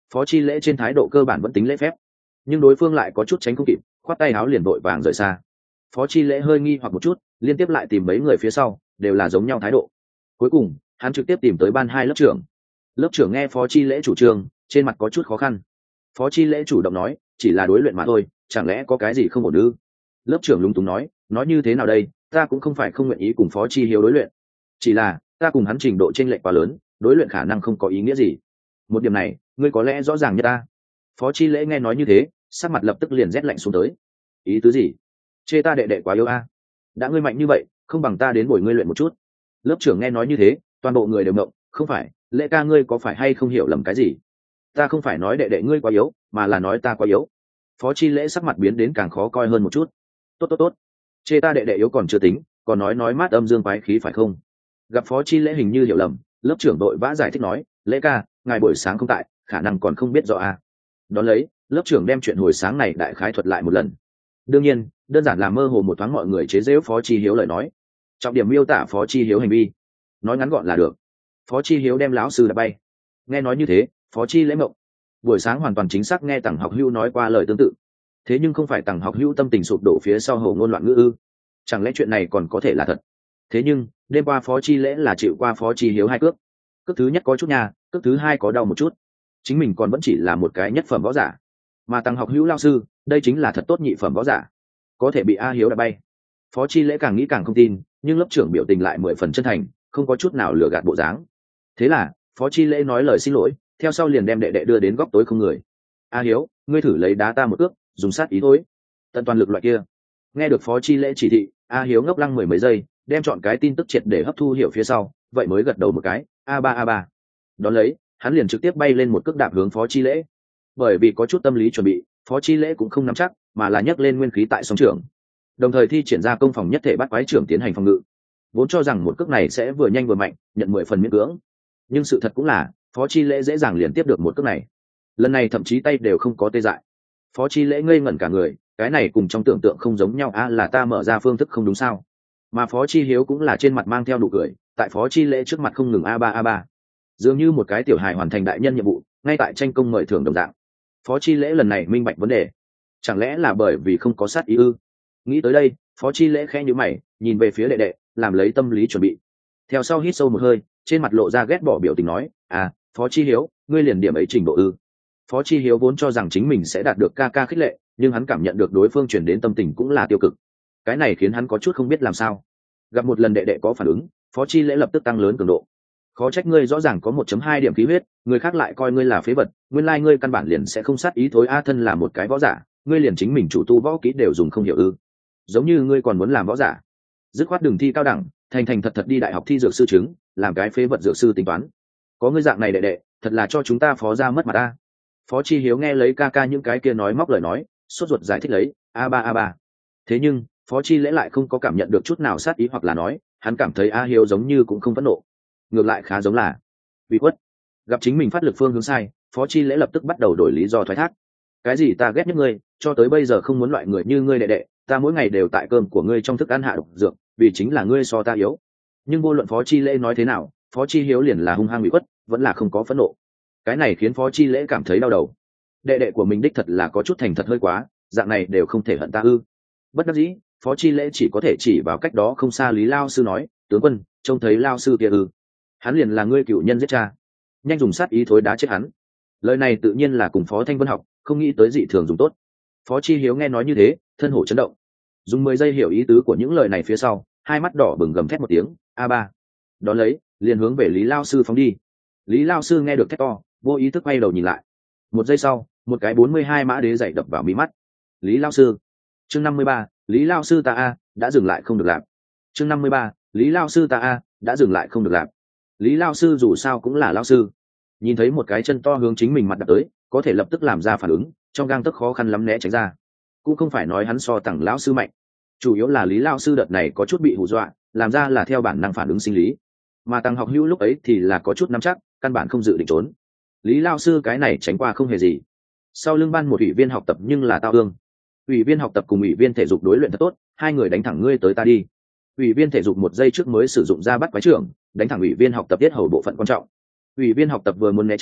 Phó Chi Lễ trên thái độ cơ bản vẫn tính lễ phép, nhưng đối phương lại có chút tránh không kịp, khoát tay áo liền vội vàng rời xa. Phó Chi Lễ hơi nghi hoặc một chút, liên tiếp lại tìm mấy người phía sau, đều là giống nhau thái độ. Cuối cùng, hắn trực tiếp tìm tới ban hai lớp trưởng. Lớp trưởng nghe Phó Chi Lễ chủ trương, trên mặt có chút khó khăn. Phó Chi Lễ chủ động nói, chỉ là đối luyện mà thôi, chẳng lẽ có cái gì không ổn ư? Lớp trưởng lúng túng nói, nói như thế nào đây, ta cũng không phải không nguyện ý cùng Phó Chi Hiếu đối luyện, chỉ là ta cùng hắn trình độ chênh lệch quá lớn, đối luyện khả năng không có ý nghĩa gì. Một điểm này, ngươi có lẽ rõ ràng như ta. Phó Chi Lễ nghe nói như thế, sắc mặt lập tức liền rét lạnh xuống tới. Ý tứ gì? Chê ta đệ đệ quá yếu a? Đã ngươi mạnh như vậy, không bằng ta đến bồi ngươi luyện một chút. Lớp trưởng nghe nói như thế, toàn bộ người đều ngộng, không phải, Lễ ca ngươi có phải hay không hiểu lầm cái gì? Ta không phải nói đệ đệ ngươi quá yếu, mà là nói ta quá yếu. Phó Chi Lễ sắc mặt biến đến càng khó coi hơn một chút. Tốt tốt tốt, chê ta đệ đệ yếu còn chưa tính, còn nói nói mát âm dương quái khí phải không? Gặp Phó Chi Lễ hình như hiểu lầm, lớp trưởng đội vã giải thích nói, Lễ ca, ngài buổi sáng không tại, khả năng còn không biết rõ a. Đón lấy, lớp trưởng đem chuyện hồi sáng này đại khái thuật lại một lần. Đương nhiên, đơn giản là mơ hồ một thoáng mọi người chế giễu Phó Chi Hiếu lời nói, trọng điểm miêu tả Phó Chi Hiếu hành vi, nói ngắn gọn là được. Phó Chi Hiếu đem lão sư đã bay. Nghe nói như thế, Phó Chi Lễ mộng. Buổi sáng hoàn toàn chính xác nghe Tằng Học Hữu nói qua lời tương tự, thế nhưng không phải Tằng Học Hữu tâm tình sụp đổ phía sau hồ ngôn loạn ngữ ư? Chẳng lẽ chuyện này còn có thể là thật? Thế nhưng đêm qua Phó Chi Lễ là chịu qua Phó Chi Hiếu hai cước. Cước thứ nhất có chút nhà, cước thứ hai có đau một chút. Chính mình còn vẫn chỉ là một cái nhất phẩm võ giả, mà Tằng Học Hữu lao sư, đây chính là thật tốt nhị phẩm võ giả, có thể bị A Hiếu đã bay. Phó Chi Lễ càng nghĩ càng không tin, nhưng lớp trưởng biểu tình lại mười phần chân thành, không có chút nào lừa gạt bộ dáng. Thế là Phó Chi Lễ nói lời xin lỗi, theo sau liền đem đệ đệ đưa đến góc tối không người. A Hiếu, ngươi thử lấy đá ta một cước, dùng sát ý thôi, tận toàn lực loại kia. Nghe được Phó Chi Lễ chỉ thị, A Hiếu ngốc lăng mười mấy giây, đem chọn cái tin tức triệt để hấp thu hiểu phía sau, vậy mới gật đầu một cái, a ba a ba. Đón lấy, hắn liền trực tiếp bay lên một cước đạp hướng Phó Chi Lễ. Bởi vì có chút tâm lý chuẩn bị, Phó Chi Lễ cũng không nắm chắc, mà là nhấc lên nguyên khí tại song trưởng, đồng thời thi triển ra công phòng nhất thể bắt quái trưởng tiến hành phòng ngự. Vốn cho rằng một cước này sẽ vừa nhanh vừa mạnh, nhận mười phần miễn cưỡng, nhưng sự thật cũng là Phó Chi Lễ dễ dàng liền tiếp được một cước này. Lần này thậm chí tay đều không có tê dại. Phó Chi Lễ ngây ngẩn cả người, cái này cùng trong tưởng tượng không giống nhau a, à, là ta mở ra phương thức không đúng sao? Mà Phó Chi Hiếu cũng là trên mặt mang theo nụ cười, tại Phó Chi Lễ trước mặt không ngừng a ba a ba, dường như một cái tiểu hài hoàn thành đại nhân nhiệm vụ, ngay tại tranh công mời thưởng đồng dạng. Phó Chi Lễ lần này minh bạch vấn đề, chẳng lẽ là bởi vì không có sát ý ư? Nghĩ tới đây, Phó Chi Lễ khẽ nhíu mày, nhìn về phía đệ đệ, làm lấy tâm lý chuẩn bị. Theo sau hít sâu một hơi, trên mặt lộ ra ghét bỏ biểu tình nói, à, Phó Chi Hiếu, ngươi liền điểm ấy trình độ ư? Phó Chi Hiếu vốn cho rằng chính mình sẽ đạt được ca ca khích lệ, nhưng hắn cảm nhận được đối phương chuyển đến tâm tình cũng là tiêu cực. Cái này khiến hắn có chút không biết làm sao. Gặp một lần đệ đệ có phản ứng, Phó Chi Lễ lập tức tăng lớn cường độ. Khó trách ngươi rõ ràng có một chấm hai điểm khí huyết, người khác lại coi ngươi là phế vật, nguyên lai ngươi căn bản liền sẽ không sát ý thối a, thân là một cái võ giả, ngươi liền chính mình chủ tu võ kỹ đều dùng không hiểu ư? Giống như ngươi còn muốn làm võ giả, dứt khoát đừng thi cao đẳng, thành thành thật thật đi đại học thi dược sư chứng, làm cái phế vật dược sư tính toán. Có ngươi dạng này đệ đệ, thật là cho chúng ta Phó gia mất mặt ta. Phó Chi Hiếu nghe lấy ca ca những cái kia nói móc lời nói, sốt ruột giải thích lấy, a ba a ba. Thế nhưng Phó Chi Lễ lại không có cảm nhận được chút nào sát ý, hoặc là nói hắn cảm thấy A Hiếu giống như cũng không phẫn nộ, ngược lại khá giống là bị khuất. Gặp chính mình phát lực phương hướng sai, Phó Chi Lễ lập tức bắt đầu đổi lý do thoái thác. Cái gì ta ghét nhất ngươi, cho tới bây giờ không muốn loại người như ngươi đệ đệ, ta mỗi ngày đều tại cơm của ngươi trong thức ăn hạ độc dược, vì chính là ngươi so ta yếu. Nhưng vô luận Phó Chi Lễ nói thế nào, Phó Chi Hiếu liền là hung hăng bị khuất, vẫn là không có phẫn nộ. Cái này khiến Phó Chi Lễ cảm thấy đau đầu. Đệ đệ của mình đích thật là có chút thành thật hơi quá, dạng này đều không thể hận ta ư? Bất đắc dĩ, Phó Chi Lễ chỉ có thể chỉ vào cách đó không xa Lý Lao sư nói, tướng quân, trông thấy Lao sư kia ư? Hắn liền là ngươi cựu nhân giết cha, nhanh dùng sát ý thối đá chết hắn. Lời này tự nhiên là cùng Phó Thanh Vân học, không nghĩ tới dị thường dùng tốt. Phó Chi Hiếu nghe nói như thế, thân hổ chấn động, dùng mười giây hiểu ý tứ của những lời này phía sau, hai mắt đỏ bừng gầm thét một tiếng, a ba. Đón lấy, liền hướng về Lý Lao sư phóng đi. Lý Lao sư nghe được thét to, vô ý thức quay đầu nhìn lại. Một giây sau, một cái bốn mươi hai mã đế dày đập vào mí mắt. Lý Lao sư. Chương năm mươi ba, Lý Lao sư ta a, đã dừng lại không được làm. Chương năm mươi ba, Lý Lao sư ta a, đã dừng lại không được làm. Lý Lao sư dù sao cũng là Lao sư, nhìn thấy một cái chân to hướng chính mình mặt đập tới, có thể lập tức làm ra phản ứng, trong gang tấc khó khăn lắm né tránh ra. Cũng không phải nói hắn so Tằng lão sư mạnh, chủ yếu là Lý Lao sư đợt này có chút bị hù dọa, làm ra là theo bản năng phản ứng sinh lý, mà Tằng Học Hữu lúc ấy thì là có chút nắm chắc, căn bản không dự định trốn. Lý Lao sư cái này tránh qua không hề gì. Sau lưng ban một ủy viên học tập nhưng là tao ương. Ủy viên học tập cùng ủy viên thể dục đối luyện thật tốt, hai người đánh thẳng ngươi tới ta đi. Ủy viên thể dục một giây trước mới sử dụng ra bắt quái trưởng, đánh thẳng ủy viên học tập tiết hầu bộ phận quan trọng. Ủy viên học tập vừa muốn né tránh,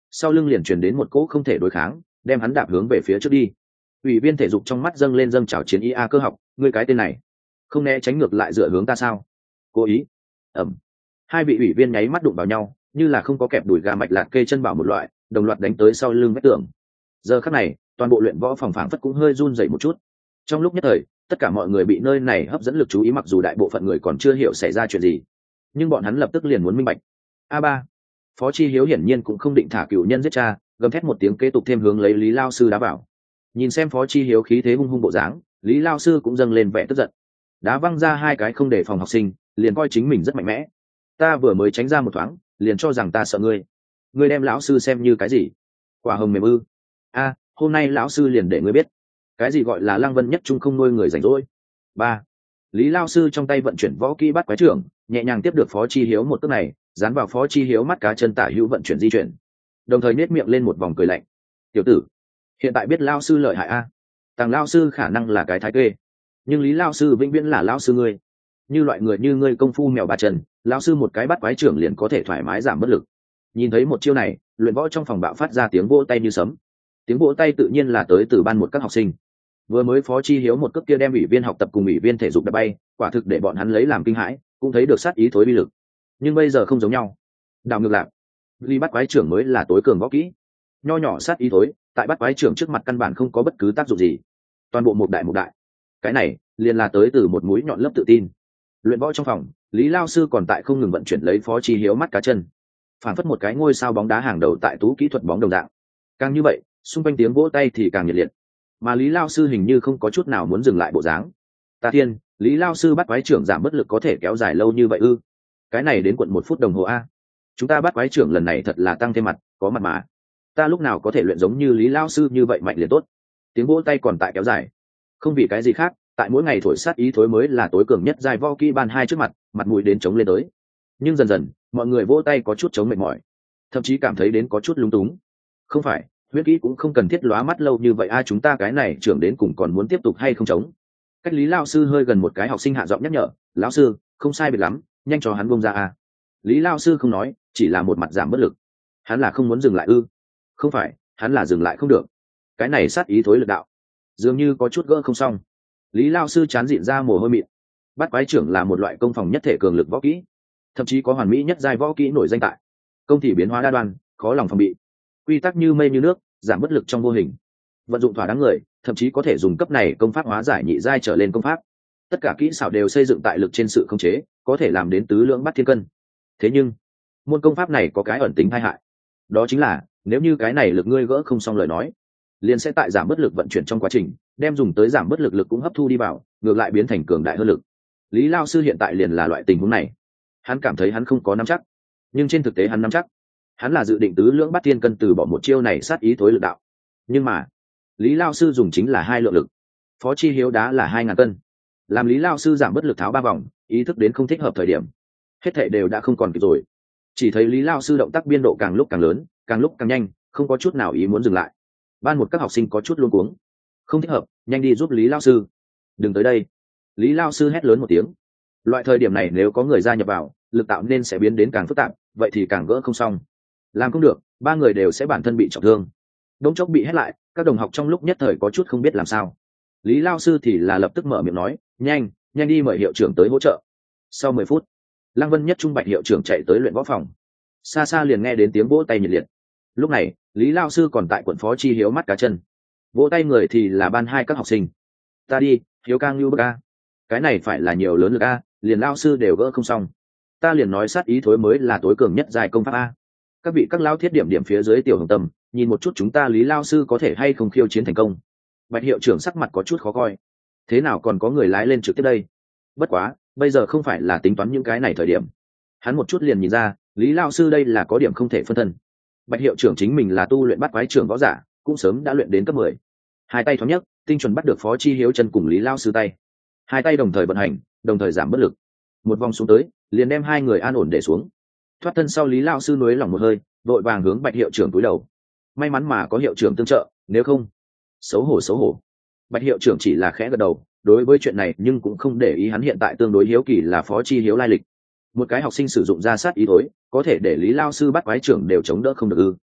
sau lưng liền truyền đến một cỗ không thể đối kháng, đem hắn đạp hướng về phía trước đi. Ủy viên thể dục trong mắt dâng lên dâng trào chiến ý. A Cơ học, ngươi cái tên này không né tránh ngược lại dựa hướng ta sao? Cố ý. Ẩm. Hai vị ủy viên nháy mắt đụng vào nhau, như là không có kẹp đùi gà mạch lạc kê chân bảo một loại, đồng loạt đánh tới sau lưng vách tường. Giờ khắc này, toàn bộ luyện võ phòng phảng phất cũng hơi run rẩy một chút. Trong lúc nhất thời, tất cả mọi người bị nơi này hấp dẫn lực chú ý, mặc dù đại bộ phận người còn chưa hiểu xảy ra chuyện gì, nhưng bọn hắn lập tức liền muốn minh bạch. A ba. Phó Chi Hiếu hiển nhiên cũng không định thả cửu nhân giết cha, gầm thét một tiếng kế tục thêm hướng lấy Lý Lao sư đá vào. Nhìn xem Phó Chi Hiếu khí thế hung hung bộ dáng, Lý Lao sư cũng dâng lên vẻ tức giận, đá văng ra hai cái không để phòng học sinh, liền coi chính mình rất mạnh mẽ. Ta vừa mới tránh ra một thoáng, liền cho rằng ta sợ ngươi. Ngươi đem lão sư xem như cái gì? Quả hồng mềm ư? A, hôm nay lão sư liền để ngươi biết, cái gì gọi là Lăng Vân Nhất Trung không nuôi người rảnh rỗi. Ba. Lý Lao sư trong tay vận chuyển võ kỹ bắt quái trưởng, nhẹ nhàng tiếp được Phó Chi Hiếu một cước này, dán vào Phó Chi Hiếu mắt cá chân tả hữu vận chuyển di chuyển, đồng thời nết miệng lên một vòng cười lạnh. Tiểu tử, hiện tại biết Lao sư lợi hại a? Tàng Lao sư khả năng là cái thái kê, nhưng Lý Lao sư vĩnh viễn là Lao sư ngươi. Như loại người như ngươi công phu mèo ba chân, Lao sư một cái bắt quái trưởng liền có thể thoải mái giảm bất lực. Nhìn thấy một chiêu này, luyện võ trong phòng bạo phát ra tiếng vỗ tay như sấm. Tiếng vỗ tay tự nhiên là tới từ ban một các học sinh. Vừa mới Phó Chi Hiếu một cước kia đem ủy viên học tập cùng ủy viên thể dục đập bay, quả thực để bọn hắn lấy làm kinh hãi, cũng thấy được sát ý thối bi lực. Nhưng bây giờ không giống nhau. Đảo ngược lại, Lý bắt quái trưởng mới là tối cường võ kỹ. Nho nhỏ sát ý thối, tại bắt quái trưởng trước mặt căn bản không có bất cứ tác dụng gì. Toàn bộ một đại một đại. Cái này liền là tới từ một mũi nhọn lớp tự tin. Luyện võ trong phòng, Lý Lao sư còn tại không ngừng vận chuyển lấy Phó Chi Hiếu mắt cá chân, phản phất một cái ngôi sao bóng đá hàng đầu tại tú kỹ thuật bóng đồng dạng. Càng như vậy, xung quanh tiếng vỗ tay thì càng nhiệt liệt, mà Lý Lao sư hình như không có chút nào muốn dừng lại bộ dáng. Ta thiên, Lý Lao sư bắt quái trưởng giảm bất lực có thể kéo dài lâu như vậy ư? Cái này đến quận một phút đồng hồ a. Chúng ta bắt quái trưởng lần này thật là tăng thêm mặt, có mặt mà. Ta lúc nào có thể luyện giống như Lý Lao sư như vậy mạnh liền tốt. Tiếng vỗ tay còn tại kéo dài. Không vì cái gì khác, tại mỗi ngày thổi sát ý thối mới là tối cường nhất giai võ kỹ ban hai trước mặt, mặt mũi đến chống lên tới. Nhưng dần dần, mọi người vỗ tay có chút chống mệt mỏi, thậm chí cảm thấy đến có chút lung túng. Không phải, huyết kỹ cũng không cần thiết lóa mắt lâu như vậy a, chúng ta cái này trưởng đến cùng còn muốn tiếp tục hay không chống? Cách Lý Lao sư hơi gần một cái học sinh hạ giọng nhắc nhở, lão sư, không sai biệt lắm, nhanh cho hắn buông ra a. Lý Lao sư không nói, chỉ là một mặt giảm bất lực. Hắn là không muốn dừng lại ư? Không phải, hắn là dừng lại không được. Cái này sát ý thối lực đạo, dường như có chút gỡ không xong. Lý Lao sư chán dịn ra mồ hôi mịn. Bắt quái trưởng là một loại công phòng nhất thể cường lực võ kỹ, thậm chí có hoàn mỹ nhất giai võ kỹ nổi danh tại. Công thì biến hóa đa đoan, khó lòng phòng bị. Quy tắc như mây như nước, giảm bất lực trong vô hình. Vận dụng thỏa đáng người, thậm chí có thể dùng cấp này công pháp hóa giải nhị giai trở lên công pháp. Tất cả kỹ xảo đều xây dựng tại lực trên sự khống chế, có thể làm đến tứ lưỡng bắt thiên cân. Thế nhưng, môn công pháp này có cái ẩn tính tai hại. Đó chính là, nếu như cái này lực ngươi gỡ không xong lời nói, liền sẽ tại giảm bất lực vận chuyển trong quá trình, đem dùng tới giảm bất lực lực cũng hấp thu đi vào, ngược lại biến thành cường đại hơn lực. Lý Lao sư hiện tại liền là loại tình huống này. Hắn cảm thấy hắn không có nắm chắc, nhưng trên thực tế hắn nắm chắc. Hắn là dự định tứ lưỡng bắt thiên cân từ bỏ một chiêu này sát ý thối lực đạo. Nhưng mà, Lý Lao sư dùng chính là hai lượng lực, Phó Chi Hiếu đá là hai ngàn cân. Làm Lý Lao sư giảm bất lực tháo ba vòng, ý thức đến không thích hợp thời điểm, hết thảy đều đã không còn kịp rồi. Chỉ thấy Lý Lao sư động tác biên độ càng lúc càng lớn, càng lúc càng nhanh, không có chút nào ý muốn dừng lại. Ban một các học sinh có chút luống cuống. Không thích hợp, nhanh đi giúp Lý Lao sư. Đừng tới đây. Lý Lao sư hét lớn một tiếng. Loại thời điểm này nếu có người gia nhập vào, lực tạo nên sẽ biến đến càng phức tạp, vậy thì càng gỡ không xong. Làm không được, ba người đều sẽ bản thân bị trọng thương. Đống chốc bị hét lại, các đồng học trong lúc nhất thời có chút không biết làm sao. Lý Lao sư thì là lập tức mở miệng nói, nhanh, nhanh đi mời hiệu trưởng tới hỗ trợ. Sau mười phút, Lăng Vân Nhất Trung Bạch hiệu trưởng chạy tới luyện võ phòng. Xa xa liền nghe đến tiếng vỗ tay nhiệt liệt. Lúc này, Lý Lao sư còn tại quận Phó Chi Hiếu mắt cá chân. Vỗ tay người thì là ban hai các học sinh. Ta đi, Hiếu Cang Lưu Bức A. Cái này phải là nhiều lớn lực A, liền Lao sư đều gỡ không xong. Ta liền nói sát ý thối mới là tối cường nhất dài công pháp A. Các vị các lao thiết điểm điểm phía dưới tiểu hồng tâm, nhìn một chút chúng ta Lý Lao sư có thể hay không khiêu chiến thành công. Bạch hiệu trưởng sắc mặt có chút khó coi. Thế nào còn có người lái lên trực tiếp đây? Bất quá, bây giờ không phải là tính toán những cái này thời điểm. Hắn một chút liền nhìn ra, Lý Lao sư đây là có điểm không thể phân thân. Bạch hiệu trưởng chính mình là tu luyện bắt quái trưởng võ giả, cũng sớm đã luyện đến cấp mười. Hai tay thoáng nhất, tinh chuẩn bắt được Phó Chi Hiếu chân cùng Lý Lao sư tay. Hai tay đồng thời vận hành, đồng thời giảm bất lực. Một vòng xuống tới, liền đem hai người an ổn để xuống. Thoát thân sau, Lý Lao sư nuối lỏng một hơi, vội vàng hướng Bạch hiệu trưởng cúi đầu. May mắn mà có hiệu trưởng tương trợ, nếu không, xấu hổ xấu hổ. Bạch hiệu trưởng chỉ là khẽ gật đầu, đối với chuyện này nhưng cũng không để ý, hắn hiện tại tương đối hiếu kỳ là Phó Chi Hiếu lai lịch. Một cái học sinh sử dụng ra sát ý thối, có thể để Lý Lao sư bắt quái trưởng đều chống đỡ không được ư?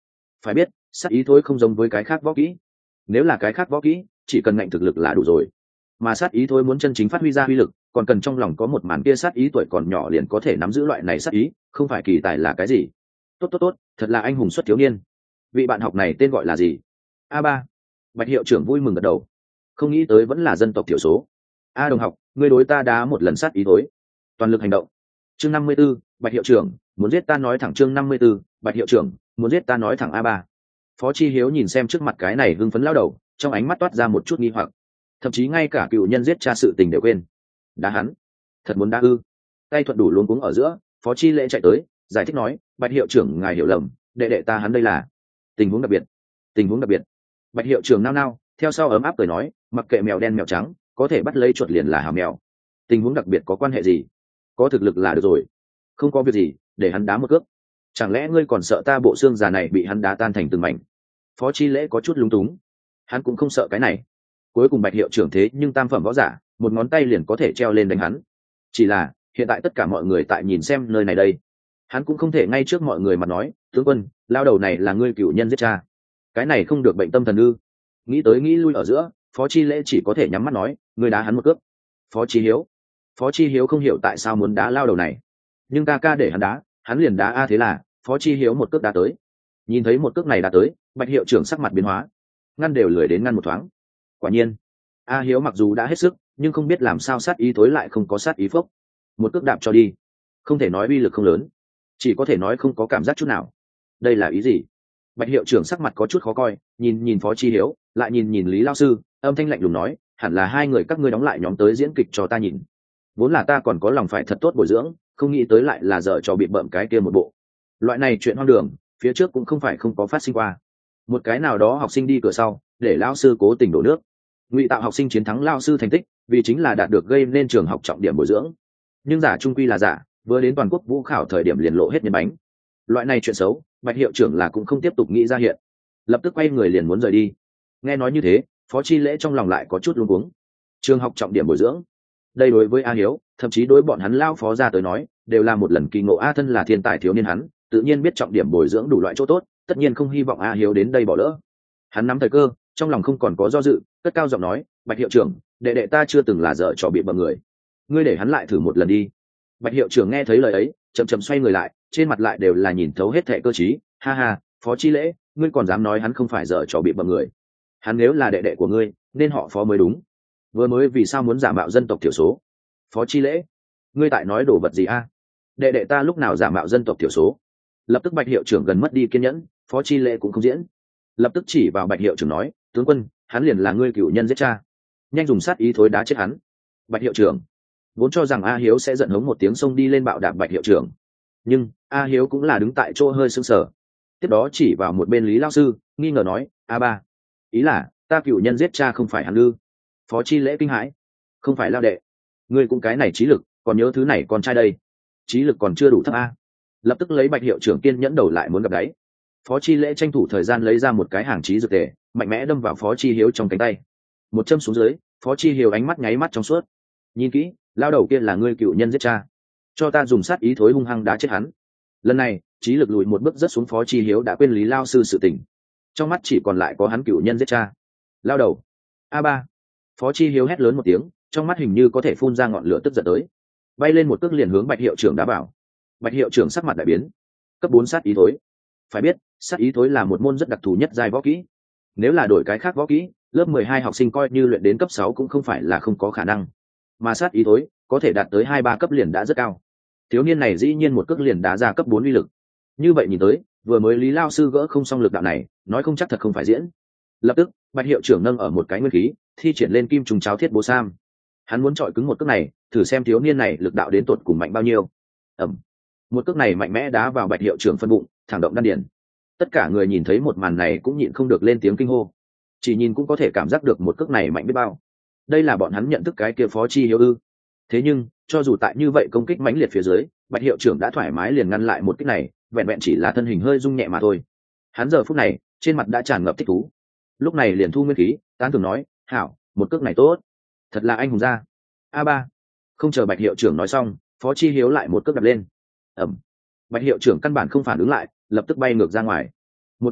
phải biết sát ý thối không giống với cái khác võ kỹ. Nếu là cái khác võ kỹ chỉ cần ngạnh thực lực là đủ rồi, mà sát ý thối muốn chân chính phát huy ra uy lực còn cần trong lòng có một màn kia sát ý tuổi còn nhỏ liền có thể nắm giữ loại này sát ý, không phải kỳ tài là cái gì. Tốt tốt tốt, thật là anh hùng xuất thiếu niên. Vị bạn học này tên gọi là gì? A ba. Bạch hiệu trưởng vui mừng gật đầu, không nghĩ tới vẫn là dân tộc thiểu số. A đồng học, ngươi đối ta đá một lần sát ý thối. Toàn lực hành động. Chương năm mươi 54, Bạch hiệu trưởng muốn giết ta nói thẳng. Chương năm mươi 54, Bạch hiệu trưởng muốn giết ta nói thẳng. A ba. Phó Chi Hiếu nhìn xem trước mặt cái này hưng phấn lao đầu, trong ánh mắt toát ra một chút nghi hoặc, thậm chí ngay cả cựu nhân giết cha sự tình đều quên. Đá hắn? Thật muốn đá ư? Tay thuận đủ luống cuống ở giữa, Phó Chi Lễ chạy tới giải thích nói, Bạch hiệu trưởng ngài hiểu lầm, đệ đệ ta hắn đây là tình huống đặc biệt. Tình huống đặc biệt? Bạch hiệu trưởng nao nao, theo sau ấm áp cười nói, mặc kệ mèo đen mèo trắng, có thể bắt lấy chuột liền là hảo mèo. Tình huống đặc biệt có quan hệ gì? Có thực lực là được rồi. Không có việc gì, để hắn đá một cước. Chẳng lẽ ngươi còn sợ ta bộ xương già này bị hắn đá tan thành từng mảnh? Phó Chi Lễ có chút lúng túng, hắn cũng không sợ cái này. Cuối cùng Bạch hiệu trưởng thế nhưng tam phẩm võ giả, một ngón tay liền có thể treo lên đánh hắn. Chỉ là hiện tại tất cả mọi người tại nhìn xem nơi này đây, hắn cũng không thể ngay trước mọi người mà nói, tướng quân, lao đầu này là ngươi cựu nhân giết cha. Cái này không được bệnh tâm thần ư? Nghĩ tới nghĩ lui ở giữa, Phó Chi Lễ chỉ có thể nhắm mắt nói, ngươi đá hắn một cước. Phó Chi Hiếu, Phó Chi Hiếu không hiểu tại sao muốn đá lao đầu này, nhưng ca ca để hắn đá, hắn liền đá. A thế là Phó Chi Hiếu một cước đá tới. Nhìn thấy một cước này đá tới, Bạch hiệu trưởng sắc mặt biến hóa, ngăn đều lười đến ngăn một thoáng. Quả nhiên, A Hiếu mặc dù đã hết sức, nhưng không biết làm sao sát ý thối lại không có sát ý phốc. Một cước đạp cho đi, không thể nói uy lực không lớn, chỉ có thể nói không có cảm giác chút nào. Đây là ý gì? Bạch hiệu trưởng sắc mặt có chút khó coi, nhìn nhìn Phó Chi Hiếu, lại nhìn nhìn Lý lao sư, âm thanh lạnh lùng nói, hẳn là hai người các ngươi đóng lại nhóm tới diễn kịch cho ta nhìn. Vốn là ta còn có lòng phải thật tốt bồi dưỡng, không nghĩ tới lại là dở trò bị bợm cái kia một bộ. Loại này chuyện hoang đường, phía trước cũng không phải không có phát sinh qua. Một cái nào đó học sinh đi cửa sau, để lao sư cố tình đổ nước, ngụy tạo học sinh chiến thắng lao sư thành tích, vì chính là đạt được gây nên trường học trọng điểm bồi dưỡng. Nhưng giả trung quy là giả, vừa đến toàn quốc vũ khảo thời điểm liền lộ hết nhân bánh. Loại này chuyện xấu, Bạch hiệu trưởng là cũng không tiếp tục nghĩ ra hiện, lập tức quay người liền muốn rời đi. Nghe nói như thế, Phó Chi Lễ trong lòng lại có chút luống cuống. Trường học trọng điểm bồi dưỡng, đây đối với A Hiếu, thậm chí đối bọn hắn lao phó ra tới nói, đều là một lần kỳ ngộ. A thân là thiên tài thiếu niên hắn, tự nhiên biết trọng điểm bồi dưỡng đủ loại chỗ tốt, tất nhiên không hy vọng A Hiếu đến đây bỏ lỡ. Hắn nắm thời cơ, trong lòng không còn có do dự, cất cao giọng nói, Bạch hiệu trưởng, đệ đệ ta chưa từng là dở trò bị bợm người, ngươi để hắn lại thử một lần đi. Bạch hiệu trưởng nghe thấy lời ấy, chậm chậm xoay người lại, trên mặt lại đều là nhìn thấu hết thệ cơ trí. Ha ha, Phó Chi Lễ, ngươi còn dám nói hắn không phải dở trò bị bợm người? Hắn nếu là đệ đệ của ngươi, nên họ Phó mới đúng. Vừa mới vì sao muốn giả mạo dân tộc thiểu số? Phó Chi Lễ, ngươi tại nói đồ vật gì a? Đệ đệ ta lúc nào giả mạo dân tộc thiểu số? Lập tức Bạch hiệu trưởng gần mất đi kiên nhẫn, Phó Chi Lễ cũng không diễn, lập tức chỉ vào Bạch hiệu trưởng nói, tướng quân, hắn liền là ngươi cựu nhân giết cha, nhanh dùng sát ý thối đá chết hắn. Bạch hiệu trưởng vốn cho rằng A Hiếu sẽ giận hống một tiếng xông đi lên bạo đạp Bạch hiệu trưởng, nhưng A Hiếu cũng là đứng tại chỗ hơi sững sờ, tiếp đó chỉ vào một bên Lý lao sư, nghi ngờ nói, A ba, ý là ta cựu nhân giết cha không phải hắn ư? Phó Chi Lễ kinh hãi, không phải lao đệ, ngươi cũng cái này trí lực, còn nhớ thứ này con trai đây, trí lực còn chưa đủ thấp a. Lập tức lấy Bạch hiệu trưởng kiên nhẫn đầu lại muốn gặp đáy. Phó Chi Lễ tranh thủ thời gian lấy ra một cái hàng trí dược tề, mạnh mẽ đâm vào Phó Chi Hiếu trong cánh tay. Một châm xuống dưới, Phó Chi Hiếu ánh mắt nháy mắt trong suốt. Nhìn kỹ, lao đầu kia là ngươi cựu nhân giết cha, cho ta dùng sát ý thối hung hăng đá chết hắn. Lần này trí lực lùi một bước rất xuống, Phó Chi Hiếu đã quên Lý lao sư sự tình, trong mắt chỉ còn lại có hắn cựu nhân giết cha. Lao đầu. A ba. Phó Chi Hiếu hét lớn một tiếng, trong mắt hình như có thể phun ra ngọn lửa tức giận tới, bay lên một cước liền hướng Bạch hiệu trưởng đá vào. Bạch hiệu trưởng sắc mặt đại biến. Cấp bốn sát ý thối. Phải biết, sát ý thối là một môn rất đặc thù nhất giai võ kỹ. Nếu là đổi cái khác võ kỹ, lớp mười hai học sinh coi như luyện đến cấp sáu cũng không phải là không có khả năng. Mà sát ý thối có thể đạt tới hai ba cấp liền đã rất cao. Thiếu niên này dĩ nhiên một cước liền đá ra cấp bốn uy lực. Như vậy nhìn tới, vừa mới Lý lao sư gỡ không xong lực đạo này, nói không chắc thật không phải diễn. Lập tức, Bạch hiệu trưởng nâng ở một cái nguyên khí, thi triển lên kim trùng cháo thiết bố sam. Hắn muốn chọi cứng một cước này, thử xem thiếu niên này lực đạo đến tột cùng mạnh bao nhiêu. Ẩm. Một cước này mạnh mẽ đá vào Bạch hiệu trưởng phân bụng, thẳng động đan điền. Tất cả người nhìn thấy một màn này cũng nhịn không được lên tiếng kinh hô. Chỉ nhìn cũng có thể cảm giác được một cước này mạnh biết bao. Đây là bọn hắn nhận thức cái kia Phó Chi Hiếu ư? Thế nhưng, cho dù tại như vậy công kích mãnh liệt phía dưới, Bạch hiệu trưởng đã thoải mái liền ngăn lại một kích này, vẹn vẹn chỉ là thân hình hơi rung nhẹ mà thôi. Hắn giờ phút này, trên mặt đã tràn ngập thích thú. Lúc này liền thu nguyên khí, tán thưởng nói, hảo, một cước này tốt, thật là anh hùng gia. A ba. Không chờ Bạch hiệu trưởng nói xong, Phó Chi Hiếu lại một cước đập lên. Ẩm. Bạch hiệu trưởng căn bản không phản ứng lại, lập tức bay ngược ra ngoài. Một bên bay,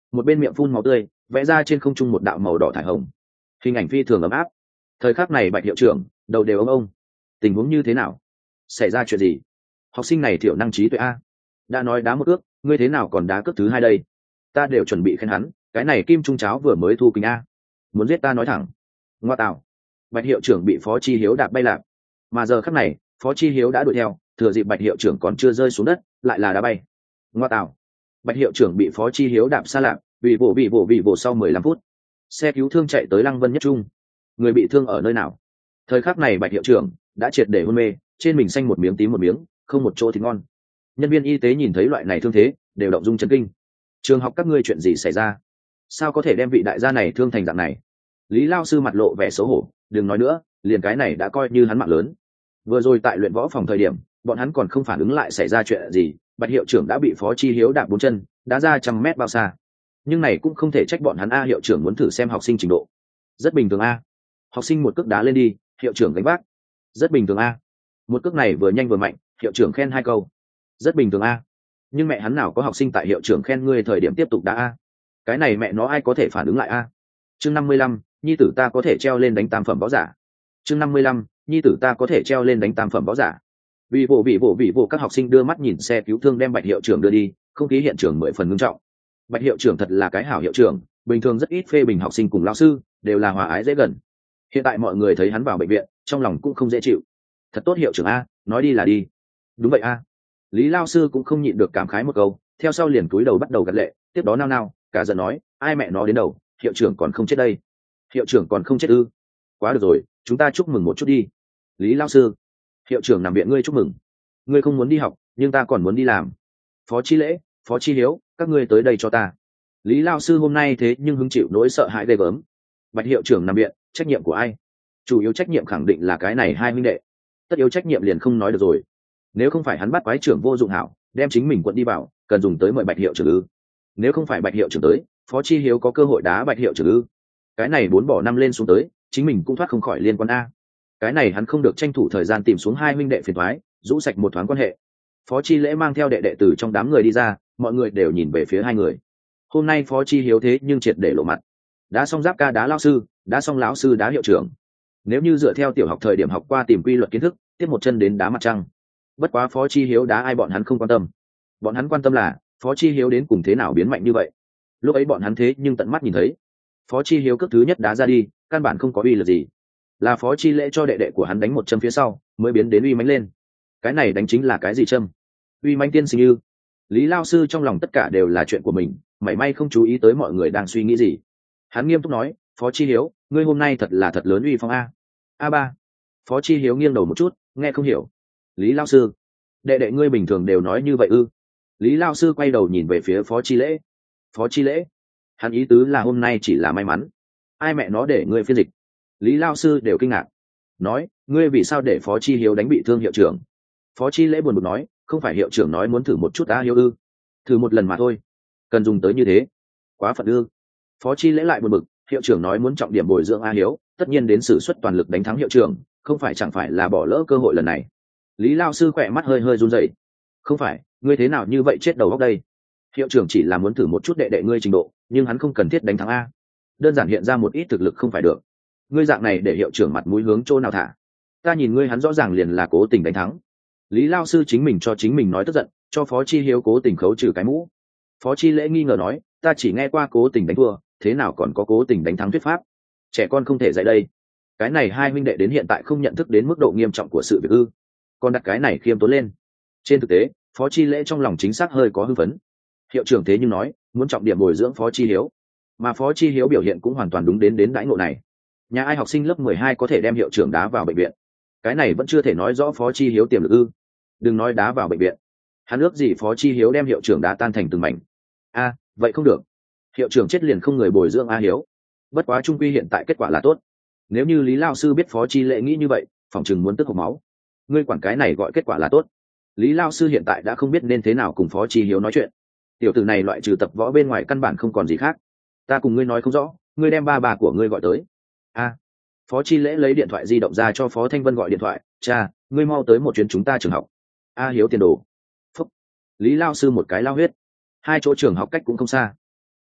một bên miệng phun máu tươi, vẽ ra trên không trung một đạo màu đỏ thải hồng, hình ảnh phi thường ấm áp. Thời khắc này Bạch hiệu trưởng đầu đều ông ông, tình huống như thế nào, xảy ra chuyện gì? Học sinh này thiểu năng trí tuệ a, đã nói đá một ước, ngươi thế nào còn đá cước thứ hai đây? Ta đều chuẩn bị khen hắn, cái này kim trung cháo vừa mới thu kính a, muốn giết ta nói thẳng. Ngoa tạo. Bạch hiệu trưởng bị Phó Chi Hiếu đạp bay lạc, mà giờ khắc này Phó Chi Hiếu đã đuổi theo, thừa dịp Bạch hiệu trưởng còn chưa rơi xuống đất lại là đá bay. Ngoa tạo. Bạch hiệu trưởng bị Phó Chi Hiếu đạp xa lạc, vì vỗ bị vỗ bị vỗ sau mười lăm phút, xe cứu thương chạy tới Lăng Vân Nhất Trung. Người bị thương ở nơi nào? Thời khắc này Bạch hiệu trưởng đã triệt để hôn mê, trên mình xanh một miếng tím một miếng, không một chỗ thì ngon. Nhân viên y tế nhìn thấy loại này thương thế đều động dung chấn kinh. Trường học các ngươi chuyện gì xảy ra? Sao có thể đem vị đại gia này thương thành dạng này? Lý lao sư mặt lộ vẻ xấu hổ, đừng nói nữa, liền cái này đã coi như hắn mạng lớn. Vừa rồi tại luyện võ phòng thời điểm, bọn hắn còn không phản ứng lại xảy ra chuyện gì, Bạch hiệu trưởng đã bị Phó Chi Hiếu đạp bốn chân, đá ra trăm mét bao xa. Nhưng này cũng không thể trách bọn hắn a, hiệu trưởng muốn thử xem học sinh trình độ. Rất bình thường a. Học sinh một cước đá lên đi, hiệu trưởng gánh vác. Rất bình thường a. Một cước này vừa nhanh vừa mạnh, hiệu trưởng khen hai câu. Rất bình thường a. Nhưng mẹ hắn nào có học sinh tại hiệu trưởng khen ngươi thời điểm tiếp tục đá a. Cái này mẹ nó ai có thể phản ứng lại a. Chương năm mươi lăm, nhi tử ta có thể treo lên đánh tam phẩm võ giả. Chương năm mươi lăm, nhi tử ta có thể treo lên đánh tam phẩm võ giả. Vì vụ vị vụ vị vụ các học sinh đưa mắt nhìn xe cứu thương đem Bạch hiệu trưởng đưa đi, không khí hiện trường mười phần nghiêm trọng. Bạch hiệu trưởng thật là cái hảo hiệu trưởng, bình thường rất ít phê bình học sinh cùng lao sư, đều là hòa ái dễ gần. Hiện tại mọi người thấy hắn vào bệnh viện, trong lòng cũng không dễ chịu. Thật tốt hiệu trưởng a, nói đi là đi. Đúng vậy a. Lý lao sư cũng không nhịn được cảm khái một câu, theo sau liền cúi đầu bắt đầu gật lệ, tiếp đó nao nao, cả giận nói, ai mẹ nó đến đầu, hiệu trưởng còn không chết đây. Hiệu trưởng còn không chết ư? Quá được rồi, chúng ta chúc mừng một chút đi. Lý lao sư, hiệu trưởng nằm viện ngươi chúc mừng. Ngươi không muốn đi học, nhưng ta còn muốn đi làm. Phó Chi Lễ, Phó Chi Hiếu, các ngươi tới đây cho ta. Lý lao sư hôm nay thế nhưng hứng chịu nỗi sợ hãi ghê gớm. Bạch hiệu trưởng nằm viện, trách nhiệm của ai? Chủ yếu trách nhiệm khẳng định là cái này hai huynh đệ. Tất yếu trách nhiệm liền không nói được rồi. Nếu không phải hắn bắt quái trưởng vô dụng hảo, đem chính mình quận đi vào, cần dùng tới mời Bạch hiệu trưởng ư? Nếu không phải Bạch hiệu trưởng tới, Phó Chi Hiếu có cơ hội đá Bạch hiệu trưởng ư? Cái này bốn bỏ năm lên xuống tới, chính mình cũng thoát không khỏi liên quan a. Cái này hắn không được tranh thủ thời gian tìm xuống hai huynh đệ phiền toái, rũ sạch một thoáng quan hệ. Phó Chi Lễ mang theo đệ đệ từ trong đám người đi ra, mọi người đều nhìn về phía hai người. Hôm nay Phó Chi Hiếu thế nhưng triệt để lộ mặt. Đá xong giáp ca đá lao sư, đá xong lão sư đá hiệu trưởng. Nếu như dựa theo tiểu học thời điểm học qua tìm quy luật kiến thức, tiếp một chân đến đá mặt trăng. Bất quá Phó Chi Hiếu đá ai bọn hắn không quan tâm. Bọn hắn quan tâm là Phó Chi Hiếu đến cùng thế nào biến mạnh như vậy. Lúc ấy bọn hắn thế nhưng tận mắt nhìn thấy, Phó Chi Hiếu cước thứ nhất đá ra đi, căn bản không có uy lực gì. Là Phó Chi Lễ cho đệ đệ của hắn đánh một châm phía sau, mới biến đến uy mãnh lên. Cái này đánh chính là cái gì châm? Uy mãnh tiên sinh ư? Lý lao sư trong lòng tất cả đều là chuyện của mình, mảy may không chú ý tới mọi người đang suy nghĩ gì. Hắn nghiêm túc nói, Phó Chi Hiếu, ngươi hôm nay thật là thật lớn uy phong a. A ba. Phó Chi Hiếu nghiêng đầu một chút, nghe không hiểu. Lý lao sư, đệ đệ ngươi bình thường đều nói như vậy ư? Lý lao sư quay đầu nhìn về phía Phó Chi Lễ. Phó Chi Lễ, hắn ý tứ là hôm nay chỉ là may mắn. Ai mẹ nó để ngươi phiên dịch? Lý lao sư đều kinh ngạc, nói, ngươi vì sao để Phó Chi Hiếu đánh bị thương hiệu trưởng? Phó Chi Lễ buồn bực nói, không phải hiệu trưởng nói muốn thử một chút ta Hiếu ư? Thử một lần mà thôi, cần dùng tới như thế? Quá phận ư? Phó Chi Lễ lại buồn bực, hiệu trưởng nói muốn trọng điểm bồi dưỡng A Hiếu, tất nhiên đến sử xuất toàn lực đánh thắng hiệu trưởng, không phải chẳng phải là bỏ lỡ cơ hội lần này. Lý lao sư khỏe mắt hơi hơi run rẩy. Không phải, ngươi thế nào như vậy chết đầu óc đây? Hiệu trưởng chỉ là muốn thử một chút đệ đệ ngươi trình độ, nhưng hắn không cần thiết đánh thắng a. Đơn giản hiện ra một ít thực lực không phải được. Ngươi dạng này để hiệu trưởng mặt mũi hướng chỗ nào thả? Ta nhìn ngươi hắn rõ ràng liền là cố tình đánh thắng. Lý lao sư chính mình cho chính mình nói tức giận, cho Phó Chi Hiếu cố tình khấu trừ cái mũ. Phó Chi Lễ nghi ngờ nói, ta chỉ nghe qua cố tình đánh thua, thế nào còn có cố tình đánh thắng thuyết pháp? Trẻ con không thể dạy đây. Cái này hai huynh đệ đến hiện tại không nhận thức đến mức độ nghiêm trọng của sự việc ư? Còn đặt cái này khiêm tốn lên. Trên thực tế, Phó Chi Lễ trong lòng chính xác hơi có hưng phấn. Hiệu trưởng thế nhưng nói muốn trọng điểm bồi dưỡng Phó Chi Hiếu, mà Phó Chi Hiếu biểu hiện cũng hoàn toàn đúng đến đến đãi ngộ này. Nhà ai học sinh lớp mười hai có thể đem hiệu trưởng đá vào bệnh viện? Cái này vẫn chưa thể nói rõ Phó Chi Hiếu tiềm lực ư? Đừng nói đá vào bệnh viện, hắn ước gì Phó Chi Hiếu đem hiệu trưởng đá tan thành từng mảnh. A, vậy không được, hiệu trưởng chết liền không người bồi dưỡng A Hiếu. Bất quá trung quy hiện tại kết quả là tốt. Nếu như Lý lao sư biết Phó Chi Lễ nghĩ như vậy, phỏng chừng muốn tức hộc máu. Ngươi quản cái này gọi kết quả là tốt? Lý lao sư hiện tại đã không biết nên thế nào cùng Phó Chi Hiếu nói chuyện. Tiểu tử này loại trừ tập võ bên ngoài căn bản không còn gì khác. Ta cùng ngươi nói không rõ, ngươi đem ba bà của ngươi gọi tới. A. Phó Chi Lễ lấy điện thoại di động ra cho Phó Thanh Vân gọi điện thoại, cha, ngươi mau tới một chuyến chúng ta trường học. A Hiếu tiền đồ. Phúc. Lý lao sư một cái lao huyết. Hai chỗ trường học cách cũng không xa.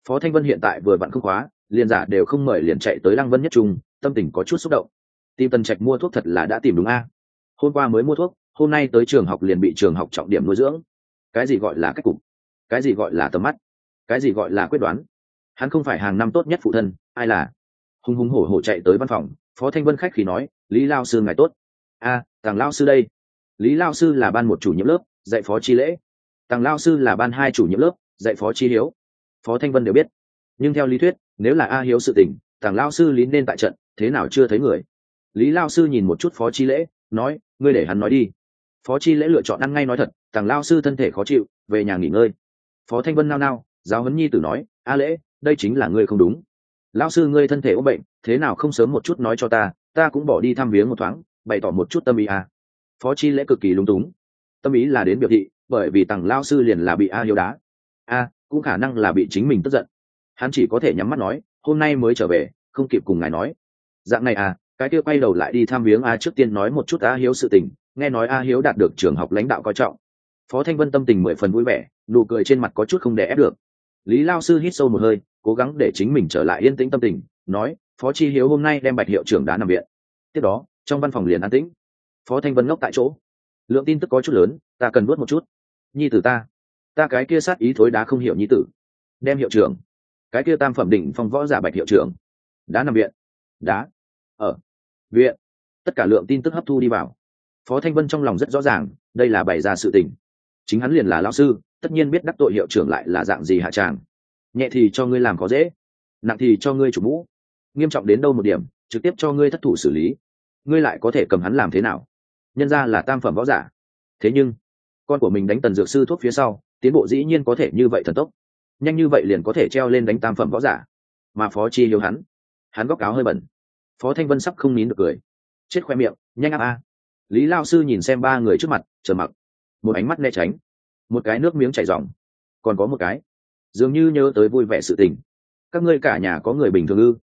Phó Thanh Vân hiện tại vừa vặn không khóa, liền giả đều không mời liền chạy tới Lăng Vân Nhất Trung, tâm tình có chút xúc động. Tìm Tần Trạch mua thuốc thật là đã tìm đúng a. Hôm qua mới mua thuốc, hôm nay tới trường học liền bị trường học trọng điểm nuôi dưỡng. Cái gì gọi là cách cục? Cái gì gọi là tầm mắt? Cái gì gọi là quyết đoán? Hắn không phải hàng năm tốt nhất phụ thân, ai là? Hùng hùng hổ hổ chạy tới văn phòng, Phó Thanh Vân khách khí nói, Lý Lao sư ngài tốt. A, Tàng Lao sư đây. Lý Lao sư là ban một chủ nhiệm lớp, dạy Phó Chi Lễ. Tàng Lao sư là ban hai chủ nhiệm lớp, dạy Phó Chi Hiếu. Phó Thanh Vân đều biết, nhưng theo lý thuyết, nếu là A Hiếu sự tình, Tàng Lao sư lý nên tại trận, thế nào chưa thấy người? Lý Lao sư nhìn một chút Phó Chi Lễ, nói, ngươi để hắn nói đi. Phó Chi Lễ lựa chọn ăn ngay nói thật, Tàng Lao sư thân thể khó chịu, về nhà nghỉ ngơi. Phó Thanh Vân nao nao, giáo huấn nhi tử nói, A Lễ, đây chính là ngươi không đúng. Lao sư ngươi thân thể ốm bệnh, thế nào không sớm một chút nói cho ta, ta cũng bỏ đi thăm viếng một thoáng, bày tỏ một chút tâm ý à. Phó Chi Lễ cực kỳ lung túng, tâm ý là đến biểu thị, bởi vì Tàng Lao sư liền là bị A Hiếu đá. A, cũng khả năng là bị chính mình tức giận. Hắn chỉ có thể nhắm mắt nói, hôm nay mới trở về, không kịp cùng ngài nói. Dạng này à, cái kia quay đầu lại đi thăm viếng A trước tiên nói một chút A Hiếu sự tình, nghe nói A Hiếu đạt được trường học lãnh đạo coi trọng. Phó Thanh Vân tâm tình mười phần vui vẻ, nụ cười trên mặt có chút không đè ép được. Lý Lao sư hít sâu một hơi, cố gắng để chính mình trở lại yên tĩnh tâm tình, nói, Phó Chi Hiếu hôm nay đem Bạch hiệu trưởng đá nằm viện. Tiếp đó, trong văn phòng liền an tĩnh. Phó Thanh Vân ngốc tại chỗ. Lượng tin tức có chút lớn, ta cần nuốt một chút. Nhi tử ta, ta cái kia sát ý thối đá không hiểu nhi tử. Đem hiệu trưởng, cái kia tam phẩm đỉnh phong võ giả Bạch hiệu trưởng, đá nằm viện. Đá ở viện. Tất cả lượng tin tức hấp thu đi vào. Phó Thanh Vân trong lòng rất rõ ràng, đây là bày ra sự tình. Chính hắn liền là lão sư, tất nhiên biết đắc tội hiệu trưởng lại là dạng gì hạ tràng. Nhẹ thì cho ngươi làm có dễ, nặng thì cho ngươi chủ mũ, nghiêm trọng đến đâu một điểm trực tiếp cho ngươi thất thủ xử lý. Ngươi lại có thể cầm hắn làm thế nào? Nhân ra là tam phẩm võ giả. Thế nhưng con của mình đánh Tần dược sư thuốc phía sau, tiến bộ dĩ nhiên có thể như vậy thần tốc, nhanh như vậy liền có thể treo lên đánh tam phẩm võ giả. Mà Phó Chi Hiếu hắn hắn góc áo hơi bẩn. Phó Thanh Vân sắp không nín được cười, chết khoe miệng, nhanh áp a. Lý Lao sư nhìn xem ba người trước mặt, chờ mặc, một ánh mắt né tránh, một cái nước miếng chảy ròng, còn có một cái dường như nhớ tới vui vẻ sự tình. Các ngươi cả nhà có người bình thường ư?